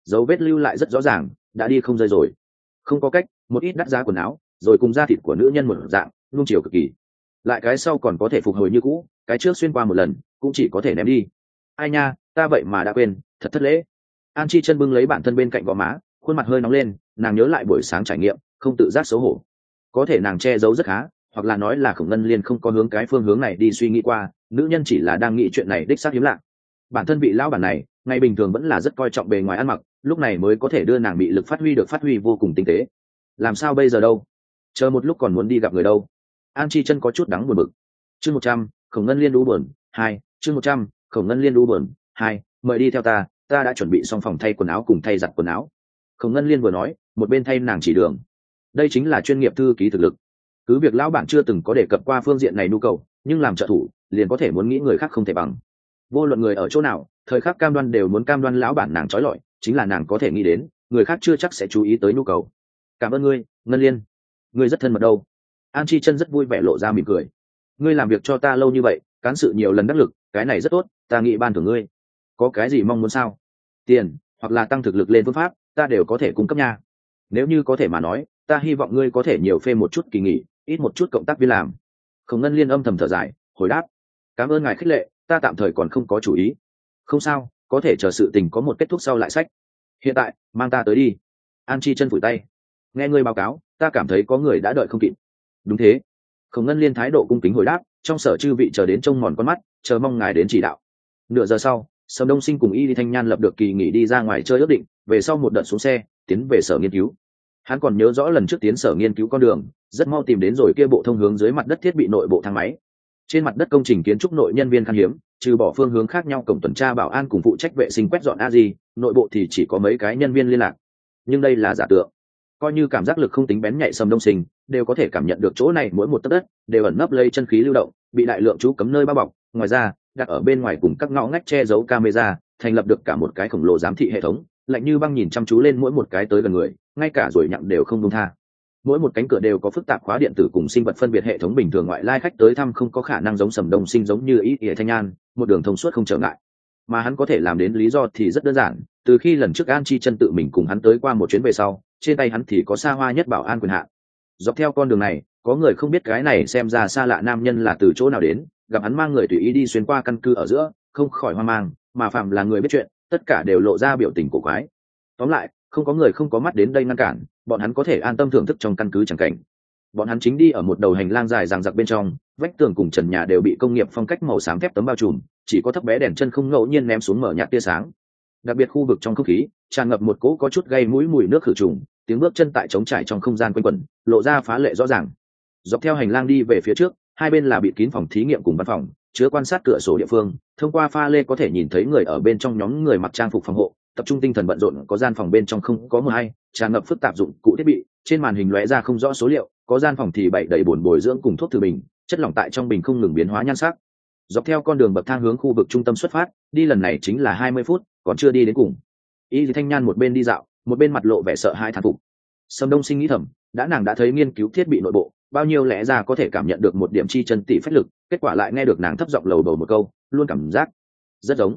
dấu vết lưu lại rất rõ ràng, đã đi không rơi rồi. Không có cách, một ít đắt giá quần áo rồi cùng da thịt của nữ nhân một dạng luôn chiều cực kỳ, lại cái sau còn có thể phục hồi như cũ, cái trước xuyên qua một lần cũng chỉ có thể ném đi. Ai nha, ta vậy mà đã quên, thật thất lễ. An Chi chân bưng lấy bản thân bên cạnh gò má, khuôn mặt hơi nóng lên, nàng nhớ lại buổi sáng trải nghiệm, không tự giác xấu hổ. Có thể nàng che giấu rất khá, hoặc là nói là Khổng Ngân Liên không có hướng cái phương hướng này đi suy nghĩ qua, nữ nhân chỉ là đang nghĩ chuyện này đích xác hiếm lạ. Bản thân vị lão bản này ngày bình thường vẫn là rất coi trọng bề ngoài ăn mặc, lúc này mới có thể đưa nàng bị lực phát huy vô cùng tinh tế. Làm sao bây giờ đâu, chờ một lúc còn muốn đi gặp người đâu. An Chi chân có chút đắng buồn bực. Chương 100, Khổng Ngân Liên đu buồn 2, chương 100, Khổng Ngân Liên đu buồn 2, mời đi theo ta đã chuẩn bị xong phòng thay quần áo cùng thay giặt quần áo. Khổng Ngân Liên vừa nói, một bên thay nàng chỉ đường. Đây chính là chuyên nghiệp thư ký thực lực. Cứ việc lão bản chưa từng có đề cập qua phương diện này nhu cầu, nhưng làm trợ thủ liền có thể muốn nghĩ người khác không thể bằng. Vô luận người ở chỗ nào, thời khắc cam đoan đều muốn cam đoan lão bản nàng trói lọi, chính là nàng có thể nghĩ đến, người khác chưa chắc sẽ chú ý tới nhu cầu. Cảm ơn ngươi, Ngân Liên, ngươi rất thân mật đâu. An Chi chân rất vui vẻ lộ ra mỉm cười. Ngươi làm việc cho ta lâu như vậy, cán sự nhiều lần đắc lực, cái này rất tốt, ta nghĩ ban thưởng ngươi. Có cái gì mong muốn sao? Tiền hoặc là tăng thực lực lên phương pháp, ta đều có thể cung cấp nha. Nếu như có thể mà nói, ta hy vọng ngươi có thể nhiều phê một chút kỳ nghỉ, ít một chút cộng tác viên làm. Khổng Ngân Liên âm thầm thở dài, hồi đáp: cảm ơn ngài khích lệ, ta tạm thời còn không có chủ ý. Không sao, có thể chờ sự tình có một kết thúc sau lại sách. Hiện tại mang ta tới đi. An Chi chân phủi tay. Nghe ngươi báo cáo, ta cảm thấy có người đã đợi không kịp. Đúng thế. Khổng Ngân Liên thái độ cung kính hồi đáp, trong sở chư vị chờ đến trông mòn con mắt, chờ mong ngài đến chỉ đạo. Nửa giờ sau, Sầm Đông Sinh cùng Y Lý Thanh Nhan lập được kỳ nghỉ đi ra ngoài chơi ước định, về sau một đợt xuống xe tiến về sở nghiên cứu. Hắn còn nhớ rõ lần trước tiến sở nghiên cứu con đường, rất mau tìm đến rồi kia bộ thông hướng dưới mặt đất thiết bị nội bộ thang máy. Trên mặt đất công trình kiến trúc nội nhân viên khan hiếm, trừ bỏ phương hướng khác nhau cổng tuần tra bảo an cùng phụ trách vệ sinh quét dọn a gì, nội bộ thì chỉ có mấy cái nhân viên liên lạc. Nhưng đây là giả tượng. Coi như cảm giác lực không tính bén nhạy Sầm Đông Sinh, đều có thể cảm nhận được chỗ này mỗi một tấc đất đều ẩn nấp lấy chân khí lưu động, bị đại lượng chú cấm nơi bao bọc. Ngoài ra, đặt ở bên ngoài cùng các ngõ ngách che giấu camera, thành lập được cả một cái khổng lồ giám thị hệ thống, lạnh như băng nhìn chăm chú lên mỗi một cái tới gần người, ngay cả rồi nhặng đều không buông tha. Mỗi một cánh cửa đều có phức tạp khóa điện tử cùng sinh vật phân biệt hệ thống, bình thường ngoại lai khách tới thăm không có khả năng giống Sầm Đông Sinh giống như ý ỉa Thanh Nhan, một đường thông suốt không trở ngại. Mà hắn có thể làm đến lý do thì rất đơn giản, từ khi lần trước An Chi chân tự mình cùng hắn tới qua một chuyến về sau, trên tay hắn thì có xa hoa nhất bảo an quyền hạn. Dọc theo con đường này, có người không biết cái này xem ra xa lạ nam nhân là từ chỗ nào đến, gặp hắn mang người tùy ý đi xuyên qua căn cứ ở giữa, không khỏi hoang mang, mà phạm là người biết chuyện, tất cả đều lộ ra biểu tình cổ quái. Tóm lại, không có người không có mắt đến đây ngăn cản, bọn hắn có thể an tâm thưởng thức trong căn cứ chẳng cảnh. Bọn hắn chính đi ở một đầu hành lang dài dằng dặc bên trong, vách tường cùng trần nhà đều bị công nghiệp phong cách màu xám thép tấm bao trùm, chỉ có thấp bé đèn chân không ngẫu nhiên ném xuống mở nhạt tia sáng. Đặc biệt khu vực trong không khí tràn ngập một cỗ có chút gây mũi mùi nước khử trùng, tiếng bước chân tại trống trải trong không gian quanh quẩn, lộ ra phá lệ rõ ràng. Dọc theo hành lang đi về phía trước, hai bên là bịt kín phòng thí nghiệm cùng văn phòng, chứa quan sát cửa sổ địa phương, thông qua pha lê có thể nhìn thấy người ở bên trong, nhóm người mặc trang phục phòng hộ, tập trung tinh thần bận rộn. Có gian phòng bên trong không có mờ hay, tràn ngập phức tạp dụng cụ thiết bị, trên màn hình lóe ra không rõ số liệu. Có gian phòng thì bày đầy bồn bồi dưỡng cùng thuốc thử bình, chất lỏng tại trong bình không ngừng biến hóa nhan sắc. Dọc theo con đường bậc thang hướng khu vực trung tâm xuất phát, đi lần này chính là 20 phút, còn chưa đi đến cùng. Y Lý Thanh Nhan một bên đi dạo, một bên mặt lộ vẻ sợ hãi thán phục. Sầm Đông Sinh nghĩ thầm, nàng đã thấy nghiên cứu thiết bị nội bộ, bao nhiêu lẽ ra có thể cảm nhận được một điểm chi chân tỷ phách lực, kết quả lại nghe được nàng thấp giọng lầu bầu một câu, luôn cảm giác rất giống.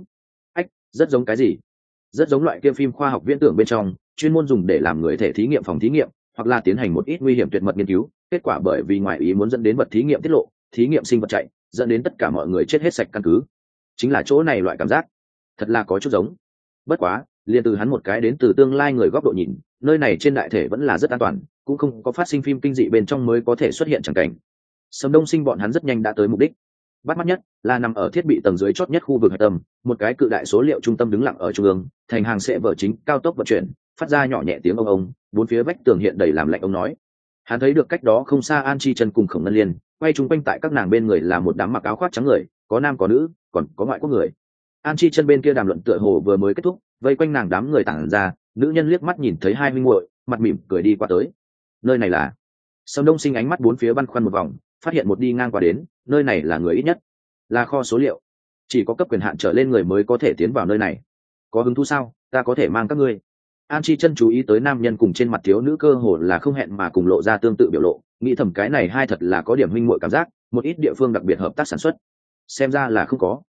Rất giống cái gì? Rất giống loại kia phim khoa học viễn tưởng bên trong, chuyên môn dùng để làm người thể thí nghiệm phòng thí nghiệm, hoặc là tiến hành một ít nguy hiểm tuyệt mật nghiên cứu, kết quả bởi vì ngoại ý muốn dẫn đến vật thí nghiệm tiết lộ, thí nghiệm sinh vật chạy, dẫn đến tất cả mọi người chết hết sạch căn cứ. Chính là chỗ này loại cảm giác, thật là có chút giống. Bất quá, liền từ hắn một cái đến từ tương lai người góc độ nhìn, nơi này trên đại thể vẫn là rất an toàn, cũng không có phát sinh phim kinh dị bên trong mới có thể xuất hiện chẳng cảnh. Sầm Đông Sinh bọn hắn rất nhanh đã tới mục đích. Bắt mắt nhất là nằm ở thiết bị tầng dưới chót nhất khu vực hạch tâm, một cái cự đại số liệu trung tâm đứng lặng ở trung ương, thành hàng sẽ vở chính cao tốc vận chuyển, phát ra nhỏ nhẹ tiếng ông, bốn phía vách tường hiện đầy làm lạnh ông nói. Hắn thấy được cách đó không xa An Chi chân cùng Khổng Ngân Liên, quay chung quanh tại các nàng bên người là một đám mặc áo khoác trắng người, có nam có nữ, còn có ngoại quốc người. An Chi chân bên kia đàm luận tựa hồ vừa mới kết thúc, vây quanh nàng đám người tản ra, nữ nhân liếc mắt nhìn thấy hai huynh muội, mặt mỉm cười đi qua tới. Nơi này là? Sầm Đông Sinh ánh mắt bốn phía băn khoăn một vòng, phát hiện một đi ngang qua đến, nơi này là người ít nhất, là kho số liệu, chỉ có cấp quyền hạn trở lên người mới có thể tiến vào nơi này. Có hứng thú sao? Ta có thể mang các ngươi. An Chi chân chú ý tới nam nhân cùng trên mặt thiếu nữ cơ hồ là không hẹn mà cùng lộ ra tương tự biểu lộ, nghĩ thầm cái này hai thật là có điểm huynh muội cảm giác, một ít địa phương đặc biệt hợp tác sản xuất. Xem ra là không có.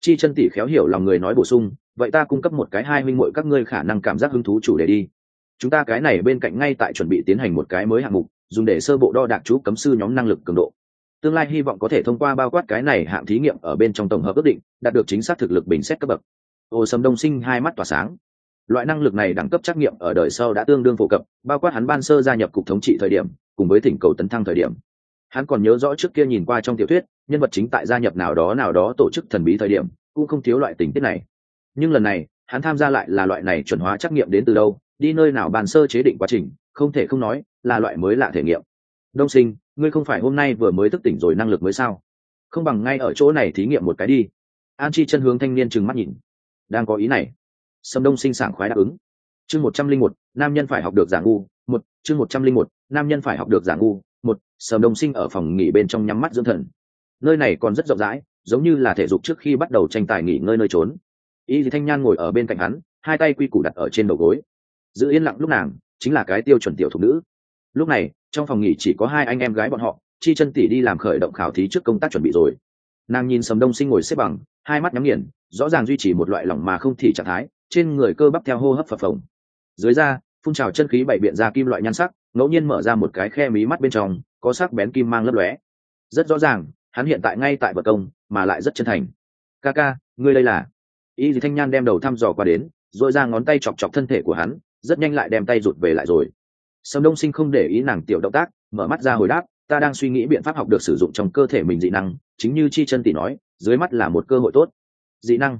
Chi Chân tỷ khéo hiểu lòng người nói bổ sung, vậy ta cung cấp một cái hai huynh muội các ngươi khả năng cảm giác hứng thú chủ đề đi. Chúng ta cái này bên cạnh ngay tại chuẩn bị tiến hành một cái mới hạng mục, dùng để sơ bộ đo đạc chú cấm sư nhóm năng lực cường độ. Tương lai hy vọng có thể thông qua bao quát cái này hạng thí nghiệm ở bên trong tổng hợp ước định, đạt được chính xác thực lực bình xét cấp bậc. Ô Sầm Đông Sinh hai mắt tỏa sáng. Loại năng lực này đẳng cấp trắc nghiệm ở đời sau đã tương đương phổ cập, bao quát hắn ban sơ gia nhập cục thống trị thời điểm, cùng với thỉnh cầu tấn thăng thời điểm. Hắn còn nhớ rõ trước kia nhìn qua trong tiểu thuyết, nhân vật chính tại gia nhập nào đó tổ chức thần bí thời điểm, cũng không thiếu loại tình tiết này. Nhưng lần này, hắn tham gia lại là loại này chuẩn hóa trắc nghiệm đến từ đâu, đi nơi nào bàn sơ chế định quá trình, không thể không nói, là loại mới lạ thể nghiệm. Đông Sinh, ngươi không phải hôm nay vừa mới thức tỉnh rồi năng lực mới sao? Không bằng ngay ở chỗ này thí nghiệm một cái đi. An Chi Chân hướng thanh niên trừng mắt nhìn. Đang có ý này. Sâm Đông Sinh sảng khoái đáp ứng. Chương 101, nam nhân phải học được giả ngu. Chương 101, nam nhân phải học được giả ngu. Sâm Đông Sinh ở phòng nghỉ bên trong nhắm mắt dưỡng thần. Nơi này còn rất rộng rãi, giống như là thể dục trước khi bắt đầu tranh tài nghỉ ngơi nơi trốn. Y Thanh Nhan ngồi ở bên cạnh hắn, hai tay quy củ đặt ở trên đầu gối. Giữ yên lặng lúc nàng, chính là cái tiêu chuẩn tiểu thục nữ. Lúc này, trong phòng nghỉ chỉ có hai anh em gái bọn họ, Chi Chân tỷ đi làm khởi động khảo thí trước công tác chuẩn bị rồi. Nàng nhìn Sâm Đông Sinh ngồi xếp bằng, hai mắt nhắm nghiền, rõ ràng duy trì một loại lỏng mà không thì trạng thái, trên người cơ bắp theo hô hấp phập phồng. Dưới da, phun trào chân khí bảy biện ra kim loại nhan sắc, ngẫu nhiên mở ra một cái khe mí mắt bên trong, có sắc bén kim mang lấp lóe. Rất rõ ràng, hắn hiện tại ngay tại vật công, mà lại rất chân thành. Ca, ngươi đây là? Y Thanh Nhan đem đầu thăm dò qua đến, rồi ra ngón tay chọc chọc thân thể của hắn, rất nhanh lại đem tay rụt về lại rồi. Sâm Đông Sinh không để ý nàng tiểu động tác, mở mắt ra hồi đáp, ta đang suy nghĩ biện pháp học được sử dụng trong cơ thể mình dị năng, chính như Chi Chân tỷ nói, dưới mắt là một cơ hội tốt. Dị năng?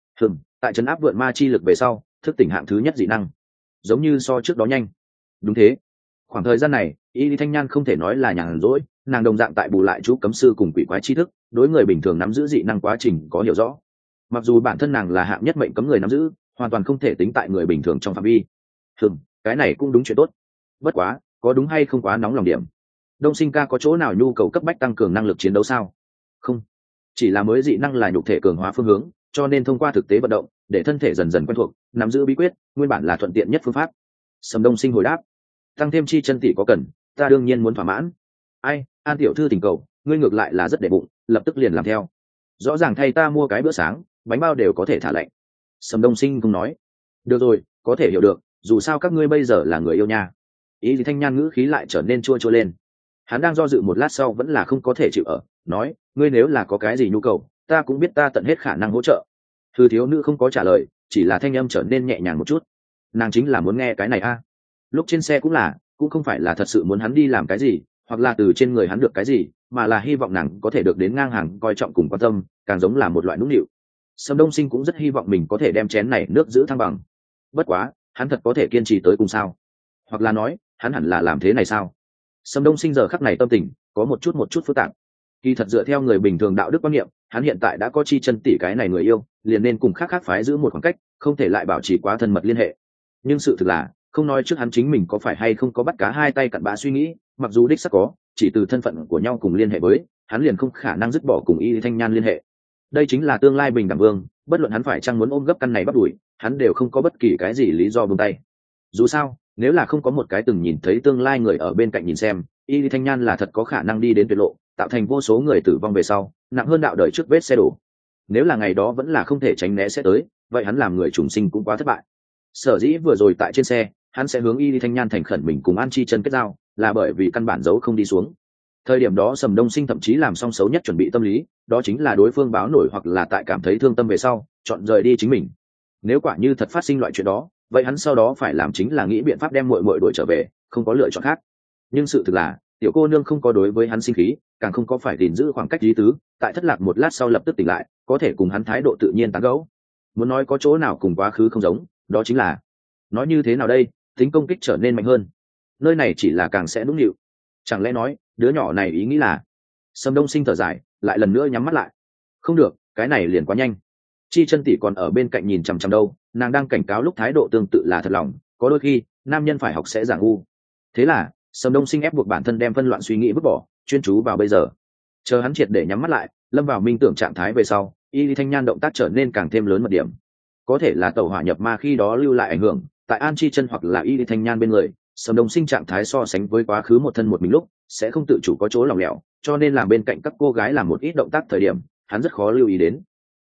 Tại trấn áp vượn ma chi lực về sau, thức tỉnh hạng thứ nhất dị năng, giống như so trước đó nhanh. Đúng thế. Khoảng thời gian này, Y Thanh Nhan không thể nói là nhàn rỗi, nàng đồng dạng tại bù lại chú cấm sư cùng quỷ quái tri thức, đối người bình thường nắm giữ dị năng quá trình có hiểu rõ. Mặc dù bản thân nàng là hạng nhất mệnh cấm người nắm giữ, hoàn toàn không thể tính tại người bình thường trong phạm vi. Cái này cũng đúng chuyện tốt. Bất quá, có đúng hay không quá nóng lòng điểm. Đông Sinh ca có chỗ nào nhu cầu cấp bách tăng cường năng lực chiến đấu sao? Không, chỉ là mới dị năng là nhục thể cường hóa phương hướng, cho nên thông qua thực tế vận động, để thân thể dần dần quen thuộc, nắm giữ bí quyết, nguyên bản là thuận tiện nhất phương pháp. Sâm Đông Sinh hồi đáp, tăng thêm Chi Chân tỷ có cần, ta đương nhiên muốn thỏa mãn. Ai, An tiểu thư tình cầu, ngươi ngược lại là rất để bụng, lập tức liền làm theo. Rõ ràng thay ta mua cái bữa sáng, bánh bao đều có thể thả lạnh. Sâm Đông Sinh không nói. Được rồi, có thể hiểu được, dù sao các ngươi bây giờ là người yêu nha. Ý gì Thanh Nhan ngữ khí lại trở nên chua chua lên. Hắn đang do dự một lát sau vẫn là không có thể chịu ở, nói, ngươi nếu là có cái gì nhu cầu, ta cũng biết ta tận hết khả năng hỗ trợ. Thư thiếu nữ không có trả lời, chỉ là thanh âm trở nên nhẹ nhàng một chút. Nàng chính là muốn nghe cái này a. Lúc trên xe cũng không phải là thật sự muốn hắn đi làm cái gì, hoặc là từ trên người hắn được cái gì, mà là hy vọng nàng có thể được đến ngang hàng coi trọng cùng quan tâm, càng giống là một loại nũng nịu. Sâm Đông Sinh cũng rất hy vọng mình có thể đem chén này nước giữ thăng bằng. Bất quá, hắn thật có thể kiên trì tới cùng sao? Hoặc là nói, hắn hẳn là làm thế này sao? Sâm Đông Sinh giờ khắc này tâm tình có một chút phức tạp. Kỳ thật dựa theo người bình thường đạo đức quan niệm, hắn hiện tại đã có Chi Chân tỷ cái này người yêu, liền nên cùng khác phái giữ một khoảng cách, không thể lại bảo trì quá thân mật liên hệ. Nhưng sự thực là, không nói trước hắn chính mình có phải hay không có bắt cá hai tay cặn bã suy nghĩ, mặc dù đích xác có, chỉ từ thân phận của nhau cùng liên hệ với, hắn liền không khả năng dứt bỏ cùng Y Thanh Nhan liên hệ. Đây chính là tương lai bình đẳng vương, bất luận hắn phải chăng muốn ôm gấp căn này bắt đuổi, hắn đều không có bất kỳ cái gì lý do buông tay. Dù sao, nếu là không có một cái từng nhìn thấy tương lai người ở bên cạnh nhìn xem, Y Thanh Nhan là thật có khả năng đi đến tuyệt lộ, tạo thành vô số người tử vong về sau, nặng hơn đạo đời trước vết xe đổ. Nếu là ngày đó vẫn là không thể tránh né sẽ tới, vậy hắn làm người trùng sinh cũng quá thất bại. Sở dĩ vừa rồi tại trên xe, hắn sẽ hướng Y Thanh Nhan thành khẩn mình cùng An Chi Chân kết giao, là bởi vì căn bản giấu không đi xuống. Thời điểm đó Sầm Đông Sinh thậm chí làm xong xấu nhất chuẩn bị tâm lý, đó chính là đối phương báo nổi hoặc là tại cảm thấy thương tâm về sau, chọn rời đi chính mình. Nếu quả như thật phát sinh loại chuyện đó, vậy hắn sau đó phải làm chính là nghĩ biện pháp đem muội muội đuổi trở về, không có lựa chọn khác. Nhưng sự thực là, tiểu cô nương không có đối với hắn sinh khí, càng không có phải gìn giữ khoảng cách lý tứ, tại thất lạc một lát sau lập tức tỉnh lại, có thể cùng hắn thái độ tự nhiên tán gẫu. Muốn nói có chỗ nào cùng quá khứ không giống, đó chính là, nói như thế nào đây, tính công kích trở nên mạnh hơn. Nơi này chỉ là càng sẽ nũng nịu. Chẳng lẽ nói, đứa nhỏ này ý nghĩ là? Sâm Đông Sinh thở dài, lại lần nữa nhắm mắt lại. Không được, cái này liền quá nhanh. Chi Chân tỷ còn ở bên cạnh nhìn chằm chằm đâu, nàng đang cảnh cáo lúc thái độ tương tự là thật lòng, có đôi khi, nam nhân phải học sẽ giả ngu. Thế là, Sâm Đông Sinh ép buộc bản thân đem phân loạn suy nghĩ vứt bỏ, chuyên chú vào bây giờ. Chờ hắn triệt để nhắm mắt lại, lâm vào minh tưởng trạng thái về sau, Y Thanh Nhan động tác trở nên càng thêm lớn một điểm. Có thể là tẩu hỏa nhập ma khi đó lưu lại ảnh hưởng, tại An Chi Chân hoặc là Y Thanh Nhan bên người, Sâm Đông Sinh trạng thái so sánh với quá khứ một thân một mình lúc, sẽ không tự chủ có chỗ lỏng lẻo, cho nên làm bên cạnh các cô gái làm một ít động tác thời điểm, hắn rất khó lưu ý đến.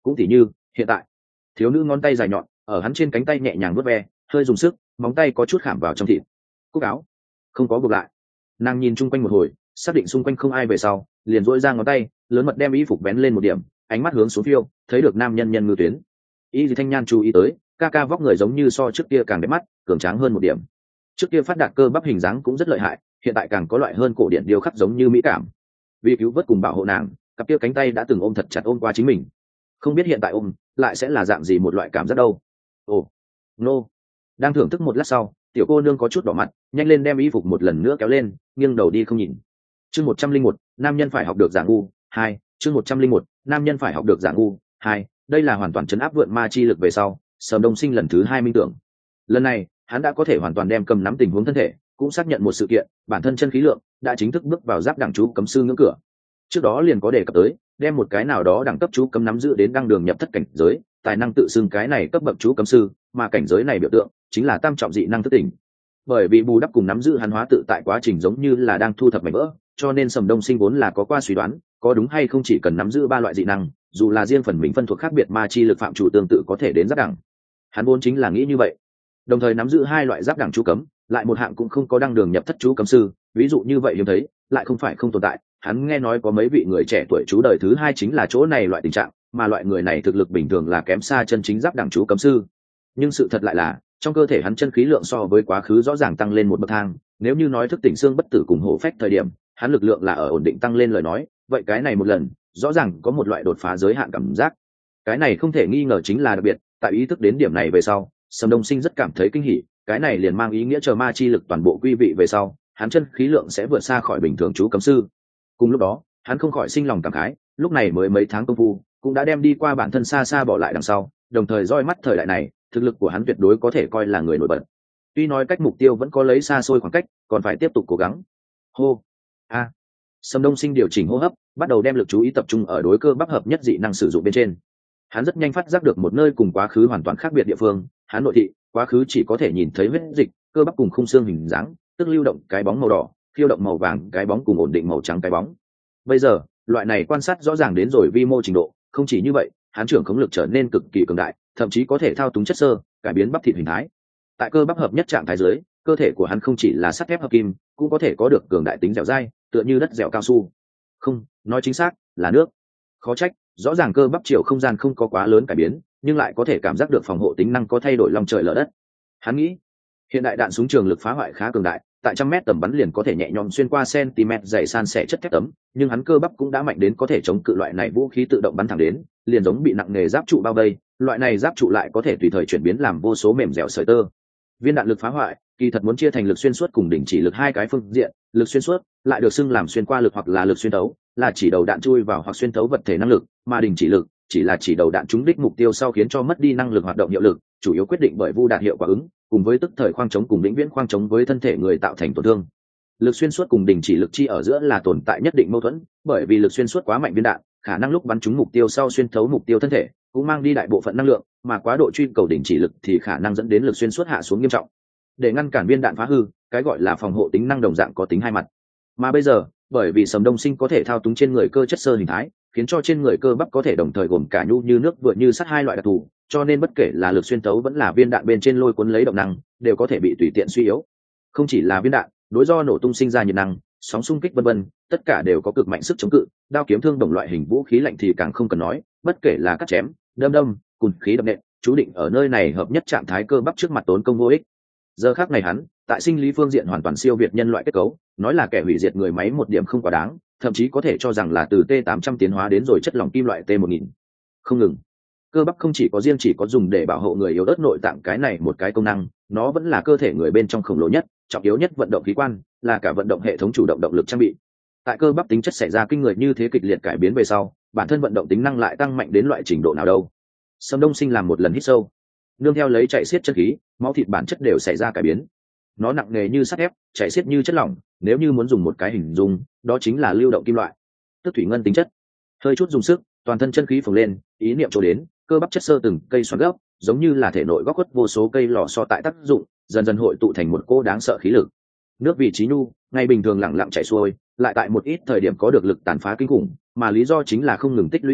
cũng tỉ như hiện tại. Thiếu nữ ngón tay dài nhọn ở hắn trên cánh tay nhẹ nhàng vuốt ve, hơi dùng sức, móng tay có chút khảm vào trong thịt. Cúc áo không có buộc lại. Nàng nhìn chung quanh một hồi, xác định xung quanh không ai về sau, liền duỗi ra ngón tay lớn mật đem y phục vén lên một điểm, ánh mắt hướng xuống phiêu, thấy được nam nhân nhân ngư tuyến. Y Thanh Nhan chú ý tới, ca ca vóc người giống như so trước kia càng đẹp mắt, cường tráng hơn một điểm. Trước kia phát đạt cơ bắp hình dáng cũng rất lợi hại, hiện tại càng có loại hơn cổ điển điêu khắc giống như mỹ cảm. Vì cứu vớt cùng bảo hộ nàng, cặp kia cánh tay đã từng ôm thật chặt ôm qua chính mình. Không biết hiện tại ôm lại sẽ là dạng gì một loại cảm giác đâu. Ồ, nô. Đang thưởng thức một lát sau, tiểu cô nương có chút đỏ mặt, nhanh lên đem y phục một lần nữa kéo lên, nghiêng đầu đi không nhìn. Chương 101, nam nhân phải học được giả ngu 2. Chương 101, nam nhân phải học được giả ngu 2. Đây là hoàn toàn chấn áp vượn ma chi lực về sau, Sầm Đông Sinh lần thứ 2 minh tưởng. Lần này, hắn đã có thể hoàn toàn đem cầm nắm tình huống thân thể, cũng xác nhận một sự kiện, bản thân chân khí lượng đã chính thức bước vào giáp đẳng chú cấm sư ngưỡng cửa. Trước đó liền có đề cập tới, đem một cái nào đó đẳng cấp chú cấm nắm giữ đến đăng đường nhập thất cảnh giới, tài năng tự xưng cái này cấp bậc chú cấm sư, mà cảnh giới này biểu tượng chính là tam trọng dị năng thức tỉnh. Bởi vì bù đắp cùng nắm giữ hắn hóa tự tại quá trình giống như là đang thu thập mảnh vỡ, cho nên Sầm Đông Sinh vốn là có qua suy đoán, có đúng hay không chỉ cần nắm giữ 3 loại dị năng, dù là riêng phần mình phân thuộc khác biệt ma chi lực phạm chủ tương tự có thể đến giáp đẳng. Hắn vốn chính là nghĩ như vậy. Đồng thời nắm giữ 2 loại giáp đẳng chú cấm, lại một hạng cũng không có đăng đường nhập thất chú cấm sư, ví dụ như vậy hiếm thấy, lại không phải không tồn tại. Hắn nghe nói có mấy vị người trẻ tuổi chú đời thứ 2 chính là chỗ này loại tình trạng, mà loại người này thực lực bình thường là kém xa chân chính giáp đẳng chú cấm sư. Nhưng sự thật lại là, trong cơ thể hắn chân khí lượng so với quá khứ rõ ràng tăng lên một bậc thang, nếu như nói thức tỉnh xương bất tử cùng hổ phách thời điểm, hắn lực lượng là ở ổn định tăng lên lời nói, vậy cái này một lần, rõ ràng có một loại đột phá giới hạn cảm giác. Cái này không thể nghi ngờ chính là đặc biệt, tại ý thức đến điểm này về sau, Sầm Đông Sinh rất cảm thấy kinh hỉ, cái này liền mang ý nghĩa chờ ma chi lực toàn bộ quy vị về sau, hắn chân khí lượng sẽ vượt xa khỏi bình thường chú cấm sư. Cùng lúc đó, hắn không khỏi sinh lòng cảm khái, lúc này mới mấy tháng công phu, cũng đã đem đi qua bản thân xa xa bỏ lại đằng sau, đồng thời roi mắt thời đại này, thực lực của hắn tuyệt đối có thể coi là người nổi bật. Tuy nói cách mục tiêu vẫn có lấy xa xôi khoảng cách, còn phải tiếp tục cố gắng. Hô, a. Sầm Đông Sinh điều chỉnh hô hấp, bắt đầu đem lực chú ý tập trung ở đối cơ bắp hợp nhất dị năng sử dụng bên trên. Hắn rất nhanh phát giác được một nơi cùng quá khứ hoàn toàn khác biệt địa phương, hắn nội thị, quá khứ chỉ có thể nhìn thấy huyết dịch, cơ bắp cùng khung xương hình dáng, tức lưu động cái bóng màu đỏ, phiêu động màu vàng cái bóng cùng ổn định màu trắng cái bóng. Bây giờ, loại này quan sát rõ ràng đến rồi vi mô trình độ, không chỉ như vậy, hắn trưởng khống lực trở nên cực kỳ cường đại, thậm chí có thể thao túng chất xơ, cải biến bắp thịt hình thái. Tại cơ bắp hợp nhất trạng thái dưới, cơ thể của hắn không chỉ là sắt thép hợp kim, cũng có thể có được cường đại tính dẻo dai, tựa như đất dẻo cao su. Không, nói chính xác là nước. Khó trách, rõ ràng cơ bắp chiều không gian không có quá lớn cải biến, nhưng lại có thể cảm giác được phòng hộ tính năng có thay đổi long trời lở đất. Hắn nghĩ, hiện đại đạn súng trường lực phá hoại khá cường đại, tại 100 mét tầm bắn liền có thể nhẹ nhõm xuyên qua cm dày san sẻ chất thép tấm, nhưng hắn cơ bắp cũng đã mạnh đến có thể chống cự loại này vũ khí tự động bắn thẳng đến, liền giống bị nặng nghề giáp trụ bao vây, loại này giáp trụ lại có thể tùy thời chuyển biến làm vô số mềm dẻo sợi tơ. Viên đạn lực phá hoại kỳ thật muốn chia thành lực xuyên suốt cùng đỉnh chỉ lực 2 cái phương diện, lực xuyên suốt lại được xưng làm xuyên qua lực hoặc là lực xuyên thấu, là chỉ đầu đạn chui vào hoặc xuyên thấu vật thể năng lực, mà đỉnh chỉ lực chỉ là chỉ đầu đạn trúng đích mục tiêu sau khiến cho mất đi năng lực hoạt động hiệu lực, chủ yếu quyết định bởi vu đạn hiệu quả ứng, cùng với tức thời khoang chống cùng vĩnh viễn khoang chống với thân thể người tạo thành tổn thương. Lực xuyên suốt cùng đỉnh chỉ lực chi ở giữa là tồn tại nhất định mâu thuẫn, bởi vì lực xuyên suốt quá mạnh viên đạn, khả năng lúc bắn trúng mục tiêu sau xuyên thấu mục tiêu thân thể, cũng mang đi đại bộ phận năng lượng, mà quá độ truy cầu đỉnh chỉ lực thì khả năng dẫn đến lực xuyên suốt hạ xuống nghiêm trọng. Để ngăn cản viên đạn phá hư, cái gọi là phòng hộ tính năng đồng dạng có tính hai mặt. Mà bây giờ, bởi vì Sầm Đông Sinh có thể thao túng trên người cơ chất xơ hình thái, khiến cho trên người cơ bắp có thể đồng thời gồm cả nhu như nước vừa như sắt 2 loại đặc thù, cho nên bất kể là lực xuyên thấu vẫn là viên đạn bên trên lôi cuốn lấy động năng, đều có thể bị tùy tiện suy yếu. Không chỉ là viên đạn, đối do nổ tung sinh ra nhiệt năng, sóng xung kích vân vân, tất cả đều có cực mạnh sức chống cự, đao kiếm thương đồng loại hình vũ khí lạnh thì càng không cần nói, bất kể là cắt chém, đâm, cùn khí đập nện, chú định ở nơi này hợp nhất trạng thái cơ bắp trước mặt tốn công vô ích. Giờ khắc này hắn, tại sinh lý phương diện hoàn toàn siêu việt nhân loại kết cấu, nói là kẻ hủy diệt người máy một điểm không quá đáng, thậm chí có thể cho rằng là từ T800 tiến hóa đến rồi chất lỏng kim loại T1000. Không ngừng, cơ bắp không chỉ có dùng để bảo hộ người yếu ớt nội tạng cái này một cái công năng, nó vẫn là cơ thể người bên trong khổng lồ nhất, trọng yếu nhất vận động khí quan, là cả vận động hệ thống chủ động động lực trang bị. Tại cơ bắp tính chất xảy ra kinh người như thế kịch liệt cải biến về sau, bản thân vận động tính năng lại tăng mạnh đến loại trình độ nào đâu. Sầm Đông Sinh làm một lần hít sâu, nương theo lấy chạy xiết chân khí, máu thịt bản chất đều xảy ra cải biến. Nó nặng nề như sắt thép, chạy xiết như chất lỏng, nếu như muốn dùng một cái hình dung, đó chính là lưu động kim loại, tức thủy ngân tính chất. Hơi chút dùng sức, toàn thân chân khí phồng lên, ý niệm chỗ đến, cơ bắp chất xơ từng cây xoắn gốc, giống như là thể nội góc khuất vô số cây lò xo tại tác dụng, dần dần hội tụ thành một cô đáng sợ khí lực. Nước vị trí nhu, ngày bình thường lặng lặng chảy xuôi, lại tại một ít thời điểm có được lực tàn phá kinh khủng, mà lý do chính là không ngừng tích lũy thế,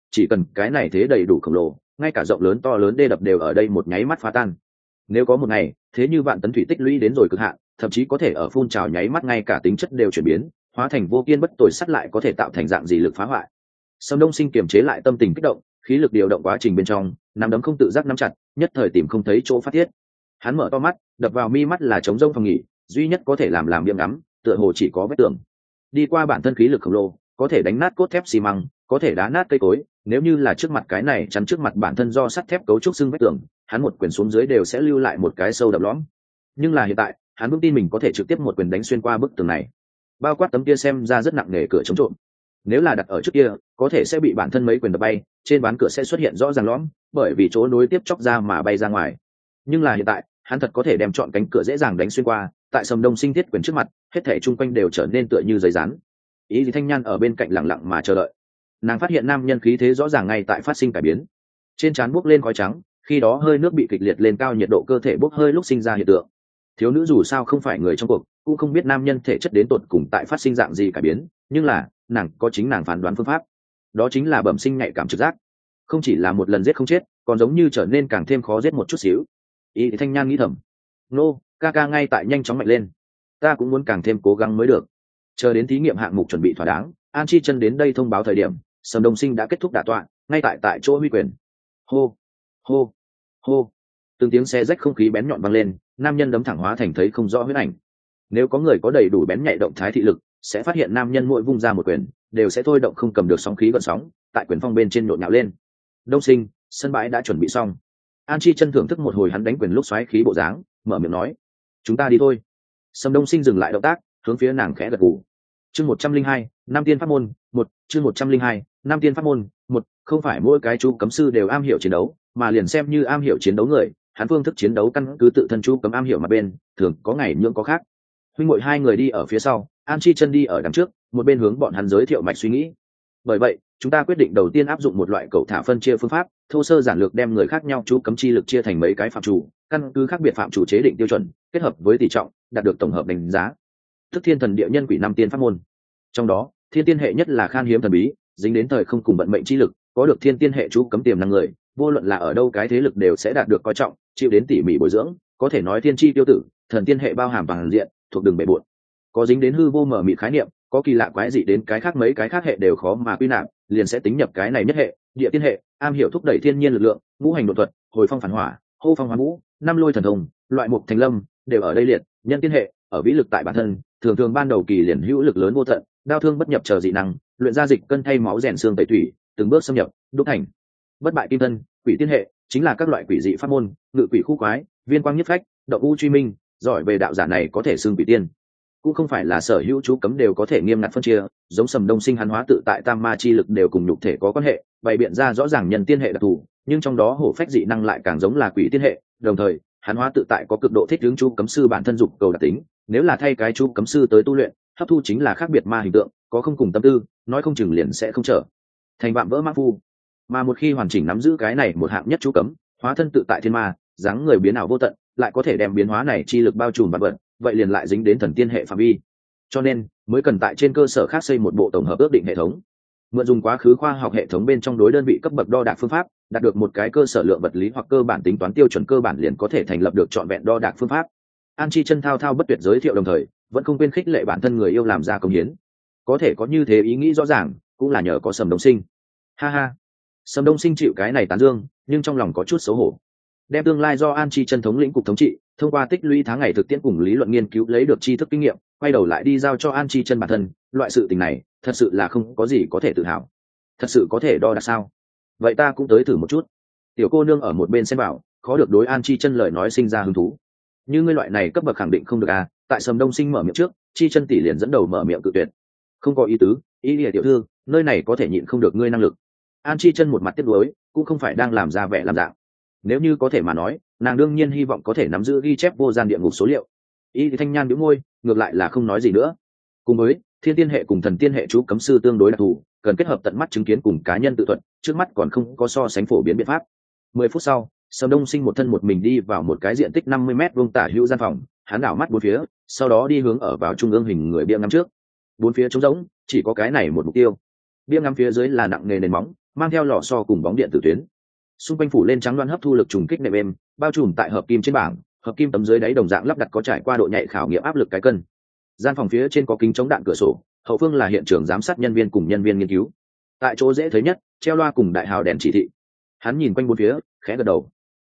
chỉ cần cái này thế đầy đủ khổng lồ, ngay cả rộng lớn to lớn đê đập đều ở đây một nháy mắt phá tan. Nếu có một ngày thế như vạn tấn thủy tích lũy đến rồi cực hạn, thậm chí có thể ở phun trào nháy mắt ngay cả tính chất đều chuyển biến, hóa thành vô kiên bất tồi sắt, lại có thể tạo thành dạng gì lực phá hoại. Sâm Đông Sinh kiềm chế lại tâm tình kích động, khí lực điều động quá trình bên trong, nắm đấm không tự giác nắm chặt, nhất thời tìm không thấy chỗ phát tiết. Hắn mở to mắt, đập vào mi mắt là trống rông phòng nghỉ, duy nhất có thể làm biếng ngắm, tựa hồ chỉ có vết tường. Đi qua bản thân khí lực khổng lồ, có thể đánh nát cốt thép xi măng, có thể đá nát cây cối, nếu như là trước mặt cái này chắn trước mặt bản thân do sắt thép cấu trúc xương vết tường, hắn một quyền xuống dưới đều sẽ lưu lại một cái sâu đậm lõm. Nhưng là hiện tại, hắn vững tin mình có thể trực tiếp một quyền đánh xuyên qua bức tường này, bao quát tấm kia xem ra rất nặng nề cửa chống trộm. Nếu là đặt ở trước kia, có thể sẽ bị bản thân mấy quyền đập bay, trên ván cửa sẽ xuất hiện rõ ràng lõm, bởi vì chỗ nối tiếp chóc ra mà bay ra ngoài. Nhưng là hiện tại, hắn thật có thể đem chọn cánh cửa dễ dàng đánh xuyên qua, tại Sâm Đông Sinh thiết quyền trước mặt, hết thảy chung quanh đều trở nên tựa như giấy dán. Ý Lý Thanh Nhan ở bên cạnh lặng lặng mà chờ đợi. Nàng phát hiện nam nhân khí thế rõ ràng ngay tại phát sinh cải biến, trên trán bốc lên khói trắng, khi đó hơi nước bị kịch liệt lên cao, nhiệt độ cơ thể bốc hơi lúc sinh ra hiện tượng. Thiếu nữ dù sao không phải người trong cuộc, cũng không biết nam nhân thể chất đến tột cùng tại phát sinh dạng gì cải biến, nhưng là nàng có chính nàng phán đoán phương pháp, đó chính là bẩm sinh nhạy cảm trực giác. Không chỉ là một lần giết không chết, còn giống như trở nên càng thêm khó giết một chút xíu. Ý Thanh Nhan nghĩ thầm, nô ca ca ngay tại nhanh chóng mạnh lên, ta cũng muốn càng thêm cố gắng mới được. Chờ đến thí nghiệm hạng mục chuẩn bị thỏa đáng, An Chi Chân đến đây thông báo thời điểm, Sâm Đông Sinh đã kết thúc đả tọa, ngay tại chỗ huy quyền. Hô hô hô, từng tiếng xe rách không khí bén nhọn vang lên, nam nhân đấm thẳng hóa thành thấy không rõ huyết ảnh. Nếu có người có đầy đủ bén nhạy động thái thị lực, sẽ phát hiện nam nhân mỗi vung ra một quyền đều sẽ thôi động không cầm được sóng khí gợn sóng, tại quyền phong bên trên nhộn nhạo lên. Đông Sinh, sân bãi đã chuẩn bị xong. An Chi Chân thưởng thức một hồi hắn đánh quyền lúc xoáy khí bộ dáng, mở miệng nói, chúng ta đi thôi. Sâm Đông Sinh dừng lại động tác, hướng phía nàng khẽ gật gù. Chương 102, Nam Tiên Pháp môn 1, chương 102, Nam Tiên Pháp môn 1, không phải mỗi cái chú cấm sư đều am hiểu chiến đấu, mà liền xem như am hiểu chiến đấu người, hắn phương thức chiến đấu căn cứ tự thân chú cấm am hiểu mà bên, thường có ngày nhưỡng có khác. Huynh muội hai người đi ở phía sau, An Chi Chân đi ở đằng trước, một bên hướng bọn hắn giới thiệu mạch suy nghĩ. Bởi vậy, chúng ta quyết định đầu tiên áp dụng một loại cẩu thả phân chia phương pháp, thô sơ giản lược đem người khác nhau chú cấm chi lực chia thành mấy cái phạm chủ, căn cứ khác biệt phạm chủ chế định tiêu chuẩn, kết hợp với tỷ trọng, đạt được tổng hợp đánh giá. Tức Thiên Thần Địa Nhân Quỷ năm tiên pháp môn. Trong đó, thiên tiên hệ nhất là khan hiếm thần bí, dính đến thời không cùng vận mệnh chi lực, có được thiên tiên hệ chú cấm tiềm năng người, vô luận là ở đâu cái thế lực đều sẽ đạt được coi trọng, chịu đến tỉ mỉ bồi dưỡng, có thể nói thiên chi tiêu tử, thần tiên hệ bao hàm toàn diện, thuộc đường bệ bội. Có dính đến hư vô mở mịt khái niệm, có kỳ lạ quái dị đến cái khác mấy cái khác hệ đều khó mà quy nạp, liền sẽ tính nhập cái này nhất hệ, địa tiên hệ, am hiểu thúc đẩy thiên nhiên lực lượng, ngũ hành độ thuật, hồi phong phản hỏa, hô phong hóa vũ, năm lôi thần thông, loại mục thành lâm, đều ở đây liệt. Nhân tiên hệ, ở vĩ lực tại bản thân, thường thường ban đầu kỳ liền hữu lực lớn vô tận, đao thương bất nhập chờ dị năng, luyện ra dịch cân thay máu rèn xương tẩy thủy, từng bước xâm nhập, đúc thành bất bại kim thân. Quỷ tiên hệ chính là các loại quỷ dị pháp môn, ngự quỷ khu quái, viên quang nhất phách, động u truy minh, giỏi về đạo giả này có thể xưng quỷ tiên. Cũng không phải là sở hữu chú cấm đều có thể nghiêm ngặt phân chia, giống Sâm Đông Sinh hắn hóa tự tại tam ma chi lực đều cùng nhục thể có quan hệ, bày biện ra rõ ràng nhân tiên hệ đặc thù, nhưng trong đó hổ phách dị năng lại càng giống là quỷ tiên hệ. Đồng thời, hắn hóa tự tại có cực độ thích ứng chú cấm sư bản thân dục cầu đặc tính, nếu là thay cái chú cấm sư tới tu luyện, hấp thu chính là khác biệt ma hình tượng, có không cùng tâm tư, nói không chừng liền sẽ không trở thành vạm vỡ mã phu. Mà một khi hoàn chỉnh nắm giữ cái này một hạng nhất chú cấm, hóa thân tự tại thiên ma, dáng người biến ảo vô tận, lại có thể đem biến hóa này chi lực bao trùm vạn vật, vậy liền lại dính đến thần tiên hệ phạm vi. Cho nên mới cần tại trên cơ sở khác xây một bộ tổng hợp ước định hệ thống, mượn dùng quá khứ khoa học hệ thống bên trong đối đơn vị cấp bậc đo đạc phương pháp, đạt được một cái cơ sở lượng vật lý hoặc cơ bản tính toán tiêu chuẩn cơ bản, liền có thể thành lập được trọn vẹn đo đạc phương pháp. An Chi Chân thao thao bất tuyệt giới thiệu, đồng thời vẫn không quên khích lệ bản thân người yêu làm ra công hiến. Có thể có như thế ý nghĩ rõ ràng, cũng là nhờ có Sâm Đông Sinh. Ha ha. Sâm Đông Sinh chịu cái này tán dương, nhưng trong lòng có chút xấu hổ. Đem tương lai do An Chi Chân thống lĩnh cục thống trị, thông qua tích lũy tháng ngày thực tiễn cùng lý luận nghiên cứu lấy được tri thức kinh nghiệm, quay đầu lại đi giao cho An Chi Chân bản thân, loại sự tình này thật sự là không có gì có thể tự hào. Thật sự có thể đo đạc sao? Vậy ta cũng tới thử một chút. Tiểu cô nương ở một bên xem bảo, khó được đối An Chi Chân lời nói sinh ra hứng thú. Như ngươi loại này cấp bậc khẳng định không được à? Tại Sâm Đông Sinh mở miệng trước, Chi Chân tỷ liền dẫn đầu mở miệng cự tuyệt. Không có ý tứ, ý lìa tiểu thư, nơi này có thể nhịn không được ngươi năng lực. An Chi Chân một mặt tiếc nuối, cũng không phải đang làm ra vẻ làm dạng. Nếu như có thể mà nói, nàng đương nhiên hy vọng có thể nắm giữ ghi chép vô gian địa ngục số liệu. Y Thanh Nhan nhíu môi, ngược lại là không nói gì nữa. Cùng với thiên tiên hệ cùng thần tiên hệ chú cấm sư tương đối đặc thù, cần kết hợp tận mắt chứng kiến cùng cá nhân tự thuận, trước mắt còn không có so sánh phổ biến biện pháp. 10 phút sau, Sâm Đông Sinh một thân một mình đi vào một cái diện tích 50 m² tả hữu gian phòng, hắn đảo mắt bốn phía, sau đó đi hướng ở vào trung ương hình người bia ngắm trước. Bốn phía trống rỗng, chỉ có cái này một mục tiêu. bia ngắm phía dưới là nặng nghề nền móng mang theo lò xo cùng bóng điện tử tuyến, xung quanh phủ lên trắng loan hấp thu lực trùng kích nệm êm, bao trùm tại hợp kim trên bảng, hợp kim tấm dưới đáy đồng dạng lắp đặt có trải qua độ nhạy khảo nghiệm áp lực cái cân. Gian phòng phía trên có kính chống đạn cửa sổ, hậu phương là hiện trường giám sát nhân viên cùng nhân viên nghiên cứu. Tại chỗ dễ thấy nhất, treo loa cùng đại hào đèn chỉ thị. Hắn nhìn quanh bốn phía, khẽ gật đầu.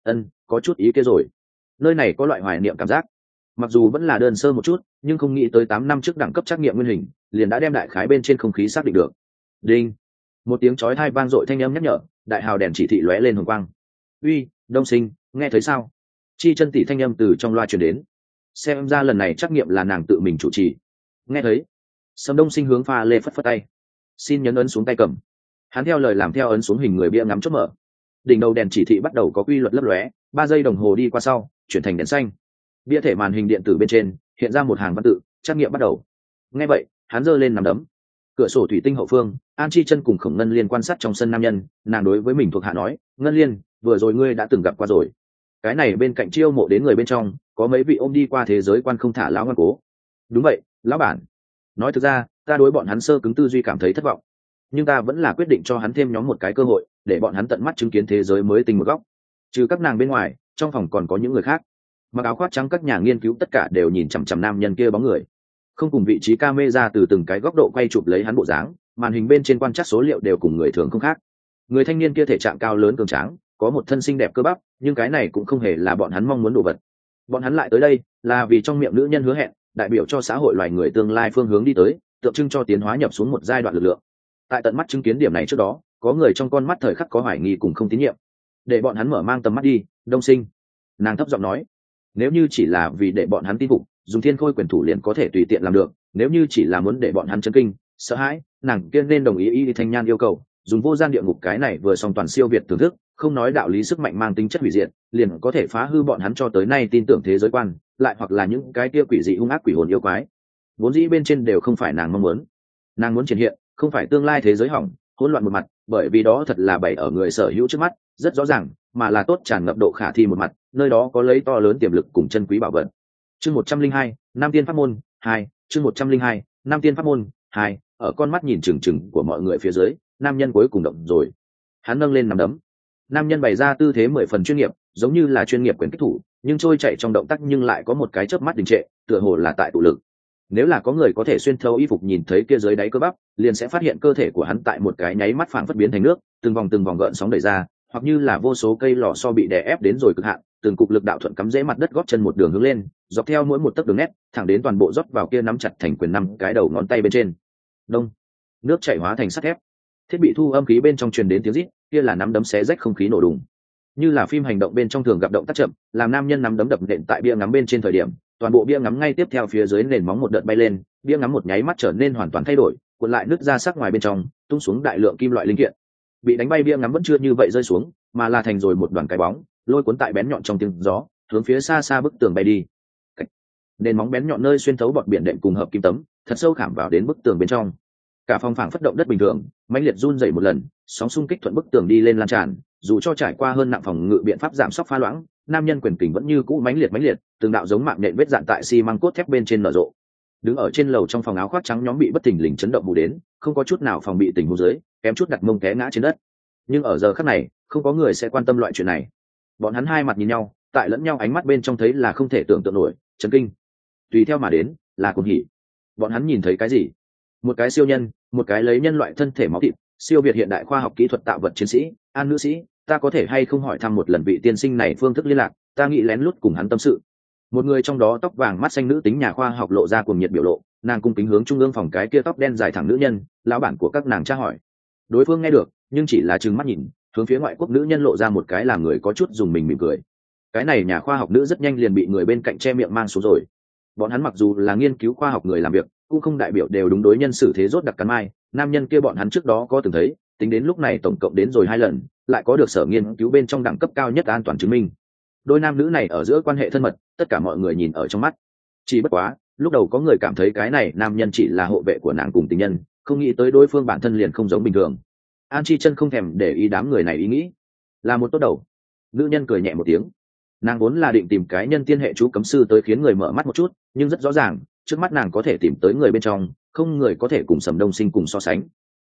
Có chút ý kia rồi. Nơi này có loại hoài niệm cảm giác. Mặc dù vẫn là đơn sơ một chút, nhưng không nghĩ tới 8 năm trước đẳng cấp trắc nghiệm nguyên hình, liền đã đem đại khái bên trên không khí xác định được. Đinh. Một tiếng chói tai vang dội thanh âm nhắc nhở, đại hào đèn chỉ thị lóe lên hồng quang. Uy, Đông Sinh, nghe thấy sao? Chi Chân tỷ thanh âm từ trong loa truyền đến. Xem ra lần này trắc nghiệm là nàng tự mình chủ trì. Nghe thấy. Sầm Đông Sinh hướng pha lê phất phất tay. Xin nhấn ấn xuống tay cầm. Hắn theo lời làm theo ấn xuống hình người bia ngắm chốt mở. Đỉnh đầu đèn chỉ thị bắt đầu có quy luật lấp lóe, 3 giây đồng hồ đi qua sau, chuyển thành đèn xanh. Bia thể màn hình điện tử bên trên hiện ra một hàng văn tự, trắc nghiệm bắt đầu. Nghe vậy, hắn giơ lên nắm đấm. Cửa sổ thủy tinh hậu phương, An Chi Chân cùng Khổng Ngân Liên quan sát trong sân nam nhân, nàng đối với mình thuộc hạ nói, Ngân Liên, vừa rồi ngươi đã từng gặp qua rồi. Cái này bên cạnh chiêu mộ đến người bên trong, có mấy vị ôm đi qua thế giới quan không thả lão ngoan cố. Đúng vậy, lão bản. Nói thực ra, ta đối bọn hắn sơ cứng tư duy cảm thấy thất vọng, nhưng ta vẫn là quyết định cho hắn thêm nhóm một cái cơ hội, để bọn hắn tận mắt chứng kiến thế giới mới tinh một góc. Trừ các nàng bên ngoài, trong phòng còn có những người khác. Mặc áo khoác trắng các nhà nghiên cứu tất cả đều nhìn chằm chằm nam nhân kia bóng người, không cùng vị trí camera từ từng cái góc độ quay chụp lấy hắn bộ dáng, màn hình bên trên quan trắc số liệu đều cùng người thường không khác. Người thanh niên kia thể trạng cao lớn cường tráng, có một thân xinh đẹp cơ bắp, nhưng cái này cũng không hề là bọn hắn mong muốn đồ vật. Bọn hắn lại tới đây là vì trong miệng nữ nhân hứa hẹn, đại biểu cho xã hội loài người tương lai phương hướng đi tới, tượng trưng cho tiến hóa nhập xuống một giai đoạn lực lượng. Tại tận mắt chứng kiến điểm này trước đó, có người trong con mắt thời khắc có hoài nghi cùng không tín nhiệm. Để bọn hắn mở mang tầm mắt đi, Đông Sinh. Nàng thấp giọng nói, nếu như chỉ là vì để bọn hắn tin phục, dùng thiên khôi quyền thủ liền có thể tùy tiện làm được, nếu như chỉ là muốn để bọn hắn chấn kinh sợ hãi, nàng kia nên đồng ý Y Thanh Nhan yêu cầu, dùng vô gian địa ngục cái này vừa song toàn siêu việt thưởng thức, không nói đạo lý sức mạnh mang tính chất hủy diệt, liền có thể phá hư bọn hắn cho tới nay tin tưởng thế giới quan, lại hoặc là những cái kia quỷ dị hung ác quỷ hồn yêu quái, vốn dĩ bên trên đều không phải nàng mong muốn. Nàng muốn triển hiện không phải tương lai thế giới hỏng hỗn loạn một mặt, bởi vì đó thật là bày ở người sở hữu trước mắt rất rõ ràng, mà là tốt tràn ngập độ khả thi một mặt, nơi đó có lấy to lớn tiềm lực cùng chân quý bảo vật. Chương 102, Nam Tiên Pháp môn 2, chương 102, Nam Tiên Pháp môn 2, ở con mắt nhìn chừng chừng của mọi người phía dưới, nam nhân cuối cùng động rồi. Hắn nâng lên nắm đấm. Nam nhân bày ra tư thế 10 phần chuyên nghiệp, giống như là chuyên nghiệp quyền kích thủ, nhưng trôi chạy trong động tác nhưng lại có một cái chớp mắt đình trệ, tựa hồ là tại tụ lực. Nếu là có người có thể xuyên thấu y phục nhìn thấy kia dưới đáy cơ bắp, liền sẽ phát hiện cơ thể của hắn tại một cái nháy mắt phảng phất biến thành nước, từng vòng gợn sóng đẩy ra, hoặc như là vô số cây lò xo bị đè ép đến rồi cực hạn, từng cục lực đạo thuận cắm rễ mặt đất gót chân một đường hướng lên, dọc theo mỗi một tấc đường nét, thẳng đến toàn bộ rót vào kia nắm chặt thành quyền 5 cái đầu ngón tay bên trên. Đông, nước chảy hóa thành sắt thép. Thiết bị thu âm khí bên trong truyền đến tiếng rít, kia là nắm đấm xé rách không khí nổ đùng. Như là phim hành động bên trong thường gặp động tác chậm, làm nam nhân nắm đấm đập nện tại bia ngắm bên trên thời điểm, toàn bộ bia ngắm ngay tiếp theo phía dưới nền móng một đợt bay lên, bia ngắm một nháy mắt trở nên hoàn toàn thay đổi, cuộn lại nứt ra sắc ngoài bên trong, tung xuống đại lượng kim loại linh kiện. Bị đánh bay bia ngắm vẫn chưa như vậy rơi xuống, mà là thành rồi một đoàn cái bóng, lôi cuốn tại bén nhọn trong tiếng gió, hướng phía xa xa bức tường bay đi. Nền móng bén nhọn nơi xuyên thấu bọt biển đệm cùng hợp kim tấm, thật sâu khảm vào đến bức tường bên trong. Cả phòng phảng phất động đất bình thường, mãnh liệt run rẩy một lần, sóng xung kích thuận bức tường đi lên lan tràn, dù cho trải qua hơn nặng phòng ngự biện pháp giảm sốc pha loãng, nam nhân quyền kình vẫn như cũ mãnh liệt, từng đạo giống mạng nhện vết dạn tại xi măng cốt thép bên trên nở rộ. Đứng ở trên lầu trong phòng áo khoác trắng nhóm bị bất thình lình chấn động bù đến, không có chút nào phòng bị tình huống dưới, kém chút đặt mông té ngã trên đất. Nhưng ở giờ khắc này, không có người sẽ quan tâm loại chuyện này. Bọn hắn hai mặt nhìn nhau, tại lẫn nhau ánh mắt bên trong thấy là không thể tưởng tượng nổi, chấn kinh. Tùy theo mà đến, là cuồng hỉ. Bọn hắn nhìn thấy cái gì? Một cái siêu nhân, một cái lấy nhân loại thân thể máu thịt, siêu việt hiện đại khoa học kỹ thuật tạo vật chiến sĩ. An nữ sĩ, ta có thể hay không hỏi thăm một lần vị tiên sinh này phương thức liên lạc, ta nghĩ lén lút cùng hắn tâm sự. Một người trong đó tóc vàng mắt xanh nữ tính nhà khoa học lộ ra cuồng nhiệt biểu lộ, nàng cung kính hướng trung ương phòng cái kia tóc đen dài thẳng nữ nhân, lão bản của các nàng tra hỏi. Đối phương nghe được, nhưng chỉ là trừng mắt nhìn, hướng phía ngoại quốc nữ nhân lộ ra một cái làm người có chút dùng mình mỉm cười. Cái này nhà khoa học nữ rất nhanh liền bị người bên cạnh che miệng mang xuống rồi. Bọn hắn mặc dù là nghiên cứu khoa học người làm việc, cũng không đại biểu đều đúng đối nhân xử thế rốt đặc cắn mai. Nam nhân kia bọn hắn trước đó có từng thấy, tính đến lúc này tổng cộng đến rồi 2 lần, lại có được sở nghiên cứu bên trong đẳng cấp cao nhất an toàn chứng minh. Đôi nam nữ này ở giữa quan hệ thân mật, tất cả mọi người nhìn ở trong mắt. Chỉ bất quá, lúc đầu có người cảm thấy cái này nam nhân chỉ là hộ vệ của nàng cùng tình nhân, không nghĩ tới đối phương bản thân liền không giống bình thường. An Chi Chân không thèm để ý đám người này ý nghĩ, là một tốt đầu. Nữ nhân cười nhẹ một tiếng, nàng vốn là định tìm cái nhân tiên hệ chú cấm sư tới khiến người mở mắt một chút, nhưng rất rõ ràng trước mắt nàng có thể tìm tới người bên trong, không người có thể cùng Sầm Đông Sinh cùng so sánh.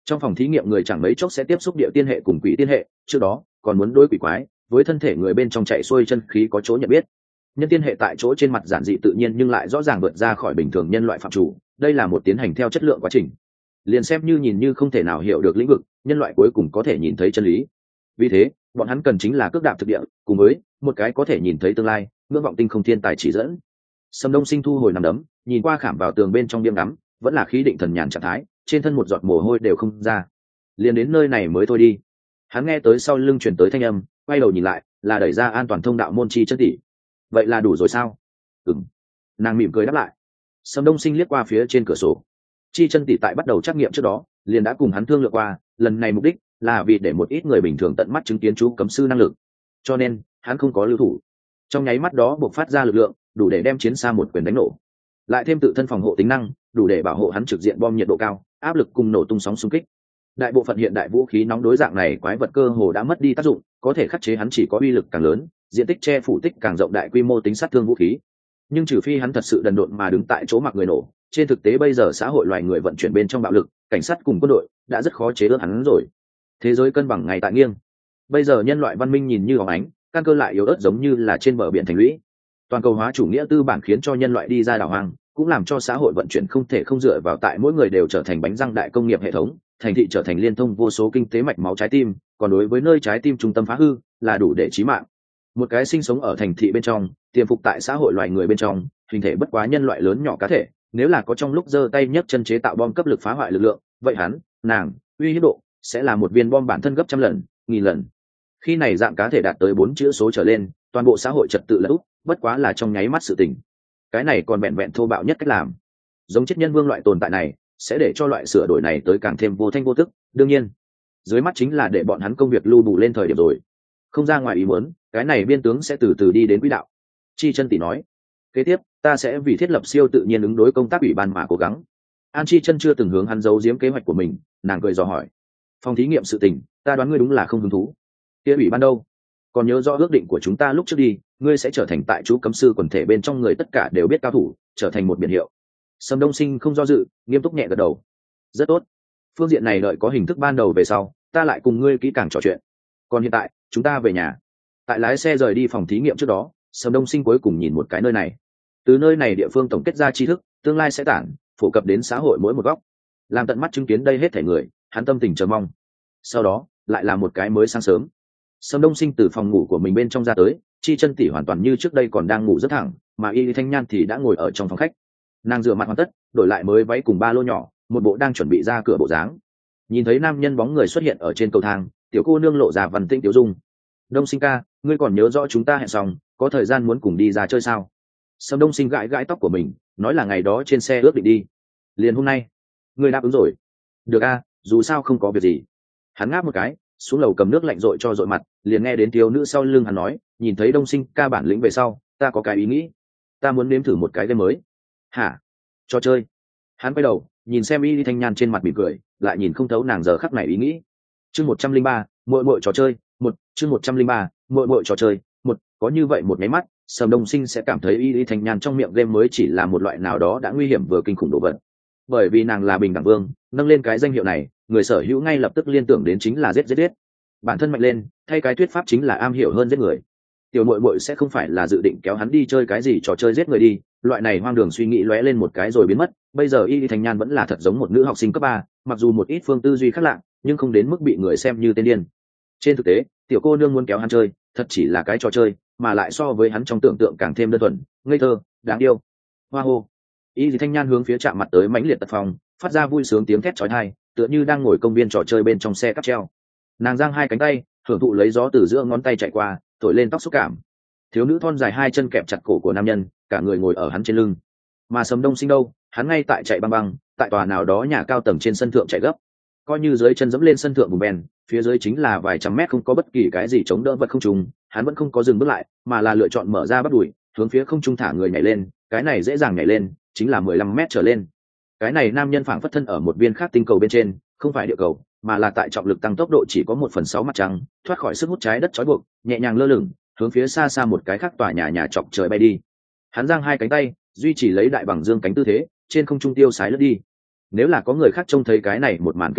Trong phòng thí nghiệm người chẳng mấy chốc sẽ tiếp xúc địa tiên hệ cùng quỷ tiên hệ, trước đó còn muốn đối quỷ quái với thân thể người bên trong chạy xuôi chân khí có chỗ nhận biết. Nhân tiên hệ tại chỗ trên mặt giản dị tự nhiên nhưng lại rõ ràng vượt ra khỏi bình thường nhân loại phạm chủ, đây là một tiến hành theo chất lượng quá trình. Liền xem như nhìn như không thể nào hiểu được lĩnh vực, nhân loại cuối cùng có thể nhìn thấy chân lý. Vì thế bọn hắn cần chính là cước đạp thực địa, cùng với một cái có thể nhìn thấy tương lai ngưỡng vọng tinh không thiên tài chỉ dẫn. Sâm Đông Sinh thu hồi nằm đấm, nhìn qua khảm vào tường bên trong biếng ngắm, vẫn là khí định thần nhàn trạng thái, trên thân một giọt mồ hôi đều không ra. Liền đến nơi này mới thôi đi. Hắn nghe tới sau lưng truyền tới thanh âm, quay đầu nhìn lại, là đẩy ra an toàn thông đạo môn Chi Chân tỷ. Vậy là đủ rồi sao? Ừm. Nàng mỉm cười đáp lại. Sâm Đông Sinh liếc qua phía trên cửa sổ. Chi Chân tỷ tại bắt đầu trắc nghiệm trước đó, liền đã cùng hắn thương lượng qua, lần này mục đích là vì để một ít người bình thường tận mắt chứng kiến chú cấm sư năng lực. Cho nên, hắn không có lưu thủ. Trong nháy mắt đó bộc phát ra lực lượng, đủ để đem chiến xa một quyền đánh nổ. Lại thêm tự thân phòng hộ tính năng, đủ để bảo hộ hắn trực diện bom nhiệt độ cao, áp lực cùng nổ tung sóng xung kích. Đại bộ phận hiện đại vũ khí nóng đối dạng này quái vật cơ hồ đã mất đi tác dụng, có thể khắc chế hắn chỉ có uy lực càng lớn, diện tích che phủ tích càng rộng đại quy mô tính sát thương vũ khí. Nhưng trừ phi hắn thật sự đần độn mà đứng tại chỗ mặc người nổ, trên thực tế bây giờ xã hội loài người vận chuyển bên trong bạo lực, cảnh sát cùng quân đội đã rất khó chế ước hắn rồi. Thế giới cân bằng ngày tại nghiêng. Bây giờ nhân loại văn minh nhìn như óng ánh, căn cơ lại yếu ớt giống như là trên bờ biển thành lũy. Toàn cầu hóa chủ nghĩa tư bản khiến cho nhân loại đi ra đảo hoang, cũng làm cho xã hội vận chuyển không thể không dựa vào tại mỗi người đều trở thành bánh răng đại công nghiệp hệ thống, thành thị trở thành liên thông vô số kinh tế mạch máu trái tim, còn đối với nơi trái tim trung tâm phá hư là đủ để chí mạng. Một cái sinh sống ở thành thị bên trong, tiềm phục tại xã hội loài người bên trong, hình thể bất quá nhân loại lớn nhỏ cá thể, nếu là có trong lúc giơ tay nhấc chân chế tạo bom cấp lực phá hoại lực lượng, vậy hắn, nàng, uy hiếp độ sẽ là một viên bom bản thân gấp trăm lần, nghìn lần. Khi này dạng cá thể đạt tới 4 chữ số trở lên, toàn bộ xã hội trật tự là úp, bất quá là trong nháy mắt sự tình. Cái này còn vẹn vẹn thô bạo nhất cách làm. Giống chết nhân vương loại tồn tại này, sẽ để cho loại sửa đổi này tới càng thêm vô thanh vô tức. Đương nhiên, dưới mắt chính là để bọn hắn công việc lưu bù lên thời điểm rồi. Không ra ngoài ý muốn, cái này biên tướng sẽ từ từ đi đến quỹ đạo. Chi Chân tỷ nói, kế tiếp ta sẽ vì thiết lập siêu tự nhiên ứng đối công tác ủy ban mà cố gắng. An Chi Chân chưa từng hướng hắn giấu giếm kế hoạch của mình, nàng cười dò hỏi, phòng thí nghiệm sự tình, ta đoán ngươi đúng là không hứng thú. Kia ủy ban đâu? Còn nhớ rõ ước định của chúng ta lúc trước đi, ngươi sẽ trở thành tại chú cấm sư quần thể bên trong người tất cả đều biết cao thủ, trở thành một biển hiệu. Sâm Đông Sinh không do dự, nghiêm túc nhẹ gật đầu. Rất tốt. Phương diện này đợi có hình thức ban đầu về sau, ta lại cùng ngươi kỹ càng trò chuyện. Còn hiện tại, chúng ta về nhà. Tại lái xe rời đi phòng thí nghiệm trước đó, Sâm Đông Sinh cuối cùng nhìn một cái nơi này. Từ nơi này địa phương tổng kết ra tri thức, tương lai sẽ tản phổ cập đến xã hội mỗi một góc. Làm tận mắt chứng kiến đây hết thảy người, hắn tâm tình chờ mong. Sau đó, lại là một cái mới sáng sớm. Sâm Đông Sinh từ phòng ngủ của mình bên trong ra tới, Chi Chân tỷ hoàn toàn như trước đây còn đang ngủ rất thẳng, mà Y Thanh Nhan thì đã ngồi ở trong phòng khách. Nàng rửa mặt hoàn tất, đổi lại mới váy cùng ba lô nhỏ, một bộ đang chuẩn bị ra cửa bộ dáng. Nhìn thấy nam nhân bóng người xuất hiện ở trên cầu thang, tiểu cô nương lộ ra văn tĩnh tiểu dung. Đông Sinh ca, ngươi còn nhớ rõ chúng ta hẹn xong, có thời gian muốn cùng đi ra chơi sao? Sâm Đông Sinh gãi gãi tóc của mình, nói là ngày đó trên xe ước định đi. Liền hôm nay, ngươi đáp ứng rồi. Được a, dù sao không có việc gì. Hắn ngáp một cái, xuống lầu cầm nước lạnh rội cho rội mặt, liền nghe đến thiếu nữ sau lưng hắn nói, nhìn thấy Đông Sinh ca bản lĩnh về sau, ta có cái ý nghĩ, ta muốn nếm thử một cái game mới. Hả? Trò chơi? Hắn quay đầu, nhìn xem Y Thanh Nhan trên mặt mỉm cười, lại nhìn không thấu nàng giờ khắc này ý nghĩ. Chương 103, muội muội trò chơi, chương 103, muội muội trò chơi, có như vậy một nháy mắt, Sâm Đông Sinh sẽ cảm thấy Y Thanh Nhan trong miệng game mới chỉ là một loại nào đó đã nguy hiểm vừa kinh khủng đồ vật. Bởi vì nàng là bình đẳng vương, nâng lên cái danh hiệu này, người sở hữu ngay lập tức liên tưởng đến chính là giết. Bản thân mạnh lên, thay cái thuyết pháp chính là am hiểu hơn giết người. Tiểu muội muội sẽ không phải là dự định kéo hắn đi chơi cái gì trò chơi giết người đi, loại này hoang đường suy nghĩ lóe lên một cái rồi biến mất. Bây giờ Y Thanh Nhan vẫn là thật giống một nữ học sinh cấp 3, mặc dù một ít phương tư duy khác lạ, nhưng không đến mức bị người xem như tên điên. Trên thực tế, tiểu cô nương muốn kéo hắn chơi, thật chỉ là cái trò chơi, mà lại so với hắn trong tưởng tượng càng thêm đơn thuần, ngây thơ, đáng yêu. Hoa hô. Y Thanh Nhan hướng phía chạm mặt tới mãnh liệt tật phòng, phát ra vui sướng tiếng thét chói tai, tựa như đang ngồi công viên trò chơi bên trong xe cáp treo. Nàng giang hai cánh tay, hưởng thụ lấy gió từ giữa ngón tay chạy qua, thổi lên tóc xúc cảm. Thiếu nữ thon dài hai chân kẹp chặt cổ của nam nhân, cả người ngồi ở hắn trên lưng. Mà Sâm Đông Sinh đâu, hắn ngay tại chạy băng băng, tại tòa nào đó nhà cao tầng trên sân thượng chạy gấp. Coi như dưới chân dẫm lên sân thượng bùn bèn, phía dưới chính là vài trăm mét không có bất kỳ cái gì chống đỡ vật không trùng, hắn vẫn không có dừng bước lại, mà là lựa chọn mở ra bắp đùi, hướng phía không trung thả người nhảy lên, cái này dễ dàng nhảy lên, chính là 15 mét trở lên. Cái này nam nhân phảng phất thân ở một viên khác tinh cầu bên trên, không phải địa cầu, mà là tại trọng lực tăng tốc độ chỉ có 1/6 mặt trăng, thoát khỏi sức hút trái đất trói buộc, nhẹ nhàng lơ lửng, hướng phía xa xa một cái khác tòa nhà chọc trời bay đi. Hắn giang hai cánh tay, duy trì lấy đại bằng dương cánh tư thế, trên không trung tiêu sái lướt đi. Nếu là có người khác trông thấy cái này một màn kinh người,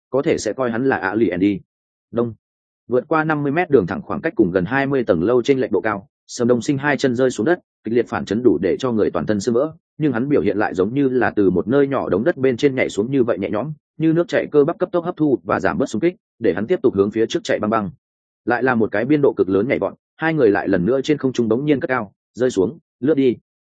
có thể sẽ coi hắn là ạ lì ẻn đi. Đông. Vượt qua 50 mét đường thẳng khoảng cách cùng gần 20 tầng lâu trên lệch độ cao, Sầm Đông Sinh hai chân rơi xuống đất, kịch liệt phản chấn đủ để cho người toàn thân sưng vỡ, nhưng hắn biểu hiện lại giống như là từ một nơi nhỏ đống đất bên trên nhảy xuống như vậy nhẹ nhõm, như nước chảy cơ bắp cấp tốc hấp thu và giảm bớt xung kích, để hắn tiếp tục hướng phía trước chạy băng băng. Lại là một cái biên độ cực lớn nhảy vọt, hai người lại lần nữa trên không trung bỗng nhiên cất cao, rơi xuống, lướt đi.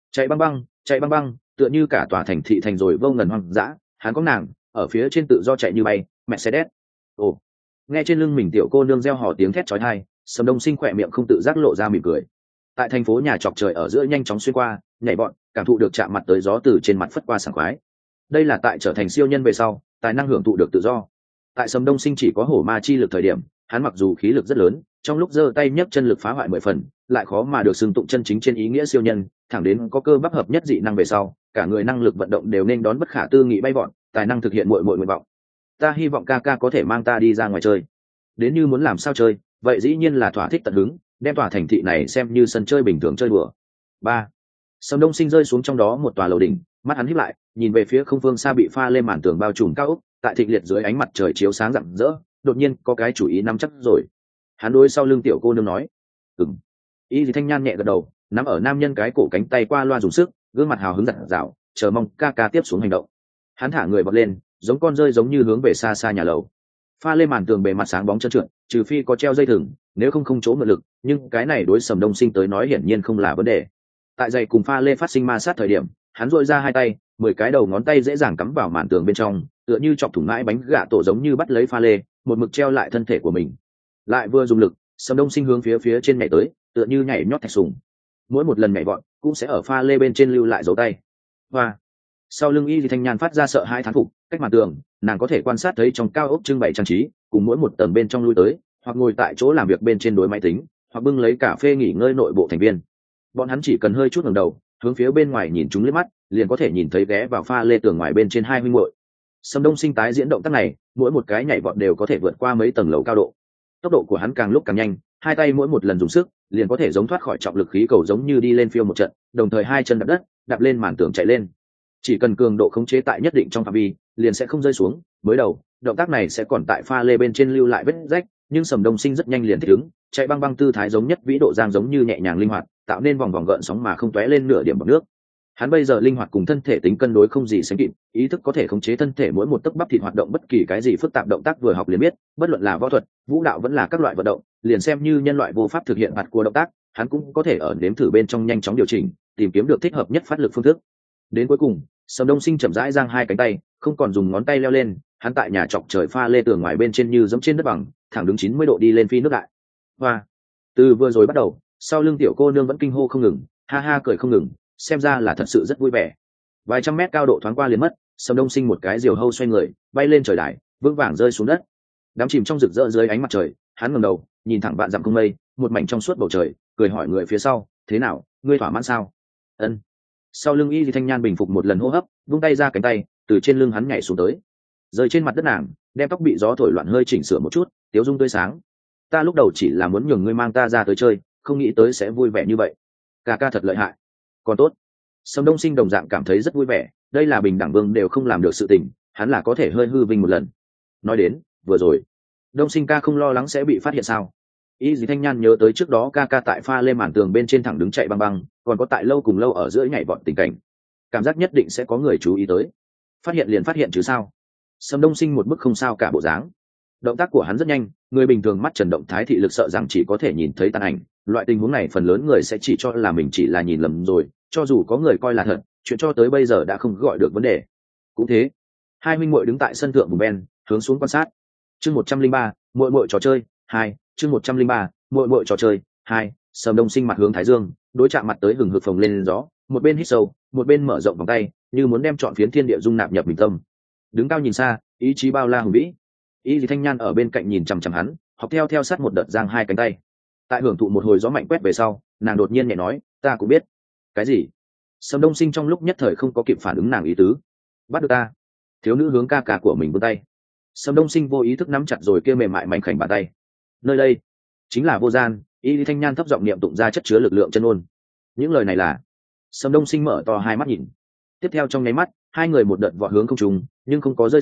Chạy băng băng, tựa như cả tòa thành thị thành rồi vô ngần hoang dã, hắn có nàng, ở phía trên tự do chạy như bay, Mercedes. Ồ. Nghe trên lưng mình tiểu cô nương reo hò tiếng thét chói tai, Sầm Đông Sinh khỏe miệng không tự giác lộ ra mỉm cười. Tại thành phố nhà chọc trời ở giữa nhanh chóng xuyên qua, nhảy bọn, cảm thụ được chạm mặt tới gió từ trên mặt phất qua sảng khoái. Đây là tại trở thành siêu nhân về sau, tài năng hưởng thụ được tự do. Tại Sầm Đông Sinh chỉ có hổ ma chi lực thời điểm, hắn mặc dù khí lực rất lớn, trong lúc giơ tay nhấc chân lực phá hoại 10 phần, lại khó mà được xưng tụng chân chính trên ý nghĩa siêu nhân, thẳng đến có cơ bắp hợp nhất dị năng về sau, cả người năng lực vận động đều nên đón bất khả tư nghị bay bọn, tài năng thực hiện mọi nguyện vọng. Ta hy vọng ca ca có thể mang ta đi ra ngoài chơi. Đến như muốn làm sao chơi, vậy dĩ nhiên là thỏa thích tận hứng, đem tòa thành thị này xem như sân chơi bình thường chơi đùa. 3. Sầm Đông Sinh rơi xuống trong đó một tòa lầu đỉnh, mắt hắn híp lại, nhìn về phía không phương xa bị pha lên màn tường bao trùm cao ốc, tại thịnh liệt dưới ánh mặt trời chiếu sáng rạng rỡ, đột nhiên có cái chủ ý nắm chắc rồi. Hắn đối sau lưng tiểu cô nương nói, "Ừm." Y Thanh Nhan nhẹ gật đầu, nắm ở nam nhân cái cổ cánh tay qua loa dùng sức, gương mặt hào hứng dặn dạo, chờ mong ca ca tiếp xuống hành động. Hắn thả người bật lên, giống con rơi giống như hướng về xa xa nhà lầu. Pha lên màn tường bề mặt sáng bóng trơn trượt, trừ phi có treo dây thừng, nếu không chỗ mượn lực, nhưng cái này đối Sầm Đông Sinh tới nói hiển nhiên không là vấn đề. Tại giày cùng pha lê phát sinh ma sát thời điểm, hắn duỗi ra hai tay, 10 cái đầu ngón tay dễ dàng cắm vào màn tường bên trong, tựa như chọc thủng mãi bánh gạ tổ giống như bắt lấy pha lê, một mực treo lại thân thể của mình. Lại vừa dùng lực, Sầm Đông Sinh hướng phía trên nhảy tới, tựa như nhảy nhót thạch sùng. Mỗi một lần nhảy vọt, cũng sẽ ở pha lê bên trên lưu lại dấu tay. Và sau lưng Y Thanh Nhan phát ra sợ hãi thán phục, cách màn tường, nàng có thể quan sát thấy trong cao ốc trưng bày trang trí, cùng mỗi một tầng bên trong lui tới, hoặc ngồi tại chỗ làm việc bên trên đối máy tính, hoặc bưng lấy cà phê nghỉ ngơi nội bộ thành viên. Bọn hắn chỉ cần hơi chút ngẩng đầu, hướng phía bên ngoài nhìn chúng liếc mắt, liền có thể nhìn thấy ghé vào pha lê tường ngoài bên trên hai huynh muội. Sầm Đông Sinh tái diễn động tác này, mỗi một cái nhảy vọt đều có thể vượt qua mấy tầng lầu cao độ. Tốc độ của hắn càng lúc càng nhanh, hai tay mỗi một lần dùng sức, liền có thể giống thoát khỏi trọng lực khí cầu giống như đi lên phiêu một trận, đồng thời hai chân đạp đất, đạp lên màn tường chạy lên. Chỉ cần cường độ khống chế tại nhất định trong phạm vi, liền sẽ không rơi xuống. Mới đầu, động tác này sẽ còn tại pha lê bên trên lưu lại vết rách, nhưng Sầm Đông Sinh rất nhanh liền thích ứng, chạy băng băng tư thái giống nhất vĩ độ giang giống như nhẹ nhàng linh hoạt, tạo nên vòng vòng gợn sóng mà không tóe lên nửa điểm bọt nước. Hắn bây giờ linh hoạt cùng thân thể tính cân đối không gì sánh kịp, ý thức có thể khống chế thân thể mỗi một tấc bắp thịt hoạt động bất kỳ cái gì phức tạp động tác vừa học liền biết, bất luận là võ thuật, vũ đạo vẫn là các loại vận động, liền xem như nhân loại vô pháp thực hiện mặt của động tác, hắn cũng có thể ở nếm thử bên trong nhanh chóng điều chỉnh, tìm kiếm được thích hợp nhất phát lực phương thức. Đến cuối cùng, Sầm Đông Sinh chậm rãi giang hai cánh tay, không còn dùng ngón tay leo lên, hắn tại nhà chọc trời pha lê tường ngoài bên trên như giống trên đất bằng, thẳng đứng 90 độ đi lên phi nước đại. Hoa. Từ vừa rồi bắt đầu, sau lưng tiểu cô nương vẫn kinh hô không ngừng, ha ha cười không ngừng, xem ra là thật sự rất vui vẻ. Vài trăm mét cao độ thoáng qua liền mất, Sầm Đông Sinh một cái diều hâu xoay người, bay lên trời đài, vững vàng rơi xuống đất. Đắm chìm trong rực rỡ dưới ánh mặt trời, hắn ngẩng đầu, nhìn thẳng vạn dặm không mây, một mảnh trong suốt bầu trời, cười hỏi người phía sau, "Thế nào, ngươi thỏa mãn sao?" Ân. Sau lưng Y Thanh Nhan bình phục một lần hô hấp, vung tay ra cánh tay, từ trên lưng hắn nhảy xuống tới, rơi trên mặt đất nàng, đem tóc bị gió thổi loạn hơi chỉnh sửa một chút, tiếu dung tươi sáng. "Ta lúc đầu chỉ là muốn nhường ngươi mang ta ra tới chơi, không nghĩ tới sẽ vui vẻ như vậy. Ca ca thật lợi hại." "Còn tốt." Sầm Đông Sinh đồng dạng cảm thấy rất vui vẻ, đây là bình đẳng vương đều không làm được sự tình, hắn là có thể hơi hư vinh một lần. Nói đến, vừa rồi, Đông Sinh ca không lo lắng sẽ bị phát hiện sao? Y Thanh Nhan nhớ tới trước đó ca ca tại pha lên màn tường bên trên thẳng đứng chạy băng băng, còn có tại lâu cùng lâu ở giữa nhảy vọt tình cảnh, cảm giác nhất định sẽ có người chú ý tới. Phát hiện liền phát hiện chứ sao? Sầm Đông Sinh một bức không sao cả bộ dáng. Động tác của hắn rất nhanh, người bình thường mắt trần động thái thị lực sợ rằng chỉ có thể nhìn thấy tàn ảnh, loại tình huống này phần lớn người sẽ chỉ cho là mình chỉ là nhìn lầm rồi, cho dù có người coi là thật, chuyện cho tới bây giờ đã không gọi được vấn đề. Cũng thế, hai huynh muội đứng tại sân thượng vùng ven, hướng xuống quan sát. Chương 103, muội muội trò chơi 2, chương 103, muội muội trò chơi 2. Sầm Đông Sinh mặt hướng thái dương, đối chạm mặt tới hừng hực phồng lên gió, một bên hít sâu, một bên mở rộng vòng tay, như muốn đem trọn phiến thiên địa dung nạp nhập bình tâm. Đứng cao nhìn xa, ý chí bao la hùng vĩ. Y Thanh Nhan ở bên cạnh nhìn chằm chằm hắn, học theo sát một đợt giang hai cánh tay. Tại hưởng thụ một hồi gió mạnh quét về sau, nàng đột nhiên nhẹ nói, "Ta cũng biết." "Cái gì?" Sầm Đông Sinh trong lúc nhất thời không có kịp phản ứng nàng ý tứ. "Bắt được ta." Thiếu nữ hướng ca ca của mình vươn tay. Sầm Đông Sinh vô ý thức nắm chặt rồi kia mềm mại mảnh khảnh bàn tay. "Nơi đây chính là vô gian." Y Thanh Nhan thấp giọng niệm tụng ra chất chứa lực lượng chân ôn. Những lời này là. Sầm Đông Sinh mở to hai mắt nhìn. Tiếp theo trong nháy mắt, hai người một đợt vọt hướng không trung, nhưng không có rơi xuống,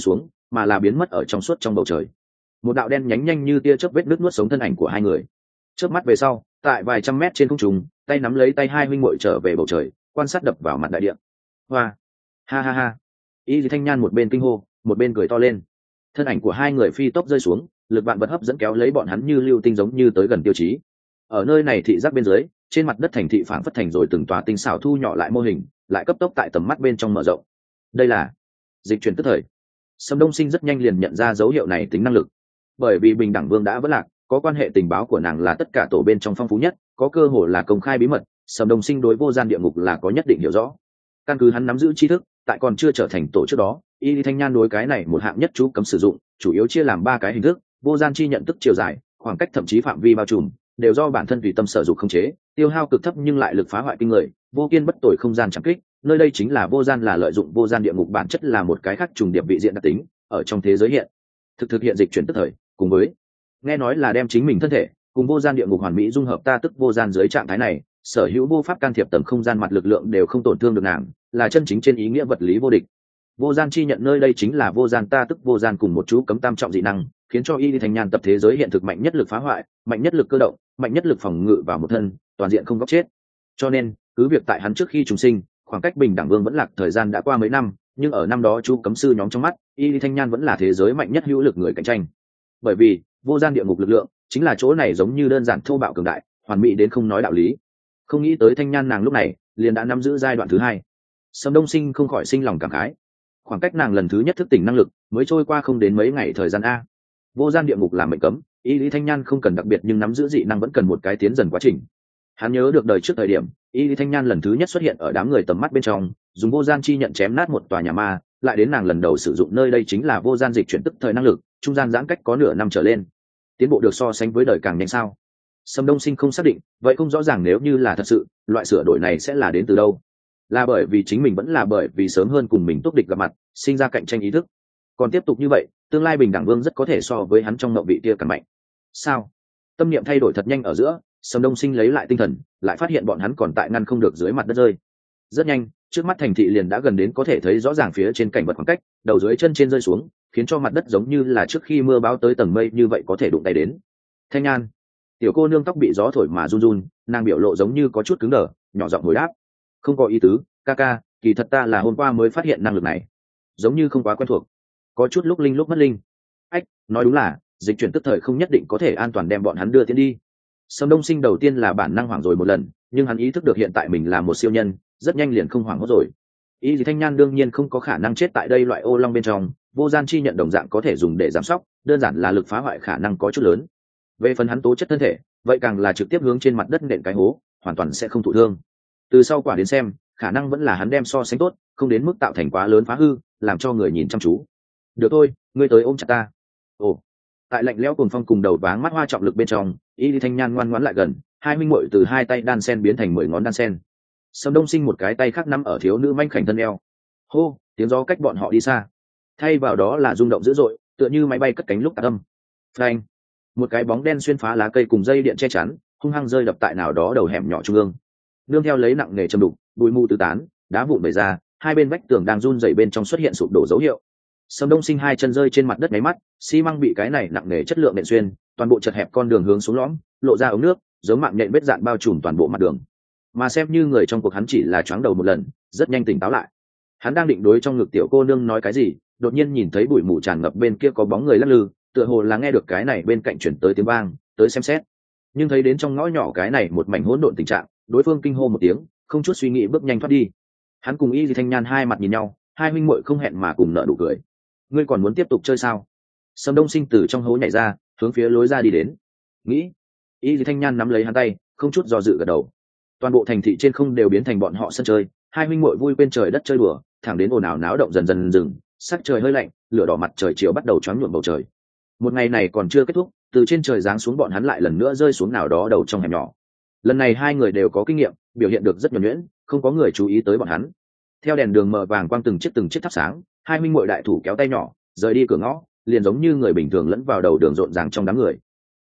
mà là biến mất ở trong suốt trong bầu trời. Một đạo đen nhánh nhanh như tia chớp vết nước nuốt sống thân ảnh của hai người. Chớp mắt về sau, tại vài trăm mét trên không trung, tay nắm lấy tay hai huynh muội trở về bầu trời, quan sát đập vào mặt đại địa. Hoa, ha ha ha. Y Thanh Nhan một bên kinh hô, một bên cười to lên. Thân ảnh của hai người phi tốc rơi xuống, lực vạn vật hấp dẫn kéo lấy bọn hắn như lưu tinh giống như tới gần tiêu chí. Ở nơi này thị giác bên dưới, trên mặt đất thành thị phảng phất thành rồi từng tòa tinh xảo thu nhỏ lại mô hình, lại cấp tốc tại tầm mắt bên trong mở rộng. Đây là dịch chuyển tức thời. Sâm Đông Sinh rất nhanh liền nhận ra dấu hiệu này tính năng lực. Bởi vì Bình Đẳng Vương đã vỡ lạc, có quan hệ tình báo của nàng là tất cả tổ bên trong phong phú nhất, có cơ hội là công khai bí mật, Sâm Đông Sinh đối vô gian địa ngục là có nhất định hiểu rõ. Căn cứ hắn nắm giữ tri thức, tại còn chưa trở thành tổ trước đó, Y Thanh Nhan đối cái này một hạng nhất chú cấm sử dụng, chủ yếu chia làm 3 cái hình thức: vô gian chi nhận tức chiều dài, khoảng cách thậm chí phạm vi bao trùm, đều do bản thân tùy tâm sở dụng khống chế, tiêu hao cực thấp nhưng lại lực phá hoại kinh người, vô kiên bất tồi không gian chẳng kích. Nơi đây chính là vô gian, là lợi dụng vô gian địa ngục bản chất là một cái khác trùng điệp vị diện đặc tính, ở trong thế giới hiện thực hiện dịch chuyển tức thời, cùng với nghe nói là đem chính mình thân thể cùng vô gian địa ngục hoàn mỹ dung hợp, ta tức vô gian dưới trạng thái này, sở hữu vô pháp can thiệp tầng không gian mặt lực lượng đều không tổn thương được nàng, là chân chính trên ý nghĩa vật lý vô địch. Vô gian chi nhận nơi đây chính là vô gian, ta tức vô gian cùng một chú cấm tam trọng dị năng, khiến cho Y Thanh Nhan tập thế giới hiện thực mạnh nhất lực phá hoại, mạnh nhất lực cơ động, mạnh nhất lực phòng ngự vào một thân, toàn diện không góc chết. Cho nên, cứ việc tại hắn trước khi trùng sinh, khoảng cách Bình Đẳng Vương vẫn lạc thời gian đã qua mấy năm, nhưng ở năm đó chú cấm sư nhóm trong mắt, Y Thanh Nhan vẫn là thế giới mạnh nhất hữu lực người cạnh tranh. Bởi vì, vô gian địa ngục lực lượng chính là chỗ này giống như đơn giản thô bạo cường đại, hoàn mỹ đến không nói đạo lý. Không nghĩ tới Thanh Nhan nàng lúc này liền đã nắm giữ giai đoạn thứ 2. Sâm Đông Sinh không khỏi sinh lòng cảm khái. Khoảng cách nàng lần thứ nhất thức tỉnh năng lực mới trôi qua không đến mấy ngày thời gian a. Vô gian địa ngục là mệnh cấm, Y Lý Thanh Nhan không cần đặc biệt nhưng nắm giữ dị năng vẫn cần một cái tiến dần quá trình. Hắn nhớ được đời trước thời điểm Y Lý Thanh Nhan lần thứ nhất xuất hiện ở đám người tầm mắt bên trong, dùng vô gian chi nhận chém nát một tòa nhà ma, lại đến nàng lần đầu sử dụng nơi đây chính là vô gian dịch chuyển tức thời năng lực, trung gian giãn cách có nửa năm trở lên. Tiến bộ được so sánh với đời càng nhanh sao? Sâm Đông Sinh không xác định, vậy không rõ ràng nếu như là thật sự, loại sửa đổi này sẽ là đến từ đâu? Là bởi vì chính mình, vẫn là bởi vì sớm hơn cùng mình túc địch gặp mặt, sinh ra cạnh tranh ý thức. Còn tiếp tục như vậy, tương lai Bình Đẳng Vương rất có thể so với hắn trong ngộng vị kia càng mạnh. Sao? Tâm niệm thay đổi thật nhanh ở giữa, Sâm Đông Sinh lấy lại tinh thần, lại phát hiện bọn hắn còn tại ngăn không được dưới mặt đất rơi. Rất nhanh, trước mắt thành thị liền đã gần đến có thể thấy rõ ràng phía trên cảnh vật khoảng cách, đầu dưới chân trên rơi xuống, khiến cho mặt đất giống như là trước khi mưa bão tới tầng mây như vậy có thể đụng tay đến. Thanh Nhan, tiểu cô nương tóc bị gió thổi mà run run, nàng biểu lộ giống như có chút cứng đờ, nhỏ giọng hồi đáp: "Không có ý tứ, ca ca, kỳ thật ta là hôm qua mới phát hiện năng lực này, giống như không quá quen thuộc, có chút lúc linh lúc mất linh." Ách, nói đúng là dịch chuyển tức thời không nhất định có thể an toàn đem bọn hắn đưa tiến đi. Sâm Đông Sinh đầu tiên là bản năng hoảng rồi một lần, nhưng hắn ý thức được hiện tại mình là một siêu nhân, rất nhanh liền không hoảng hốt rồi. Y Lý Thanh Nhan đương nhiên không có khả năng chết tại đây loại ô long bên trong, vô gian chi nhận đồng dạng có thể dùng để giám sóc, đơn giản là lực phá hoại khả năng có chút lớn. Về phần hắn tố chất thân thể, vậy càng là trực tiếp hướng trên mặt đất nện cái hố, hoàn toàn sẽ không thụ thương. Từ sau quả đến xem, khả năng vẫn là hắn đem so sánh tốt, không đến mức tạo thành quá lớn phá hư, làm cho người nhìn chăm chú. Được thôi, ngươi tới ôm chặt ta. Ồ, tại lạnh lẽo cuồng phong cùng đầu váng mắt hoa trọng lực bên trong, Y Lý Thanh Nhan ngoan ngoãn lại gần, hai minh muội từ hai tay đan sen biến thành 10 ngón đan sen. Sâm Đông Sinh một cái tay khác nắm ở thiếu nữ manh khảnh thân eo. Hô, tiếng gió cách bọn họ đi xa, thay vào đó là rung động dữ dội, tựa như máy bay cất cánh lúc tạc âm. Phanh, một cái bóng đen xuyên phá lá cây cùng dây điện che chắn, hung hăng rơi đập tại nào đó đầu hẻm nhỏ trung ương. Nương theo lấy nặng nề châm đục, bụi mù tứ tán, đá vụn bể ra, hai bên vách tường đang run rẩy bên trong xuất hiện sụp đổ dấu hiệu. Sâm Đông Sinh hai chân rơi trên mặt đất, máy mắt xi măng bị cái này nặng nề chất lượng nện xuyên, toàn bộ chật hẹp con đường hướng xuống lõm, lộ ra ống nước, giống mạng nhện vết dạn bao trùm toàn bộ mặt đường. Mà xem như người trong cuộc hắn chỉ là choáng đầu một lần, rất nhanh tỉnh táo lại. Hắn đang định đối trong ngực tiểu cô nương nói cái gì, đột nhiên nhìn thấy bụi mù tràn ngập bên kia có bóng người lắc lư, tựa hồ là nghe được cái này bên cạnh chuyển tới tiếng vang, tới xem xét. Nhưng thấy đến trong ngõ nhỏ cái này một mảnh hỗn độn tình trạng, đối phương kinh hô một tiếng, không chút suy nghĩ bước nhanh thoát đi. Hắn cùng Y Lý Thanh Nhan hai mặt nhìn nhau, hai huynh muội không hẹn mà cùng nở nụ cười. Ngươi còn muốn tiếp tục chơi sao? Sâm Đông Sinh từ trong hố nhảy ra, hướng phía lối ra đi đến. Nghĩ. Y Lý Thanh Nhan nắm lấy hắn tay, không chút do dự gật đầu. Toàn bộ thành thị trên không đều biến thành bọn họ sân chơi, hai huynh muội vui quên trời đất chơi đùa, thẳng đến ồn ào náo động dần dần dừng, sắc trời hơi lạnh, lửa đỏ mặt trời chiều bắt đầu choáng nhuộm bầu trời. Một ngày này còn chưa kết thúc, từ trên trời giáng xuống bọn hắn lại lần nữa rơi xuống nào đó đầu trong hẻm nhỏ. Lần này hai người đều có kinh nghiệm, biểu hiện được rất nhuần nhuyễn, không có người chú ý tới bọn hắn. Theo đèn đường mờ vàng quang từng chiếc thắp sáng, hai huynh muội đại thủ kéo tay nhỏ, rời đi cửa ngõ, liền giống như người bình thường lẫn vào đầu đường rộn ràng trong đám người.